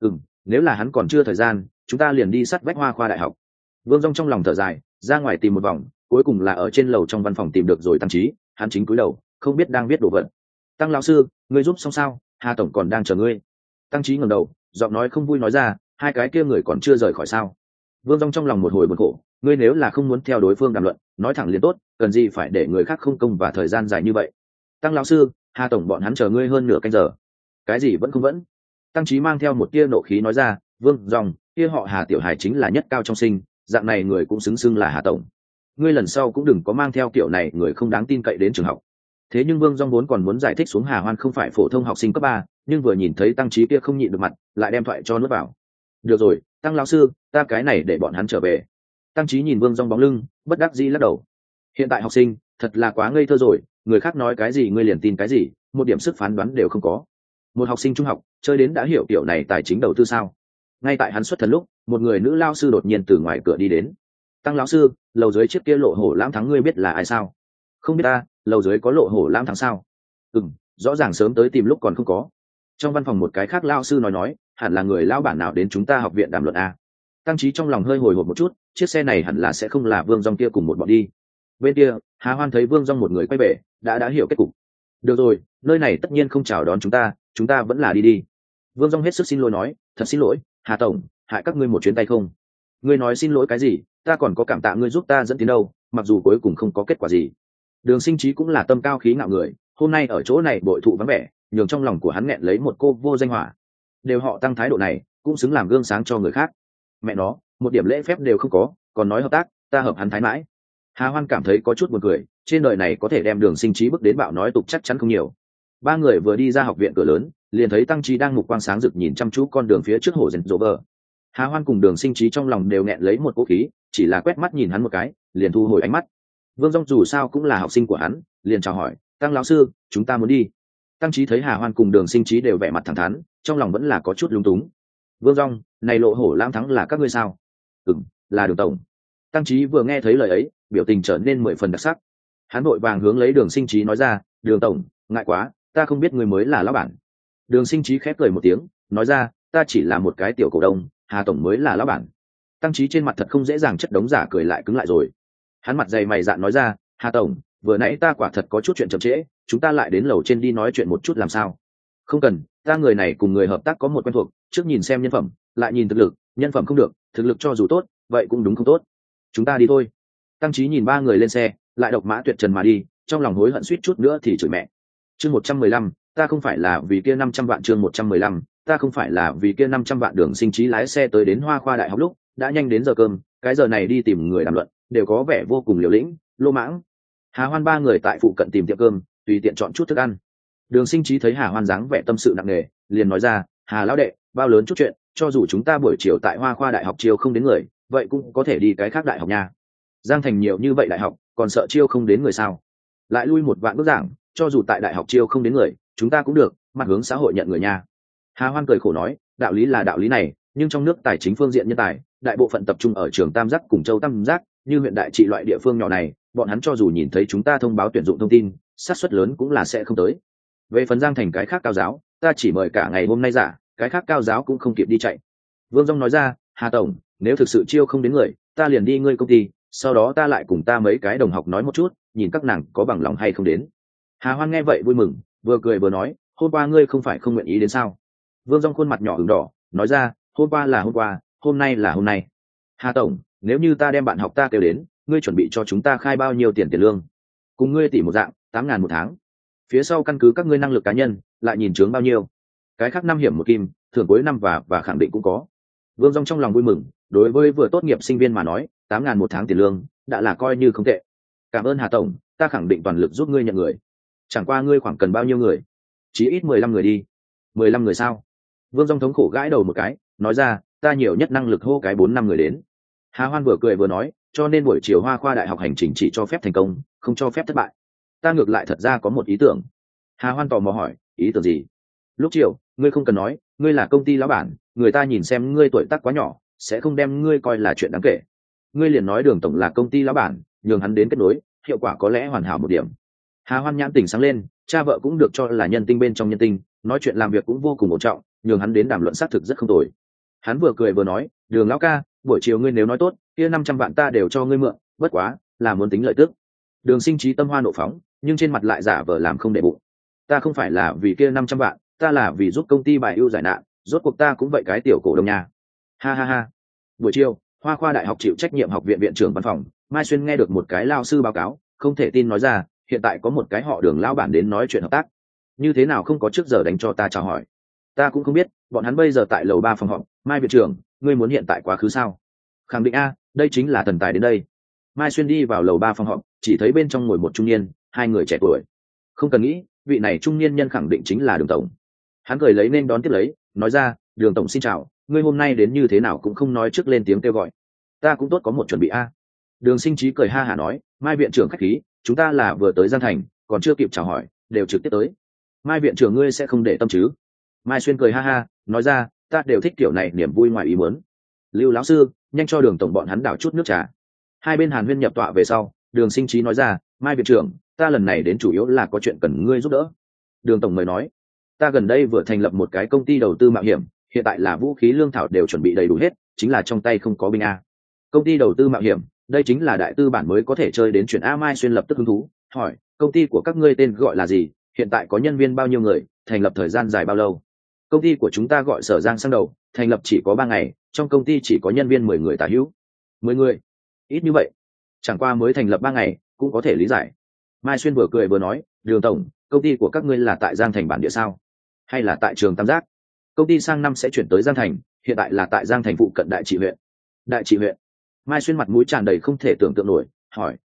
Nếu là hắn còn chưa thời gian, chúng ta liền đi sắt vách Hoa khoa đại học. Vương Dung trong lòng thở dài, ra ngoài tìm một vòng, cuối cùng là ở trên lầu trong văn phòng tìm được rồi Tăng Trí, hắn chính cúi đầu, không biết đang viết đồ vật. Tăng lão sư, ngươi giúp xong sao? Hà tổng còn đang chờ ngươi. Tăng Trí ngẩng đầu, giọng nói không vui nói ra, hai cái kia người còn chưa rời khỏi sao? Vương Dung trong lòng một hồi buồn khổ, ngươi nếu là không muốn theo đối phương đàm luận, nói thẳng liền tốt, cần gì phải để người khác không công và thời gian dài như vậy. Tăng lão sư, Hà tổng bọn hắn chờ ngươi hơn nửa canh giờ. Cái gì vẫn không vẫn? Tăng Trí mang theo một tia nộ khí nói ra, Vương Dung, kia họ Hà tiểu hài chính là nhất cao trong sinh, dạng này người cũng xứng xưng là Hà tổng. Ngươi lần sau cũng đừng có mang theo kiểu này người không đáng tin cậy đến trường học. Thế nhưng Vương Dung vốn còn muốn giải thích xuống Hà Hoan không phải phổ thông học sinh cấp 3, nhưng vừa nhìn thấy Tăng Trí kia không nhịn được mặt, lại đem thoại cho nuốt vào. Được rồi, Tăng lão sư, ta cái này để bọn hắn trở về. Tăng Trí nhìn Vương Dung bóng lưng, bất đắc dĩ lắc đầu. Hiện tại học sinh, thật là quá ngây thơ rồi, người khác nói cái gì ngươi liền tin cái gì, một điểm sức phán đoán đều không có. Một học sinh trung học, chơi đến đã hiểu kiểu này tài chính đầu tư sao? Ngay tại hắn xuất thần lúc, một người nữ lao sư đột nhiên từ ngoài cửa đi đến. Tăng lão sư, lầu dưới chiếc kia lộ hổ lãng thắng ngươi biết là ai sao? Không biết ta, lầu dưới có lộ hổ lãng thắng sao? Rõ ràng sớm tới tìm lúc còn không có. Trong văn phòng một cái khác lao sư nói, hẳn là người lao bản nào đến chúng ta học viện đàm luận a. Tăng Trí trong lòng hơi hồi hộp một chút, chiếc xe này hẳn là sẽ không là Vương Dung kia cùng một bọn đi. Bên kia, Hà Hoan thấy Vương Dung một người quay về, đã hiểu kết cục. Được rồi, nơi này tất nhiên không chào đón chúng ta vẫn là đi. Vương Dung hết sức xin lỗi nói, thật xin lỗi, Hà tổng, hại các ngươi một chuyến tay không. Ngươi nói xin lỗi cái gì, ta còn có cảm tạ ngươi giúp ta dẫn tiến đâu, mặc dù cuối cùng không có kết quả gì. Đường Sinh Trí cũng là tâm cao khí ngạo người, hôm nay ở chỗ này bội thụ vắng vẻ, nhường trong lòng của hắn nghẹn lấy một cô vô danh hỏa. Đều họ Tăng thái độ này, cũng xứng làm gương sáng cho người khác. Mẹ nó, một điểm lễ phép đều không có, còn nói hợp tác, ta hợp hắn thái mãi. Hà Hoan cảm thấy có chút buồn cười, trên đời này có thể đem Đường Sinh Trí bước đến bạo nói tục chắc chắn không nhiều. Ba người vừa đi ra học viện cửa lớn, liền thấy Tăng Trí đang mục quang sáng rực nhìn chăm chú con đường phía trước hồ rèn rộ vờ. Hà Hoan cùng Đường Sinh Trí trong lòng đều nghẹn lấy một cỗ khí, chỉ là quét mắt nhìn hắn một cái, liền thu hồi ánh mắt. Vương Dung dù sao cũng là học sinh của hắn, liền chào hỏi, "Tăng lão sư, chúng ta muốn đi." Tăng Trí thấy Hà Hoan cùng Đường Sinh Trí đều vẻ mặt thẳng thắn, trong lòng vẫn là có chút lúng túng. "Vương Dung, này Lộ Hổ Lãng Thắng là các ngươi sao?" "Ừm, là Đường tổng." Tăng Trí vừa nghe thấy lời ấy, biểu tình trở nên 10 phần đặc sắc. Hắn vội vàng hướng lấy Đường Sinh Trí nói ra, "Đường tổng, ngại quá, ta không biết người mới là lão bản." Đường Sinh Trí khép cười một tiếng, nói ra, "Ta chỉ là một cái tiểu cổ đông, Hà tổng mới là lão bản." Tăng Trí trên mặt thật không dễ dàng chất đống giả cười lại cứng lại rồi. Hắn mặt dày mày dạn nói ra, "Hà tổng, vừa nãy ta quả thật có chút chuyện chậm trễ, chúng ta lại đến lầu trên đi nói chuyện một chút làm sao?" "Không cần, ta người này cùng người hợp tác có một quen thuộc, trước nhìn xem nhân phẩm, lại nhìn thực lực, nhân phẩm không được, thực lực cho dù tốt, vậy cũng đúng không tốt. Chúng ta đi thôi." Tăng Trí nhìn ba người lên xe, lại độc mã tuyệt trần mà đi, trong lòng hối hận suýt chút nữa thì chửi mẹ. Chương 115, ta không phải là vì kia 500 vạn. Chương 115, ta không phải là vì kia 500 vạn. Đường Sinh Trí lái xe tới đến Hoa Khoa Đại học lúc đã nhanh đến giờ cơm, cái giờ này đi tìm người đàm luận đều có vẻ vô cùng liều lĩnh, lô mãng. Hà Hoan ba người tại phụ cận tìm tiệm cơm, tùy tiện chọn chút thức ăn. Đường Sinh Trí thấy Hà Hoan dáng vẻ tâm sự nặng nề, liền nói ra, "Hà lão đệ, bao lớn chút chuyện, cho dù chúng ta buổi chiều tại Hoa Khoa Đại học chiêu không đến người, vậy cũng có thể đi cái khác đại học nha. Giang thành nhiều như vậy đại học, còn sợ chiêu không đến người sao? Lại lui một vạn bước giảng, cho dù tại đại học chiêu không đến người, chúng ta cũng được, mặt hướng xã hội nhận người nha." Hà Hoan cười khổ nói, "Đạo lý là đạo lý này, nhưng trong nước tài chính phương diện nhân tài, đại bộ phận tập trung ở trường Tam Giác cùng Châu Tam Giác, như huyện đại trị loại địa phương nhỏ này, bọn hắn cho dù nhìn thấy chúng ta thông báo tuyển dụng thông tin, xác suất lớn cũng là sẽ không tới. Về phần Giang thành cái khác cao giáo, ta chỉ mời cả ngày hôm nay giả, cái khác cao giáo cũng không kịp đi chạy." Vương Dung nói ra, "Hà tổng, nếu thực sự chiêu không đến người, ta liền đi ngươi công ty, sau đó ta lại cùng ta mấy cái đồng học nói một chút, nhìn các nàng có bằng lòng hay không đến." Hà Hoan nghe vậy vui mừng, vừa cười vừa nói, "Hôm qua ngươi không phải không nguyện ý đến sao?" Vương Dung khuôn mặt nhỏ ửng đỏ, nói ra, "Hôm qua là hôm qua, hôm nay là hôm nay. Hà tổng, nếu như ta đem bạn học ta kêu đến, ngươi chuẩn bị cho chúng ta khai bao nhiêu tiền lương?" "Cùng ngươi tỷ một dạng, 8.000 một tháng. Phía sau căn cứ các ngươi năng lực cá nhân, lại nhìn chướng bao nhiêu. Cái khác năm hiểm một kim, thưởng cuối năm và khẳng định cũng có." Vương Dung trong lòng vui mừng, đối với vừa tốt nghiệp sinh viên mà nói, 8.000 một tháng tiền lương đã là coi như không tệ. "Cảm ơn Hà tổng, ta khẳng định toàn lực giúp ngươi nhận người. Chẳng qua ngươi khoảng cần bao nhiêu người?" "Chí ít 15 người đi." "15 người sao?" Vương Dung thống khổ gãi đầu một cái, nói ra, "Ta nhiều nhất năng lực hô cái 4-5 người đến." Hà Hoan vừa cười vừa nói, "Cho nên buổi chiều Hoa Khoa Đại học hành trình chỉ cho phép thành công, không cho phép thất bại. Ta ngược lại thật ra có một ý tưởng." Hà Hoan tò mò hỏi, "Ý tưởng gì?" "Lúc chiều, ngươi không cần nói, ngươi là công ty lão bản, người ta nhìn xem ngươi tuổi tác quá nhỏ, sẽ không đem ngươi coi là chuyện đáng kể. Ngươi liền nói Đường tổng là công ty lão bản, nhường hắn đến kết nối, hiệu quả có lẽ hoàn hảo một điểm." Hà Hoan nhãn tình sáng lên, cha vợ cũng được cho là nhân tinh bên trong nhân tinh, nói chuyện làm việc cũng vô cùng ổn trọng, nhường hắn đến đàm luận xác thực rất không tồi. Hắn vừa cười vừa nói, "Đường lão ca, buổi chiều ngươi nếu nói tốt, kia 500 vạn ta đều cho ngươi mượn, bất quá là muốn tính lợi tức." Đường Sinh Trí tâm hoa nộ phóng, nhưng trên mặt lại giả vờ làm không để bụng. "Ta không phải là vì kia 500 vạn, ta là vì giúp công ty bài ưu giải nạn, rốt cuộc ta cũng vậy cái tiểu cổ đông nhà." Ha ha ha. Buổi chiều, Hoa Khoa Đại học chịu trách nhiệm học viện viện trưởng văn phòng, Mai Xuyên nghe được một cái lao sư báo cáo, không thể tin nói ra, "Hiện tại có một cái họ Đường lão bản đến nói chuyện hợp tác. Như thế nào không có trước giờ đánh cho ta chào hỏi?" "Ta cũng không biết, bọn hắn bây giờ tại lầu 3 phòng họp. Mai viện trưởng, ngươi muốn hiện tại quá khứ sao?" "Khẳng định a, đây chính là thần tài đến đây." Mai Xuyên đi vào lầu 3 phòng họp, chỉ thấy bên trong ngồi một trung niên, hai người trẻ tuổi. Không cần nghĩ, vị này trung niên nhân khẳng định chính là Đường tổng. Hắn cười lấy nên đón tiếp lấy, nói ra, "Đường tổng xin chào, ngươi hôm nay đến như thế nào cũng không nói trước lên tiếng kêu gọi." "Ta cũng tốt có một chuẩn bị a." Đường Sinh Trí cười ha hả nói, "Mai viện trưởng khách khí, chúng ta là vừa tới Giang thành, còn chưa kịp chào hỏi, đều trực tiếp tới. Mai viện trưởng ngươi sẽ không để tâm chứ?" Mai Xuyên cười ha ha, nói ra, "Ta đều thích kiểu này niềm vui ngoài ý muốn. Lưu lão sư, nhanh cho Đường tổng bọn hắn đảo chút nước trà." Hai bên hàn huyên nhập tọa về sau, Đường Sinh Trí nói ra, "Mai viện trưởng, ta lần này đến chủ yếu là có chuyện cần ngươi giúp đỡ." Đường tổng mời nói, "Ta gần đây vừa thành lập một cái công ty đầu tư mạo hiểm, hiện tại là vũ khí lương thảo đều chuẩn bị đầy đủ hết, chính là trong tay không có binh a." "Công ty đầu tư mạo hiểm, đây chính là đại tư bản mới có thể chơi đến chuyện a." Mai Xuyên lập tức hứng thú, hỏi, "Công ty của các ngươi tên gọi là gì? Hiện tại có nhân viên bao nhiêu người? Thành lập thời gian dài bao lâu?" "Công ty của chúng ta gọi Sở Giang Sang Đầu, thành lập chỉ có 3 ngày, trong công ty chỉ có nhân viên 10 người tả hữu." 10 người? Ít như vậy? Chẳng qua mới thành lập 3 ngày, cũng có thể lý giải. Mai Xuyên vừa cười vừa nói, "Đường tổng, công ty của các ngươi là tại Giang thành bản địa sao? Hay là tại trường Tam Giác?" "Công ty sang năm sẽ chuyển tới Giang thành, hiện tại là tại Giang thành phụ cận Đại Trị huyện." "Đại Trị huyện?" Mai Xuyên mặt mũi tràn đầy không thể tưởng tượng nổi, hỏi,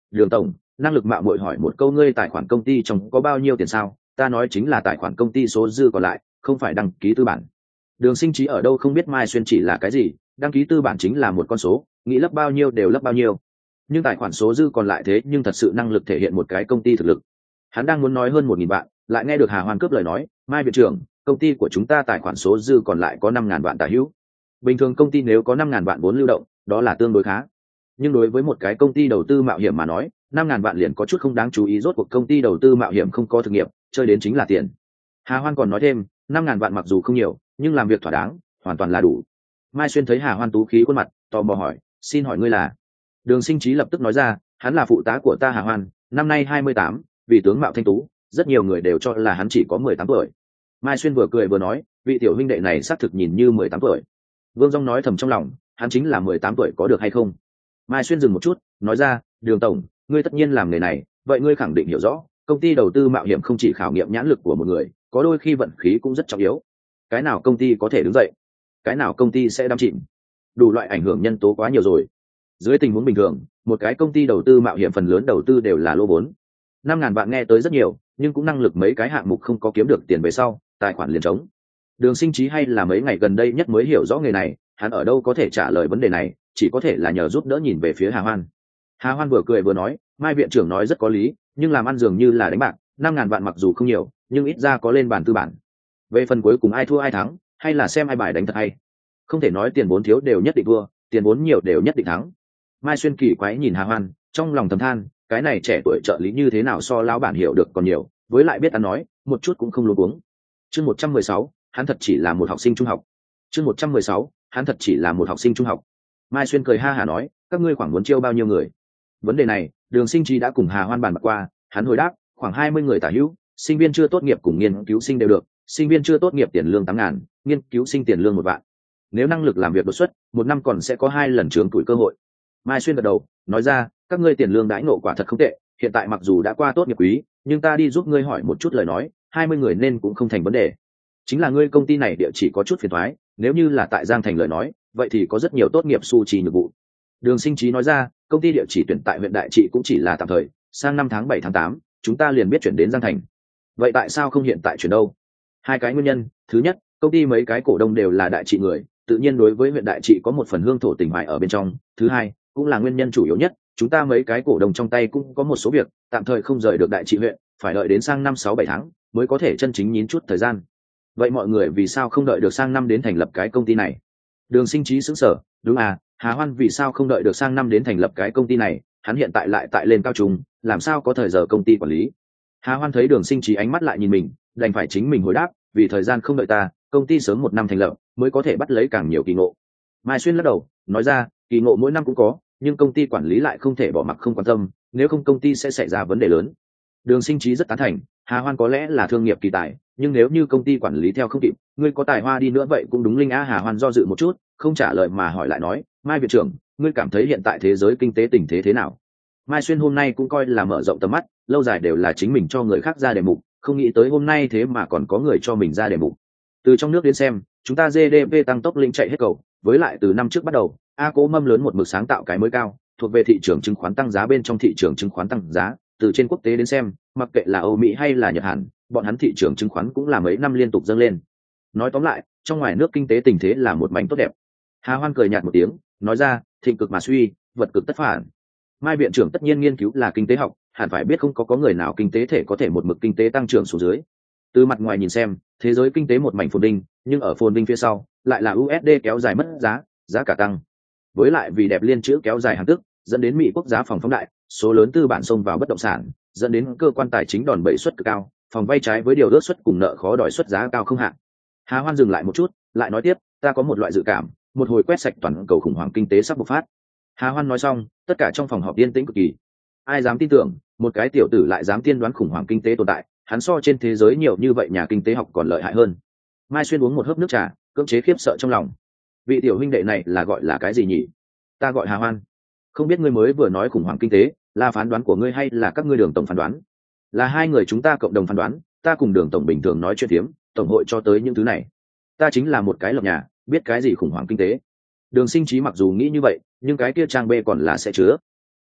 Đường tổng, năng lực mạo muội hỏi một câu, ngươi tài khoản công ty trong có bao nhiêu tiền sao? Ta nói chính là tài khoản công ty số dư còn lại, không phải đăng ký tư bản. Đường Sinh Trí ở đâu không biết Mai Xuyên chỉ là cái gì, đăng ký tư bản chính là một con số, nghĩ lấp bao nhiêu đều lấp bao nhiêu. Nhưng tài khoản số dư còn lại thế nhưng thật sự năng lực thể hiện một cái công ty thực lực. Hắn đang muốn nói hơn 1.000 vạn, lại nghe được Hà Hoan cướp lời nói, Mai viện trưởng, công ty của chúng ta tài khoản số dư còn lại có 5.000 vạn tả hữu. Bình thường công ty nếu có 5.000 vạn vốn lưu động, đó là tương đối khá. Nhưng đối với một cái công ty đầu tư mạo hiểm mà nói, 5.000 vạn liền có chút không đáng chú ý, rốt cuộc công ty đầu tư mạo hiểm không có thực nghiệp, chơi đến chính là tiền. Hà Hoan còn nói thêm, 5.000 vạn mặc dù không nhiều, nhưng làm việc thỏa đáng, hoàn toàn là đủ. Mai Xuyên thấy Hà Hoan tú khí khuôn mặt, tò mò hỏi, xin hỏi ngươi là? Đường Sinh Trí lập tức nói ra, hắn là phụ tá của ta Hà Hoan, năm nay 28, vì tướng mạo thanh tú, rất nhiều người đều cho là hắn chỉ có 18 tuổi. Mai Xuyên vừa cười vừa nói, vị tiểu huynh đệ này xác thực nhìn như 18 tuổi. Vương Dung nói thầm trong lòng, hắn chính là 18 tuổi có được hay không? Mai Xuyên dừng một chút, nói ra, Đường tổng, ngươi tất nhiên làm nghề này, vậy ngươi khẳng định hiểu rõ, công ty đầu tư mạo hiểm không chỉ khảo nghiệm nhãn lực của một người, có đôi khi vận khí cũng rất trọng yếu. Cái nào công ty có thể đứng dậy, cái nào công ty sẽ đắm chìm, đủ loại ảnh hưởng nhân tố quá nhiều rồi. Dưới tình huống bình thường, một cái công ty đầu tư mạo hiểm phần lớn đầu tư đều là lô vốn. 5.000 vạn nghe tới rất nhiều, nhưng cũng năng lực mấy cái hạng mục không có kiếm được tiền về sau, tài khoản liền trống. Đường Sinh Trí hay là mấy ngày gần đây nhất mới hiểu rõ nghề này, hắn ở đâu có thể trả lời vấn đề này, chỉ có thể là nhờ giúp đỡ nhìn về phía Hà Hoan. Hà Hoan vừa cười vừa nói, Mai viện trưởng nói rất có lý, nhưng làm ăn dường như là đánh bạc, 5.000 vạn mặc dù không nhiều, nhưng ít ra có lên bàn tư bản. Về phần cuối cùng ai thua ai thắng, hay là xem ai bài đánh thật hay. Không thể nói tiền vốn thiếu đều nhất định thua, tiền vốn nhiều đều nhất định thắng. Mai Xuyên kỳ quái nhìn Hà Hoan, trong lòng thầm than, cái này trẻ tuổi trợ lý như thế nào so lão bản hiểu được còn nhiều, với lại biết ăn nói, một chút cũng không luống cuống. Chương 116, hắn thật chỉ là một học sinh trung học. Chương 116, hắn thật chỉ là một học sinh trung học. Mai Xuyên cười ha hả nói, các ngươi khoảng muốn chiêu bao nhiêu người? Vấn đề này, Đường Sinh Trí đã cùng Hà Hoan bàn bạc qua, hắn hồi đáp, khoảng 20 người tả hữu, sinh viên chưa tốt nghiệp cùng nghiên cứu sinh đều được, sinh viên chưa tốt nghiệp tiền lương 8.000, nghiên cứu sinh tiền lương 1 vạn. Nếu năng lực làm việc đột xuất, một năm còn sẽ có 2 lần trướng tuổi cơ hội. Mai Xuyên gật đầu, nói ra, các ngươi tiền lương đãi ngộ quả thật không tệ, hiện tại mặc dù đã qua tốt nghiệp quý, nhưng ta đi giúp ngươi hỏi một chút lời nói, 20 người nên cũng không thành vấn đề. Chính là ngươi công ty này địa chỉ có chút phiền toái, nếu như là tại Giang Thành lời nói, vậy thì có rất nhiều tốt nghiệp su trì nhược vụ. Đường Sinh Trí nói ra, công ty địa chỉ tuyển tại huyện Đại Trị cũng chỉ là tạm thời, sang năm tháng 7 tháng 8, chúng ta liền biết chuyển đến Giang Thành. Vậy tại sao không hiện tại chuyển đâu? Hai cái nguyên nhân, thứ nhất, công ty mấy cái cổ đông đều là Đại Trị người, tự nhiên đối với huyện Đại Trị có một phần hương thổ tình hoài ở bên trong. Thứ hai, cũng là nguyên nhân chủ yếu nhất, chúng ta mấy cái cổ đông trong tay cũng có một số việc, tạm thời không rời được Đại Trị huyện, phải đợi đến sang năm 6-7 tháng mới có thể chân chính nhín chút thời gian. Vậy mọi người vì sao không đợi được sang năm đến thành lập cái công ty này? Đường Sinh Trí sững sờ, đúng à, Hà Hoan vì sao không đợi được sang năm đến thành lập cái công ty này, hắn hiện tại lại tại lên cao trung, làm sao có thời giờ công ty quản lý? Hà Hoan thấy Đường Sinh Trí ánh mắt lại nhìn mình, đành phải chính mình hồi đáp, vì thời gian không đợi ta, công ty sớm 1 năm thành lập, mới có thể bắt lấy càng nhiều kỳ ngộ. Mai Xuyên lắc đầu, nói ra, kỳ ngộ mỗi năm cũng có, nhưng công ty quản lý lại không thể bỏ mặc không quan tâm, nếu không công ty sẽ xảy ra vấn đề lớn. Đường Sinh Trí rất tán thành, Hà Hoan có lẽ là thương nghiệp kỳ tài, nhưng nếu như công ty quản lý theo không kịp, ngươi có tài hoa đi nữa vậy cũng đúng linh á. Hà Hoan do dự một chút, không trả lời mà hỏi lại nói, Mai viện trưởng, ngươi cảm thấy hiện tại thế giới kinh tế tình thế thế nào? Mai Xuyên hôm nay cũng coi là mở rộng tầm mắt, lâu dài đều là chính mình cho người khác ra đề mục, không nghĩ tới hôm nay thế mà còn có người cho mình ra đề mục. Từ trong nước đến xem, chúng ta GDP tăng tốc linh chạy hết cầu, với lại từ năm trước bắt đầu, A Cố Mâm lớn một mực sáng tạo cái mới cao, thuộc về thị trường chứng khoán tăng giá bên trong thị trường chứng khoán tăng giá. Từ trên quốc tế đến xem, mặc kệ là Âu Mỹ hay là Nhật Hàn, bọn hắn thị trường chứng khoán cũng là mấy năm liên tục dâng lên. Nói tóm lại, trong ngoài nước kinh tế tình thế là một mảnh tốt đẹp. Hà Hoan cười nhạt một tiếng, nói ra, thịnh cực mà suy, vật cực tất phản. Mai viện trưởng tất nhiên nghiên cứu là kinh tế học, hẳn phải biết không có người nào kinh tế thể có thể một mực kinh tế tăng trưởng xuống dưới. Từ mặt ngoài nhìn xem, thế giới kinh tế một mảnh phồn vinh, nhưng ở phồn vinh phía sau, lại là USD kéo dài mất giá, giá cả tăng. Với lại vì đẹp liên chữ kéo dài hàng tức, dẫn đến Mỹ quốc giá phòng phóng đại, số lớn tư bản xông vào bất động sản, dẫn đến cơ quan tài chính đòn bẩy suất cực cao, phòng vay trái với điều ước suất cùng nợ khó đòi suất giá cao không hạn. Hà Hoan dừng lại một chút, lại nói tiếp, ta có một loại dự cảm, một hồi quét sạch toàn cầu khủng hoảng kinh tế sắp bộc phát. Hà Hoan nói xong, tất cả trong phòng họp yên tĩnh cực kỳ. Ai dám tin tưởng, một cái tiểu tử lại dám tiên đoán khủng hoảng kinh tế tồn tại, hắn so trên thế giới nhiều như vậy nhà kinh tế học còn lợi hại hơn. Mai Xuyên uống một hớp nước trà, cưỡng chế khiếp sợ trong lòng. Vị tiểu huynh đệ này là gọi là cái gì nhỉ? Ta gọi Hà Hoan. Không biết ngươi mới vừa nói khủng hoảng kinh tế, là phán đoán của ngươi hay là các ngươi Đường tổng phán đoán? Là hai người chúng ta cộng đồng phán đoán, ta cùng Đường tổng bình thường nói chuyện thiếm, tổng hội cho tới những thứ này. Ta chính là một cái lập nhà, biết cái gì khủng hoảng kinh tế. Đường Sinh Trí mặc dù nghĩ như vậy, nhưng cái kia trang B còn là sẽ chứa.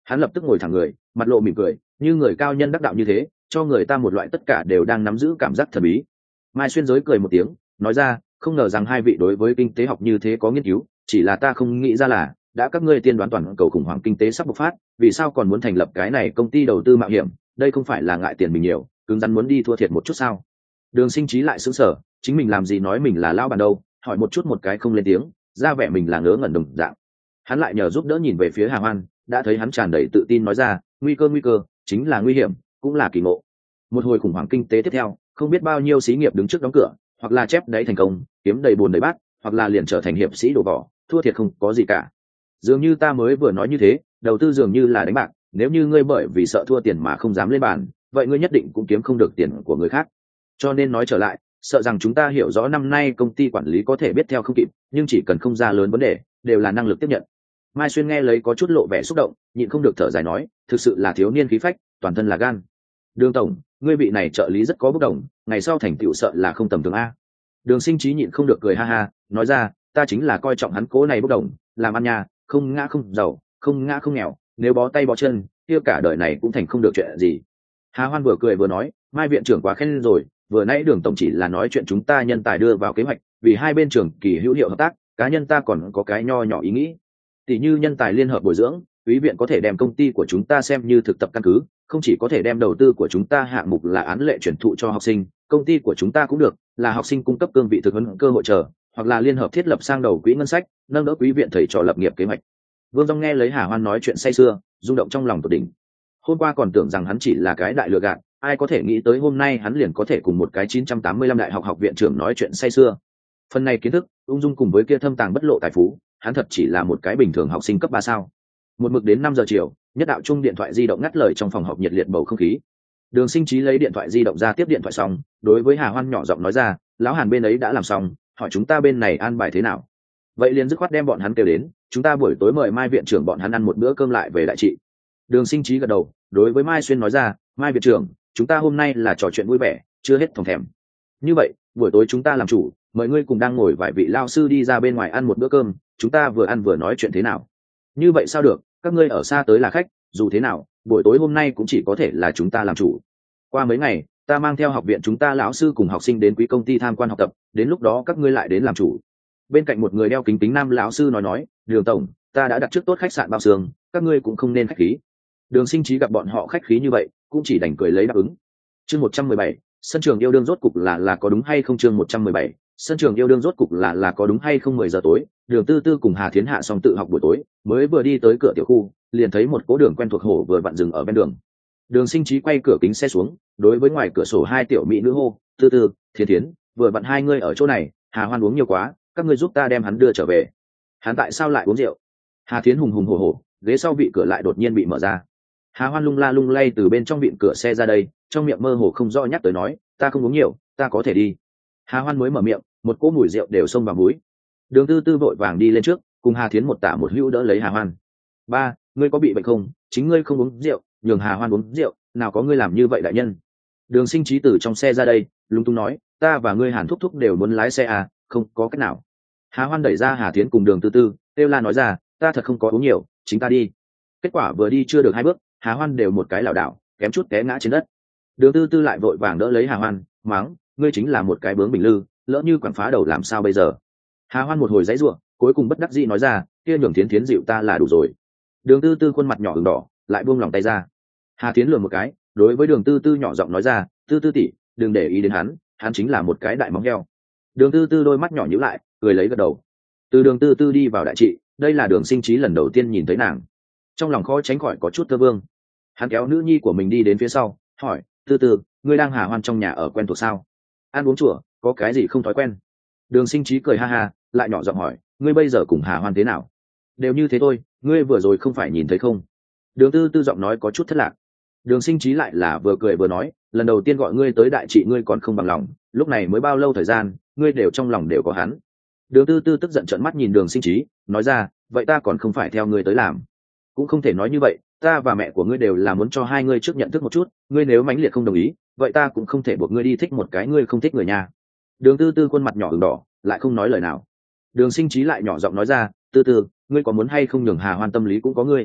Hắn lập tức ngồi thẳng người, mặt lộ mỉm cười, như người cao nhân đắc đạo như thế, cho người ta một loại tất cả đều đang nắm giữ cảm giác thần bí. Mai Xuyên giới cười một tiếng, nói ra, không ngờ rằng hai vị đối với kinh tế học như thế có nghiên cứu, chỉ là ta không nghĩ ra là đã các ngươi tiên đoán toàn cầu khủng hoảng kinh tế sắp bộc phát, vì sao còn muốn thành lập cái này công ty đầu tư mạo hiểm, đây không phải là ngại tiền mình nhiều, cứng rắn muốn đi thua thiệt một chút sao? Đường Sinh Trí lại sững sờ, chính mình làm gì nói mình là lão bản đâu, hỏi một chút một cái không lên tiếng, ra vẻ mình là ngớ ngẩn đồng dạng. Hắn lại nhờ giúp đỡ nhìn về phía Hà Hoan, đã thấy hắn tràn đầy tự tin nói ra, nguy cơ chính là nguy hiểm, cũng là kỳ ngộ. Một hồi khủng hoảng kinh tế tiếp theo, không biết bao nhiêu xí nghiệp đứng trước đóng cửa, hoặc là chép đáy thành công, kiếm đầy bùn đầy bát, hoặc là liền trở thành hiệp sĩ đổ vỏ, thua thiệt không có gì cả. Dường như ta mới vừa nói như thế, đầu tư dường như là đánh bạc, nếu như ngươi bởi vì sợ thua tiền mà không dám lên bàn, vậy ngươi nhất định cũng kiếm không được tiền của người khác. Cho nên nói trở lại, sợ rằng chúng ta hiểu rõ năm nay công ty quản lý có thể biết theo không kịp, nhưng chỉ cần không ra lớn vấn đề, đều là năng lực tiếp nhận. Mai Xuyên nghe lấy có chút lộ vẻ xúc động, nhịn không được thở dài nói, thực sự là thiếu niên khí phách, toàn thân là gan. Đường tổng, ngươi vị này trợ lý rất có bốc đồng, ngày sau thành tựu sợ là không tầm thường a. Đường Sinh Trí nhịn không được cười ha ha, nói ra, ta chính là coi trọng hắn cố này bốc đồng, làm ăn nhà, không ngã không giàu, không ngã không nghèo, nếu bó tay bó chân, kia cả đời này cũng thành không được chuyện gì. Hà Hoan vừa cười vừa nói, Mai viện trưởng quá khen rồi, vừa nãy Đường tổng chỉ là nói chuyện chúng ta nhân tài đưa vào kế hoạch, vì hai bên trường kỳ hữu hiệu hợp tác, cá nhân ta còn có cái nho nhỏ ý nghĩ. Tỷ như nhân tài liên hợp bồi dưỡng, quý viện có thể đem công ty của chúng ta xem như thực tập căn cứ, không chỉ có thể đem đầu tư của chúng ta hạng mục là án lệ chuyển thụ cho học sinh, công ty của chúng ta cũng được là học sinh cung cấp cương vị thực huấn cơ hội chờ, hoặc là liên hợp thiết lập sang đầu quỹ ngân sách, nâng đỡ quý viện thầy trò lập nghiệp kế hoạch. Vương Dung nghe lấy Hà Hoan nói chuyện say sưa, rung động trong lòng tột đỉnh. Hôm qua còn tưởng rằng hắn chỉ là cái đại lừa gạt, ai có thể nghĩ tới hôm nay hắn liền có thể cùng một cái 985 đại học học viện trưởng nói chuyện say sưa. Phần này kiến thức, ung dung cùng với kia thâm tàng bất lộ tài phú, hắn thật chỉ là một cái bình thường học sinh cấp 3 sao. Một mực đến 5 giờ chiều, nhất đạo chung điện thoại di động ngắt lời trong phòng họp nhiệt liệt bầu không khí. Đường Sinh Trí lấy điện thoại di động ra tiếp điện thoại xong, đối với Hà Hoan nhỏ giọng nói ra, lão Hàn bên ấy đã làm xong, hỏi chúng ta bên này an bài thế nào. Vậy liền dứt khoát đem bọn hắn kêu đến, chúng ta buổi tối mời Mai viện trưởng bọn hắn ăn một bữa cơm lại về đại trị. Đường Sinh Trí gật đầu, đối với Mai Xuyên nói ra, Mai viện trưởng, chúng ta hôm nay là trò chuyện vui vẻ, chưa hết thòng thèm. Như vậy, buổi tối chúng ta làm chủ, mời ngươi cùng đang ngồi vài vị lao sư đi ra bên ngoài ăn một bữa cơm, chúng ta vừa ăn vừa nói chuyện thế nào. Như vậy sao được, các ngươi ở xa tới là khách, dù thế nào buổi tối hôm nay cũng chỉ có thể là chúng ta làm chủ. Qua mấy ngày ta mang theo học viện chúng ta lão sư cùng học sinh đến quý công ty tham quan học tập, đến lúc đó các ngươi lại đến làm chủ. Bên cạnh một người đeo kính lão sư nói, Đường tổng, ta đã đặt trước tốt khách sạn bao xương, các ngươi cũng không nên khách khí. Đường Sinh Trí gặp bọn họ khách khí như vậy, cũng chỉ đành cười lấy đáp ứng. Chương 117, sân trường yêu đương rốt cục là có đúng hay không. Chương 117, sân trường yêu đương rốt cục là có đúng hay không. 10 giờ tối, Đường Tư Tư cùng Hà Thiến Hạ xong tự học buổi tối, mới vừa đi tới cửa tiểu khu, liền thấy một cố đường quen thuộc hổ vừa vặn dừng ở bên đường. Đường Sinh Trí quay cửa kính xe xuống, đối với ngoài cửa sổ hai tiểu mỹ nữ hô, Tư Tư, Thiến Thiến, vừa vặn hai ngươi ở chỗ này, Hà Hoan uống nhiều quá, các ngươi giúp ta đem hắn đưa trở về. Hắn tại sao lại uống rượu? Hà Thiến hùng hùng hổ hổ, ghế sau vị cửa lại đột nhiên bị mở ra. Hà Hoan lung la lung lay từ bên trong vịn cửa xe ra đây, trong miệng mơ hồ không rõ nhắc tới nói, ta không uống nhiều, ta có thể đi. Hà Hoan mới mở miệng, một cỗ mùi rượu đều xông vào mũi. Đường Tư Tư vội vàng đi lên trước, cùng Hà Thiến một tả một hữu đỡ lấy Hà Hoan. Ba, ngươi có bị bệnh không? Chính ngươi không uống rượu, nhường Hà Hoan uống rượu, nào có ngươi làm như vậy đại nhân. Đường Sinh Trí từ trong xe ra đây, lung tung nói, ta và ngươi Hàn thúc thúc đều muốn lái xe à, không có cách nào. Hà Hoan đẩy ra Hà Thiến cùng Đường Tư Tư, kêu la nói ra, ta thật không có uống nhiều, chính ta đi. Kết quả vừa đi chưa được 2 bước, Hà Hoan đều một cái lảo đảo, kém chút té ngã trên đất. Đường Tư Tư lại vội vàng đỡ lấy Hà Hoan, mắng, ngươi chính là một cái bướng bình lư, lỡ như quẳng phá đầu làm sao bây giờ. Hà Hoan một hồi giãy giụa, cuối cùng bất đắc dĩ nói ra, kia nhường Thiến Thiến dịu ta là đủ rồi. Đường Tư Tư khuôn mặt nhỏ ửng đỏ, lại buông lòng tay ra. Hà Thiến lườm một cái, đối với Đường Tư Tư nhỏ giọng nói ra, Tư Tư tỷ, đừng để ý đến hắn chính là một cái đại móng heo. Đường Tư Tư đôi mắt nhỏ nhíu lại, cười lấy gật đầu. Từ Đường Tư Tư đi vào đại trị, đây là Đường Sinh Trí lần đầu tiên nhìn thấy nàng, trong lòng khó tránh khỏi có chút thơ vương. Hắn kéo nữ nhi của mình đi đến phía sau, hỏi, Tư Tư, ngươi đang Hà Hoan trong nhà ở quen thuộc sao? Ăn uống chùa, có cái gì không thói quen? Đường Sinh Trí cười ha ha, lại nhỏ giọng hỏi, ngươi bây giờ cùng Hà Hoan thế nào? Đều như thế thôi, ngươi vừa rồi không phải nhìn thấy không? Đường Tư Tư giọng nói có chút thất lạc. Đường Sinh Trí lại là vừa cười vừa nói, lần đầu tiên gọi ngươi tới đại trị ngươi còn không bằng lòng, lúc này mới bao lâu thời gian, ngươi đều trong lòng đều có hắn. Đường Tư Tư tức giận trợn mắt nhìn Đường Sinh Trí, nói ra, vậy ta còn không phải theo ngươi tới làm? Cũng không thể nói như vậy, ta và mẹ của ngươi đều là muốn cho hai ngươi trước nhận thức một chút, ngươi nếu mãnh liệt không đồng ý, vậy ta cũng không thể buộc ngươi đi thích một cái ngươi không thích người nhà. Đường Tư Tư khuôn mặt nhỏ ửng đỏ, lại không nói lời nào. Đường Sinh Trí lại nhỏ giọng nói ra, Tư Tư, ngươi có muốn hay không nhường Hà Hoan tâm lý cũng có ngươi.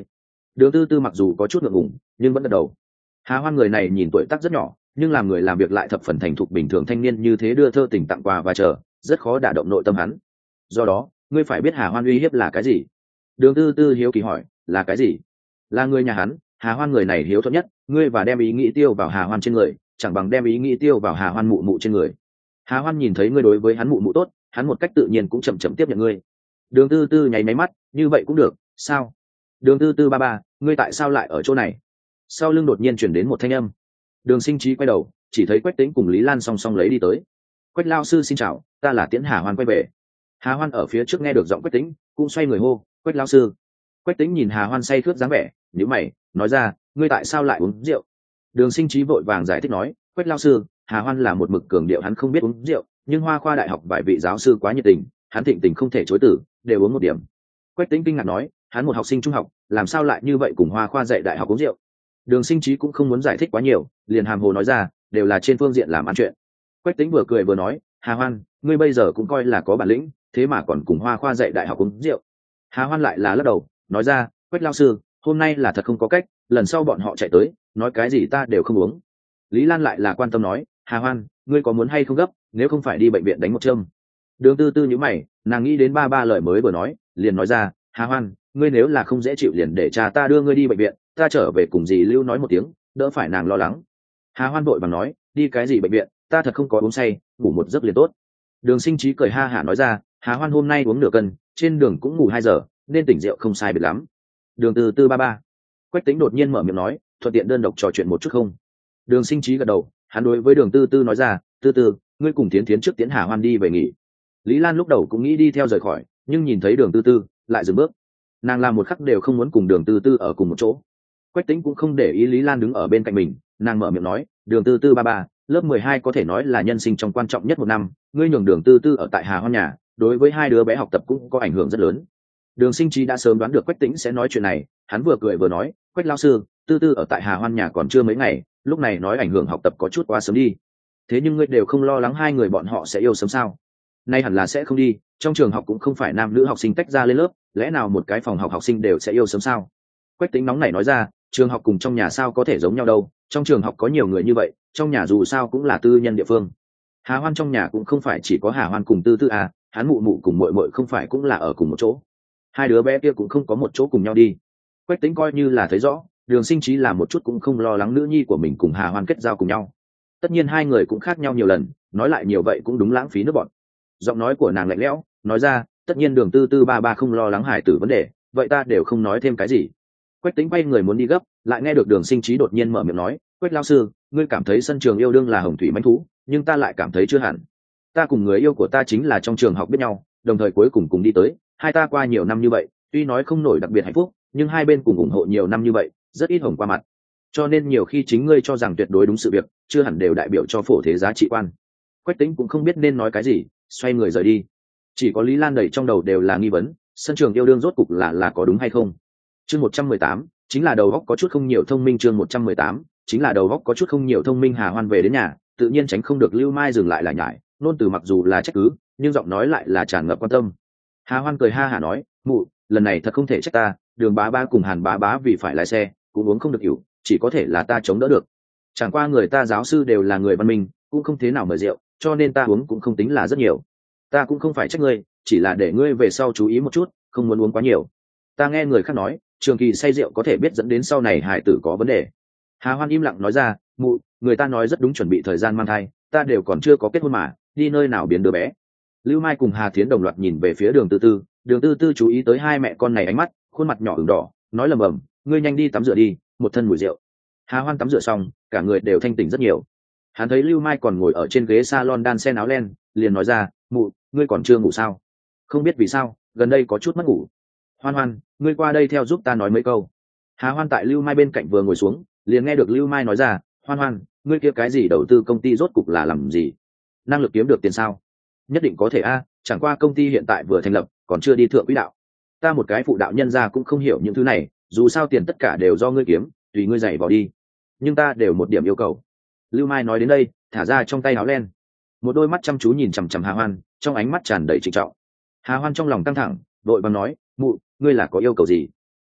Đường Tư Tư mặc dù có chút ngượng ngùng nhưng vẫn gật đầu. Hà Hoan người này nhìn tuổi tác rất nhỏ nhưng làm người làm việc lại thập phần thành thục bình thường thanh niên như thế, đưa thơ tình tặng quà và chờ rất khó đả động nội tâm hắn. Do đó ngươi phải biết Hà Hoan uy hiếp là cái gì. Đường Tư Tư hiếu kỳ hỏi. Là cái gì? Là người nhà hắn. Hà Hoan người này hiếu thuận nhất, ngươi và đem ý nghĩ tiêu vào Hà Hoan trên người chẳng bằng đem ý nghĩ tiêu vào Hà Hoan mụ mụ trên người. Hà Hoan nhìn thấy ngươi đối với hắn mụ mụ tốt, hắn một cách tự nhiên cũng chậm chậm tiếp nhận ngươi. Đường Tư Tư nháy máy mắt, như vậy cũng được sao? Đường Tư Tư ba ba, ngươi tại sao lại ở chỗ này? Sau lưng đột nhiên chuyển đến một thanh âm. Đường Sinh Trí quay đầu, chỉ thấy Quách Tĩnh cùng Lý Lan song song lấy đi tới. Quách lao sư xin chào, ta là Tiễn Hà Hoan quay về. Hà Hoan ở phía trước nghe được giọng Quách Tĩnh cũng xoay người hô, Quách lao sư. Quách Tĩnh nhìn Hà Hoan say khướt dáng vẻ, nhíu mày nói ra, ngươi tại sao lại uống rượu? Đường Sinh Trí vội vàng giải thích nói, Quách lao sư, Hà Hoan là một mực cường điệu hắn không biết uống rượu, nhưng Hoa Khoa đại học vài vị giáo sư quá nhiệt tình, hắn thịnh tình không thể chối từ, đều uống một điểm. Quách Tĩnh kinh ngạc nói, hắn một học sinh trung học làm sao lại như vậy cùng Hoa Khoa dạy đại học uống rượu? Đường Sinh Trí cũng không muốn giải thích quá nhiều, liền hàm hồ nói ra, đều là trên phương diện làm ăn chuyện. Quách Tĩnh vừa cười vừa nói, Hà Hoan, ngươi bây giờ cũng coi là có bản lĩnh, thế mà còn cùng Hoa Khoa dạy đại học uống rượu. Hà Hoan lại là lắc đầu nói ra, Quách lao sư, hôm nay là thật không có cách, lần sau bọn họ chạy tới nói cái gì ta đều không uống. Lý Lan lại là quan tâm nói, Hà Hoan, ngươi có muốn hay không gấp, nếu không phải đi bệnh viện đánh một châm. Đường Tư Tư nhíu mày, nàng nghĩ đến ba lời mới vừa nói, liền nói ra, Hà Hoan, ngươi nếu là không dễ chịu liền để cha ta đưa ngươi đi bệnh viện, ta trở về cùng dì Lưu nói một tiếng, đỡ phải nàng lo lắng. Hà Hoan vội vàng nói, đi cái gì bệnh viện, ta thật không có uống say, ngủ một giấc liền tốt. Đường Sinh Trí cười ha hả nói ra, Hà Hoan hôm nay uống nửa cân, trên đường cũng ngủ 2 giờ, nên tỉnh rượu không sai biệt lắm. Đường Tư Tư ba. Quách Tĩnh đột nhiên mở miệng nói, thuận tiện đơn độc trò chuyện một chút không? Đường Sinh Trí gật đầu, hắn đối với Đường Tư Tư nói ra, Tư Tư, ngươi cùng Thiến Thiến trước Tiễn Hà Hoan đi về nghỉ. Lý Lan lúc đầu cũng nghĩ đi theo rời khỏi, nhưng nhìn thấy Đường Tư Tư lại dừng bước. Nàng làm một khắc đều không muốn cùng Đường Tư Tư ở cùng một chỗ. Quách Tĩnh cũng không để ý Lý Lan đứng ở bên cạnh mình, nàng mở miệng nói, Đường Tư Tư ba, lớp 12 có thể nói là nhân sinh trong quan trọng nhất một năm, ngươi nhường Đường Tư Tư ở tại Hà Hoan nhà, đối với hai đứa bé học tập cũng có ảnh hưởng rất lớn. Đường Sinh Trí đã sớm đoán được Quách Tĩnh sẽ nói chuyện này, hắn vừa cười vừa nói, Quách lao sư, Tư Tư ở tại Hà Hoan nhà còn chưa mấy ngày, lúc này nói ảnh hưởng học tập có chút quá sớm đi. Thế nhưng ngươi đều không lo lắng hai người bọn họ sẽ yêu sớm sao? Nay hẳn là sẽ không đi, trong trường học cũng không phải nam nữ học sinh tách ra lên lớp, lẽ nào một cái phòng học học sinh đều sẽ yêu sớm sao? Quách Tĩnh nóng nảy nói ra, trường học cùng trong nhà sao có thể giống nhau đâu, trong trường học có nhiều người như vậy, trong nhà dù sao cũng là tư nhân địa phương. Hà Hoan trong nhà cũng không phải chỉ có Hà Hoan cùng Tư Tư à, hắn mụ mụ cùng muội muội không phải cũng là ở cùng một chỗ. Hai đứa bé kia cũng không có một chỗ cùng nhau đi. Quách Tĩnh coi như là thấy rõ, Đường Sinh Trí là một chút cũng không lo lắng nữ nhi của mình cùng Hà Hoan kết giao cùng nhau. Tất nhiên hai người cũng khác nhau nhiều lần, nói lại nhiều vậy cũng đúng lãng phí nước bọn. Giọng nói của nàng lạnh lẽo, nói ra, tất nhiên Đường Tư Tư ba không lo lắng hải tử vấn đề, vậy ta đều không nói thêm cái gì. Quách Tĩnh quay người muốn đi gấp, lại nghe được Đường Sinh Trí đột nhiên mở miệng nói, Quách lao sư, ngươi cảm thấy sân trường yêu đương là hồng thủy mãnh thú, nhưng ta lại cảm thấy chưa hẳn. Ta cùng người yêu của ta chính là trong trường học biết nhau, đồng thời cuối cùng đi tới, hai ta qua nhiều năm như vậy, tuy nói không nổi đặc biệt hạnh phúc, nhưng hai bên cùng ủng hộ nhiều năm như vậy, rất ít hồng qua mặt. Cho nên nhiều khi chính ngươi cho rằng tuyệt đối đúng sự việc, chưa hẳn đều đại biểu cho phổ thế giá trị quan. Quách Tĩnh cũng không biết nên nói cái gì, xoay người rời đi. Chỉ có Lý Lan đầy trong đầu đều là nghi vấn, sân trường yêu đương rốt cục là có đúng hay không. Chương 118, chính là đầu óc có chút không nhiều thông minh. Chương 118, chính là đầu óc có chút không nhiều thông minh. Hà Hoan về đến nhà, tự nhiên tránh không được Lưu Mai dừng lại lại nhải, nôn từ mặc dù là trách cứ, nhưng giọng nói lại là tràn ngập quan tâm. Hà Hoan cười ha hả nói, mụ, lần này thật không thể trách ta, Đường bá cùng Hàn bá vì phải lái xe cũng uống không được rượu, chỉ có thể là ta chống đỡ được. Chẳng qua người ta giáo sư đều là người văn minh, cũng không thế nào mời rượu, cho nên ta uống cũng không tính là rất nhiều. Ta cũng không phải trách ngươi, chỉ là để ngươi về sau chú ý một chút, không muốn uống quá nhiều. Ta nghe người khác nói, trường kỳ say rượu có thể biết dẫn đến sau này hài tử có vấn đề. Hà Hoan im lặng nói ra, mụ, người ta nói rất đúng, chuẩn bị thời gian mang thai, ta đều còn chưa có kết hôn mà, đi nơi nào biến đứa bé. Lưu Mai cùng Hà Thiến đồng loạt nhìn về phía Đường Tư Tư, Đường Tư Tư chú ý tới hai mẹ con này ánh mắt, khuôn mặt nhỏ ửng đỏ, nói lầm bầm, ngươi nhanh đi tắm rửa đi, một thân mùi rượu. Hà Hoan tắm rửa xong, cả người đều thanh tỉnh rất nhiều. Hắn thấy Lưu Mai còn ngồi ở trên ghế salon đan sen áo len, liền nói ra, mụ, ngươi còn chưa ngủ sao? Không biết vì sao, gần đây có chút mất ngủ. Hoan Hoan, ngươi qua đây theo giúp ta nói mấy câu. Hà Hoan tại Lưu Mai bên cạnh vừa ngồi xuống, liền nghe được Lưu Mai nói ra, Hoan Hoan, ngươi kia cái gì đầu tư công ty rốt cục là làm gì? Năng lực kiếm được tiền sao? Nhất định có thể a, chẳng qua công ty hiện tại vừa thành lập, còn chưa đi thượng quỹ đạo. Ta một cái phụ đạo nhân gia cũng không hiểu những thứ này, dù sao tiền tất cả đều do ngươi kiếm, tùy ngươi dạy vào đi. Nhưng ta đều một điểm yêu cầu. Lưu Mai nói đến đây, thả ra trong tay áo len, một đôi mắt chăm chú nhìn chằm chằm Hà Hoan, trong ánh mắt tràn đầy trịnh trọng. Hà Hoan trong lòng căng thẳng, vội vàng nói, mụ, ngươi là có yêu cầu gì?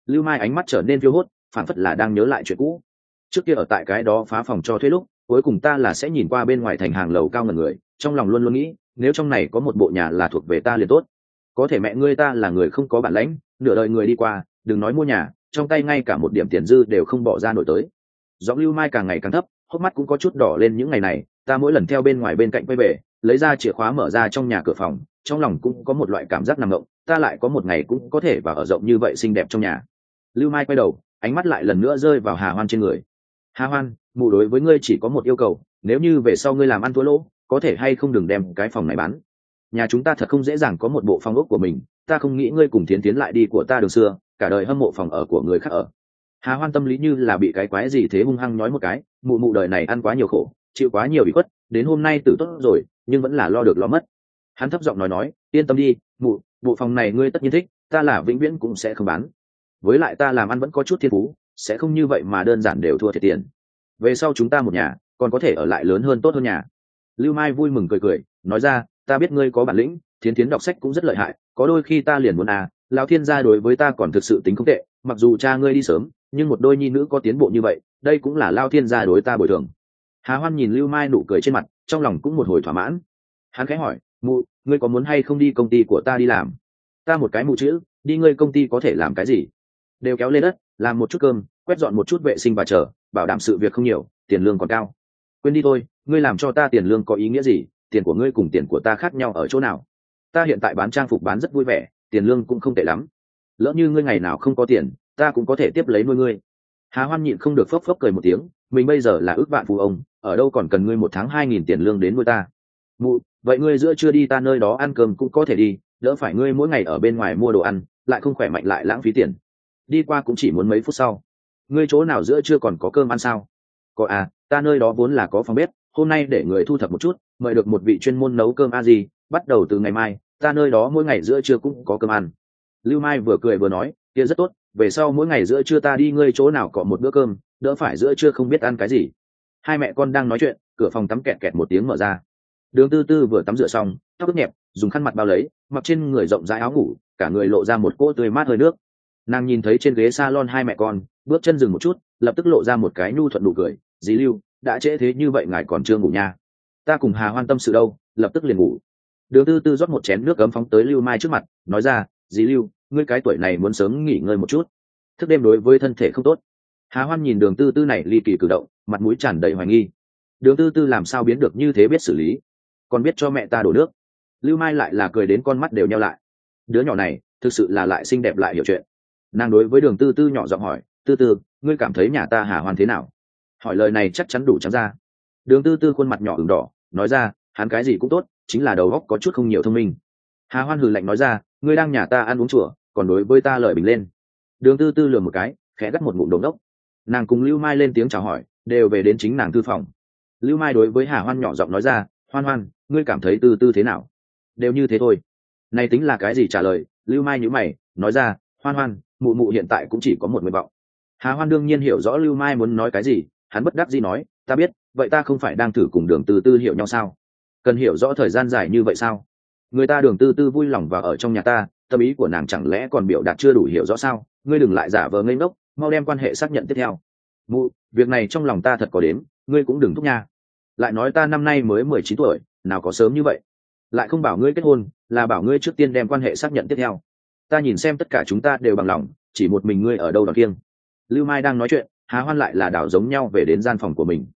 Lưu Mai ánh mắt trở nên phiêu hốt, phản phất là đang nhớ lại chuyện cũ. Trước kia ở tại cái đó phá phòng cho thuê lúc, cuối cùng ta là sẽ nhìn qua bên ngoài thành hàng lầu cao ngần người, trong lòng luôn luôn nghĩ, nếu trong này có một bộ nhà là thuộc về ta liền tốt. Có thể mẹ ngươi ta là người không có bản lãnh, nửa đời người đi qua, đừng nói mua nhà, trong tay ngay cả một điểm tiền dư đều không bỏ ra nổi tới. Giọng Lưu Mai càng ngày càng thấp, hốc mắt cũng có chút đỏ lên. Những ngày này, ta mỗi lần theo bên ngoài bên cạnh quay về, lấy ra chìa khóa mở ra trong nhà cửa phòng, trong lòng cũng có một loại cảm giác nằm ngộng, ta lại có một ngày cũng có thể vào ở rộng như vậy xinh đẹp trong nhà. Lưu Mai quay đầu, ánh mắt lại lần nữa rơi vào Hà Hoan trên người. Hà Hoan, mụ đối với ngươi chỉ có một yêu cầu, nếu như về sau ngươi làm ăn thua lỗ, có thể hay không đừng đem cái phòng này bán. Nhà chúng ta thật không dễ dàng có một bộ phòng ốc của mình, ta không nghĩ ngươi cùng Thiến Thiến lại đi của ta đường xưa, cả đời hâm mộ phòng ở của người khác ở. Hà Hoan tâm lý như là bị cái quái gì thế hung hăng nói một cái, mụ đời này ăn quá nhiều khổ, chịu quá nhiều ủy khuất, đến hôm nay tử tốt rồi, nhưng vẫn là lo được lo mất. Hắn thấp giọng nói, yên tâm đi, mụ, bộ phòng này ngươi tất nhiên thích, ta là vĩnh viễn cũng sẽ không bán. Với lại ta làm ăn vẫn có chút thiên phú, sẽ không như vậy mà đơn giản đều thua thiệt tiền. Về sau chúng ta một nhà, còn có thể ở lại lớn hơn tốt hơn nhà. Lưu Mai vui mừng cười, nói ra, ta biết ngươi có bản lĩnh, Thiến Thiến đọc sách cũng rất lợi hại, có đôi khi ta liền muốn lão thiên gia đối với ta còn thực sự tính không tệ, mặc dù cha ngươi đi sớm, nhưng một đôi nhi nữ có tiến bộ như vậy, đây cũng là lao thiên gia đối ta bồi thường. Hà Hoan nhìn Lưu Mai nụ cười trên mặt, trong lòng cũng một hồi thỏa mãn. Hắn khẽ hỏi, mụ, ngươi có muốn hay không đi công ty của ta đi làm? Ta một cái mụ chữ, đi ngươi công ty có thể làm cái gì? Đều kéo lên đất, làm một chút cơm, quét dọn một chút vệ sinh và chờ, bảo đảm sự việc không nhiều, tiền lương còn cao. Quên đi thôi, ngươi làm cho ta tiền lương có ý nghĩa gì? Tiền của ngươi cùng tiền của ta khác nhau ở chỗ nào? Ta hiện tại bán trang phục bán rất vui vẻ, tiền lương cũng không tệ lắm. Lỡ như ngươi ngày nào không có tiền, ta cũng có thể tiếp lấy nuôi ngươi. Hà Hoan nhịn không được phốc phốc cười một tiếng, mình bây giờ là ước vạn phú ông, ở đâu còn cần ngươi một tháng 2.000 tiền lương đến nuôi ta. Mụ, vậy ngươi giữa trưa đi ta nơi đó ăn cơm cũng có thể đi, đỡ phải ngươi mỗi ngày ở bên ngoài mua đồ ăn, lại không khỏe mạnh lại lãng phí tiền. Đi qua cũng chỉ muốn mấy phút sau. Ngươi chỗ nào giữa trưa còn có cơm ăn sao? Có ta nơi đó vốn là có phòng bếp, hôm nay để người thu thập một chút, mời được một vị chuyên môn nấu cơm gì, bắt đầu từ ngày mai, ta nơi đó mỗi ngày giữa trưa cũng có cơm ăn. Lưu Mai vừa cười vừa nói, kia rất tốt, về sau mỗi ngày giữa trưa ta đi ngươi chỗ nào có một bữa cơm, đỡ phải giữa trưa không biết ăn cái gì. Hai mẹ con đang nói chuyện, cửa phòng tắm kẹt kẹt một tiếng mở ra. Đường Tư Tư vừa tắm rửa xong, tóc ướt nhẹp, dùng khăn mặt bao lấy, mặc trên người rộng rãi áo ngủ, cả người lộ ra một cỗ tươi mát hơi nước. Nàng nhìn thấy trên ghế salon hai mẹ con, bước chân dừng một chút, lập tức lộ ra một cái nhu thuận nụ cười, "Dí Lưu, đã trễ thế như vậy ngài còn chưa ngủ nha? Ta cùng Hà Hoan tâm sự đâu, lập tức liền ngủ." Đường Tư Tư rót một chén nước ấm phóng tới Lưu Mai trước mặt, nói ra, "Dí Lưu, ngươi cái tuổi này muốn sớm nghỉ ngơi một chút, thức đêm đối với thân thể không tốt." Hà Hoan nhìn Đường Tư Tư này ly kỳ cử động, mặt mũi tràn đầy hoài nghi. Đường Tư Tư làm sao biến được như thế biết xử lý, còn biết cho mẹ ta đổ nước. Lưu Mai lại là cười đến con mắt đều nheo lại. Đứa nhỏ này thực sự là lại xinh đẹp lại hiểu chuyện. Nàng đối với Đường Tư Tư nhỏ giọng hỏi, "Tư Tư, ngươi cảm thấy nhà ta Hà Hoan thế nào?" Hỏi lời này chắc chắn đủ trắng ra. Đường Tư Tư khuôn mặt nhỏ ửng đỏ, nói ra, "Hắn cái gì cũng tốt, chính là đầu óc có chút không nhiều thông minh." Hà Hoan hừ lạnh nói ra, "Ngươi đang nhà ta ăn uống chùa, còn đối với ta lời bình lên." Đường Tư Tư lườm một cái, khẽ gắt một ngụm đống đốc. Nàng cùng Lưu Mai lên tiếng chào hỏi, đều về đến chính nàng thư phòng. Lưu Mai đối với Hà Hoan nhỏ giọng nói ra, "Hoan Hoan, ngươi cảm thấy Tư Tư thế nào?" "Đều như thế thôi." Này tính là cái gì trả lời? Lưu Mai nhíu mày, nói ra, "Hoan Hoan, mụ mụ hiện tại cũng chỉ có một nguyện vọng." Hà Hoan đương nhiên hiểu rõ Lưu Mai muốn nói cái gì, hắn bất đắc dĩ nói, "Ta biết, vậy ta không phải đang thử cùng Đường Tư Tư hiểu nhau sao? Cần hiểu rõ thời gian dài như vậy sao? Người ta Đường Tư Tư vui lòng vào ở trong nhà ta, tâm ý của nàng chẳng lẽ còn biểu đạt chưa đủ hiểu rõ sao? Ngươi đừng lại giả vờ ngây ngốc, mau đem quan hệ xác nhận tiếp theo." "Mụ, việc này trong lòng ta thật có đếm, ngươi cũng đừng thúc nha. Lại nói ta năm nay mới 19 tuổi, nào có sớm như vậy. Lại không bảo ngươi kết hôn, là bảo ngươi trước tiên đem quan hệ xác nhận tiếp theo. Ta nhìn xem tất cả chúng ta đều bằng lòng, chỉ một mình ngươi ở đâu đòn kiêng." Lưu Mai đang nói chuyện, Hà Hoan lại là đảo giống nhau về đến gian phòng của mình.